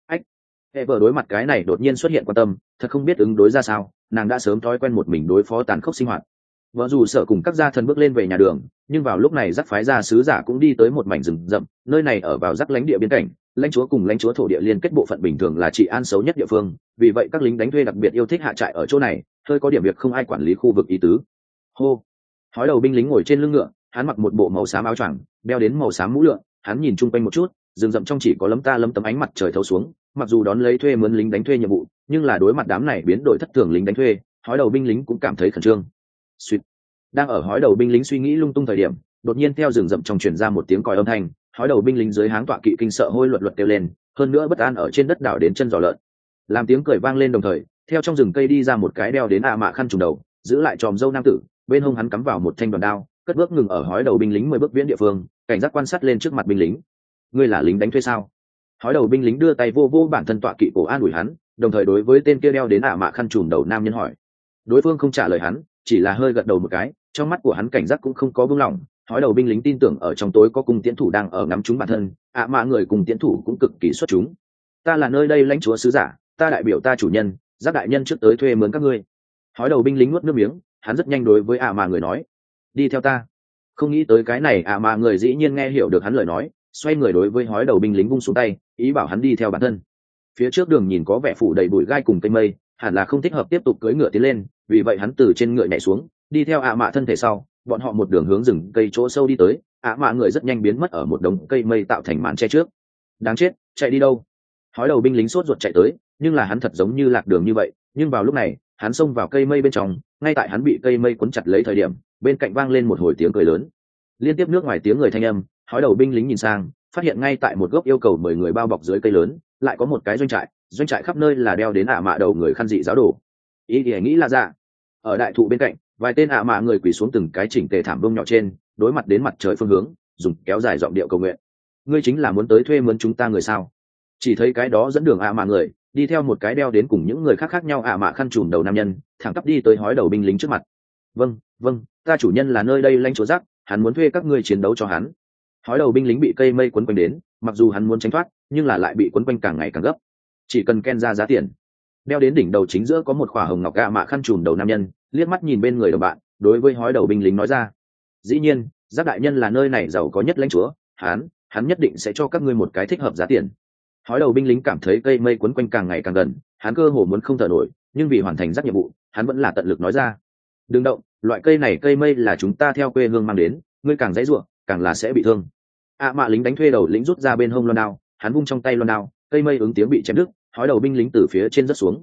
Ever đối mặt cái này đột nhiên xuất hiện quan tâm, thật không biết ứng đối ra sao, nàng đã sớm thói quen một mình đối phó tàn khốc sinh hoạt. Vợ dù sợ cùng các gia thần bước lên về nhà đường, nhưng vào lúc này Dắt phái gia sứ giả cũng đi tới một mảnh rừng rậm, nơi này ở vào Dắt lãnh địa biên cảnh, lãnh chúa cùng lãnh chúa thổ địa liên kết bộ phận bình thường là trị an xấu nhất địa phương, vì vậy các lính đánh thuê đặc biệt yêu thích hạ trại ở chỗ này, hơi có điểm việc không ai quản lý khu vực ý tứ. Hô. Hói đầu binh lính ngồi trên lưng ngựa, hắn mặc một bộ màu xám áo choàng, đeo đến màu xám mũ lượn, hắn nhìn chung quanh một chút, rừng rậm trong chỉ có lấm ta lấm tấm ánh mặt trời thấu xuống, mặc dù đón lấy thuê mướn lính đánh thuê nhiệm vụ, nhưng là đối mặt đám này biến đổi thất thường lính đánh thuê, hói đầu binh lính cũng cảm thấy khẩn trương. Suýt. Đang ở hói đầu binh lính suy nghĩ lung tung thời điểm, đột nhiên theo rừng rậm trong truyền ra một tiếng còi âm thanh, hói đầu binh lính dưới háng tọa kỵ kinh sợ hôi luật luật kêu lên, hơn nữa bất an ở trên đất đảo đến chân giò lợn. Làm tiếng cười vang lên đồng thời, theo trong rừng cây đi ra một cái đeo đến mạ khăn trùm đầu, giữ lại tròm râu nam tử, bên hông hắn cắm vào một thanh đoàn đao, cất bước ngừng ở hói đầu binh lính 10 bước viễn địa phương, cảnh giác quan sát lên trước mặt binh lính. Ngươi là lính đánh thuê sao? Hói đầu binh lính đưa tay vô vô bản thân tọa kỵ cổ an ủi hắn, đồng thời đối với tên kia đeo đến mạ khăn trùm đầu nam nhân hỏi. Đối phương không trả lời hắn, chỉ là hơi gật đầu một cái, trong mắt của hắn cảnh giác cũng không có buông lỏng. Hói đầu binh lính tin tưởng ở trong tối có cung tiễn thủ đang ở ngắm chúng bản thân, mạ người cùng tiễn thủ cũng cực kỳ xuất chúng. Ta là nơi đây lãnh chúa sứ giả, ta đại biểu ta chủ nhân, Giác đại nhân trước tới thuê mướn các ngươi. Hói đầu binh lính nuốt nước miếng, hắn rất nhanh đối với mạ người nói: đi theo ta. Không nghĩ tới cái này mạ người dĩ nhiên nghe hiểu được hắn lời nói, xoay người đối với hói đầu binh lính vung xuống tay, ý bảo hắn đi theo bản thân. Phía trước đường nhìn có vẻ phủ đầy bụi gai cùng cây mây, hẳn là không thích hợp tiếp tục cưỡi ngựa tiến lên, vì vậy hắn từ trên ngựa nhảy xuống, đi theo mạ thân thể sau, bọn họ một đường hướng rừng cây chỗ sâu đi tới. Mạ người rất nhanh biến mất ở một đống cây mây tạo thành màn che trước. Đáng chết, chạy đi đâu? Hói đầu binh lính sốt ruột chạy tới, nhưng là hắn thật giống như lạc đường như vậy, nhưng vào lúc này, hắn xông vào cây mây bên trong, ngay tại hắn bị cây mây cuốn chặt lấy thời điểm, bên cạnh vang lên một hồi tiếng cười lớn. Liên tiếp nước ngoài tiếng người thanh âm, hói đầu binh lính nhìn sang, phát hiện ngay tại một gốc yêu cầu 10 người bao bọc dưới cây lớn, lại có một cái doanh trại khắp nơi là đeo đến mạ đầu người khăn dị giáo đồ. Ý thì nghĩ là dạ. Ở đại thụ bên cạnh, vài tên mạ người quỳ xuống từng cái chỉnh tề thảm bông nhỏ trên, đối mặt đến mặt trời phương hướng, dùng kéo dài giọng điệu cầu nguyện. Ngươi chính là muốn tới thuê mướn chúng ta người sao? Chỉ thấy cái đó dẫn đường mạ người, đi theo một cái đeo đến cùng những người khác khác nhau mạ khăn trùm đầu nam nhân, thẳng tắp đi tới hói đầu binh lính trước mặt. Vâng, ta chủ nhân là nơi đây lãnh chúa Giác, hắn muốn thuê các ngươi chiến đấu cho hắn. Hói đầu binh lính bị cây mây quấn quanh đến, mặc dù hắn muốn tránh thoát, nhưng là lại bị quấn quanh càng ngày càng gấp. Chỉ cần Ken ra giá tiền. Đeo đến đỉnh đầu chính giữa có một khỏa hồng ngọc mạ khăn trùm đầu nam nhân, liếc mắt nhìn bên người đồng bạn, đối với hói đầu binh lính nói ra: dĩ nhiên, Giác đại nhân là nơi này giàu có nhất lãnh chúa, hắn nhất định sẽ cho các ngươi một cái thích hợp giá tiền. Hói đầu binh lính cảm thấy cây mây quấn quanh càng ngày càng gần, hắn cơ hồ muốn không thở nổi, nhưng vì hoàn thành Giác nhiệm vụ, hắn vẫn là tận lực nói ra: đừng động, loại cây này cây mây là chúng ta theo quê hương mang đến, ngươi càng dãy ruộng, càng là sẽ bị thương. Mạ lính đánh thuê đầu lĩnh rút ra bên hông loan đao, hắn vung trong tay loan đao, cây mây ứng tiếng bị chém đứt, hói đầu binh lính từ phía trên rớt xuống.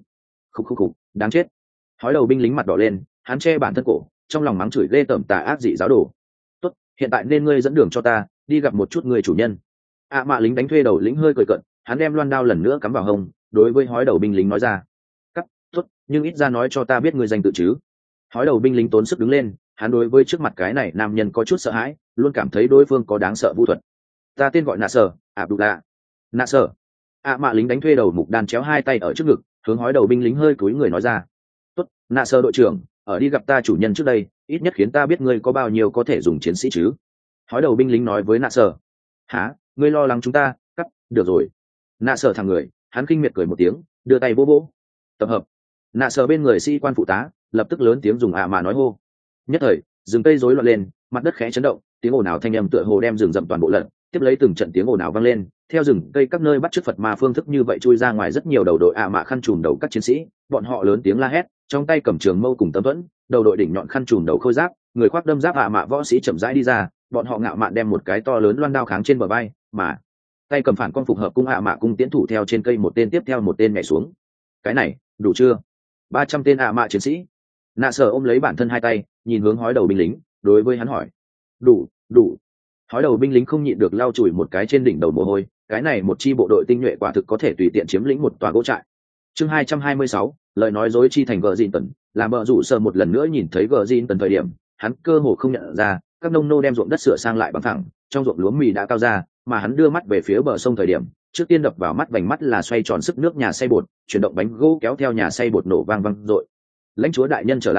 Khục, đáng chết. Hói đầu binh lính mặt đỏ lên, hắn che bản thân cổ, trong lòng mắng chửi ghê tởm tà ác dị giáo đồ. Tốt, hiện tại nên ngươi dẫn đường cho ta đi gặp một chút người chủ nhân. Mạ lính đánh thuê đầu lĩnh hơi cười cận, hắn đem loan đao lần nữa cắm vào hông, đối với hói đầu binh lính nói ra. Cắt, tốt, nhưng ít ra nói cho ta biết ngươi danh tự chứ. Hói đầu binh lính tốn sức đứng lên, hắn đối với trước mặt cái này nam nhân có chút sợ hãi, luôn cảm thấy đối phương có đáng sợ vũ thuật. Ta tên gọi Nạ Sở, Abdullah. Nạ Sở. Mạ lính đánh thuê đầu mục đan chéo hai tay ở trước ngực, hướng hói đầu binh lính hơi cúi người nói ra. Tốt, Nạ Sở đội trưởng, ở đi gặp ta chủ nhân trước đây, ít nhất khiến ta biết ngươi có bao nhiêu có thể dùng chiến sĩ chứ. Hói đầu binh lính nói với Nạ Sở. Hả, ngươi lo lắng chúng ta? Cắt, được rồi. Nạ Sở thằng người, hắn khinh miệt cười một tiếng, đưa tay vỗ vỗ. Tập hợp. Nạ Sở bên người sĩ quan phụ tá lập tức lớn tiếng dùng mạ nói hô. Nhất thời, rừng cây rối loạn lên, mặt đất khẽ chấn động, tiếng ồn ào thanh âm tựa hồ đem rừng rậm toàn bộ lật, tiếp lấy từng trận tiếng ồn ào vang lên, theo rừng cây các nơi bắt chước Phật ma phương thức như vậy chui ra ngoài rất nhiều đầu đội mạ khăn trùm đầu các chiến sĩ, bọn họ lớn tiếng la hét, trong tay cầm trường mâu cùng tấm thuẫn, đầu đội đỉnh nhọn khăn trùm đầu khôi giáp, người khoác đâm giáp mạ võ sĩ chậm rãi đi ra, bọn họ ngạo mạn đem một cái to lớn loan đao kháng trên bờ vai, mà tay cầm phản con phục hợp cung mạ cung tiến thủ theo trên cây một tên tiếp theo một tên nhảy xuống. Cái này đủ chưa? 300 tên mạ chiến sĩ. Nạ Sở ôm lấy bản thân hai tay, nhìn hướng hói đầu binh lính, đối với hắn hỏi. Đủ. Hói đầu binh lính không nhịn được lau chùi một cái trên đỉnh đầu mồ hôi, cái này một chi bộ đội tinh nhuệ quả thực có thể tùy tiện chiếm lĩnh một tòa gỗ trại. Chương 226, lời nói dối chi thành gờ dịn tần, làm bờ rủ Sở một lần nữa nhìn thấy gờ dịn tần thời điểm, hắn cơ hồ không nhận ra, các nông nô đem ruộng đất sửa sang lại bằng thẳng, trong ruộng lúa mì đã cao ra, mà hắn đưa mắt về phía bờ sông thời điểm, trước tiên đập vào mắt vành mắt là xoay tròn sức nước nhà xay bột, chuyển động bánh gỗ kéo theo nhà xay bột nổ vang vang dội. Lãnh chúa đại nhân trở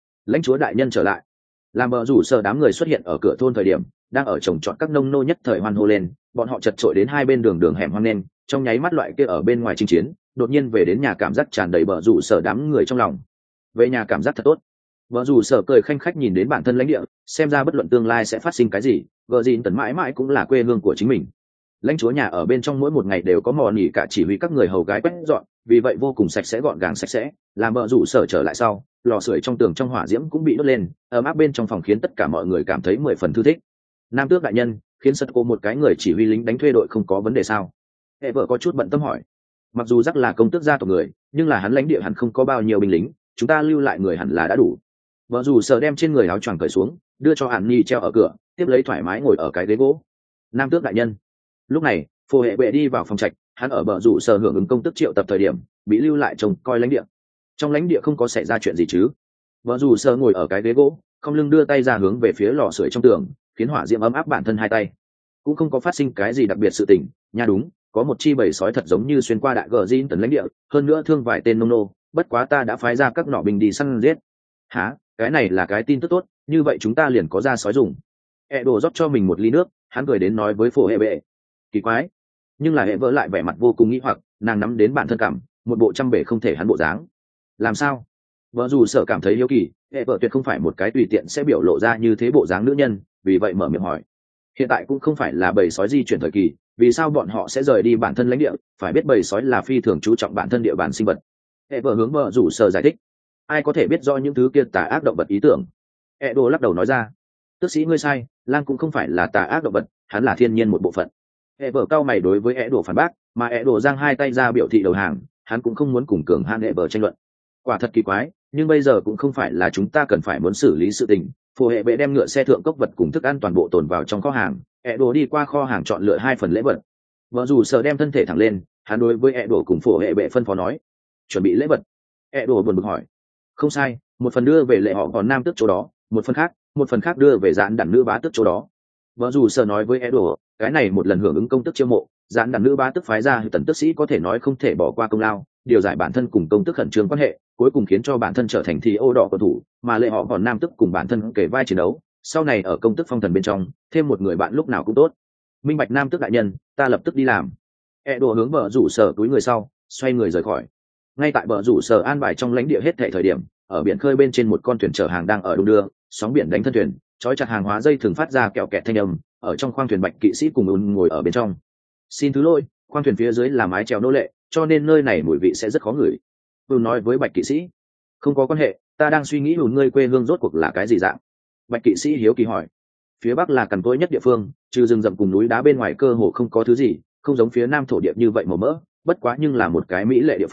lại. Làm bờ rủ Sở đám người xuất hiện ở cửa thôn thời điểm, đang ở trồng trọt các nông nô nhất thời hoan hô lên, bọn họ chật chội đến hai bên đường hẻm hoang nên, trong nháy mắt loại kia ở bên ngoài chinh chiến, đột nhiên về đến nhà cảm giác tràn đầy bờ rủ Sở đám người trong lòng. Về nhà cảm giác thật tốt. Bờ rủ Sở cười khanh khách nhìn đến bản thân lãnh địa, xem ra bất luận tương lai sẽ phát sinh cái gì, gờ gì tần mãi mãi cũng là quê hương của chính mình. Lãnh chúa nhà ở bên trong mỗi một ngày đều có mò nỉ cả chỉ huy các người hầu gái quét dọn, vì vậy vô cùng sạch sẽ gọn gàng sạch sẽ. Làm bờ rủ Sở trở lại sau, lò sưởi trong tường trong hỏa diễm cũng bị đốt lên, ấm áp bên trong phòng khiến tất cả mọi người cảm thấy 10 phần thư thích. Nam tước đại nhân, khiến sật cô một cái người chỉ huy lính đánh thuê đội không có vấn đề sao? Hệ vợ có chút bận tâm hỏi. Mặc dù rắc là công tước gia tộc người, nhưng là hắn lãnh địa hẳn không có bao nhiêu binh lính, chúng ta lưu lại người hẳn là đã đủ. Vợ dù Sở đem trên người áo choàng cởi xuống, đưa cho Hàn Nhi treo ở cửa, tiếp lấy thoải mái ngồi ở cái ghế gỗ. Nam tước đại nhân. Lúc này, phù hệ bệ đi vào phòng trạch, hắn ở bờ rủ Sở hưởng ứng công tước triệu tập thời điểm, bị lưu lại trông coi lãnh địa. Trong lãnh địa không có xảy ra chuyện gì chứ? Vợ rủ Sở ngồi ở cái ghế gỗ, không lưng đưa tay ra hướng về phía lò sưởi trong tường, khiến hỏa diễm ấm áp bản thân hai tay. Cũng không có phát sinh cái gì đặc biệt sự tình, nha đúng, có một chi bầy sói thật giống như xuyên qua đại gờ Jin tấn lãnh địa, hơn nữa thương vài tên nông nô, bất quá ta đã phái ra các nỏ binh đi săn giết. Hả, cái này là cái tin tức tốt, như vậy chúng ta liền có ra sói dùng. Đồ rót cho mình một ly nước, hắn cười đến nói với phổ hệ bệ. Kỳ quái, nhưng là hệ vỡ lại vẻ mặt vô cùng nghĩ hoặc, nàng nắm đến bản thân cảm, một bộ trăm bể không thể hắn bộ dáng. Làm sao? Vợ dù Sở cảm thấy hiếu kỳ, hệ vợ tuyệt không phải một cái tùy tiện sẽ biểu lộ ra như thế bộ dáng nữ nhân, vì vậy mở miệng hỏi. Hiện tại cũng không phải là bầy sói di chuyển thời kỳ, vì sao bọn họ sẽ rời đi bản thân lãnh địa? Phải biết bầy sói là phi thường chú trọng bản thân địa bàn sinh vật. Hệ vợ hướng vợ rủ Sở giải thích. Ai có thể biết do những thứ kia tà ác động vật ý tưởng? Đồ lắc đầu nói ra. Tước sĩ ngươi sai, lang cũng không phải là tà ác động vật, hắn là thiên nhiên một bộ phận. Hệ vợ cao mày đối với Đồ phản bác, mà Đồ giang hai tay ra biểu thị đầu hàng, hắn cũng không muốn cùng cường hãn hệ vợ tranh luận. Quả thật kỳ quái, nhưng bây giờ cũng không phải là chúng ta cần phải muốn xử lý sự tình. Phù hệ bệ đem ngựa xe thượng cốc vật cùng thức ăn toàn bộ tồn vào trong kho hàng. Đồ đi qua kho hàng chọn lựa 2 phần lễ vật. Vợ dù Sở đem thân thể thẳng lên, hắn đối với Đồ cùng phù hệ bệ phân phó nói, chuẩn bị lễ vật. Đồ buồn bực hỏi. Không sai, một phần đưa về lệ họ còn nam tước chỗ đó, một phần khác đưa về dạn đàn nữ bá tước chỗ đó. Vợ dù Sở nói với Đồ, cái này một lần hưởng ứng công tước chiêu mộ, dạn đàn nữ bá tước phái ra tần tước sĩ có thể nói không thể bỏ qua công lao, điều giải bản thân cùng công tước khẩn trương quan hệ, cuối cùng khiến cho bản thân trở thành thi ô đỏ cầu thủ, mà lệ họ còn nam tức cùng bản thân kể vai chiến đấu, sau này ở công tước phong thần bên trong thêm một người bạn lúc nào cũng tốt. Minh bạch nam tước đại nhân, ta lập tức đi làm. Đồ hướng bờ rủ Sở túi người sau, xoay người rời khỏi. Ngay tại bờ rủ Sở an bài trong lãnh địa hết thảy thời điểm, ở biển khơi bên trên một con thuyền chở hàng đang ở đung đưa, sóng biển đánh thân thuyền, trói chặt hàng hóa dây thường phát ra kẹo kẹt thanh âm, ở trong khoang thuyền bạch kỵ sĩ cùng ngồi ở bên trong. Xin thứ lỗi, khoang thuyền phía dưới là mái chèo nô lệ, cho nên nơi này mùi vị sẽ rất khó ngửi. Nói với bạch kỵ sĩ. Không có quan hệ, ta đang suy nghĩ ngươi quê hương rốt cuộc là cái gì dạng. Bạch kỵ sĩ hiếu kỳ hỏi. Phía bắc là cằn cỗi nhất địa phương, trừ rừng rậm cùng núi đá bên ngoài cơ hồ không có thứ gì, không giống phía nam thổ địa như vậy màu mỡ, bất quá nhưng là một cái mỹ lệ địa phương,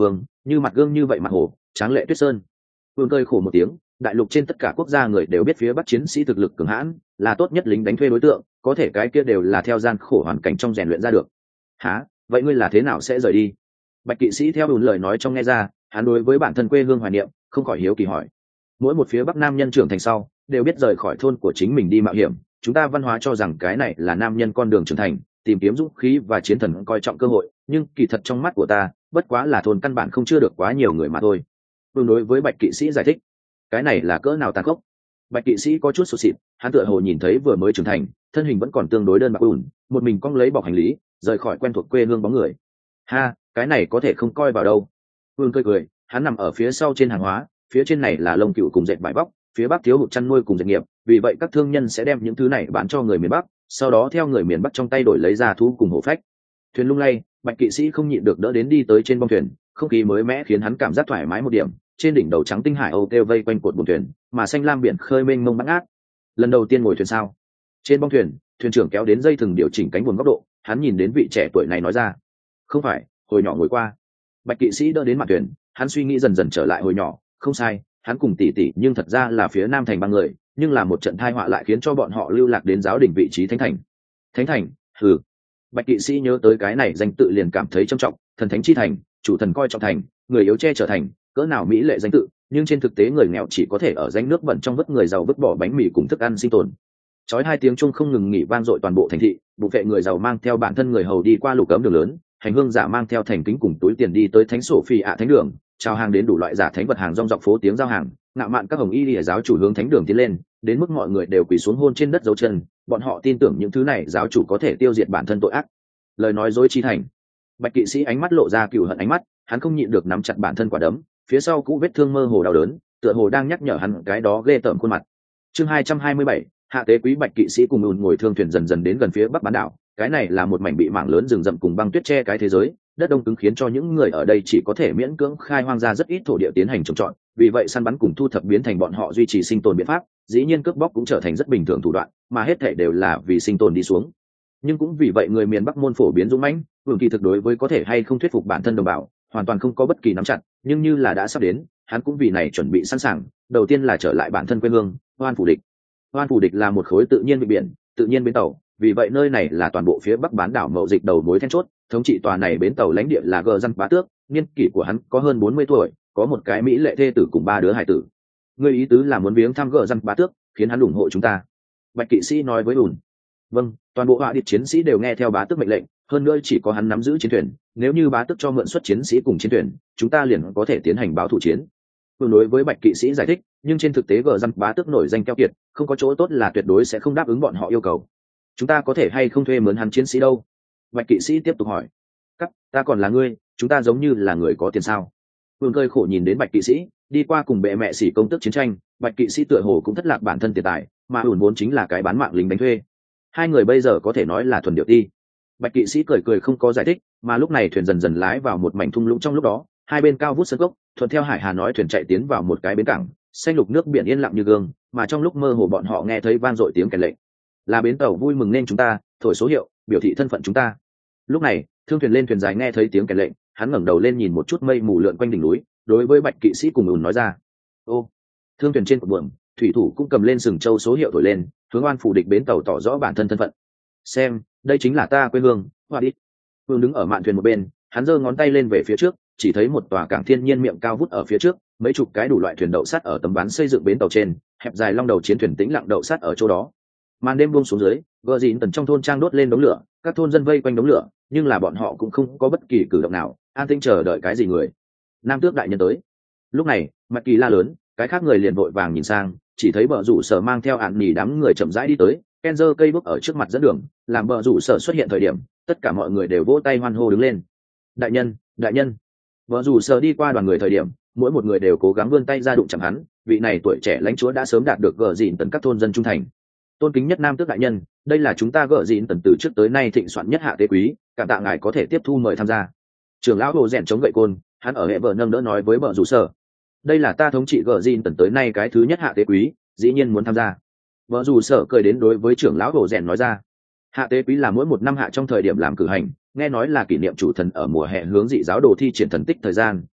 như mặt gương như vậy mặt hồ tráng lệ tuyết sơn. Vương cơi khổ một tiếng, đại lục trên tất cả quốc gia người đều biết phía bắc chiến sĩ thực lực cường hãn, là tốt nhất lính đánh thuê đối tượng, có thể cái kia đều là theo gian khổ hoàn cảnh trong rèn luyện ra được. Hả? Vậy ngươi là thế nào sẽ rời đi? Bạch kỵ sĩ theo lời nói trong nghe ra, hắn đối với bản thân quê hương hoài niệm, không khỏi hiếu kỳ hỏi. Mỗi một phía bắc nam nhân trưởng thành sau đều biết rời khỏi thôn của chính mình đi mạo hiểm, chúng ta văn hóa cho rằng cái này là nam nhân con đường trưởng thành, tìm kiếm dũng khí và chiến thần coi trọng cơ hội, nhưng kỳ thật trong mắt của ta bất quá là thôn căn bản không chưa được quá nhiều người mà thôi. Vương đối với bạch kỵ sĩ giải thích, cái này là cỡ nào tàn khốc. Bạch kỵ sĩ có chút sụt sịt, hắn tựa hồ nhìn thấy vừa mới trưởng thành, thân hình vẫn còn tương đối đơn bạc ủn, một mình cong lấy bọc hành lý rời khỏi quen thuộc quê hương bóng người. Ha, cái này có thể không coi vào đâu. Vương cười cười, hắn nằm ở phía sau trên hàng hóa, phía trên này là lông cừu cùng dệt vải vóc, phía bắc thiếu hụt chăn nuôi cùng dệt nghiệp, vì vậy các thương nhân sẽ đem những thứ này bán cho người miền bắc, sau đó theo người miền bắc trong tay đổi lấy ra thú cùng hổ phách. Thuyền lung lay, bạch kỵ sĩ không nhịn được đỡ đến đi tới trên bông thuyền, không khí mới mẻ khiến hắn cảm giác thoải mái một điểm. Trên đỉnh đầu trắng tinh hải âu kêu vây quanh cột buồng thuyền, mà xanh lam biển khơi mênh mông bát ngát. Lần đầu tiên ngồi thuyền sao? Trên bông thuyền, thuyền trưởng kéo đến dây thừng điều chỉnh cánh buồm góc độ, hắn nhìn đến vị trẻ tuổi này nói ra, không phải, hồi nhỏ ngồi qua. Bạch kỵ sĩ đỡ đến mặt thuyền, hắn suy nghĩ dần dần trở lại hồi nhỏ, không sai, hắn cùng tỷ tỷ nhưng thật ra là phía nam thành ba người, nhưng là một trận tai họa lại khiến cho bọn họ lưu lạc đến giáo đỉnh vị trí thánh thành. Thánh thành? Hừ. Bạch kỵ sĩ nhớ tới cái này danh tự liền cảm thấy trầm trọng, thần thánh chi thành, chủ thần coi trọng thành, người yếu che trở thành, cỡ nào mỹ lệ danh tự, nhưng trên thực tế người nghèo chỉ có thể ở rãnh nước bẩn trong vứt người giàu vứt bỏ bánh mì cùng thức ăn sinh tồn. Chói hai tiếng chuông không ngừng nghỉ vang dội toàn bộ thành thị, bộ vệ người giàu mang theo bản thân người hầu đi qua lục cấm đường lớn, hành hương giả mang theo thành kính cùng túi tiền đi tới thánh sổ phi ạ thánh đường, chào hàng đến đủ loại giả thánh vật hàng rong dọc phố tiếng giao hàng, ngạo mạn các hồng y lìa giáo chủ hướng thánh đường tiến lên, đến mức mọi người đều quỳ xuống hôn trên đất dấu chân, bọn họ tin tưởng những thứ này giáo chủ có thể tiêu diệt bản thân tội ác. Lời nói dối chi thành. Bạch kỵ sĩ ánh mắt lộ ra cừu hận ánh mắt, hắn không nhịn được nắm chặt bản thân quả đấm, phía sau cũ vết thương mơ hồ đau đớn, tựa hồ đang nhắc nhở hắn cái đó ghê tởm khuôn mặt. Chương 227, hạ tế quý bạch kỵ sĩ cùng ùn ngồi thương thuyền dần dần đến gần phía bắc bán đảo. Cái này là một mảnh bị mảng lớn rừng rậm cùng băng tuyết che cái thế giới, đất đông cứng khiến cho những người ở đây chỉ có thể miễn cưỡng khai hoang ra rất ít thổ địa tiến hành trồng trọt, vì vậy săn bắn cùng thu thập biến thành bọn họ duy trì sinh tồn biện pháp, dĩ nhiên cướp bóc cũng trở thành rất bình thường thủ đoạn, mà hết thảy đều là vì sinh tồn đi xuống. Nhưng cũng vì vậy người miền bắc môn phổ biến dũng mãnh, Vương kỳ thực đối với có thể hay không thuyết phục bản thân đồng bào hoàn toàn không có bất kỳ nắm chặt, nhưng như là đã sắp đến, hắn cũng vì này chuẩn bị sẵn sàng. Đầu tiên là trở lại bản thân quê hương, Hoan Phủ Địch. Hoan Phủ Địch là một khối tự nhiên biển, tự nhiên bến tàu, vì vậy nơi này là toàn bộ phía bắc bán đảo mậu dịch đầu mối then chốt, thống trị tòa này bến tàu lãnh địa là Gờ Dân Bá Tước, niên kỷ của hắn có hơn 40 tuổi, có một cái mỹ lệ thê tử cùng 3 đứa hài tử. Ngươi ý tứ là muốn viếng thăm Gờ Dân Bá Tước, khiến hắn ủng hộ chúng ta. Bạch kỵ sĩ nói với ùn. Vâng, toàn bộ họa địch chiến sĩ đều nghe theo bá tước mệnh lệnh, hơn nữa chỉ có hắn nắm giữ chiến thuyền, nếu như bá tước cho mượn xuất chiến sĩ cùng chiến thuyền, chúng ta liền có thể tiến hành báo thủ chiến. Vương đối với bạch kỵ sĩ giải thích, nhưng trên thực tế Gờ Dân Bá Tước nổi danh keo kiệt, không có chỗ tốt là tuyệt đối sẽ không đáp ứng bọn họ yêu cầu. Chúng ta có thể hay không thuê mướn hắn chiến sĩ đâu? Bạch kỵ sĩ tiếp tục hỏi. Cắt, ta còn là ngươi, chúng ta giống như là người có tiền sao? Vương cơi khổ nhìn đến bạch kỵ sĩ, đi qua cùng bệ mẹ xỉ công tước chiến tranh, bạch kỵ sĩ tựa hồ cũng thất lạc bản thân tiền tài, mà ủn vốn chính là cái bán mạng lính đánh thuê. Hai người bây giờ có thể nói là thuần điệu ti. Bạch kỵ sĩ cười cười không có giải thích, mà lúc này thuyền dần dần lái vào một mảnh thung lũng, trong lúc đó hai bên cao vút sơn cốc, thuận theo hải hà nói thuyền chạy tiến vào một cái bến cảng, xanh lục nước biển yên lặng như gương, mà trong lúc mơ hồ bọn họ nghe thấy vang dội tiếng kèn lệnh. Là bến tàu vui mừng nên chúng ta, thổi số hiệu, biểu thị thân phận chúng ta. Lúc này thương thuyền lên thuyền dài nghe thấy tiếng kèn lệnh, hắn ngẩng đầu lên nhìn một chút mây mù lượn quanh đỉnh núi, đối với bạch kỵ sĩ cùng ùn nói ra. Ô, thương thuyền trên cột buồm, thủy thủ cũng cầm lên sừng châu số hiệu thổi lên, hướng Oan Phủ Địch bến tàu tỏ rõ bản thân thân phận. Xem, đây chính là ta quê hương, Hoa Đít. Vương đứng ở mạn thuyền một bên, hắn giơ ngón tay lên về phía trước, chỉ thấy một tòa cảng thiên nhiên miệng cao vút ở phía trước, mấy chục cái đủ loại thuyền đậu sắt ở tấm ván xây dựng bến tàu trên, hẹp dài long đầu chiến thuyền tĩnh lặng đậu sắt ở chỗ đó. Màn đêm buông xuống dưới, Gờ Dịn Tần trong thôn trang đốt lên đống lửa, các thôn dân vây quanh đống lửa, nhưng là bọn họ cũng không có bất kỳ cử động nào, an tĩnh chờ đợi cái gì người. Nam tước đại nhân tới. Lúc này, Mạc Kỳ la lớn, cái khác người liền vội vàng nhìn sang, chỉ thấy bờ rủ sở mang theo ạn nỉ đám người chậm rãi đi tới, Kenzer cây bước ở trước mặt dẫn đường, làm bờ rủ sở xuất hiện thời điểm, tất cả mọi người đều vỗ tay hoan hô đứng lên. Đại nhân, đại nhân. Bờ rủ sở đi qua đoàn người thời điểm, mỗi một người đều cố gắng vươn tay ra đụng chạm hắn, vị này tuổi trẻ lãnh chúa đã sớm đạt được Gờ Dịn Tần các thôn dân trung thành. Tôn kính nhất Nam tước đại nhân, đây là chúng ta Gờ Dịn Tần từ trước tới nay thịnh soạn nhất hạ tế quý, cảm tạ ngài có thể tiếp thu mời tham gia. Trưởng lão Hồ rèn chống gậy côn, hắn ở hệ vợ nâng đỡ nói với bờ rủ sở. Đây là ta thống trị Gờ Dịn Tần tới nay cái thứ nhất hạ tế quý, dĩ nhiên muốn tham gia. Vợ dù sở cười đến đối với trưởng lão Hồ rèn nói ra. Hạ tế quý là mỗi một năm hạ trong thời điểm làm cử hành, nghe nói là kỷ niệm chủ thần ở mùa hè hướng dị giáo đồ thi triển thần tích thời gian,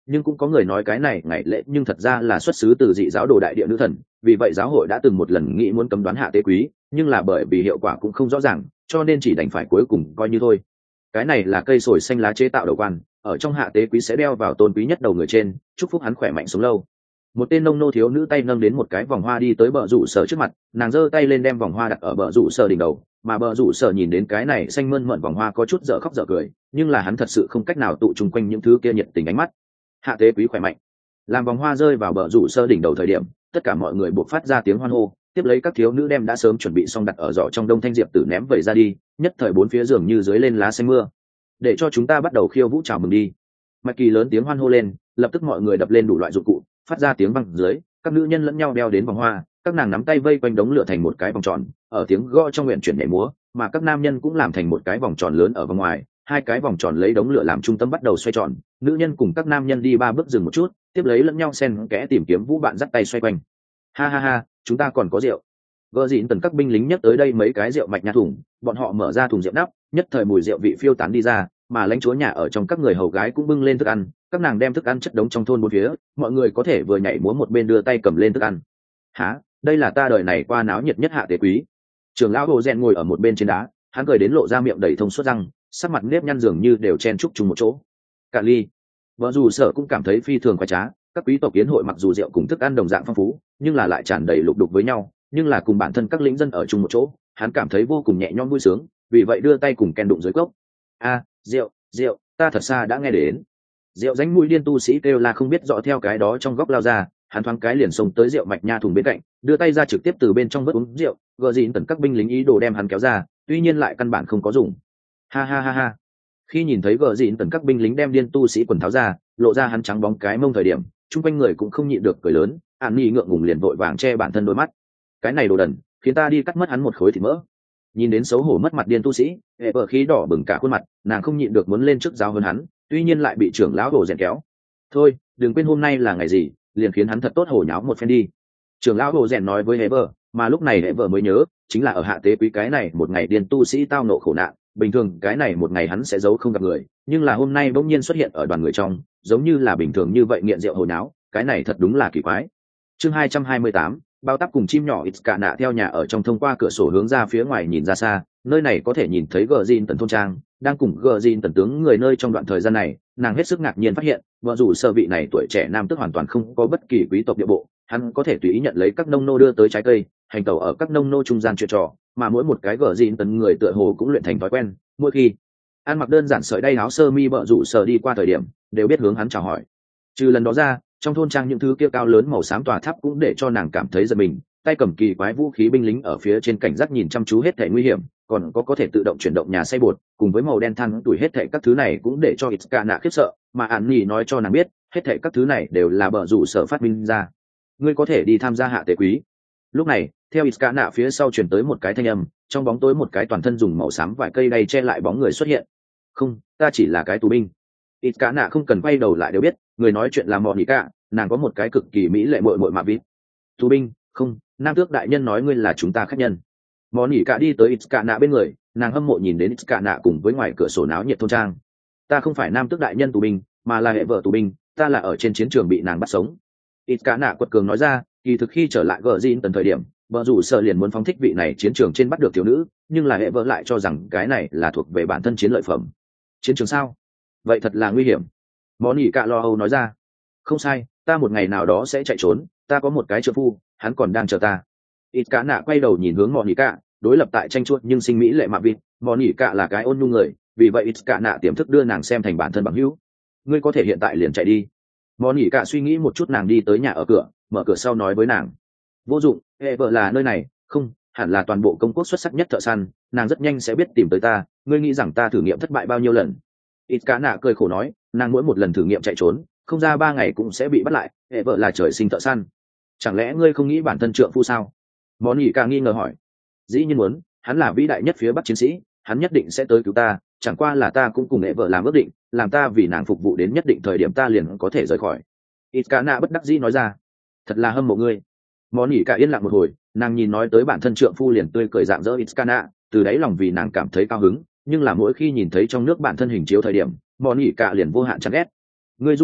nhưng cũng có người nói cái này ngày lễ nhưng thật ra là xuất xứ từ dị giáo đồ đại địa nữ thần, vì vậy giáo hội đã từng một lần nghĩ muốn cấm đoán hạ tế quý, nhưng là bởi vì hiệu quả cũng không rõ ràng, cho nên chỉ đành phải cuối cùng coi như thôi. Cái này là cây sồi xanh lá chế tạo đầu quan, ở trong hạ tế quý sẽ đeo vào tôn quý nhất đầu người trên, chúc phúc hắn khỏe mạnh sống lâu. Một tên nông nô thiếu nữ tay nâng đến một cái vòng hoa đi tới bờ rủ sở trước mặt, nàng giơ tay lên đem vòng hoa đặt ở bờ rủ sở đỉnh đầu, mà bờ rủ sở nhìn đến cái này xanh mơn mởn vòng hoa có chút dở khóc dở cười, nhưng là hắn thật sự không cách nào tụ chung quanh những thứ kia nhiệt tình ánh mắt. Hạ tế quý khỏe mạnh. Làm vòng hoa rơi vào bờ rủ sở đỉnh đầu thời điểm, tất cả mọi người buộc phát ra tiếng hoan hô, tiếp lấy các thiếu nữ đem đã sớm chuẩn bị xong đặt ở giỏ trong đông thanh diệp tử ném vẩy ra đi, nhất thời bốn phía giường như dưới lên lá xanh mưa. Để cho chúng ta bắt đầu khiêu vũ chào mừng đi. Mạch Kỳ lớn tiếng hoan hô lên, lập tức mọi người đập lên đủ loại dụng cụ, phát ra tiếng vang dưới, các nữ nhân lẫn nhau đeo đến vòng hoa, các nàng nắm tay vây quanh đống lửa thành một cái vòng tròn, ở tiếng gõ trong nguyện chuyển nhảy múa, mà các nam nhân cũng làm thành một cái vòng tròn lớn ở vòng ngoài, hai cái vòng tròn lấy đống lửa làm trung tâm bắt đầu xoay tròn, nữ nhân cùng các nam nhân đi ba bước dừng một chút, tiếp lấy lẫn nhau xen kẽ tìm kiếm vũ bạn dắt tay xoay quanh. Ha ha ha, chúng ta còn có rượu. Gờ dịn tần các binh lính nhấc tới đây mấy cái rượu mạch nha thùng, bọn họ mở ra thùng rượu nắp, nhất thời mùi rượu vị phiêu tán đi ra, mà lãnh chúa nhà ở trong các người hầu gái cũng bưng lên thức ăn, các nàng đem thức ăn chất đống trong thôn bốn phía, mọi người có thể vừa nhảy múa một bên đưa tay cầm lên thức ăn. Hả, đây là ta đời này qua náo nhiệt nhất hạ tế quý. Trưởng lão Hồ Rèn ngồi ở một bên trên đá, hắn cười đến lộ ra miệng đầy thông suốt răng, sắc mặt nếp nhăn dường như đều chen chúc chung một chỗ. Cạn ly. Vợ dù sợ cũng cảm thấy phi thường khoái trá, các quý tộc kiến hội mặc dù rượu cùng thức ăn đồng dạng phong phú, nhưng là lại tràn đầy lục đục với nhau, nhưng là cùng bản thân các lính dân ở chung một chỗ, hắn cảm thấy vô cùng nhẹ nhõm vui sướng, vì vậy đưa tay cùng Ken đụng dưới cốc. A, rượu, rượu, ta thật xa đã nghe đến. Rượu ránh mũi điên tu sĩ kêu là không biết rõ theo cái đó trong góc lao ra, hắn thoáng cái liền xông tới rượu mạch nha thùng bên cạnh, đưa tay ra trực tiếp từ bên trong vớt uống rượu, gờ dịn tần các binh lính ý đồ đem hắn kéo ra, tuy nhiên lại căn bản không có dùng. Ha ha ha ha. Khi nhìn thấy gờ dịn tần các binh lính đem điên tu sĩ quần tháo ra, lộ ra hắn trắng bóng cái mông thời điểm, chung quanh người cũng không nhịn được cười lớn, An Nhi ngượng ngùng liền vội vàng che bản thân đôi mắt. Cái này đồ đần, khiến ta đi cắt mất hắn một khối thịt mỡ. Nhìn đến xấu hổ mất mặt điên tu sĩ, hệ vợ khí đỏ bừng cả khuôn mặt, nàng không nhịn được muốn lên trước giáo hơn hắn, tuy nhiên lại bị trưởng lão Hồ Rèn kéo. Thôi, đừng quên hôm nay là ngày gì, liền khiến hắn thật tốt hổ nháo một phen đi. Trưởng lão Hồ Rèn nói với hệ vợ, mà lúc này hệ vợ mới nhớ, chính là ở hạ tế quý cái này một ngày điên tu sĩ tao nộ khổ nạn, bình thường cái này một ngày hắn sẽ giấu không gặp người, nhưng là hôm nay bỗng nhiên xuất hiện ở đoàn người trong, giống như là bình thường như vậy nghiện rượu hồ nháo, cái này thật đúng là kỳ quái. Chương 228, bao táp cùng chim nhỏ ít cả nạ theo nhà ở trong thông qua cửa sổ hướng ra phía ngoài nhìn ra xa, nơi này có thể nhìn thấy gờ Jin tần thôn trang đang cùng gờ Jin tần tướng người nơi trong đoạn thời gian này, nàng hết sức ngạc nhiên phát hiện, vợ dù sơ vị này tuổi trẻ nam tức hoàn toàn không có bất kỳ quý tộc địa bộ, hắn có thể tùy ý nhận lấy các nông nô đưa tới trái cây, hành tẩu ở các nông nô trung gian chuyện trò, mà mỗi một cái gờ Jin tần người tựa hồ cũng luyện thành thói quen, mỗi khi ăn mặc đơn giản sợi đay áo sơ mi vợ rủ sờ đi qua thời điểm đều biết hướng hắn chào hỏi. Trừ lần đó ra, trong thôn trang những thứ kia cao lớn màu xám tòa tháp cũng để cho nàng cảm thấy giật mình, tay cầm kỳ quái vũ khí binh lính ở phía trên cảnh giác nhìn chăm chú hết thể nguy hiểm, còn có thể tự động chuyển động nhà xay bột, cùng với màu đen than tuổi hết thể các thứ này cũng để cho Itzcana khiếp sợ, mà An Nhi nói cho nàng biết, hết thể các thứ này đều là bờ rủ sở phát minh ra. Ngươi có thể đi tham gia hạ tế quý. Lúc này, theo Itzcana phía sau truyền tới một cái thanh âm, trong bóng tối một cái toàn thân dùng màu xám vải cây đay che lại bóng người xuất hiện. Không, ta chỉ là cái tù binh. Itzcana không cần quay đầu lại đều biết, người nói chuyện là Monica, nàng có một cái cực kỳ mỹ lệ muội muội mà vít. Tù binh? Không, nam tước đại nhân nói ngươi là chúng ta khách nhân. Monica đi tới Itzcana bên người, nàng hâm mộ nhìn đến Itzcana cùng với ngoài cửa sổ náo nhiệt thôn trang. Ta không phải nam tước đại nhân tù binh, mà là hệ vợ tù binh, ta là ở trên chiến trường bị nàng bắt sống. Itzcana quật cường nói ra, kỳ thực khi trở lại Gjin tần thời điểm, vợ rủ sợ liền muốn phóng thích vị này chiến trường trên bắt được thiếu nữ, nhưng là hệ vợ lại cho rằng cái này là thuộc về bản thân chiến lợi phẩm. Chiến trường sao? Vậy thật là nguy hiểm. Monica lo âu nói ra. Không sai, ta một ngày nào đó sẽ chạy trốn, ta có một cái trợ phu, hắn còn đang chờ ta. Itzcana quay đầu nhìn hướng Monica, đối lập tại tranh chuột nhưng sinh mỹ lệ mạ vịt, Monica là cái ôn nhu người, vì vậy Itzcana tiềm thức đưa nàng xem thành bản thân bằng hữu. Ngươi có thể hiện tại liền chạy đi. Monica suy nghĩ một chút, nàng đi tới nhà ở cửa, mở cửa sau nói với nàng. Vô dụng, hệ vợ là nơi này, không, hẳn là toàn bộ công quốc xuất sắc nhất thợ săn, nàng rất nhanh sẽ biết tìm tới ta, ngươi nghĩ rằng ta thử nghiệm thất bại bao nhiêu lần. Itzcana cười khổ nói, nàng mỗi một lần thử nghiệm chạy trốn, không ra 3 ngày cũng sẽ bị bắt lại, hệ vợ là trời sinh thợ săn. Chẳng lẽ ngươi không nghĩ bản thân trượng phu sao? Monica nghi ngờ hỏi. Dĩ nhiên muốn, hắn là vĩ đại nhất phía bắc chiến sĩ, hắn nhất định sẽ tới cứu ta, chẳng qua là ta cũng cùng hệ vợ làm ước định, làm ta vì nàng phục vụ đến nhất định thời điểm ta liền có thể rời khỏi. Itzcana bất đắc dĩ nói ra. Thật là hâm mộ ngươi. Monica yên lặng một hồi, nàng nhìn nói tới bản thân trượng phu liền tươi cười rạng rỡ Itzcana, từ đáy lòng vì nàng cảm thấy cao hứng, nhưng là mỗi khi nhìn thấy trong nước bản thân hình chiếu thời điểm, Monica liền vô hạn chán ghét. Ngươi dung mạo,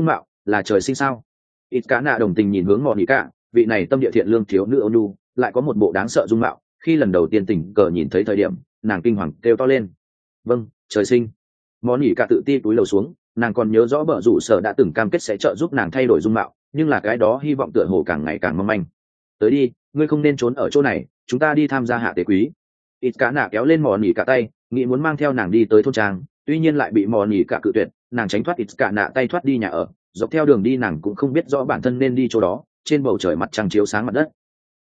là trời sinh sao? Ít cá nạ đồng tình nhìn hướng Monica, vị này tâm địa thiện lương thiếu nữ ônu lại có một bộ đáng sợ dung mạo. Khi lần đầu tiên tình cờ nhìn thấy thời điểm, nàng kinh hoàng kêu to lên. Vâng, trời sinh. Monica tự ti túi lầu xuống, nàng còn nhớ rõ bờ rủ sở đã từng cam kết sẽ trợ giúp nàng thay đổi dung mạo, nhưng là cái đó hy vọng tựa hồ càng ngày càng mong manh. Tới đi, ngươi không nên trốn ở chỗ này, chúng ta đi tham gia hạ tế quý. Ít cá nạ kéo lên Monica tay, nghĩ muốn mang theo nàng đi tới thôn trang, tuy nhiên lại bị Monica cự tuyệt. Nàng tránh thoát ít cả nạ tay thoát đi nhà ở, dọc theo đường đi nàng cũng không biết rõ bản thân nên đi chỗ đó. Trên bầu trời mặt trăng chiếu sáng mặt đất,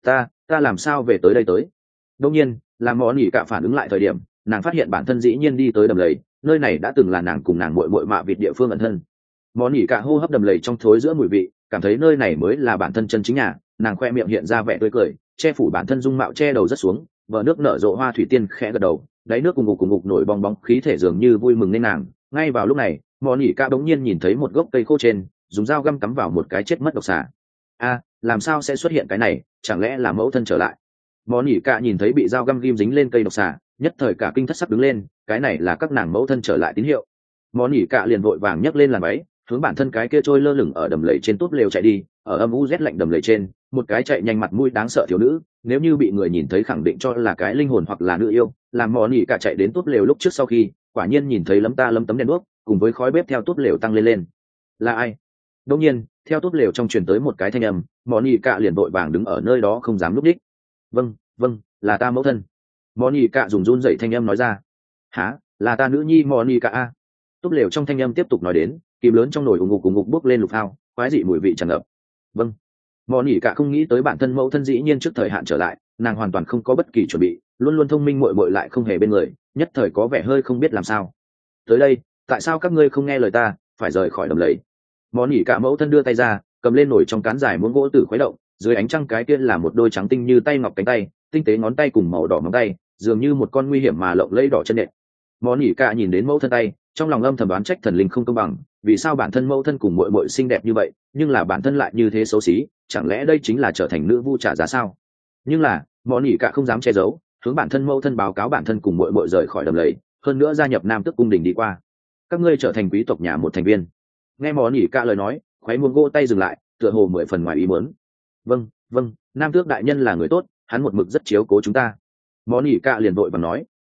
ta làm sao về tới đây tới? Đương nhiên, làm Monica phản ứng lại thời điểm, nàng phát hiện bản thân dĩ nhiên đi tới đầm lầy, nơi này đã từng là nàng cùng nàng muội muội mạ vịt địa phương ẩn thân. Monica hô hấp đầm lầy trong thối giữa mùi vị, cảm thấy nơi này mới là bản thân chân chính nhà. Nàng khoe miệng hiện ra vẻ tươi cười, che phủ bản thân dung mạo che đầu rất xuống, vợ nước nở rộ hoa thủy tiên khẽ gật đầu, đáy nước cùng ngục nổi bong bóng khí thể dường như vui mừng nên nàng. Ngay vào lúc này, Monica bỗng nhiên nhìn thấy một gốc cây khô trên, dùng dao găm cắm vào một cái chết mất độc xà. Làm sao sẽ xuất hiện cái này, chẳng lẽ là mẫu thân trở lại? Monica nhìn thấy bị dao găm ghim dính lên cây độc xà, nhất thời cả kinh thất sắc đứng lên, cái này là các nàng mẫu thân trở lại tín hiệu. Monica liền vội vàng nhấc lên làn váy, hướng bản thân cái kia trôi lơ lửng ở đầm lầy trên túp lều chạy đi. Ở âm u rét lạnh đầm lầy trên, một cái chạy nhanh mặt mũi đáng sợ thiếu nữ, nếu như bị người nhìn thấy khẳng định cho là cái linh hồn hoặc là nữ yêu. Làm Monica chạy đến túp lều lúc trước sau khi, quả nhiên nhìn thấy lấm ta lấm tấm đèn đuốc, cùng với khói bếp theo túp lều tăng lên. Là ai? Đột nhiên, theo túp lều trong truyền tới một cái thanh âm, Monica liền vội vàng đứng ở nơi đó không dám lúc đích. Vâng, là ta mẫu thân. Monica dùng run rẩy thanh âm nói ra. Hả, là ta nữ nhi Monica a? Túp lều trong thanh âm tiếp tục nói đến, kìm lớn trong nồi ủng ngục bốc lên lục phao, quái dị mùi vị tràn ngập. Vâng. Monica không nghĩ tới bản thân mẫu thân dĩ nhiên trước thời hạn trở lại, nàng hoàn toàn không có bất kỳ chuẩn bị, luôn luôn thông minh muội muội lại không hề bên người, nhất thời có vẻ hơi không biết làm sao. Tới đây, tại sao các ngươi không nghe lời ta, phải rời khỏi đầm lầy? Monica mẫu thân đưa tay ra, cầm lên nồi trong cán dài muỗng gỗ tử khuấy động, dưới ánh trăng cái kia là một đôi trắng tinh như tay ngọc cánh tay, tinh tế ngón tay cùng màu đỏ móng tay, dường như một con nguy hiểm mà lộng lẫy đỏ chân nện. Monica nhìn đến mẫu thân tay, trong lòng âm thầm đoán trách thần linh không công bằng, vì sao bản thân mẫu thân cùng muội muội xinh đẹp như vậy, nhưng là bản thân lại như thế xấu xí, chẳng lẽ đây chính là trở thành nữ vu trả giá sao? Nhưng là, Monica không dám che giấu, hướng bản thân mẫu thân báo cáo bản thân cùng muội muội rời khỏi đầm lầy, hơn nữa gia nhập Nam Tước cung đình đi qua. Các ngươi trở thành quý tộc nhà một thành viên. Nghe Monica lời nói, khuấy muỗng gỗ tay dừng lại, tựa hồ 10 phần ngoài ý muốn. Vâng, Nam Tước đại nhân là người tốt, hắn một mực rất chiếu cố chúng ta. Monica liền vội vàng nói.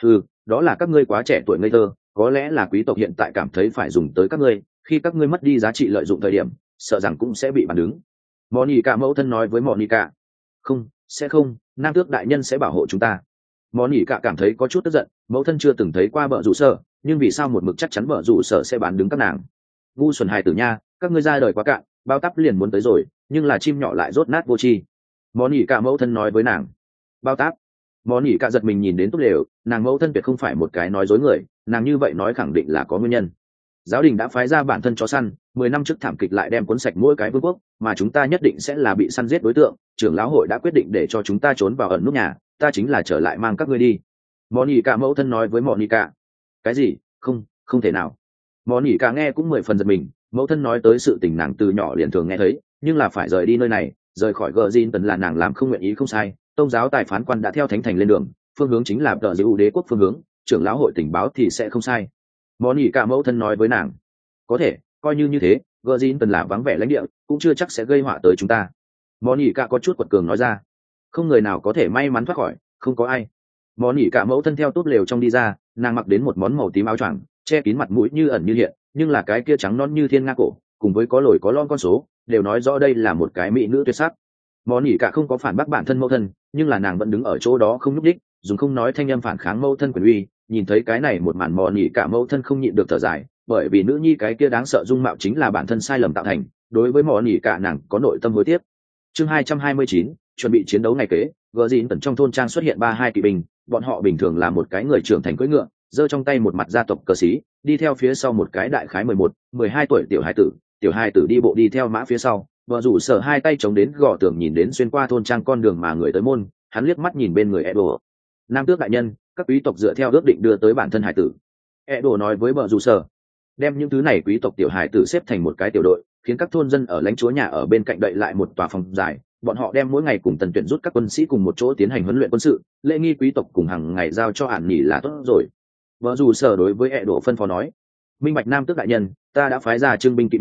Đó là các ngươi quá trẻ tuổi ngây thơ, có lẽ là quý tộc hiện tại cảm thấy phải dùng tới các ngươi, khi các ngươi mất đi giá trị lợi dụng thời điểm, sợ rằng cũng sẽ bị bàn đứng. Monica mẫu thân nói với Monica. Không, sẽ không, Nam Tước đại nhân sẽ bảo hộ chúng ta. Monica cảm thấy có chút tức giận, mẫu thân chưa từng thấy qua bợ rủ sở, nhưng vì sao một mực chắc chắn bợ rủ sở sẽ bán đứng các nàng? Ngu xuẩn hài tử nha, các ngươi ra đời quá cạn, bao tắp liền muốn tới rồi, nhưng là chim nhỏ lại rốt nát vô tri. Monica mẫu thân nói với nàng. Bao táp. Monica giật mình nhìn đến túp lều, nàng mẫu thân tuyệt không phải một cái nói dối người, nàng như vậy nói khẳng định là có nguyên nhân. Giáo đình đã phái ra bản thân chó săn, 10 năm trước thảm kịch lại đem cuốn sạch mỗi cái vương quốc, mà chúng ta nhất định sẽ là bị săn giết đối tượng. Trưởng lão hội đã quyết định để cho chúng ta trốn vào ẩn núp nhà, ta chính là trở lại mang các ngươi đi. Monica mẫu thân nói với Monica. Cái gì? Không thể nào. Monica nghe cũng 10 phần giật mình, mẫu thân nói tới sự tình nàng từ nhỏ liền thường nghe thấy, nhưng là phải rời đi nơi này, rời khỏi Gordon là nàng làm không nguyện ý không sai. Tông giáo tài phán quan đã theo thánh thành lên đường, phương hướng chính là tờ giữ đế quốc phương hướng, trưởng lão hội tình báo thì sẽ không sai. Monica mẫu thân nói với nàng. Có thể, coi như thế, Gordon là vắng vẻ lãnh địa, cũng chưa chắc sẽ gây họa tới chúng ta. Monica có chút quật cường nói ra. Không người nào có thể may mắn thoát khỏi, không có ai. Monica mẫu thân theo túp lều trong đi ra, nàng mặc đến một món màu tím áo choàng, che kín mặt mũi như ẩn như hiện, nhưng là cái kia trắng non như thiên nga cổ, cùng với có lồi có lon con số, đều nói rõ đây là một cái mỹ nữ tuyệt sắc. Monica không có phản bác bản thân mẫu thân, nhưng là nàng vẫn đứng ở chỗ đó không nhúc nhích, dùng không nói thanh âm phản kháng mẫu thân quyền uy. Nhìn thấy cái này một màn Monica mẫu thân không nhịn được thở dài, bởi vì nữ nhi cái kia đáng sợ dung mạo chính là bản thân sai lầm tạo thành. Đối với Monica nàng có nội tâm hối tiếc. Chương 229, chuẩn bị chiến đấu ngày kế, Gordon trong thôn trang xuất hiện 32 kỵ binh, bọn họ bình thường là một cái người trưởng thành cưỡi ngựa, giơ trong tay một mặt gia tộc cờ xí, đi theo phía sau một cái đại khái 11, 12 tuổi tiểu hài tử đi bộ đi theo mã phía sau. Vợ rủ sở hai tay chống đến gò tường nhìn đến xuyên qua thôn trang con đường mà người tới môn, hắn liếc mắt nhìn bên người Edo. Nam Tước đại nhân, các quý tộc dựa theo ước định đưa tới bản thân hải tử. Edo nói với vợ rủ sở, đem những thứ này quý tộc tiểu hải tử xếp thành một cái tiểu đội, khiến các thôn dân ở lãnh chúa nhà ở bên cạnh đậy lại một tòa phòng dài. Bọn họ đem mỗi ngày cùng tần tuyển rút các quân sĩ cùng một chỗ tiến hành huấn luyện quân sự, lễ nghi quý tộc cùng hàng ngày giao cho ản nhỉ là tốt rồi. Vợ rủ sở đối với Edo phân phó nói, minh bạch Nam Tước đại nhân, ta đã phái ra trương binh kỵ binh,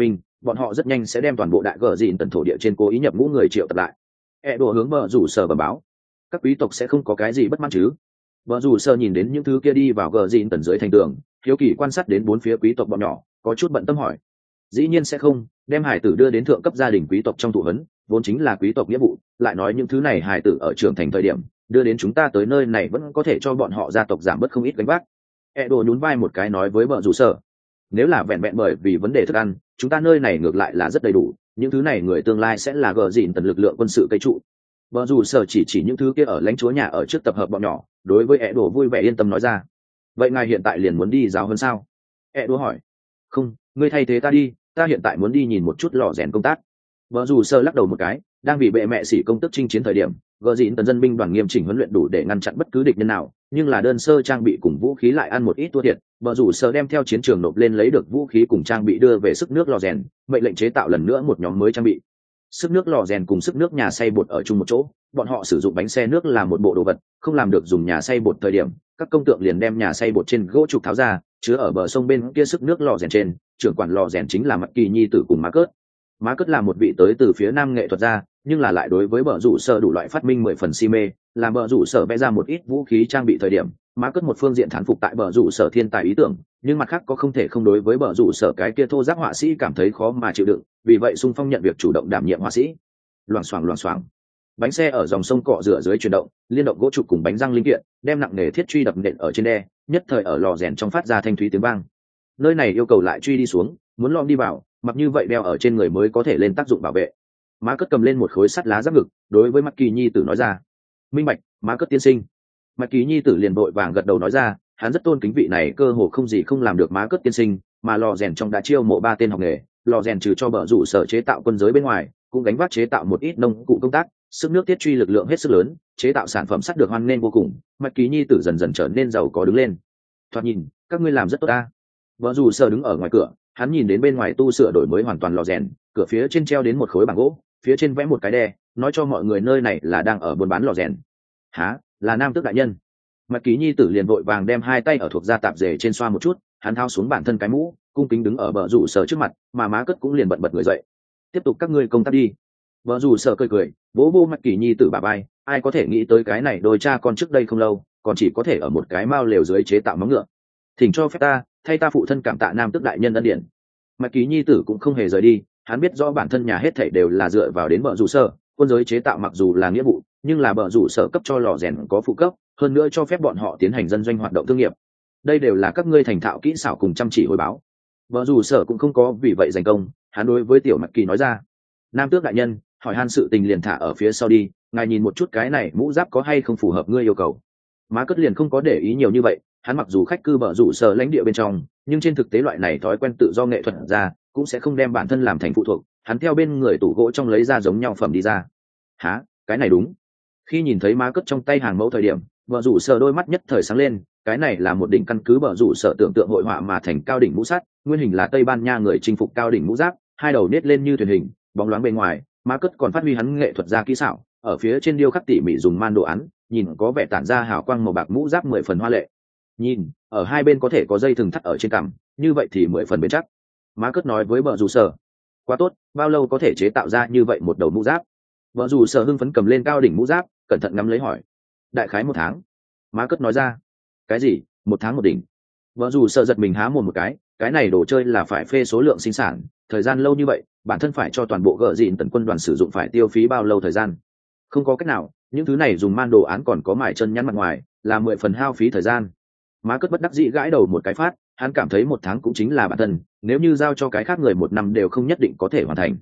bọn họ rất nhanh sẽ đem toàn bộ đại gờ dìn tần thổ địa trên cố ý nhập ngũ người triệu tập lại. Đồ hướng bờ rủ sở bẩm báo, các quý tộc sẽ không có cái gì bất mãn chứ? Bờ rủ sở nhìn đến những thứ kia đi vào gờ dìn tần dưới thành tường, hiếu kỳ quan sát đến bốn phía quý tộc bọn nhỏ, có chút bận tâm hỏi. Dĩ nhiên sẽ không, đem hải tử đưa đến thượng cấp gia đình quý tộc trong thụ huấn vốn chính là quý tộc nghĩa vụ, lại nói những thứ này hải tử ở trưởng thành thời điểm đưa đến chúng ta tới nơi này vẫn có thể cho bọn họ gia tộc giảm bớt không ít gánh vác. Đồ nhún vai một cái nói với bờ rủ sở, nếu là vẹn vẹn bởi vì vấn đề thức ăn, chúng ta nơi này ngược lại là rất đầy đủ, những thứ này người tương lai sẽ là gờ dìn tần lực lượng quân sự cây trụ. Bờ rủ sở chỉ những thứ kia ở lãnh chúa nhà ở trước tập hợp bọn nhỏ, đối với Đồ vui vẻ yên tâm nói ra. Vậy ngài hiện tại liền muốn đi giáo hơn sao? Đồ hỏi. Không, ngươi thay thế ta đi, ta hiện tại muốn đi nhìn một chút lò rèn công tác. Vợ dù sơ lắc đầu một cái, đang vì bệ mẹ sĩ công tức chinh chiến thời điểm, gờ dịn tần dân binh đoàn nghiêm chỉnh huấn luyện đủ để ngăn chặn bất cứ địch nhân nào, nhưng là đơn sơ trang bị cùng vũ khí lại ăn một ít thua thiệt. Vợ dù sơ đem theo chiến trường nộp lên lấy được vũ khí cùng trang bị đưa về sức nước lò rèn, mệnh lệnh chế tạo lần nữa một nhóm mới trang bị. Sức nước lò rèn cùng sức nước nhà xay bột ở chung một chỗ, bọn họ sử dụng bánh xe nước làm một bộ đồ vật, không làm được dùng nhà xay bột thời điểm, các công tượng liền đem nhà xay bột trên gỗ trục tháo ra, chứa ở bờ sông bên kia sức nước lò rèn trên. Trưởng quản lò rèn chính là Mạc Kỳ nhi tử cùng Má Cất là một vị tới từ phía nam nghệ thuật gia, nhưng là lại đối với bờ rủ sở đủ loại phát minh 10 phần si mê, làm bờ rủ sở vẽ ra một ít vũ khí trang bị thời điểm, Má Cất một phương diện thán phục tại bờ rủ sở thiên tài ý tưởng, nhưng mặt khác có không thể không đối với bờ rủ sở cái kia thô giáp họa sĩ cảm thấy khó mà chịu đựng, vì vậy xung phong nhận việc chủ động đảm nhiệm họa sĩ. Loảng xoảng, bánh xe ở dòng sông cọ rửa dưới chuyển động, liên động gỗ trục cùng bánh răng linh kiện, đem nặng nghề thiết truy đập nện ở trên đe, nhất thời ở lò rèn trong phát ra thanh thúy tiếng vang. Nơi này yêu cầu lại truy đi xuống, muốn lom đi vào, mặc như vậy đeo ở trên người mới có thể lên tác dụng bảo vệ. Má Cất cầm lên một khối sắt lá giáp ngực, đối với Mạc Kỳ nhi tử nói ra. Minh bạch, Má Cất tiên sinh. Mạc Kỳ nhi tử liền vội vàng gật đầu nói ra, hắn rất tôn kính vị này cơ hồ không gì không làm được Má Cất tiên sinh, mà lò rèn trong đã chiêu mộ 3 tên học nghề, lò rèn trừ cho bờ rủ sở chế tạo quân giới bên ngoài, cũng gánh vác chế tạo một ít nông cụ công tác, sức nước tiết truy lực lượng hết sức lớn, chế tạo sản phẩm sắt được hoan nghênh vô cùng. Mạc Kỳ nhi tử dần dần trở nên giàu có đứng lên. Thoạt nhìn, các ngươi làm rất tốt ta. Bờ rủ sở đứng ở ngoài cửa, hắn nhìn đến bên ngoài tu sửa đổi mới hoàn toàn lò rèn, cửa phía trên treo đến một khối bảng gỗ, phía trên vẽ một cái đe, nói cho mọi người nơi này là đang ở buôn bán lò rèn. Hả, là Nam Tước đại nhân. Mạc Kỳ nhi tử liền vội vàng đem 2 tay ở thuộc da tạp dề trên xoa một chút, hắn thao xuống bản thân cái mũ, cung kính đứng ở bờ rủ sở trước mặt, mà Má Cất cũng liền bật người dậy. Tiếp tục các ngươi công tác đi. Bờ rủ sở cười, vỗ vô Mạc Kỳ nhi tử bả vai, ai có thể nghĩ tới cái này đôi cha con trước đây không lâu, còn chỉ có thể ở một cái mao lều dưới chế tạo móng ngựa. Thỉnh cho phép ta, thay ta phụ thân cảm tạ Nam Tước đại nhân ân điển. Mạc Kỳ nhi tử cũng không hề rời đi, hắn biết rõ bản thân nhà hết thảy đều là dựa vào đến bờ rủ sở, quân giới chế tạo mặc dù là nghĩa vụ, nhưng là bờ rủ sở cấp cho lò rèn có phụ cấp, hơn nữa cho phép bọn họ tiến hành dân doanh hoạt động thương nghiệp. Đây đều là các ngươi thành thạo kỹ xảo cùng chăm chỉ hồi báo. Bờ rủ sở cũng không có vì vậy giành công, hắn đối với tiểu Mạc Kỳ nói ra. Nam Tước đại nhân, hỏi han sự tình liền thả ở phía sau đi, ngài nhìn một chút cái này mũ giáp có hay không phù hợp ngươi yêu cầu. Má Cất liền không có để ý nhiều như vậy, hắn mặc dù khách cư bờ rủ sở lãnh địa bên trong, nhưng trên thực tế loại này thói quen tự do nghệ thuật ra, cũng sẽ không đem bản thân làm thành phụ thuộc, hắn theo bên người tủ gỗ trong lấy ra giống nhau phẩm đi ra. Hả, cái này đúng. Khi nhìn thấy Má Cất trong tay hàng mẫu thời điểm, bờ rủ sở đôi mắt nhất thời sáng lên, cái này là một đỉnh căn cứ bờ rủ sở tưởng tượng hội họa mà thành cao đỉnh mũ sắt, nguyên hình là Tây Ban Nha người chinh phục cao đỉnh mũ giáp, 2 đầu nết lên như thuyền hình, bóng loáng bên ngoài. Má Cất còn phát huy hắn nghệ thuật ra kỹ xảo, ở phía trên điêu khắc tỉ mỉ dùng man đồ án, nhìn có vẻ tản ra hào quang màu bạc mũ giáp 10 phần hoa lệ. Nhìn, ở 2 bên có thể có dây thừng thắt ở trên cằm, như vậy thì 10 phần bền chắc. Má Cất nói với bờ rủ sở. Quá tốt, bao lâu có thể chế tạo ra như vậy một đầu mũ giáp? Bờ rủ sở hưng phấn cầm lên cao đỉnh mũ giáp, cẩn thận ngắm lấy hỏi. Đại khái 1 tháng. Má Cất nói ra. Cái gì? 1 tháng một đỉnh? Bờ rủ sở giật mình há mồm một cái này đồ chơi là phải phê số lượng sinh sản, thời gian lâu như vậy, bản thân phải cho toàn bộ gợ dịn tần quân đoàn sử dụng phải tiêu phí bao lâu thời gian? Không có cách nào, những thứ này dùng man đồ án còn có mài chân nhắn mặt ngoài, là 10 phần hao phí thời gian. Má Cất bất đắc dĩ gãi đầu một cái phát, hắn cảm thấy 1 tháng cũng chính là bản thân, nếu như giao cho cái khác người 1 năm đều không nhất định có thể hoàn thành.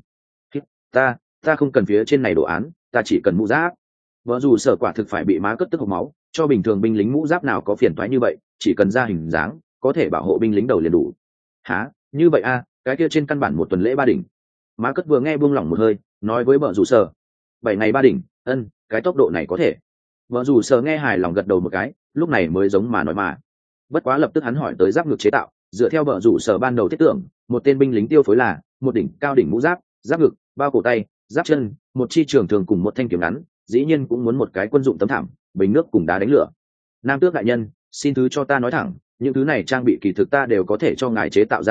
Ta không cần phía trên này đồ án, ta chỉ cần mũ giáp. Vợ dù sở quả thực phải bị Má Cất tức hộc máu, cho bình thường binh lính mũ giáp nào có phiền toái như vậy, chỉ cần ra hình dáng, có thể bảo hộ binh lính đầu liền đủ. Hả, như vậy a, cái kia trên căn bản 1 tuần lễ 3 đỉnh. Má Cất vừa nghe buông lỏng một hơi, nói với vợ dù sở. 7 ngày 3 đỉnh, cái tốc độ này có thể. Vợ dù sở nghe hài lòng gật đầu một cái, lúc này mới giống mà nói mà. Bất quá lập tức hắn hỏi tới giáp ngực chế tạo, dựa theo vợ rủ sở ban đầu thiết tưởng, một tên binh lính tiêu phối là 1 đỉnh cao đỉnh mũ giáp, giáp ngực, bao cổ tay, giáp chân, 1 chi trường thường cùng 1 thanh kiếm ngắn, dĩ nhiên cũng muốn 1 cái quân dụng tấm thảm, bình nước cùng đá đánh lửa. Nam Tước đại nhân, xin thứ cho ta nói thẳng, những thứ này trang bị kỳ thực ta đều có thể cho ngài chế tạo ra tới,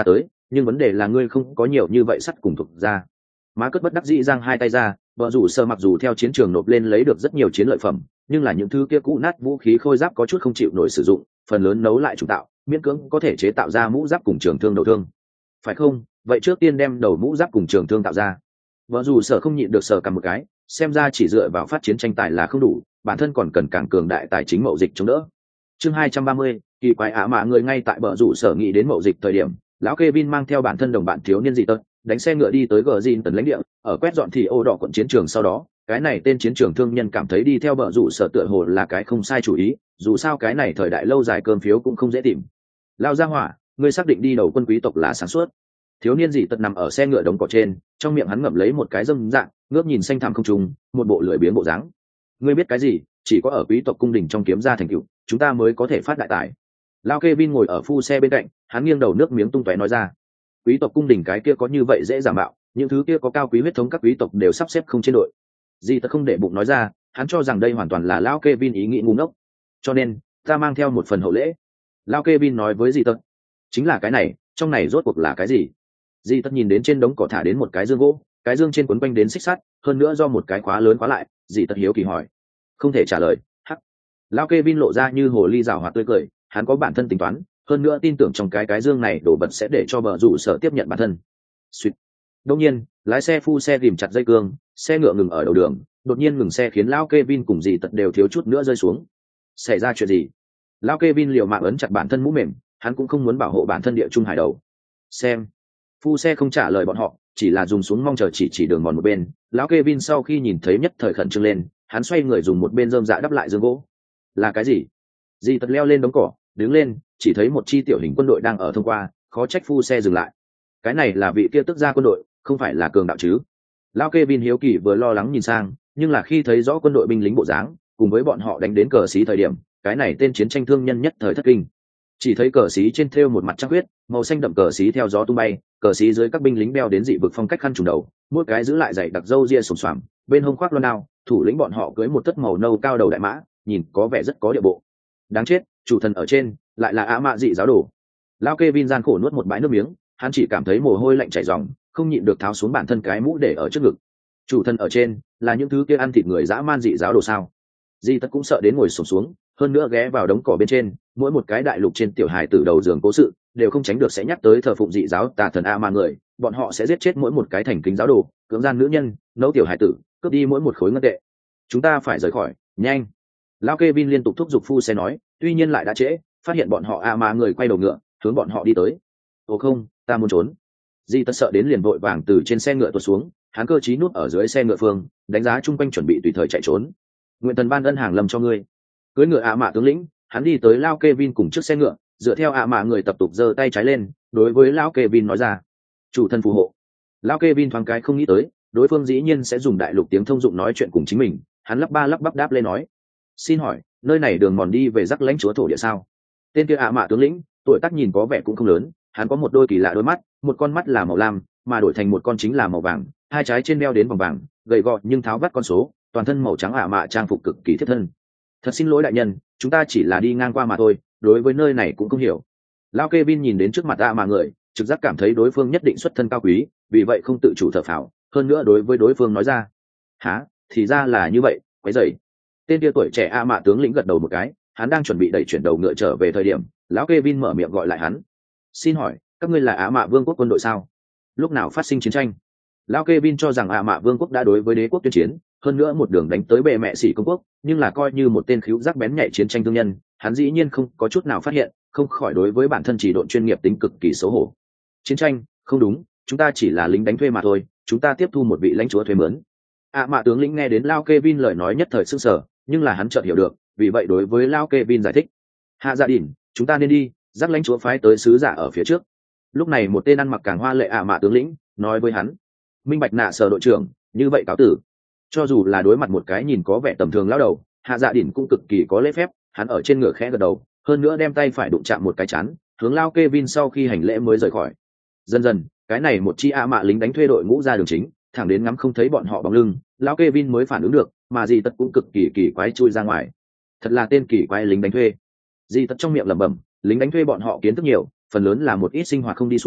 nhưng vấn đề là ngươi không có nhiều như vậy sắt cùng thuộc ra. Má cất bất đắc dĩ giang hai tay ra, vợ rủ sở mặc dù theo chiến trường nộp lên lấy được rất nhiều chiến lợi phẩm, nhưng là những thứ kia cũ nát vũ khí khôi giáp có chút không chịu nổi sử dụng, phần lớn nấu lại chủ tạo, miễn cưỡng có thể chế tạo ra mũ giáp cùng trường thương đầu thương. Phải không? Vậy trước tiên đem đầu mũ giáp cùng trường thương tạo ra. Vợ rủ sở không nhịn được sở cầm một cái, xem ra chỉ dựa vào phát chiến tranh tài là không đủ, bản thân còn cần càng cường đại tài chính mậu dịch chống đỡ. Chương 230, kỳ quái ả mạ người ngay tại bờ rủ sở nghĩ đến mậu dịch thời điểm, lão Kevin mang theo bản thân đồng bạn thiếu niên dị tật, đánh xe ngựa đi tới gờ Gin tần lãnh địa, ở quét dọn thì ô đỏ quận chiến trường sau đó, cái này tên chiến trường thương nhân cảm thấy đi theo bờ rủ sở tựa hồ là cái không sai chủ ý, dù sao cái này thời đại lâu dài cơm phiếu cũng không dễ tìm. Lao ra hỏa, ngươi xác định đi đầu quân quý tộc là sáng suốt. Thiếu niên dị tật nằm ở xe ngựa đống cỏ trên, trong miệng hắn ngậm lấy một cái dâm dạng, ngước nhìn xanh thẳm không trung, một bộ lười biếng bộ dáng. Ngươi biết cái gì? Chỉ có ở quý tộc cung đình trong kiếm ra thành tựu, chúng ta mới có thể phát đại tài. Lao Kevin ngồi ở phu xe bên cạnh, hắn nghiêng đầu nước miếng tung tóe nói ra. Quý tộc cung đình cái kia có như vậy dễ giả mạo, những thứ kia có cao quý huyết thống các quý tộc đều sắp xếp không trên đội. Dị tật không để bụng nói ra, hắn cho rằng đây hoàn toàn là Lao Kevin ý nghĩ ngu ngốc. Cho nên, ta mang theo một phần hậu lễ. Lao Kevin nói với dị tật. Chính là cái này, trong này rốt cuộc là cái gì? Dị tật nhìn đến trên đống cỏ thả đến một cái dương gỗ, cái dương trên quấn quanh đến xích sắt, hơn nữa do một cái khóa lớn khóa lại. Dị tật hiếu kỳ hỏi. Không thể trả lời. Hắc. Lao Kevin lộ ra như hồ ly rào hoạt tươi cười, hắn có bản thân tính toán, hơn nữa tin tưởng trong cái dương này đổ vật sẽ để cho bờ rủ sở tiếp nhận bản thân. Sweet. Đông nhiên, lái xe phu xe ghìm chặt dây cương, xe ngựa ngừng ở đầu đường, đột nhiên ngừng xe khiến Lao Kevin cùng dì tật đều thiếu chút nữa rơi xuống. Xảy ra chuyện gì? Lao Kevin liều mạng ấn chặt bản thân mũ mềm, hắn cũng không muốn bảo hộ bản thân địa trung hải đầu. Xem. Phu xe không trả lời bọn họ, chỉ là dùng xuống mong chờ chỉ đường mòn một bên. Lão Kevin sau khi nhìn thấy nhất thời khẩn trương lên, hắn xoay người dùng một bên rơm dạ đắp lại dương gỗ. Là cái gì? Dì tật leo lên đống cỏ, đứng lên, chỉ thấy một chi tiểu hình quân đội đang ở thông qua, khó trách phu xe dừng lại. Cái này là vị kia tức ra quân đội, không phải là cường đạo chứ? Lão Kevin hiếu kỳ vừa lo lắng nhìn sang, nhưng là khi thấy rõ quân đội binh lính bộ dáng, cùng với bọn họ đánh đến cờ xí thời điểm, cái này tên chiến tranh thương nhân nhất thời thất kinh. Chỉ thấy cờ xí trên thêu một mặt trăng huyết, màu xanh đậm cờ xí theo gió tung bay, cờ xí dưới các binh lính đeo đến dị vực phong cách khăn trùm đầu, mỗi cái giữ lại dày đặc râu ria sồm xoàm, bên hông khoác loan đao, thủ lĩnh bọn họ cưỡi một tất màu nâu cao đầu đại mã, nhìn có vẻ rất có địa bộ. Đáng chết, chủ thần ở trên, lại là ả mạ dị giáo đồ. Lao Kevin gian khổ nuốt một bãi nước miếng, hắn chỉ cảm thấy mồ hôi lạnh chảy ròng, không nhịn được tháo xuống bản thân cái mũ để ở trước ngực. Chủ thần ở trên, là những thứ kia ăn thịt người dã man dị giáo đồ sao? Di tất cũng sợ đến ngồi xổm xuống, hơn nữa ghé vào đống cỏ bên trên, mỗi một cái đại lục trên tiểu hài từ đầu giường cố sự đều không tránh được sẽ nhắc tới thờ phụng dị giáo tà thần a ma người, bọn họ sẽ giết chết mỗi một cái thành kính giáo đồ, cưỡng gian nữ nhân, nấu tiểu hài tử, cướp đi mỗi một khối ngân tệ. Chúng ta phải rời khỏi, nhanh! Lao Kevin liên tục thúc giục phu xe nói, tuy nhiên lại đã trễ, phát hiện bọn họ a ma người quay đầu ngựa, hướng bọn họ đi tới. Ồ không, ta muốn trốn! Di tất sợ đến liền vội vàng từ trên xe ngựa tuột xuống, hắn cơ trí núp ở dưới xe ngựa phương, đánh giá chung quanh chuẩn bị tùy thời chạy trốn. Nguyện thần ban ân hàng lâm cho ngươi. Cưỡi ngựa ạ mạ tướng lĩnh, hắn đi tới Lao Kevin cùng trước xe ngựa, dựa theo ạ mạ người tập tục giơ tay trái lên, đối với Lao Kevin nói ra: chủ thân phù hộ. Lao Kevin thoáng cái không nghĩ tới, đối phương dĩ nhiên sẽ dùng đại lục tiếng thông dụng nói chuyện cùng chính mình, hắn lắp ba lắp bắp đáp lên nói: xin hỏi, nơi này đường mòn đi về rắc lãnh chúa thổ địa sao? Tên kia ạ mạ tướng lĩnh, tuổi tác nhìn có vẻ cũng không lớn, hắn có một đôi kỳ lạ đôi mắt, một con mắt là màu lam, mà đổi thành một con chính là màu vàng, hai trái trên đeo đến vòng vàng, gầy gò nhưng tháo vắt con số, toàn thân màu trắng ả mạ trang phục cực kỳ thiết thân. Thật xin lỗi đại nhân, chúng ta chỉ là đi ngang qua mà thôi, đối với nơi này cũng không hiểu. Lao Kevin nhìn đến trước mặt ả mạ người, trực giác cảm thấy đối phương nhất định xuất thân cao quý, vì vậy không tự chủ thở phào, hơn nữa đối với đối phương nói ra: há, thì ra là như vậy, quấy rầy. Tên kia tuổi trẻ ả mạ tướng lĩnh gật đầu một cái, hắn đang chuẩn bị đẩy chuyển đầu ngựa trở về thời điểm, lão Kevin mở miệng gọi lại hắn: xin hỏi, các ngươi là ả mạ vương quốc quân đội sao? Lúc nào phát sinh chiến tranh? Lao Kevin cho rằng ả mạ vương quốc đã đối với đế quốc tuyên chiến, hơn nữa một đường đánh tới bệ mẹ xỉ công quốc, nhưng là coi như một tên khíu giác bén nhạy chiến tranh thương nhân, hắn dĩ nhiên không có chút nào phát hiện, không khỏi đối với bản thân chỉ độn chuyên nghiệp tính cực kỳ xấu hổ. Chiến tranh? Không đúng, chúng ta chỉ là lính đánh thuê mà thôi, chúng ta tiếp thu một vị lãnh chúa thuê mướn. ả mạ tướng lĩnh nghe đến Lao Kevin lời nói nhất thời sững sờ, nhưng là hắn chợt hiểu được, vì vậy đối với Lao Kevin giải thích: hạ gia đình, chúng ta nên đi, giác lãnh chúa phái tới sứ giả ở phía trước. Lúc này một tên ăn mặc càng hoa lệ ả mạ tướng lĩnh nói với hắn: minh bạch nạ sở đội trưởng, như vậy cáo tử. Cho dù là đối mặt một cái nhìn có vẻ tầm thường lão đầu, hạ dạ đỉnh cũng cực kỳ có lễ phép, hắn ở trên ngựa khẽ gật đầu, hơn nữa đem tay phải đụng chạm một cái chán, hướng Lao Kevin sau khi hành lễ mới rời khỏi. Dần dần, cái này một chi ả mạ lính đánh thuê đội ngũ ra đường chính, thẳng đến ngắm không thấy bọn họ bóng lưng, Lao Kevin mới phản ứng được, mà dì tật cũng cực kỳ quái chui ra ngoài. Thật là tên kỳ quái lính đánh thuê. Dì tật trong miệng lẩm bẩm, lính đánh thuê bọn họ kiến thức nhiều, phần lớn là một ít sinh hoạt không đi xuống,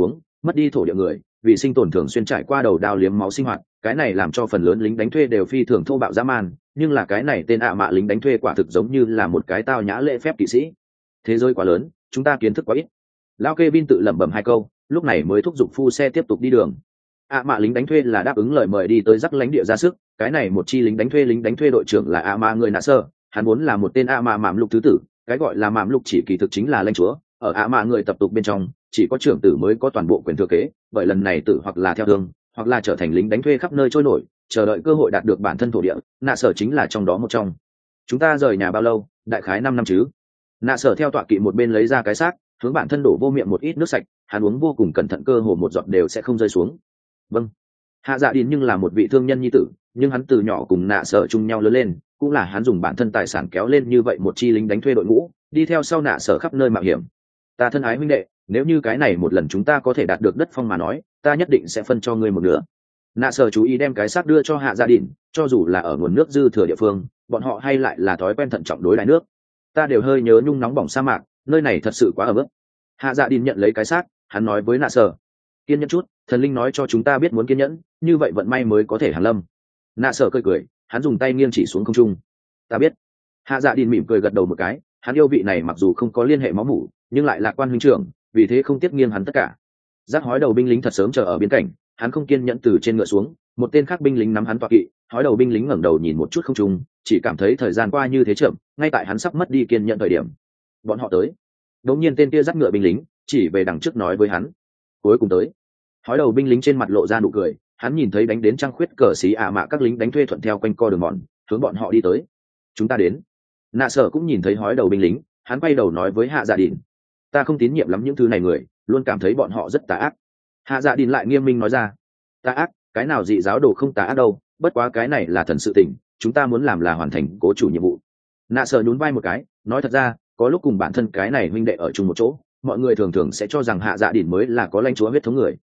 mất đi thổ địa người vì sinh tồn thường xuyên trải qua đầu đao liếm máu sinh hoạt, cái này làm cho phần lớn lính đánh thuê đều phi thường thô bạo dã man, nhưng là cái này tên ạ mạ lính đánh thuê quả thực giống như là một cái tao nhã lễ phép kỵ sĩ. Thế giới quá lớn, chúng ta kiến thức quá ít. Lão Kevin tự lẩm bẩm hai câu, lúc này mới thúc giục phu xe tiếp tục đi đường. ạ mạ lính đánh thuê là đáp ứng lời mời đi tới rắc lãnh địa ra sức, cái này một chi lính đánh thuê đội trưởng là ạ mạ người nạ sơ, hắn vốn là một tên ạ mạ mạm lục thứ tử, cái gọi là mạm lục chỉ kỳ thực chính là lãnh chúa, ở ạ mạ người tập tục bên trong chỉ có trưởng tử mới có toàn bộ quyền thừa kế, bởi lần này tử hoặc là theo thương hoặc là trở thành lính đánh thuê khắp nơi trôi nổi, chờ đợi cơ hội đạt được bản thân thổ địa, nạ sở chính là trong đó một trong. Chúng ta rời nhà bao lâu? Đại khái 5 năm chứ. Nạ sở theo tọa kỵ một bên lấy ra cái xác, hướng bản thân đổ vô miệng một ít nước sạch, hắn uống vô cùng cẩn thận, cơ hồ một giọt đều sẽ không rơi xuống. Vâng. Hạ Dạ Điền nhưng là một vị thương nhân nhi tử, nhưng hắn từ nhỏ cùng nạ sở chung nhau lớn lên, cũng là hắn dùng bản thân tài sản kéo lên như vậy một chi lính đánh thuê đội ngũ, đi theo sau nạ sở khắp nơi mạo hiểm. Ta thân ái huynh đệ, nếu như cái này một lần chúng ta có thể đạt được đất phong mà nói, ta nhất định sẽ phân cho ngươi một nửa. Nạ sở chú ý đem cái xác đưa cho Hạ Dạ Điền, cho dù là ở nguồn nước dư thừa địa phương, bọn họ hay lại là thói quen thận trọng đối đãi nước. Ta đều hơi nhớ nhung nóng bỏng sa mạc, nơi này thật sự quá ẩm ướt. Hạ Dạ Điền nhận lấy cái xác, hắn nói với nạ sở, kiên nhẫn chút, thần linh nói cho chúng ta biết muốn kiên nhẫn, như vậy vận may mới có thể hàn lâm. Nạ sở cười cười, hắn dùng tay nghiêng chỉ xuống không trung. Ta biết. Hạ Dạ Điền mỉm cười gật đầu một cái, hắn yêu vị này mặc dù không có liên hệ máu mủ, nhưng lại là quan huynh trưởng, vì thế không tiếc nghiêng hắn tất cả. Giác hói đầu binh lính thật sớm chờ ở bên cạnh, hắn không kiên nhẫn từ trên ngựa xuống, một tên khác binh lính nắm hắn tọa kỵ, hói đầu binh lính ngẩng đầu nhìn một chút không trung, chỉ cảm thấy thời gian qua như thế chậm, ngay tại hắn sắp mất đi kiên nhẫn thời điểm, bọn họ tới. Đột nhiên tên kia dắt ngựa binh lính chỉ về đằng trước nói với hắn, cuối cùng tới. Hói đầu binh lính trên mặt lộ ra nụ cười, hắn nhìn thấy đánh đến trăng khuyết cờ xí ạ mạ các lính đánh thuê thuận theo quanh co đường mòn, hướng bọn họ đi tới. Chúng ta đến. Nạ sở cũng nhìn thấy hói đầu binh lính, hắn quay đầu nói với Hạ Dạ Điền, ta không tín nhiệm lắm những thứ này người, luôn cảm thấy bọn họ rất tà ác. Hạ Dạ Điền lại nghiêm minh nói ra, tà ác? Cái nào dị giáo đồ không tà ác đâu, bất quá cái này là thần sự tình, chúng ta muốn làm là hoàn thành cố chủ nhiệm vụ. Nạ sở nhún vai một cái, nói thật ra, có lúc cùng bản thân cái này huynh đệ ở chung một chỗ, mọi người thường thường sẽ cho rằng Hạ Dạ Điền mới là có lãnh chúa huyết thống người.